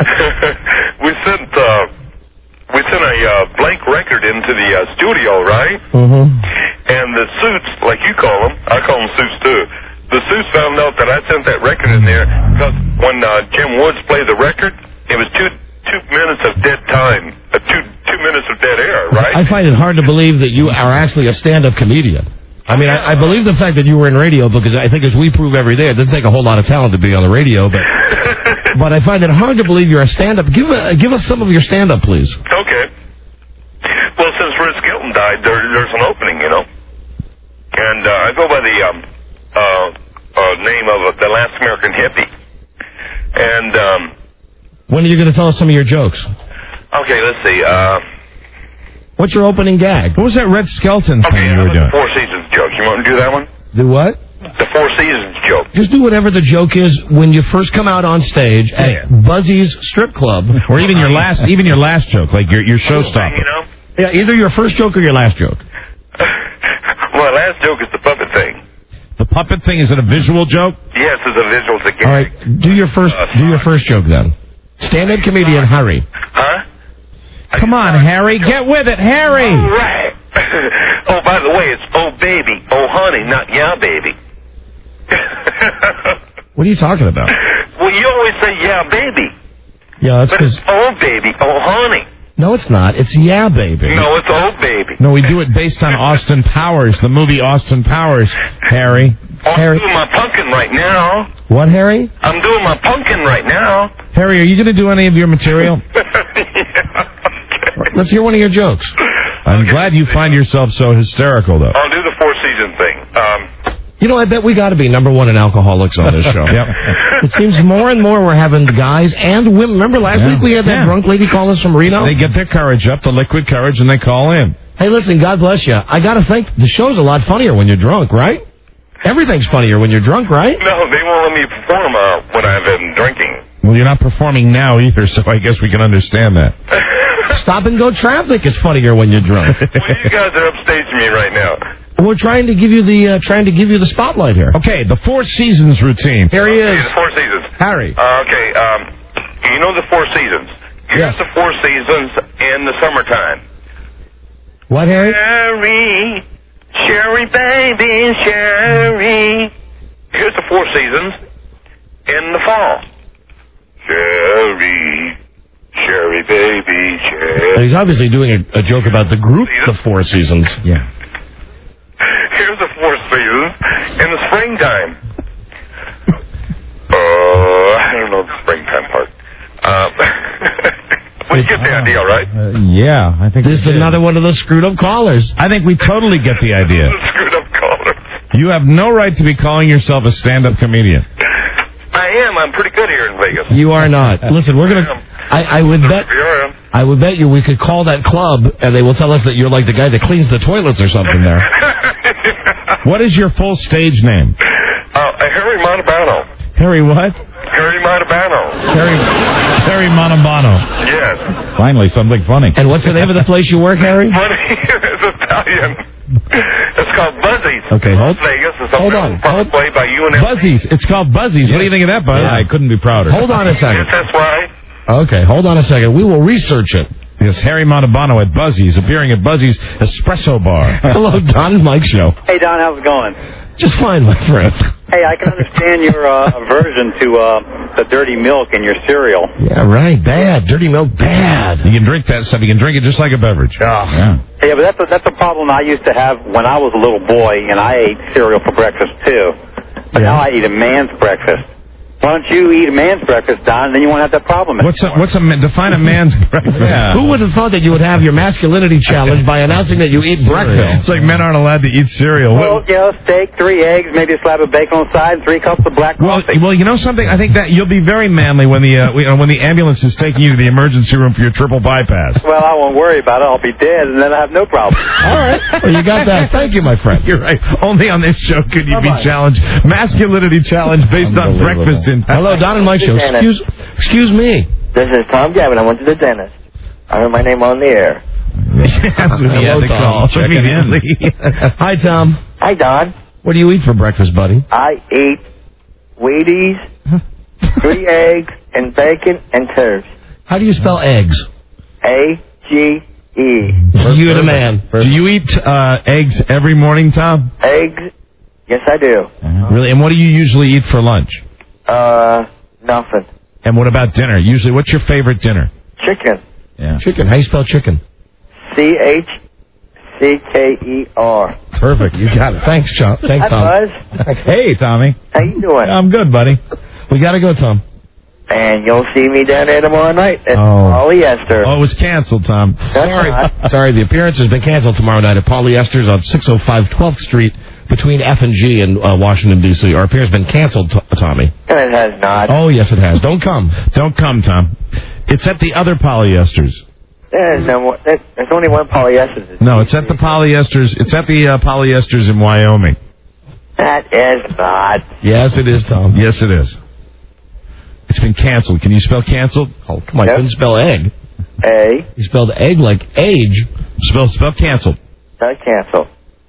[SPEAKER 16] we sent uh, we sent a uh, blank record into the uh, studio, right?
[SPEAKER 5] Mm-hmm.
[SPEAKER 16] And the suits, like you call them, I call them suits too. The suits found out that I sent that record in there because when uh, Jim Woods played the record, it was two two minutes of dead time, uh, two two minutes of dead air, right?
[SPEAKER 5] I find it hard to believe that you are actually a stand-up comedian. I mean, I, I believe the fact that you were in radio because I think, as we prove every day, it doesn't take a whole lot of talent to be on the radio, but but I find it hard to believe you're a stand-up. Give a, give us some of your stand-up, please.
[SPEAKER 16] Okay. Well, since Rich Gilton died, there, there's an opening, you know. And uh, I go by the um, uh, uh, name of uh, the Last American Hippie. And, um,
[SPEAKER 5] When are you going to tell us some of your jokes?
[SPEAKER 16] okay, let's see. Uh,
[SPEAKER 5] What's your opening gag?
[SPEAKER 6] What was that Red Skeleton thing
[SPEAKER 16] okay,
[SPEAKER 6] you
[SPEAKER 16] how
[SPEAKER 6] were
[SPEAKER 16] about
[SPEAKER 6] doing?
[SPEAKER 16] the Four Seasons joke? You want to do that one?
[SPEAKER 5] Do what?
[SPEAKER 16] The Four Seasons joke.
[SPEAKER 5] Just do whatever the joke is when you first come out on stage at
[SPEAKER 6] Yeah.
[SPEAKER 5] Buzzy's strip club.
[SPEAKER 6] Or even your last, even your last joke, like your your showstopper.
[SPEAKER 16] You know?
[SPEAKER 5] Yeah, either your first joke or your last joke.
[SPEAKER 16] Well, my last joke is the puppet thing.
[SPEAKER 6] The puppet thing, is it a visual joke?
[SPEAKER 16] Yes, it's a visual. It's a gag.
[SPEAKER 5] All right, do your first
[SPEAKER 16] Uh,
[SPEAKER 5] do your first joke then. Stand-up comedian, hurry.
[SPEAKER 16] Huh?
[SPEAKER 6] Come on, Harry, get with it, Harry.
[SPEAKER 16] All right. Oh, by the way, it's oh baby, oh honey, not yeah baby.
[SPEAKER 5] What are you talking about?
[SPEAKER 16] Well, you always say yeah baby,
[SPEAKER 5] Yeah, that's
[SPEAKER 16] but it's
[SPEAKER 5] because
[SPEAKER 16] oh baby, oh honey.
[SPEAKER 5] no, it's not. It's yeah, baby.
[SPEAKER 16] No, it's oh baby.
[SPEAKER 6] No, we do it based on Austin Powers, the movie Austin Powers, Harry.
[SPEAKER 16] Oh, I'm
[SPEAKER 5] Harry-
[SPEAKER 16] doing my pumpkin right now.
[SPEAKER 5] What, Harry?
[SPEAKER 16] I'm doing my pumpkin right now.
[SPEAKER 6] Harry, are you going to do any of your material?
[SPEAKER 16] Yeah.
[SPEAKER 5] Let's hear one of your jokes.
[SPEAKER 6] I'm glad you find yourself so hysterical, though.
[SPEAKER 16] I'll do the Four Season thing. Um,
[SPEAKER 5] You know, I bet we got to be number one in alcoholics on this show.
[SPEAKER 6] Yep.
[SPEAKER 5] It seems more and more we're having guys and women. Remember last
[SPEAKER 6] Yeah.
[SPEAKER 5] week we had that
[SPEAKER 6] Yeah.
[SPEAKER 5] drunk lady call us from Reno?
[SPEAKER 6] They get their courage up, the liquid courage, and they call in.
[SPEAKER 5] Hey, listen, God bless you. I got to think the show's a lot funnier when you're drunk, right? Everything's funnier when you're drunk, right?
[SPEAKER 16] no, they won't let me perform uh, when I've been drinking.
[SPEAKER 6] Well, you're not performing now either, so I guess we can understand that.
[SPEAKER 5] Stop and go traffic is funnier when you're drunk.
[SPEAKER 16] Well, you guys are upstaging me right now.
[SPEAKER 5] We're trying to give you the uh, trying to give you the spotlight here.
[SPEAKER 6] Okay, the Four Seasons routine.
[SPEAKER 5] Here he
[SPEAKER 16] Okay,
[SPEAKER 5] is.
[SPEAKER 16] the Four Seasons.
[SPEAKER 6] Harry.
[SPEAKER 16] Uh, okay, um, you know the Four Seasons. Here's
[SPEAKER 5] Yes.
[SPEAKER 16] the Four Seasons in the summertime.
[SPEAKER 5] What, Harry?
[SPEAKER 16] Sherry, Sherry, baby, Sherry. Here's the Four Seasons in the fall. Sherry, Sherry, baby, Sherry.
[SPEAKER 5] He's obviously doing a, a joke about the group, the Four Seasons.
[SPEAKER 6] Yeah.
[SPEAKER 16] Here's the Four Seasons in the springtime. Uh, I don't know the springtime part. Um, well, you get the idea, right?
[SPEAKER 6] Uh, yeah, I think
[SPEAKER 5] This is another one of those screwed up callers.
[SPEAKER 6] I think we totally get the idea.
[SPEAKER 16] Screwed up caller.
[SPEAKER 6] You have no right to be calling yourself a stand-up comedian.
[SPEAKER 16] I am. I'm pretty good here in Vegas.
[SPEAKER 5] You are not. Listen, we're gonna. I, I would bet.
[SPEAKER 16] Yeah.
[SPEAKER 5] I would bet you we could call that club and they will tell us that you're like the guy that cleans the toilets or something there.
[SPEAKER 6] What is your full stage name?
[SPEAKER 16] Uh, Harry Montalbano.
[SPEAKER 6] Harry what?
[SPEAKER 16] Harry Montalbano.
[SPEAKER 6] Harry Harry Montalbano.
[SPEAKER 16] Yes.
[SPEAKER 6] Finally, something funny.
[SPEAKER 5] And what's the name of the place you work, Harry?
[SPEAKER 16] Funny. It's Italian. It's called Buzzies.
[SPEAKER 5] Okay, hold-
[SPEAKER 16] Las Vegas. It's
[SPEAKER 5] hold
[SPEAKER 16] a
[SPEAKER 5] on,
[SPEAKER 16] fun
[SPEAKER 5] hold-
[SPEAKER 16] play by U N L V.
[SPEAKER 6] Buzzies. It's called Buzzies. What do you think of that, Buzz?
[SPEAKER 5] Yeah.
[SPEAKER 6] I couldn't be prouder.
[SPEAKER 5] Hold on a
[SPEAKER 16] Yes,
[SPEAKER 5] second.
[SPEAKER 16] that's right.
[SPEAKER 5] Okay, hold on a second. We will research it.
[SPEAKER 6] Yes, Harry Montalbano at Buzzies, appearing at Buzzies Espresso Bar.
[SPEAKER 5] Hello, Don and Mike Show.
[SPEAKER 8] Hey, Don, how's it going?
[SPEAKER 5] Just fine, my friend.
[SPEAKER 8] Hey, I can understand your uh, aversion to uh, the dirty milk in your cereal.
[SPEAKER 5] Yeah, right. Bad. Dirty milk, bad.
[SPEAKER 6] You can drink that stuff. You can drink it just like a beverage. Yeah.
[SPEAKER 8] Yeah, but that's a, that's a problem I used to have when I was a little boy, and I ate cereal for breakfast, too. But now I eat a man's breakfast. Why don't you eat a man's breakfast, Don, and then you won't have that problem
[SPEAKER 6] What's a, what's a ma- define a man's breakfast?
[SPEAKER 5] Yeah. Who would have thought that you would have your masculinity challenged by announcing that you eat breakfast?
[SPEAKER 6] It's like men aren't allowed to eat cereal.
[SPEAKER 8] Well, you know, steak, three eggs, maybe a slab of bacon on the side, and three cups of black
[SPEAKER 6] Well,
[SPEAKER 8] coffee.
[SPEAKER 6] well, you know something? I think that you'll be very manly when the uh, we- uh, when the ambulance is taking you to the emergency room for your triple bypass.
[SPEAKER 8] Well, I won't worry about it. I'll be dead, and then I have no problem.
[SPEAKER 5] All right. Well, you got that. Thank you, my friend.
[SPEAKER 6] You're right. Only on this show could you
[SPEAKER 8] Bye-bye.
[SPEAKER 6] be challenged. Masculinity challenge based on breakfast in.
[SPEAKER 5] Hello, Don and Mike Show. Excuse, excuse me.
[SPEAKER 2] This is Tom Gavin. I went to the dentist. I heard my name on the air.
[SPEAKER 6] That's what he had to call immediately.
[SPEAKER 5] Hi, Tom.
[SPEAKER 2] Hi, Don.
[SPEAKER 5] What do you eat for breakfast, buddy?
[SPEAKER 2] I ate Wheaties, three eggs, and bacon and toast.
[SPEAKER 5] How do you spell eggs?
[SPEAKER 2] A G E.
[SPEAKER 5] You and a man.
[SPEAKER 6] Do you eat uh, eggs every morning, Tom?
[SPEAKER 2] Eggs? Yes, I do.
[SPEAKER 6] Really? And what do you usually eat for lunch?
[SPEAKER 2] Uh, nothing.
[SPEAKER 6] And what about dinner? Usually, what's your favorite dinner?
[SPEAKER 2] Chicken.
[SPEAKER 6] Yeah.
[SPEAKER 5] Chicken. How do you spell chicken?
[SPEAKER 2] C H C K E R.
[SPEAKER 6] Perfect. You got it.
[SPEAKER 5] Thanks, John. Thanks,
[SPEAKER 2] Hi,
[SPEAKER 5] Tom.
[SPEAKER 2] Buzz.
[SPEAKER 6] Hey, Tommy.
[SPEAKER 2] How you doing?
[SPEAKER 6] I'm good, buddy.
[SPEAKER 5] We got to go, Tom.
[SPEAKER 2] And you'll see me down there tomorrow night at
[SPEAKER 6] Oh.
[SPEAKER 2] Polyester.
[SPEAKER 6] Oh, it was canceled, Tom.
[SPEAKER 5] Sorry. Sorry, the appearance has been canceled tomorrow night at Polyesters on six oh five twelfth Street between F and G in uh, Washington, D C Our appearance has been canceled, t- Tommy.
[SPEAKER 2] And it has not.
[SPEAKER 5] Oh, yes, it has. Don't come.
[SPEAKER 6] Don't come, Tom. It's at the other Polyesters.
[SPEAKER 2] There's no more, there, there's only one Polyester.
[SPEAKER 6] No, it's at the Polyesters. It's at the uh, Polyesters in Wyoming.
[SPEAKER 2] That is not.
[SPEAKER 5] Yes, it is, Tom.
[SPEAKER 6] Yes, it is. It's been canceled. Can you spell canceled?
[SPEAKER 5] Oh, come on.
[SPEAKER 2] Yep.
[SPEAKER 5] You couldn't spell egg.
[SPEAKER 2] A.
[SPEAKER 5] You spelled egg like age.
[SPEAKER 6] Spell spell canceled.
[SPEAKER 2] Not canceled.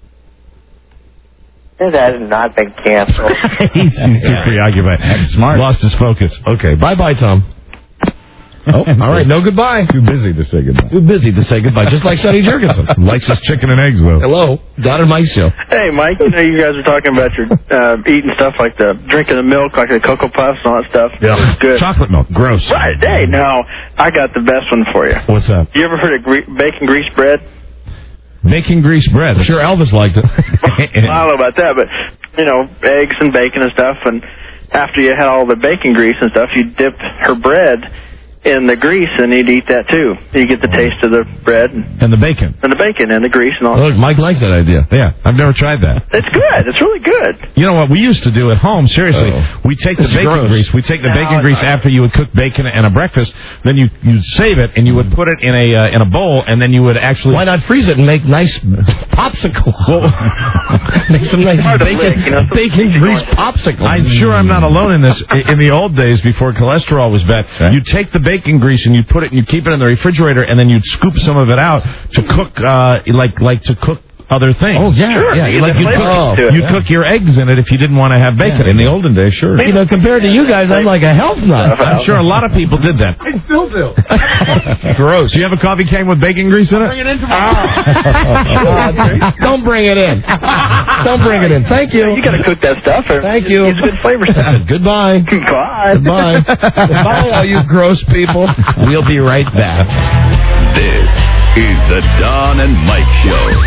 [SPEAKER 2] It has not been canceled.
[SPEAKER 6] he's, he's too preoccupied. Smart. Lost his focus.
[SPEAKER 5] Okay, bye-bye, Tom. Oh, all right, no goodbye.
[SPEAKER 6] Too busy to say goodbye.
[SPEAKER 5] Too busy to say goodbye, just like Sonny Jurgensen.
[SPEAKER 6] Likes his chicken and eggs, though.
[SPEAKER 5] Hello, Don and Mike Show.
[SPEAKER 17] Hey, Mike, you know you guys were talking about your uh, eating stuff like the drinking the milk, like the Cocoa Puffs and all that stuff.
[SPEAKER 6] Yeah.
[SPEAKER 17] It's good.
[SPEAKER 6] Chocolate milk. Gross.
[SPEAKER 17] Right. Hey, no, I got the best one for you.
[SPEAKER 5] What's that?
[SPEAKER 17] You ever heard of gre- bacon grease bread?
[SPEAKER 6] Bacon grease bread.
[SPEAKER 5] Sure, Elvis liked it.
[SPEAKER 17] I don't know about that, but, you know, eggs and bacon and stuff, and after you had all the bacon grease and stuff, you dip her bread in the grease, and you'd eat that too. You get the taste of the bread
[SPEAKER 6] And the bacon.
[SPEAKER 17] and the bacon and the grease and all.
[SPEAKER 18] Look, Mike likes that idea.
[SPEAKER 6] Yeah, I've never tried that.
[SPEAKER 17] It's good. It's really good.
[SPEAKER 6] You know what we used to do at home? Seriously,
[SPEAKER 18] Uh-oh.
[SPEAKER 6] we take the
[SPEAKER 18] This is
[SPEAKER 6] bacon
[SPEAKER 18] gross.
[SPEAKER 6] grease. We take the
[SPEAKER 17] No,
[SPEAKER 6] bacon
[SPEAKER 17] it's
[SPEAKER 6] grease
[SPEAKER 17] not.
[SPEAKER 6] after you would cook bacon and a breakfast. Then you you save it and you would put it in a uh, in a bowl, and then you would actually.
[SPEAKER 18] Why not freeze it and make nice popsicles? Make some nice
[SPEAKER 17] Hard to
[SPEAKER 18] bacon,
[SPEAKER 17] lick, you know, some
[SPEAKER 18] bacon grease popsicles.
[SPEAKER 6] I'm sure I'm not alone in this. I- In the old days, before cholesterol was bad, you'd take the bacon grease and you'd put it, and you'd keep it in the refrigerator, and then you'd scoop some of it out to cook, uh, like like to cook other things.
[SPEAKER 18] Oh, yeah.
[SPEAKER 17] Sure.
[SPEAKER 6] Yeah,
[SPEAKER 17] You
[SPEAKER 6] like
[SPEAKER 17] get
[SPEAKER 6] you
[SPEAKER 17] flavor
[SPEAKER 6] cook,
[SPEAKER 17] to it.
[SPEAKER 6] you
[SPEAKER 17] Yeah.
[SPEAKER 6] cook your eggs in it if you didn't want to have bacon. In the olden days, sure.
[SPEAKER 18] You know, compared to you guys, I'm like a health nut.
[SPEAKER 6] I'm sure a lot of people did that.
[SPEAKER 20] I still do.
[SPEAKER 6] Gross. Do you have a coffee can with bacon grease in it?
[SPEAKER 20] Bring it in tomorrow.
[SPEAKER 18] Don't bring it in. Don't bring it in. Thank you.
[SPEAKER 17] You got to cook that stuff. Or
[SPEAKER 18] Thank you.
[SPEAKER 17] It's good flavor stuff.
[SPEAKER 18] Goodbye.
[SPEAKER 17] Goodbye.
[SPEAKER 18] Goodbye. Goodbye, all you gross people. We'll be right back.
[SPEAKER 1] This is the Don and Mike Show.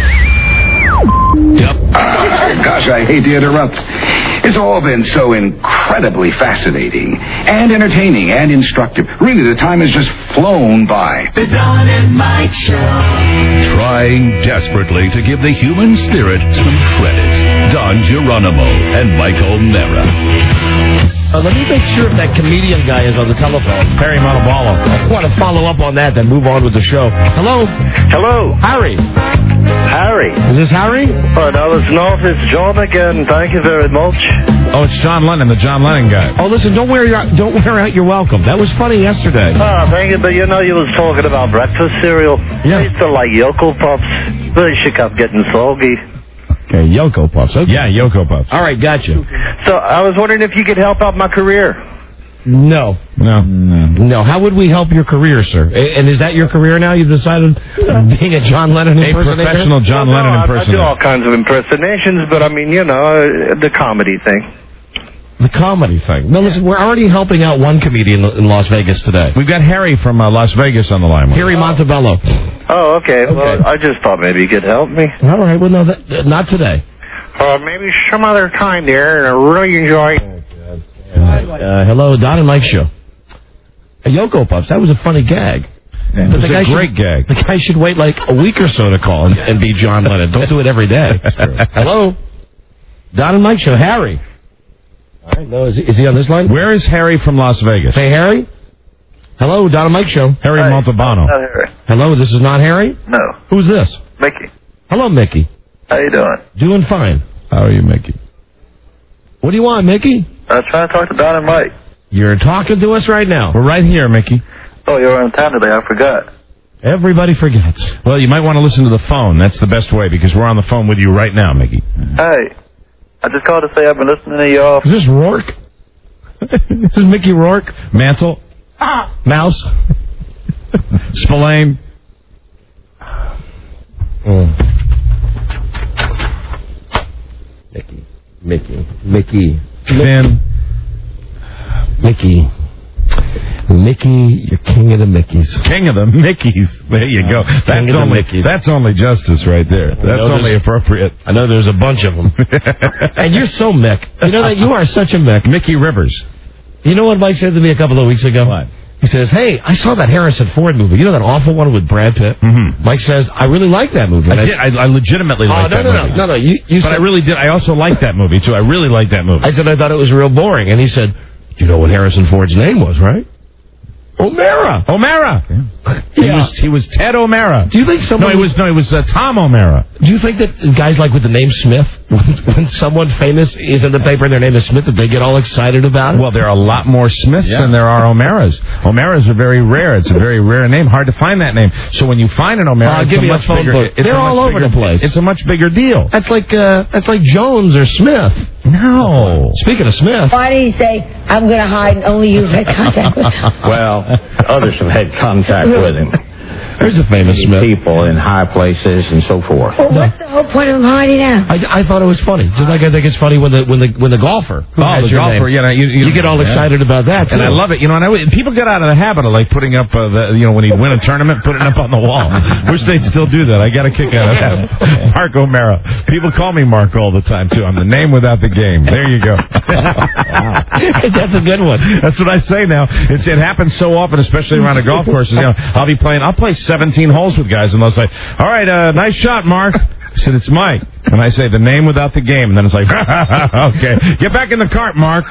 [SPEAKER 1] Yep.
[SPEAKER 7] Ah, gosh, I hate to interrupt. It's all been so incredibly fascinating and entertaining and instructive. Really, the time has just flown by.
[SPEAKER 1] The Don and Mike Show. Trying desperately to give the human spirit some credit. Don Geronimo and Michael Nera.
[SPEAKER 18] Uh, let me make sure if that comedian guy is on the telephone.
[SPEAKER 6] Harry Monteballo.
[SPEAKER 18] I want to follow up on that, then move on with the show. Hello?
[SPEAKER 17] Hello.
[SPEAKER 18] Harry.
[SPEAKER 17] Harry.
[SPEAKER 18] Is this Harry?
[SPEAKER 17] Oh, no, it's not. It's John again. Thank you very much.
[SPEAKER 6] Oh, it's John Lennon, the John Lennon guy.
[SPEAKER 18] Oh, listen, don't wear your don't wear out your welcome. That was funny yesterday.
[SPEAKER 17] Oh, thank you. But you know, you was talking about breakfast cereal.
[SPEAKER 18] Yeah.
[SPEAKER 17] I used to like Yoko Puffs. But she kept getting soggy.
[SPEAKER 18] Okay, Yoko Puffs. Okay.
[SPEAKER 6] Yeah, Yoko Puffs.
[SPEAKER 18] All right, gotcha.
[SPEAKER 17] So I was wondering if you could help out my career.
[SPEAKER 18] No.
[SPEAKER 6] No.
[SPEAKER 18] No. How would we help your career, sir? A- And is that your career now? You've decided being a John Lennon
[SPEAKER 6] A
[SPEAKER 18] impersonator?
[SPEAKER 6] professional John
[SPEAKER 17] Well, no,
[SPEAKER 6] Lennon
[SPEAKER 17] I- I do
[SPEAKER 6] impersonator.
[SPEAKER 17] all kinds of impersonations, but I mean, you know, uh, the comedy thing.
[SPEAKER 18] The comedy thing. No, listen, we're already helping out one comedian in Las Vegas today.
[SPEAKER 6] We've got Harry from uh, Las Vegas on the line.
[SPEAKER 18] Harry Montebello.
[SPEAKER 17] Oh, okay.
[SPEAKER 18] Okay.
[SPEAKER 17] Well, I just thought maybe you could help me.
[SPEAKER 18] All right, well, no, that, not today.
[SPEAKER 17] Uh, maybe some other time there, and I really enjoy.
[SPEAKER 18] Uh, hello, Don and Mike Show. A Yoko Puffs, that was a funny gag.
[SPEAKER 6] Yeah, it was a great
[SPEAKER 18] should,
[SPEAKER 6] gag.
[SPEAKER 18] The guy should wait like a week or so to call and, and be John Lennon. Don't do it every day. Hello? Don and Mike Show. Harry. All right, no, is he, is he on this line?
[SPEAKER 6] Where is Harry from Las Vegas?
[SPEAKER 18] Say, Harry? Hello, Don and Mike Show.
[SPEAKER 6] Harry
[SPEAKER 17] Hi.
[SPEAKER 6] Montalbano.
[SPEAKER 17] Not Harry.
[SPEAKER 18] Hello, this is not Harry?
[SPEAKER 17] No.
[SPEAKER 18] Who's this?
[SPEAKER 17] Mickey.
[SPEAKER 18] Hello, Mickey.
[SPEAKER 17] How you doing?
[SPEAKER 18] Doing fine.
[SPEAKER 6] How are you, Mickey?
[SPEAKER 18] What do you want, Mickey?
[SPEAKER 17] I was trying to talk to Don and Mike.
[SPEAKER 18] You're talking to us right now.
[SPEAKER 6] We're right here, Mickey.
[SPEAKER 17] Oh, you were in town today. I forgot.
[SPEAKER 18] Everybody forgets.
[SPEAKER 6] Well, you might want to listen to the phone. That's the best way, because we're on the phone with you right now, Mickey.
[SPEAKER 17] Hey, I just called to say I've been listening to y'all.
[SPEAKER 18] Is this Rourke? This is Mickey Rourke?
[SPEAKER 6] Mantle?
[SPEAKER 18] Mouse?
[SPEAKER 6] Spillane?
[SPEAKER 18] Mm. Mickey. Mickey. Mickey.
[SPEAKER 6] Finn?
[SPEAKER 18] Mickey. Mickey, you're king of the Mickeys.
[SPEAKER 6] King of the Mickeys. There you go. That's
[SPEAKER 18] King of the
[SPEAKER 6] only
[SPEAKER 18] Mickeys.
[SPEAKER 6] that's only justice right there. That's
[SPEAKER 18] know
[SPEAKER 6] only
[SPEAKER 18] there's-
[SPEAKER 6] appropriate.
[SPEAKER 18] I know there's a bunch of them. And you're so Mick. You know that you are such a Mick.
[SPEAKER 6] Mickey Rivers.
[SPEAKER 18] You know what Mike said to me a couple of weeks ago?
[SPEAKER 6] What?
[SPEAKER 18] He says, hey, I saw that Harrison Ford movie. You know that awful one with Brad Pitt?
[SPEAKER 6] Mm-hmm.
[SPEAKER 18] Mike says, I really like that movie.
[SPEAKER 6] I
[SPEAKER 18] And
[SPEAKER 6] did. I, I legitimately
[SPEAKER 18] Oh,
[SPEAKER 6] liked
[SPEAKER 18] no,
[SPEAKER 6] that
[SPEAKER 18] no, no,
[SPEAKER 6] movie.
[SPEAKER 18] no, no. You, you
[SPEAKER 6] But
[SPEAKER 18] said,
[SPEAKER 6] I really did. I also liked that movie too. I really liked that movie.
[SPEAKER 18] I said I thought it was real boring. And he said, do you know what Harrison Ford's name was, right? O'Mara.
[SPEAKER 6] O'Mara. He
[SPEAKER 18] Yeah.
[SPEAKER 6] was he was Ted O'Mara.
[SPEAKER 18] Do you think
[SPEAKER 6] No,
[SPEAKER 18] someone...
[SPEAKER 6] he was no, he was uh, Tom O'Mara.
[SPEAKER 18] Do you think that guys like with the name Smith, when, when someone famous is in the paper and their name is Smith, that they get all excited about it?
[SPEAKER 6] Well, there are a lot more Smiths than there are O'Maras. O'Maras are very rare. It's a very rare name. Hard to find that name. So when you find an O'Mara,
[SPEAKER 18] Uh,
[SPEAKER 6] it's
[SPEAKER 18] give
[SPEAKER 6] a
[SPEAKER 18] me a
[SPEAKER 6] much
[SPEAKER 18] phone
[SPEAKER 6] bigger.
[SPEAKER 18] book.
[SPEAKER 6] It's
[SPEAKER 18] They're
[SPEAKER 6] a much
[SPEAKER 18] all over
[SPEAKER 6] bigger-
[SPEAKER 18] the place.
[SPEAKER 6] It's a much bigger deal.
[SPEAKER 18] That's like uh, that's like Jones or Smith.
[SPEAKER 6] No.
[SPEAKER 18] Speaking of Smith,
[SPEAKER 11] Why did he say, I'm going to hide and only you've had contact with?
[SPEAKER 14] Well, others have had contact with him.
[SPEAKER 5] There's a famous Smith.
[SPEAKER 4] People in high places and so forth.
[SPEAKER 11] Well, what's the whole point of him hiding out?
[SPEAKER 5] I, I thought it was funny. Just like I think it's funny when the when the when the golfer. Who
[SPEAKER 6] Oh,
[SPEAKER 5] has
[SPEAKER 6] the
[SPEAKER 5] your
[SPEAKER 6] golfer,
[SPEAKER 5] name,
[SPEAKER 6] you know, you, you,
[SPEAKER 5] you get all
[SPEAKER 6] yeah.
[SPEAKER 5] excited about that, too.
[SPEAKER 6] And I love it, you know. And I, people get out of the habit of like putting up, uh, the, you know, when he'd win a tournament, putting it up on the wall. Wish they'd still do that. I got a kick out of that. Mark O'Mara. People call me Mark all the time too. I'm the name without the game. There you go.
[SPEAKER 5] That's a good one.
[SPEAKER 6] That's what I say now. It's, it happens so often, especially around the golf courses. You know, I'll be playing. I'll play seventeen holes with guys, and they'll say, "All right, uh, nice shot, Mark." I said, "It's Mike." And I say the name without the game, and then it's like, "Okay, get back in the cart, Mark."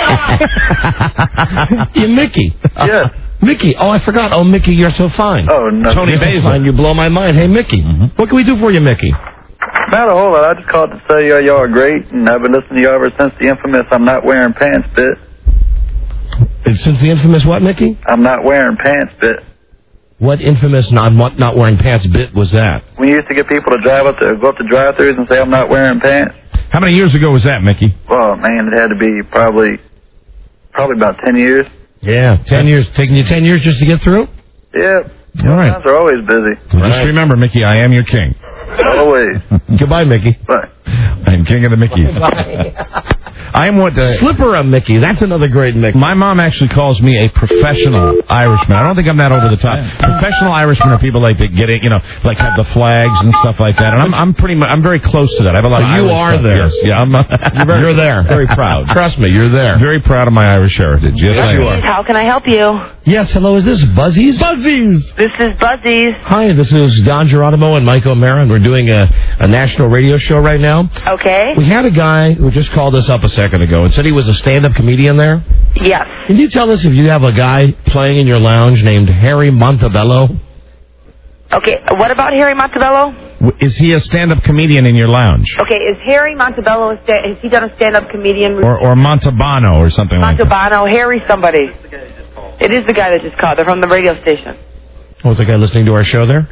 [SPEAKER 5] You, Mickey.
[SPEAKER 2] Yeah.
[SPEAKER 5] Mickey. Oh, I forgot. Oh, Mickey, you're so fine.
[SPEAKER 2] Oh, no.
[SPEAKER 5] Tony Basil. You blow my mind. Hey, Mickey. Mm-hmm. What can we do for you, Mickey?
[SPEAKER 2] Not a whole lot. I just called to say uh, y'all are great, and I've been listening to y'all ever since the infamous I'm Not Wearing Pants bit.
[SPEAKER 5] Since the infamous what, Mickey?
[SPEAKER 2] I'm Not Wearing Pants bit.
[SPEAKER 5] What infamous not not wearing pants bit was that?
[SPEAKER 2] We used to get people to drive up to go up to drive-thrus and say I'm not wearing pants.
[SPEAKER 6] How many years ago was that, Mickey?
[SPEAKER 2] Well, man, it had to be probably probably about ten years.
[SPEAKER 5] Yeah, ten years. Taking you ten years just to get through?
[SPEAKER 2] Yep.
[SPEAKER 6] All right.
[SPEAKER 2] Times are always busy.
[SPEAKER 6] Well, just remember, Mickey, I am your king.
[SPEAKER 2] Always.
[SPEAKER 5] Goodbye, Mickey.
[SPEAKER 2] Bye.
[SPEAKER 6] I'm king of the Mickeys. I am what the...
[SPEAKER 5] Slipper of Mickey. That's another great Mickey.
[SPEAKER 6] My mom actually calls me a professional Irishman. I don't think I'm that over the top. Professional Irishmen are people like that get it, you know, like have the flags and stuff like that. And I'm I'm pretty much, I'm very close to that. I have a lot
[SPEAKER 5] So
[SPEAKER 6] of
[SPEAKER 5] you
[SPEAKER 6] Irish
[SPEAKER 5] are
[SPEAKER 6] stuff.
[SPEAKER 5] there.
[SPEAKER 6] Yes, yeah, I'm. Uh,
[SPEAKER 5] You're, very, you're there.
[SPEAKER 6] Very proud.
[SPEAKER 5] Trust me, you're there.
[SPEAKER 6] Very proud of my Irish heritage. Yes, I am.
[SPEAKER 12] How can I help you?
[SPEAKER 5] Yes, hello. Is this Buzzies?
[SPEAKER 12] Buzzies. This is Buzzies.
[SPEAKER 5] Hi, this is Don Geronimo and Mike O'Mara, and we're doing a, a national radio show right now.
[SPEAKER 12] Okay.
[SPEAKER 5] We had a guy who just called us up a second ago and said he was a stand-up comedian there.
[SPEAKER 12] Yes.
[SPEAKER 5] Can you tell us if you have a guy playing in your lounge named Harry Montebello?
[SPEAKER 12] Okay, what about Harry Montebello?
[SPEAKER 6] Is he a stand-up comedian in your lounge?
[SPEAKER 12] Okay, is Harry Montebello, a sta- has he done a stand-up comedian?
[SPEAKER 6] Or or Montalbano or something like that?
[SPEAKER 12] Montalbano, Harry somebody. It is the guy that just called. They're from the radio station.
[SPEAKER 5] Oh, is the guy listening to our show there?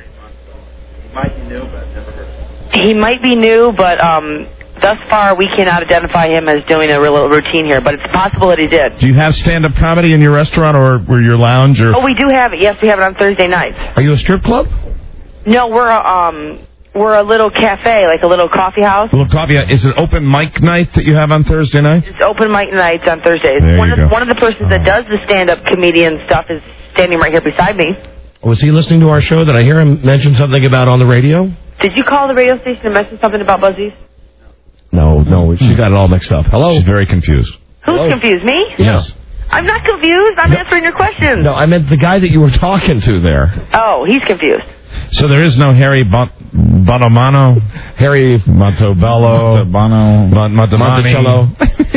[SPEAKER 12] He might be new, but um, thus far we cannot identify him as doing a real routine here, but it's possible that he did.
[SPEAKER 6] Do you have stand-up comedy in your restaurant or, or your lounge? Or?
[SPEAKER 12] Oh, we do have it. Yes, we have it on Thursday nights.
[SPEAKER 5] Are you a strip club?
[SPEAKER 12] No, we're a, um, we're a little cafe, like a little coffee house.
[SPEAKER 6] A little coffee. Is it open mic night that you have on Thursday night?
[SPEAKER 12] It's open mic nights on Thursdays.
[SPEAKER 6] There
[SPEAKER 12] one
[SPEAKER 6] you
[SPEAKER 12] of
[SPEAKER 6] go.
[SPEAKER 12] one of the persons that does the stand-up comedian stuff is standing right here beside me.
[SPEAKER 5] Was he listening to our show? Did I hear him mention something about on the radio?
[SPEAKER 12] Did you call the radio station and mention something about Buzzies?
[SPEAKER 5] No, no, she got it all mixed up. Hello?
[SPEAKER 6] She's very confused.
[SPEAKER 12] Who's
[SPEAKER 5] Hello?
[SPEAKER 12] confused? Me?
[SPEAKER 5] Yes.
[SPEAKER 12] I'm not confused. I'm answering your questions.
[SPEAKER 5] No, I meant the guy that you were talking to there.
[SPEAKER 12] Oh, he's confused.
[SPEAKER 6] So there is no Harry bon- Bonomano?
[SPEAKER 5] Harry
[SPEAKER 6] Montebello?
[SPEAKER 4] Montebano?
[SPEAKER 6] Mon- Montemani?
[SPEAKER 5] Monticello.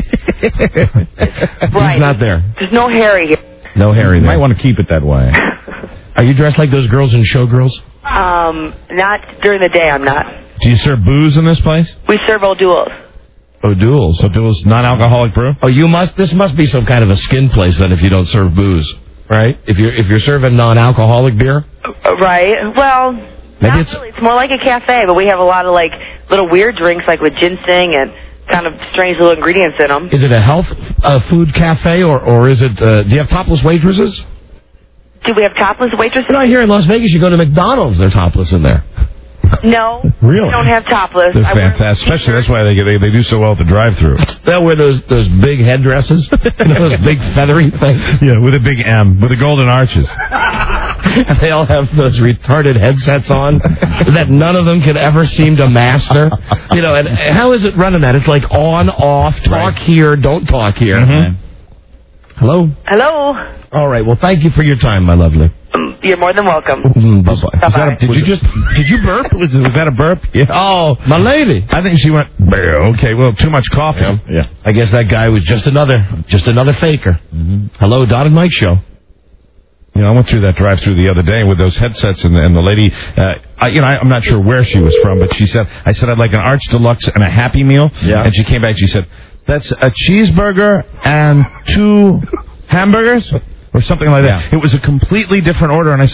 [SPEAKER 12] Right.
[SPEAKER 5] He's not there.
[SPEAKER 12] There's no Harry here.
[SPEAKER 5] No Harry
[SPEAKER 4] You
[SPEAKER 5] there.
[SPEAKER 4] might want to keep it that way.
[SPEAKER 5] Are you dressed like those girls in Showgirls?
[SPEAKER 12] Um, not during the day, I'm not.
[SPEAKER 6] Do you serve booze in this place?
[SPEAKER 12] We serve O'Doul's.
[SPEAKER 5] O'Doul's.
[SPEAKER 6] O'Doul's non-alcoholic brew?
[SPEAKER 5] Oh, you must. This must be some kind of a skin place then, if you don't serve booze, right? If you're if you're serving non-alcoholic beer.
[SPEAKER 12] Uh, right. Well,
[SPEAKER 5] Maybe
[SPEAKER 12] not
[SPEAKER 5] it's-
[SPEAKER 12] really. It's more like a cafe, but we have a lot of like little weird drinks, like with ginseng and kind of strange little ingredients in them.
[SPEAKER 5] Is it a health uh, food cafe or or is it? Uh, do you have topless waitresses?
[SPEAKER 12] Do we have topless waitresses?
[SPEAKER 5] You know, here in Las Vegas, you go to McDonald's, they're topless in there.
[SPEAKER 12] No.
[SPEAKER 6] Really?
[SPEAKER 12] We don't have topless.
[SPEAKER 6] They're
[SPEAKER 12] I wear-
[SPEAKER 6] fantastic. Especially that's why they, they they do so well at the drive-thru.
[SPEAKER 5] They'll wear those those big headdresses, you know, those big feathery things.
[SPEAKER 6] Yeah, with a big M, with the golden arches.
[SPEAKER 5] And they all have those retarded headsets on that none of them can ever seem to master. You know, and how is it running that? It's like on, off, talk
[SPEAKER 6] Right.
[SPEAKER 5] here, don't talk here.
[SPEAKER 6] Mhm.
[SPEAKER 5] Hello?
[SPEAKER 12] Hello.
[SPEAKER 5] All right, well, thank you for your time, my lovely.
[SPEAKER 12] Um, You're more than welcome.
[SPEAKER 5] Mm, bye-bye.
[SPEAKER 12] Bye-bye.
[SPEAKER 5] Was that a- did you just, did you burp? Was, was that a burp? Yeah. Oh, my lady.
[SPEAKER 6] I think she went, okay, well, too much coffee.
[SPEAKER 5] Yeah. yeah. I guess that guy was just another, just another faker. Mm-hmm. Hello, Don and Mike show.
[SPEAKER 6] You know, I went through that drive-through the other day with those headsets, and the, and the lady, uh, I, you know, I, I'm not sure where she was from, but she said, I said I'd like an Arch Deluxe and a Happy Meal.
[SPEAKER 5] Yeah.
[SPEAKER 6] And she came back, she said, that's a cheeseburger and two hamburgers? Or something like that.
[SPEAKER 5] Yeah.
[SPEAKER 6] It was a completely different order, and I said,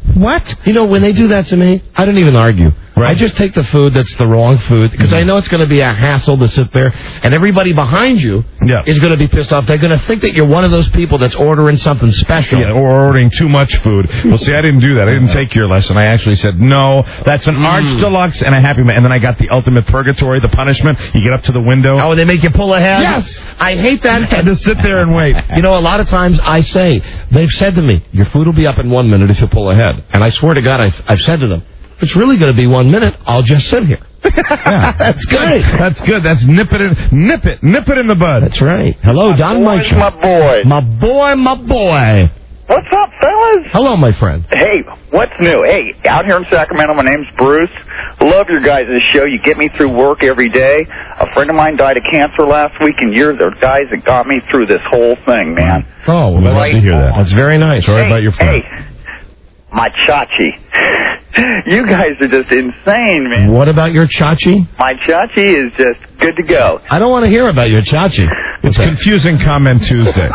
[SPEAKER 5] What? You know, when they do that to me, I don't even argue. Right. I just take the food that's the wrong food because mm-hmm. I know it's going to be a hassle to sit there, and everybody behind you yeah. is going to be pissed off. They're going to think that you're one of those people that's ordering something special.
[SPEAKER 6] Yeah, or ordering too much food. Well, see, I didn't do that. I didn't take your lesson. I actually said, no, that's an mm. Arch Deluxe and a Happy Meal. And then I got the ultimate purgatory, the punishment. You get up to the window.
[SPEAKER 5] Oh, and they make you pull ahead?
[SPEAKER 6] Yes.
[SPEAKER 5] I hate that.
[SPEAKER 6] I had to sit there and wait.
[SPEAKER 5] You know, a lot of times I say, they've said to me, your food will be up in one minute if you pull ahead. And I swear to God, I've, I've said to them, if it's really going to be one minute, I'll just sit here.
[SPEAKER 6] Yeah.
[SPEAKER 5] That's good.
[SPEAKER 6] That's good. That's nip it, in, nip it, nip it in the bud.
[SPEAKER 5] That's right. Hello,
[SPEAKER 9] my
[SPEAKER 5] Don
[SPEAKER 9] boy,
[SPEAKER 5] Mike.
[SPEAKER 9] My boy.
[SPEAKER 5] My boy, my boy.
[SPEAKER 9] What's up, fellas?
[SPEAKER 5] Hello, my friend.
[SPEAKER 9] Hey, what's new? Hey, out here in Sacramento, my name's Bruce. Love your guys' show. You get me through work every day. A friend of mine died of cancer last week, and you're the guys that got me through this whole thing, man.
[SPEAKER 6] Oh, well,
[SPEAKER 5] right
[SPEAKER 6] glad to hear that.
[SPEAKER 5] That's very nice.
[SPEAKER 6] Sorry
[SPEAKER 9] hey,
[SPEAKER 6] about your friend.
[SPEAKER 9] Hey, my Chachi. You guys are just insane, man.
[SPEAKER 5] What about your Chachi?
[SPEAKER 9] My Chachi is just good to go.
[SPEAKER 5] I don't want to hear about your Chachi.
[SPEAKER 6] It's Confusing Comment Tuesday.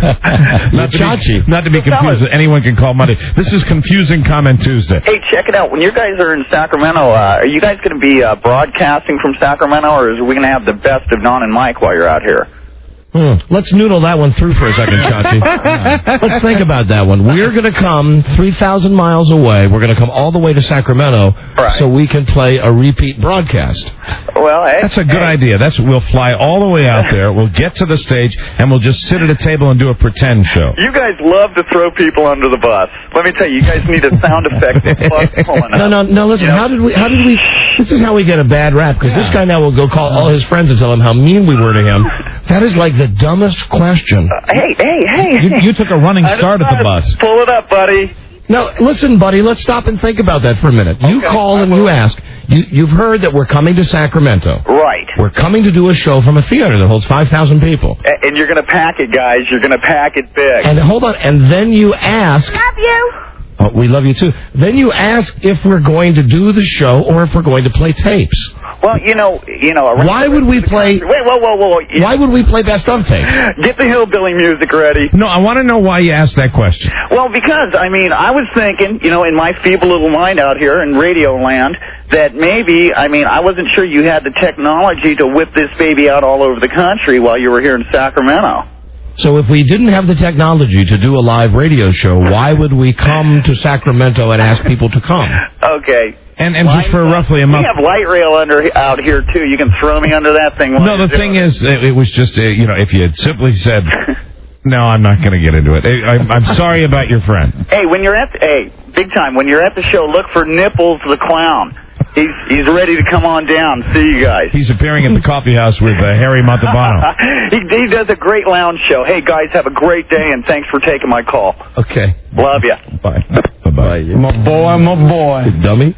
[SPEAKER 6] not, to
[SPEAKER 5] Chachi.
[SPEAKER 6] be, not to be
[SPEAKER 9] Well,
[SPEAKER 6] confused.
[SPEAKER 9] fellas.
[SPEAKER 6] Anyone can call Monday. This is Confusing Comment Tuesday.
[SPEAKER 9] Hey, check it out. When you guys are in Sacramento, uh, are you guys going to be uh, broadcasting from Sacramento, or is we going to have the best of Don and Mike while you're out here?
[SPEAKER 5] Hmm. Let's noodle that one through for a second, Chachi. Let's think about that one. We're going to come three thousand miles away. We're going to come all the way to Sacramento
[SPEAKER 9] right.
[SPEAKER 5] so we can play a repeat broadcast.
[SPEAKER 9] Well, hey,
[SPEAKER 6] That's a good
[SPEAKER 9] hey.
[SPEAKER 6] idea. That's We'll fly all the way out there. We'll get to the stage, and we'll just sit at a table and do a pretend show.
[SPEAKER 9] You guys love to throw people under the bus. Let me tell you, you guys need a sound effect of bus pulling
[SPEAKER 5] No,
[SPEAKER 9] up.
[SPEAKER 5] no, no, listen,
[SPEAKER 9] You know?
[SPEAKER 5] how did we, how did we, this is how we get a bad rap, because this guy now will go call all his friends and tell them how mean we were to him. That is like the dumbest question.
[SPEAKER 9] Uh, hey, hey, hey.
[SPEAKER 6] You, you took a running
[SPEAKER 9] I
[SPEAKER 6] start
[SPEAKER 9] just
[SPEAKER 6] at the
[SPEAKER 9] thought
[SPEAKER 6] bus.
[SPEAKER 9] I'd Pull it up, buddy.
[SPEAKER 5] Now, listen, buddy, let's stop and think about that for a minute. You
[SPEAKER 9] Okay,
[SPEAKER 5] call
[SPEAKER 9] I
[SPEAKER 5] and
[SPEAKER 9] will.
[SPEAKER 5] you ask, you, you've heard that we're coming to Sacramento.
[SPEAKER 9] Right.
[SPEAKER 5] We're coming to do a show from a theater that holds five thousand people.
[SPEAKER 9] A- And you're going to pack it, guys. You're going to pack it big.
[SPEAKER 5] And hold on, and then you ask...
[SPEAKER 12] Love you.
[SPEAKER 5] Oh, we love you, too. Then you ask if we're going to do the show or if we're going to play tapes.
[SPEAKER 9] Well, you know, you know. around
[SPEAKER 5] Why
[SPEAKER 9] the
[SPEAKER 5] would we
[SPEAKER 9] rest of the
[SPEAKER 5] play...
[SPEAKER 9] country- Wait, whoa, whoa, whoa. whoa.
[SPEAKER 5] Why would we play best of tapes?
[SPEAKER 9] Get the hillbilly music ready.
[SPEAKER 6] No, I want to know why you asked that question.
[SPEAKER 9] Well, because, I mean, I was thinking, you know, in my feeble little mind out here in radio land, that maybe, I mean, I wasn't sure you had the technology to whip this baby out all over the country while you were here in Sacramento.
[SPEAKER 5] So if we didn't have the technology to do a live radio show, why would we come to Sacramento and ask people to come?
[SPEAKER 9] Okay.
[SPEAKER 6] And and just for roughly a month.
[SPEAKER 9] We have light rail under out here, too. You can throw me under that thing.
[SPEAKER 6] No, the thing is, it, it was just, uh, you know, if you had simply said, no, I'm not going to get into it. I, I, I'm sorry about your friend.
[SPEAKER 9] Hey, when you're at the, hey, big time, when you're at the show, look for Nipples the Clown. He's he's ready to come on down. See you guys.
[SPEAKER 6] He's appearing at the coffee house with uh, Harry Montalbano.
[SPEAKER 9] he, he does a great lounge show. Hey, guys, have a great day, and thanks for taking my call.
[SPEAKER 5] Okay.
[SPEAKER 9] Love ya.
[SPEAKER 6] Bye. Bye-bye.
[SPEAKER 5] My boy, my boy. You dummy.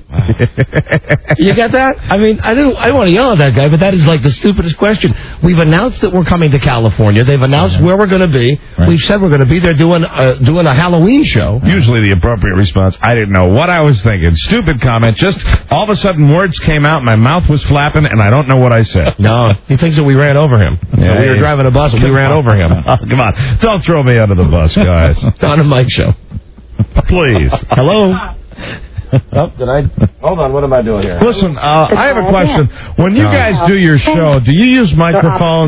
[SPEAKER 5] You get that? I mean, I don't, I don't want to yell at that guy, but that is like the stupidest question. We've announced that we're coming to California. They've announced where we're going to be.
[SPEAKER 6] Right.
[SPEAKER 5] We've said we're going to be there doing, uh, doing a Halloween show.
[SPEAKER 6] Usually the appropriate response, I didn't know what I was thinking. Stupid comment. Just all of a sudden words came out, my mouth was flapping, and I don't know what I said.
[SPEAKER 5] No, he thinks that we ran over him.
[SPEAKER 6] Yeah,
[SPEAKER 5] we were
[SPEAKER 6] yeah.
[SPEAKER 5] driving a bus and we ran over him.
[SPEAKER 6] Oh, come on. Don't throw me under the bus, guys.
[SPEAKER 5] Don and Mike show.
[SPEAKER 6] Please.
[SPEAKER 5] Hello? Oh, did I? Hold on, what am I doing here?
[SPEAKER 6] Listen, uh, I have a question. When you guys do your show, do you use microphones?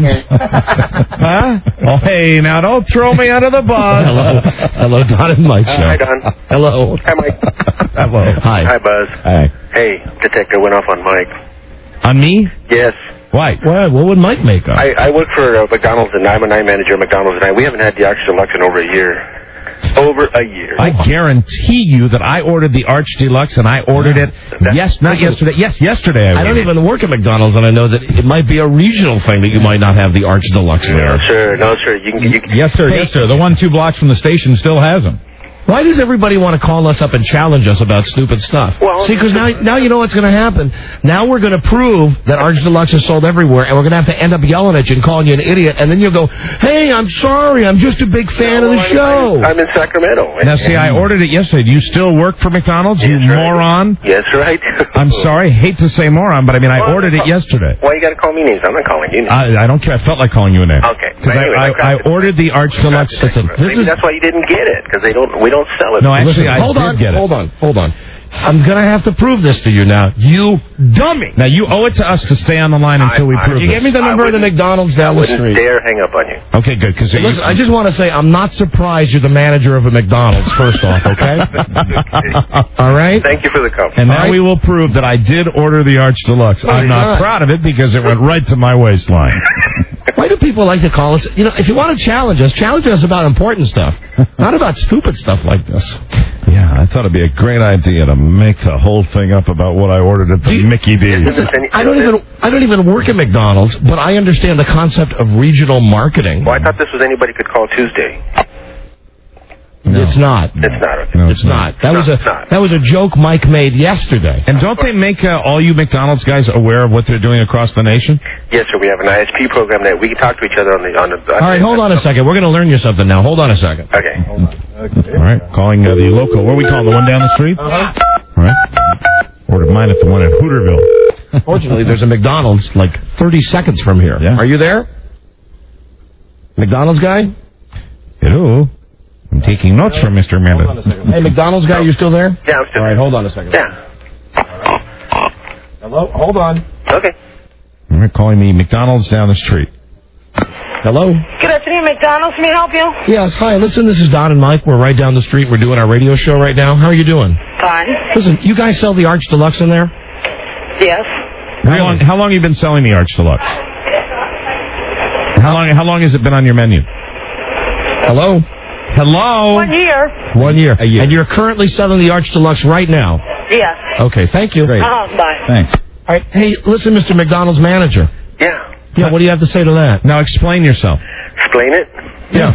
[SPEAKER 6] Huh? Oh, hey, now don't throw me under the bus.
[SPEAKER 5] Hello, hello, Don and Mike show.
[SPEAKER 14] Uh, hi, Don.
[SPEAKER 5] Hello.
[SPEAKER 14] Hi, Mike.
[SPEAKER 5] Hello. Hi.
[SPEAKER 14] Hi, Buzz.
[SPEAKER 6] Hi.
[SPEAKER 14] Hey, detector went off on Mike.
[SPEAKER 6] On me?
[SPEAKER 14] Yes.
[SPEAKER 6] Why?
[SPEAKER 5] What, what would Mike make up?
[SPEAKER 14] I, I work for uh, McDonald's, and I'm a night manager at McDonald's, and I, we haven't had the Arch Deluxe in over a year. Over a year.
[SPEAKER 6] I guarantee you that I ordered the Arch Deluxe, and I ordered it, yes, not yesterday. Yes, yesterday I
[SPEAKER 5] I don't
[SPEAKER 6] ordered
[SPEAKER 5] even work at McDonald's, and I know that it might be a regional thing that you might not have the Arch Deluxe there.
[SPEAKER 14] No, sir. No, sir. You can, you can,
[SPEAKER 6] Yes, sir.
[SPEAKER 5] Hey.
[SPEAKER 6] Yes, sir. The one two blocks from the station still has them.
[SPEAKER 5] Why does everybody want to call us up and challenge us about stupid stuff?
[SPEAKER 14] Well,
[SPEAKER 5] See, because now, now you know what's going to happen. Now we're going to prove that Arch Deluxe is sold everywhere, and we're going to have to end up yelling at you and calling you an idiot, and then you'll go, hey, I'm sorry, I'm just a big fan
[SPEAKER 14] no,
[SPEAKER 5] of the
[SPEAKER 14] well,
[SPEAKER 5] show.
[SPEAKER 14] I'm in Sacramento.
[SPEAKER 6] Now, see, I ordered it yesterday. Do you still work for McDonald's, you
[SPEAKER 14] Yes, right.
[SPEAKER 6] moron?
[SPEAKER 14] Yes, right.
[SPEAKER 6] I'm sorry. Hate to say moron, but I mean, I
[SPEAKER 14] Well,
[SPEAKER 6] ordered it yesterday.
[SPEAKER 14] Why you got to call me names? I'm not calling you names.
[SPEAKER 6] I, I don't care. I felt like calling you a name.
[SPEAKER 14] Okay.
[SPEAKER 6] Because
[SPEAKER 14] Anyway,
[SPEAKER 6] I, I, I ordered the Arch Deluxe.
[SPEAKER 14] This
[SPEAKER 5] Listen, this
[SPEAKER 14] Maybe
[SPEAKER 5] is
[SPEAKER 14] that's why you didn't get it, because they don't. We don't don't sell it.
[SPEAKER 18] No, actually,
[SPEAKER 5] Listen,
[SPEAKER 18] I
[SPEAKER 5] hold
[SPEAKER 18] did
[SPEAKER 5] on,
[SPEAKER 18] get it.
[SPEAKER 5] hold on, hold on. I'm going to have to prove this to you now. You dummy.
[SPEAKER 6] Now, you owe it to us to stay on the line until we
[SPEAKER 14] I-
[SPEAKER 6] prove
[SPEAKER 5] You
[SPEAKER 6] it.
[SPEAKER 5] give me the number of the McDonald's down the
[SPEAKER 14] Wouldn't
[SPEAKER 5] street.
[SPEAKER 14] dare hang up on you.
[SPEAKER 6] Okay, good. Because
[SPEAKER 5] Listen, I just want to say I'm not surprised you're the manager of a McDonald's, first off, okay? All right?
[SPEAKER 14] Thank you for the compliment.
[SPEAKER 6] And now we will prove that I did order the Arch Deluxe. I'm
[SPEAKER 5] you're
[SPEAKER 6] not
[SPEAKER 5] not.
[SPEAKER 6] proud of it because it went right to my waistline.
[SPEAKER 5] Why do people like to call us? You know, if you want to challenge us, challenge us about important stuff, not about stupid stuff like this.
[SPEAKER 6] Yeah, I thought it'd be a great idea to make the whole thing up about what I ordered at the Mickey D's.
[SPEAKER 5] Listen, I don't even I don't even work at McDonald's, but I understand the concept of regional marketing.
[SPEAKER 14] Well, I thought this was anybody could call Tuesday.
[SPEAKER 5] It's not.
[SPEAKER 14] It's not. Okay.
[SPEAKER 6] No,
[SPEAKER 5] It's not. That
[SPEAKER 14] No,
[SPEAKER 5] was a
[SPEAKER 14] it's not.
[SPEAKER 5] that was a joke Mike made yesterday.
[SPEAKER 6] And don't they make uh, all you McDonald's guys aware of what they're doing across the nation?
[SPEAKER 14] Yes, sir. We have an I S P program that we can talk to each other on the on the. On
[SPEAKER 5] All right, hold on a second. We're going to learn you something now. Hold on a second.
[SPEAKER 14] Okay.
[SPEAKER 6] All right, calling uh, the local. Where are we calling? The one down the street?
[SPEAKER 5] Uh-huh.
[SPEAKER 6] All right. Ordered mine at the one in Hooterville.
[SPEAKER 5] Fortunately, there's a McDonald's like thirty seconds from here.
[SPEAKER 6] Yeah.
[SPEAKER 5] Are you there? McDonald's guy?
[SPEAKER 6] Hello. I'm taking notes from Mister
[SPEAKER 5] Hold on a
[SPEAKER 6] Miller.
[SPEAKER 5] second. Hey, McDonald's guy, you still there?
[SPEAKER 14] Yeah, I'm still.
[SPEAKER 5] All right, hold on a second.
[SPEAKER 14] Yeah.
[SPEAKER 5] Hello? Hold on.
[SPEAKER 14] Okay.
[SPEAKER 6] All right, calling the McDonald's down the street.
[SPEAKER 5] Hello?
[SPEAKER 12] Good afternoon, McDonald's. May I help you?
[SPEAKER 5] Yes, hi. Listen, this is Don and Mike. We're right down the street. We're doing our radio show right now. How are you doing?
[SPEAKER 12] Fine.
[SPEAKER 5] Listen, you guys sell the Arch Deluxe in there?
[SPEAKER 12] Yes.
[SPEAKER 6] How long? How long have you been selling the Arch Deluxe? How long? How long has it been on your menu?
[SPEAKER 5] Hello?
[SPEAKER 6] Hello.
[SPEAKER 12] One year.
[SPEAKER 5] One year. And you're currently selling the Arch Deluxe right now?
[SPEAKER 12] Yes.
[SPEAKER 5] Okay, thank you.
[SPEAKER 12] Great. Uh-huh, bye.
[SPEAKER 6] Thanks.
[SPEAKER 5] All right. Hey, listen, Mister McDonald's manager.
[SPEAKER 14] Yeah.
[SPEAKER 5] Yeah, what do you have to say to that?
[SPEAKER 6] Now explain yourself.
[SPEAKER 14] Explain it.
[SPEAKER 5] Yeah.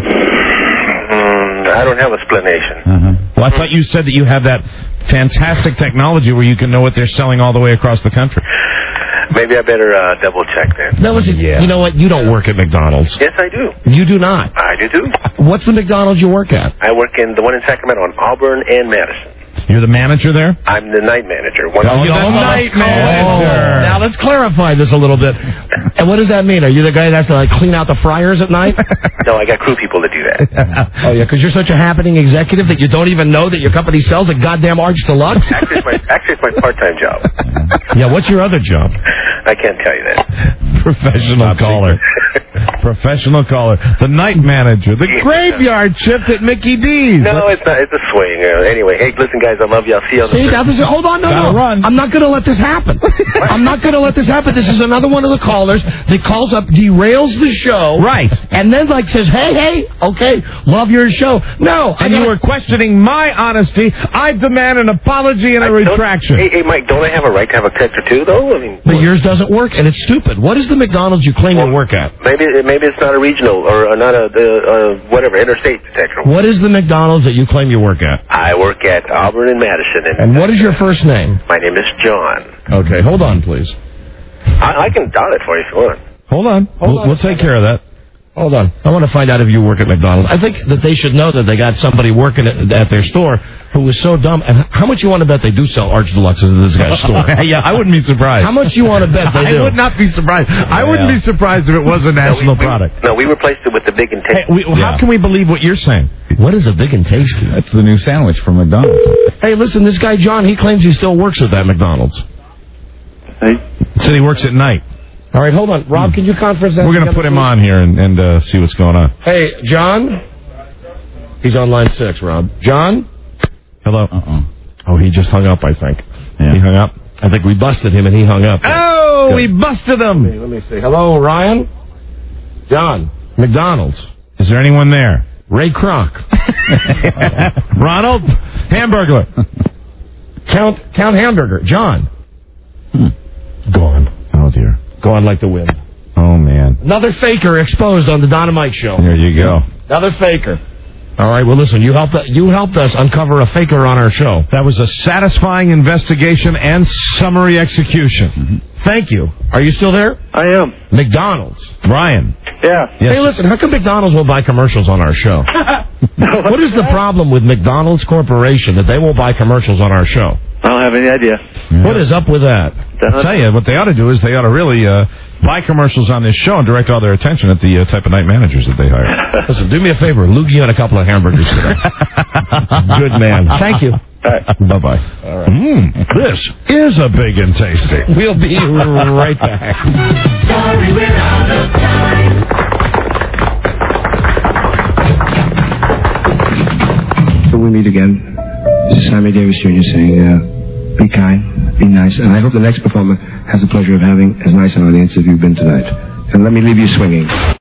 [SPEAKER 14] Mm, I don't have explanation.
[SPEAKER 6] Uh-huh. Well, I thought you said that you have that fantastic technology where you can know what they're selling all the way across the country.
[SPEAKER 14] Maybe I better uh, double check then.
[SPEAKER 5] No, listen, you know what? You don't work at McDonald's.
[SPEAKER 14] Yes, I do.
[SPEAKER 5] You do not.
[SPEAKER 14] I do too.
[SPEAKER 5] What's the McDonald's you work at?
[SPEAKER 14] I work in the one in Sacramento on Auburn and Madison.
[SPEAKER 6] You're the manager there?
[SPEAKER 14] I'm the night manager. One
[SPEAKER 5] Oh,
[SPEAKER 14] of
[SPEAKER 5] you're the night manager. Now let's clarify this a little bit. And what does that mean? Are you the guy that has to like clean out the fryers at night?
[SPEAKER 14] No, I got crew people that do that.
[SPEAKER 5] Oh yeah, because you're such a happening executive that you don't even know that your company sells a goddamn Arch Deluxe.
[SPEAKER 14] Actually, it's my, actually, it's my part-time job.
[SPEAKER 5] Yeah, what's your other job?
[SPEAKER 14] I can't tell you that.
[SPEAKER 6] Professional caller. Professional caller. The night manager. The graveyard shift at Mickey D's.
[SPEAKER 14] No, it's not. It's a swing. Uh, anyway, hey, listen, guys, I love you. I'll see you on the
[SPEAKER 5] See,
[SPEAKER 14] third.
[SPEAKER 5] that was, hold on, no,
[SPEAKER 6] Gotta
[SPEAKER 5] no.
[SPEAKER 6] run.
[SPEAKER 5] I'm not going to let this happen. I'm not going to let this happen. This is another one of the callers that calls up, derails the show.
[SPEAKER 6] Right.
[SPEAKER 5] And then, like, says, hey, hey, okay, love your show. No. I
[SPEAKER 6] And you
[SPEAKER 5] gotta-
[SPEAKER 6] were questioning my honesty. I demand an apology and a
[SPEAKER 14] I don't-
[SPEAKER 6] retraction.
[SPEAKER 14] Hey, hey, Mike, don't I have a right to have a texter too, though? I mean,
[SPEAKER 5] But yours doesn't work, and it's stupid. What is the McDonald's you claim you work at?
[SPEAKER 14] maybe maybe it's not a regional or uh, not a uh, uh, whatever interstate detector.
[SPEAKER 5] What is the McDonald's that you claim you work at?
[SPEAKER 14] I work at Auburn and Madison, and,
[SPEAKER 5] And what is your first name?
[SPEAKER 14] my name is John.
[SPEAKER 5] Okay, hold on, please.
[SPEAKER 14] I, I can dial it for you if you want.
[SPEAKER 6] Hold on.
[SPEAKER 5] Hold
[SPEAKER 6] we'll
[SPEAKER 5] on
[SPEAKER 6] we'll
[SPEAKER 5] a
[SPEAKER 6] take
[SPEAKER 5] second.
[SPEAKER 6] care of that.
[SPEAKER 5] Hold on. I want to find out if you work at McDonald's. I think that they should know that they got somebody working at, at their store who was so dumb. And how much you want to bet they do sell Arch Deluxes in this guy's store?
[SPEAKER 6] Yeah, I wouldn't be surprised.
[SPEAKER 5] How much you want to bet they do?
[SPEAKER 6] I would not be surprised. I wouldn't be surprised if it was a national
[SPEAKER 14] no, we,
[SPEAKER 6] product.
[SPEAKER 14] We, no, we replaced it with the big and
[SPEAKER 6] Hey,
[SPEAKER 14] tasty.
[SPEAKER 6] we, How can we believe what you're saying?
[SPEAKER 5] What is a big and tasty?
[SPEAKER 4] That's the new sandwich from McDonald's.
[SPEAKER 5] Hey, listen, this guy John, he claims he still works at that McDonald's.
[SPEAKER 3] Hey.
[SPEAKER 6] Said he works at night.
[SPEAKER 5] All right, hold on. Rob, can you conference that?
[SPEAKER 6] We're going to put him on here and, and uh, see what's going on.
[SPEAKER 5] Hey, John? He's on line six, Rob. John?
[SPEAKER 6] Hello.
[SPEAKER 4] Uh-uh.
[SPEAKER 5] Oh, he just hung up, I think.
[SPEAKER 6] Yeah.
[SPEAKER 5] He hung up? I think we busted him and he hung up.
[SPEAKER 6] Oh,
[SPEAKER 5] Good.
[SPEAKER 6] we busted him.
[SPEAKER 5] Let me, let me see. Hello, Ryan? John? McDonald's.
[SPEAKER 6] Is there anyone there?
[SPEAKER 5] Ray Kroc.
[SPEAKER 6] Ronald? Hamburglar.
[SPEAKER 5] Count Count Hamburger. John.
[SPEAKER 6] Hmm.
[SPEAKER 5] Gone.
[SPEAKER 6] Oh, dear.
[SPEAKER 5] Gone like the wind.
[SPEAKER 6] Oh, man.
[SPEAKER 5] Another faker exposed on the Dynamite Show.
[SPEAKER 6] There you go.
[SPEAKER 5] Another faker. All right, well, listen, you helped, you helped us uncover a faker on our show.
[SPEAKER 6] That was a satisfying investigation and summary execution.
[SPEAKER 5] Mm-hmm. Thank you. Are you still there?
[SPEAKER 17] I am.
[SPEAKER 5] McDonald's.
[SPEAKER 6] Brian.
[SPEAKER 17] Yeah.
[SPEAKER 6] Yes.
[SPEAKER 5] Hey, listen, how come McDonald's won't buy commercials on our show? What is the problem with McDonald's Corporation that they won't buy commercials on our show?
[SPEAKER 17] I don't have any idea.
[SPEAKER 5] What is up with that?
[SPEAKER 6] I'll tell you, what they ought to do is they ought to really uh, buy commercials on this show and direct all their attention at the uh, type of night managers that they hire.
[SPEAKER 5] Listen, do me a favor. Loogie on a couple of hamburgers today. Good man. Thank you.
[SPEAKER 17] Right.
[SPEAKER 6] Bye-bye. All right. Mm, this is a big and tasty.
[SPEAKER 5] We'll be right back.
[SPEAKER 1] Sorry, we're out of time.
[SPEAKER 19] Till we meet again, this is Sammy Davis Junior saying, uh, be kind, be nice, and I hope the next performer has the pleasure of having as nice an audience as you've been tonight. And let me leave you swinging.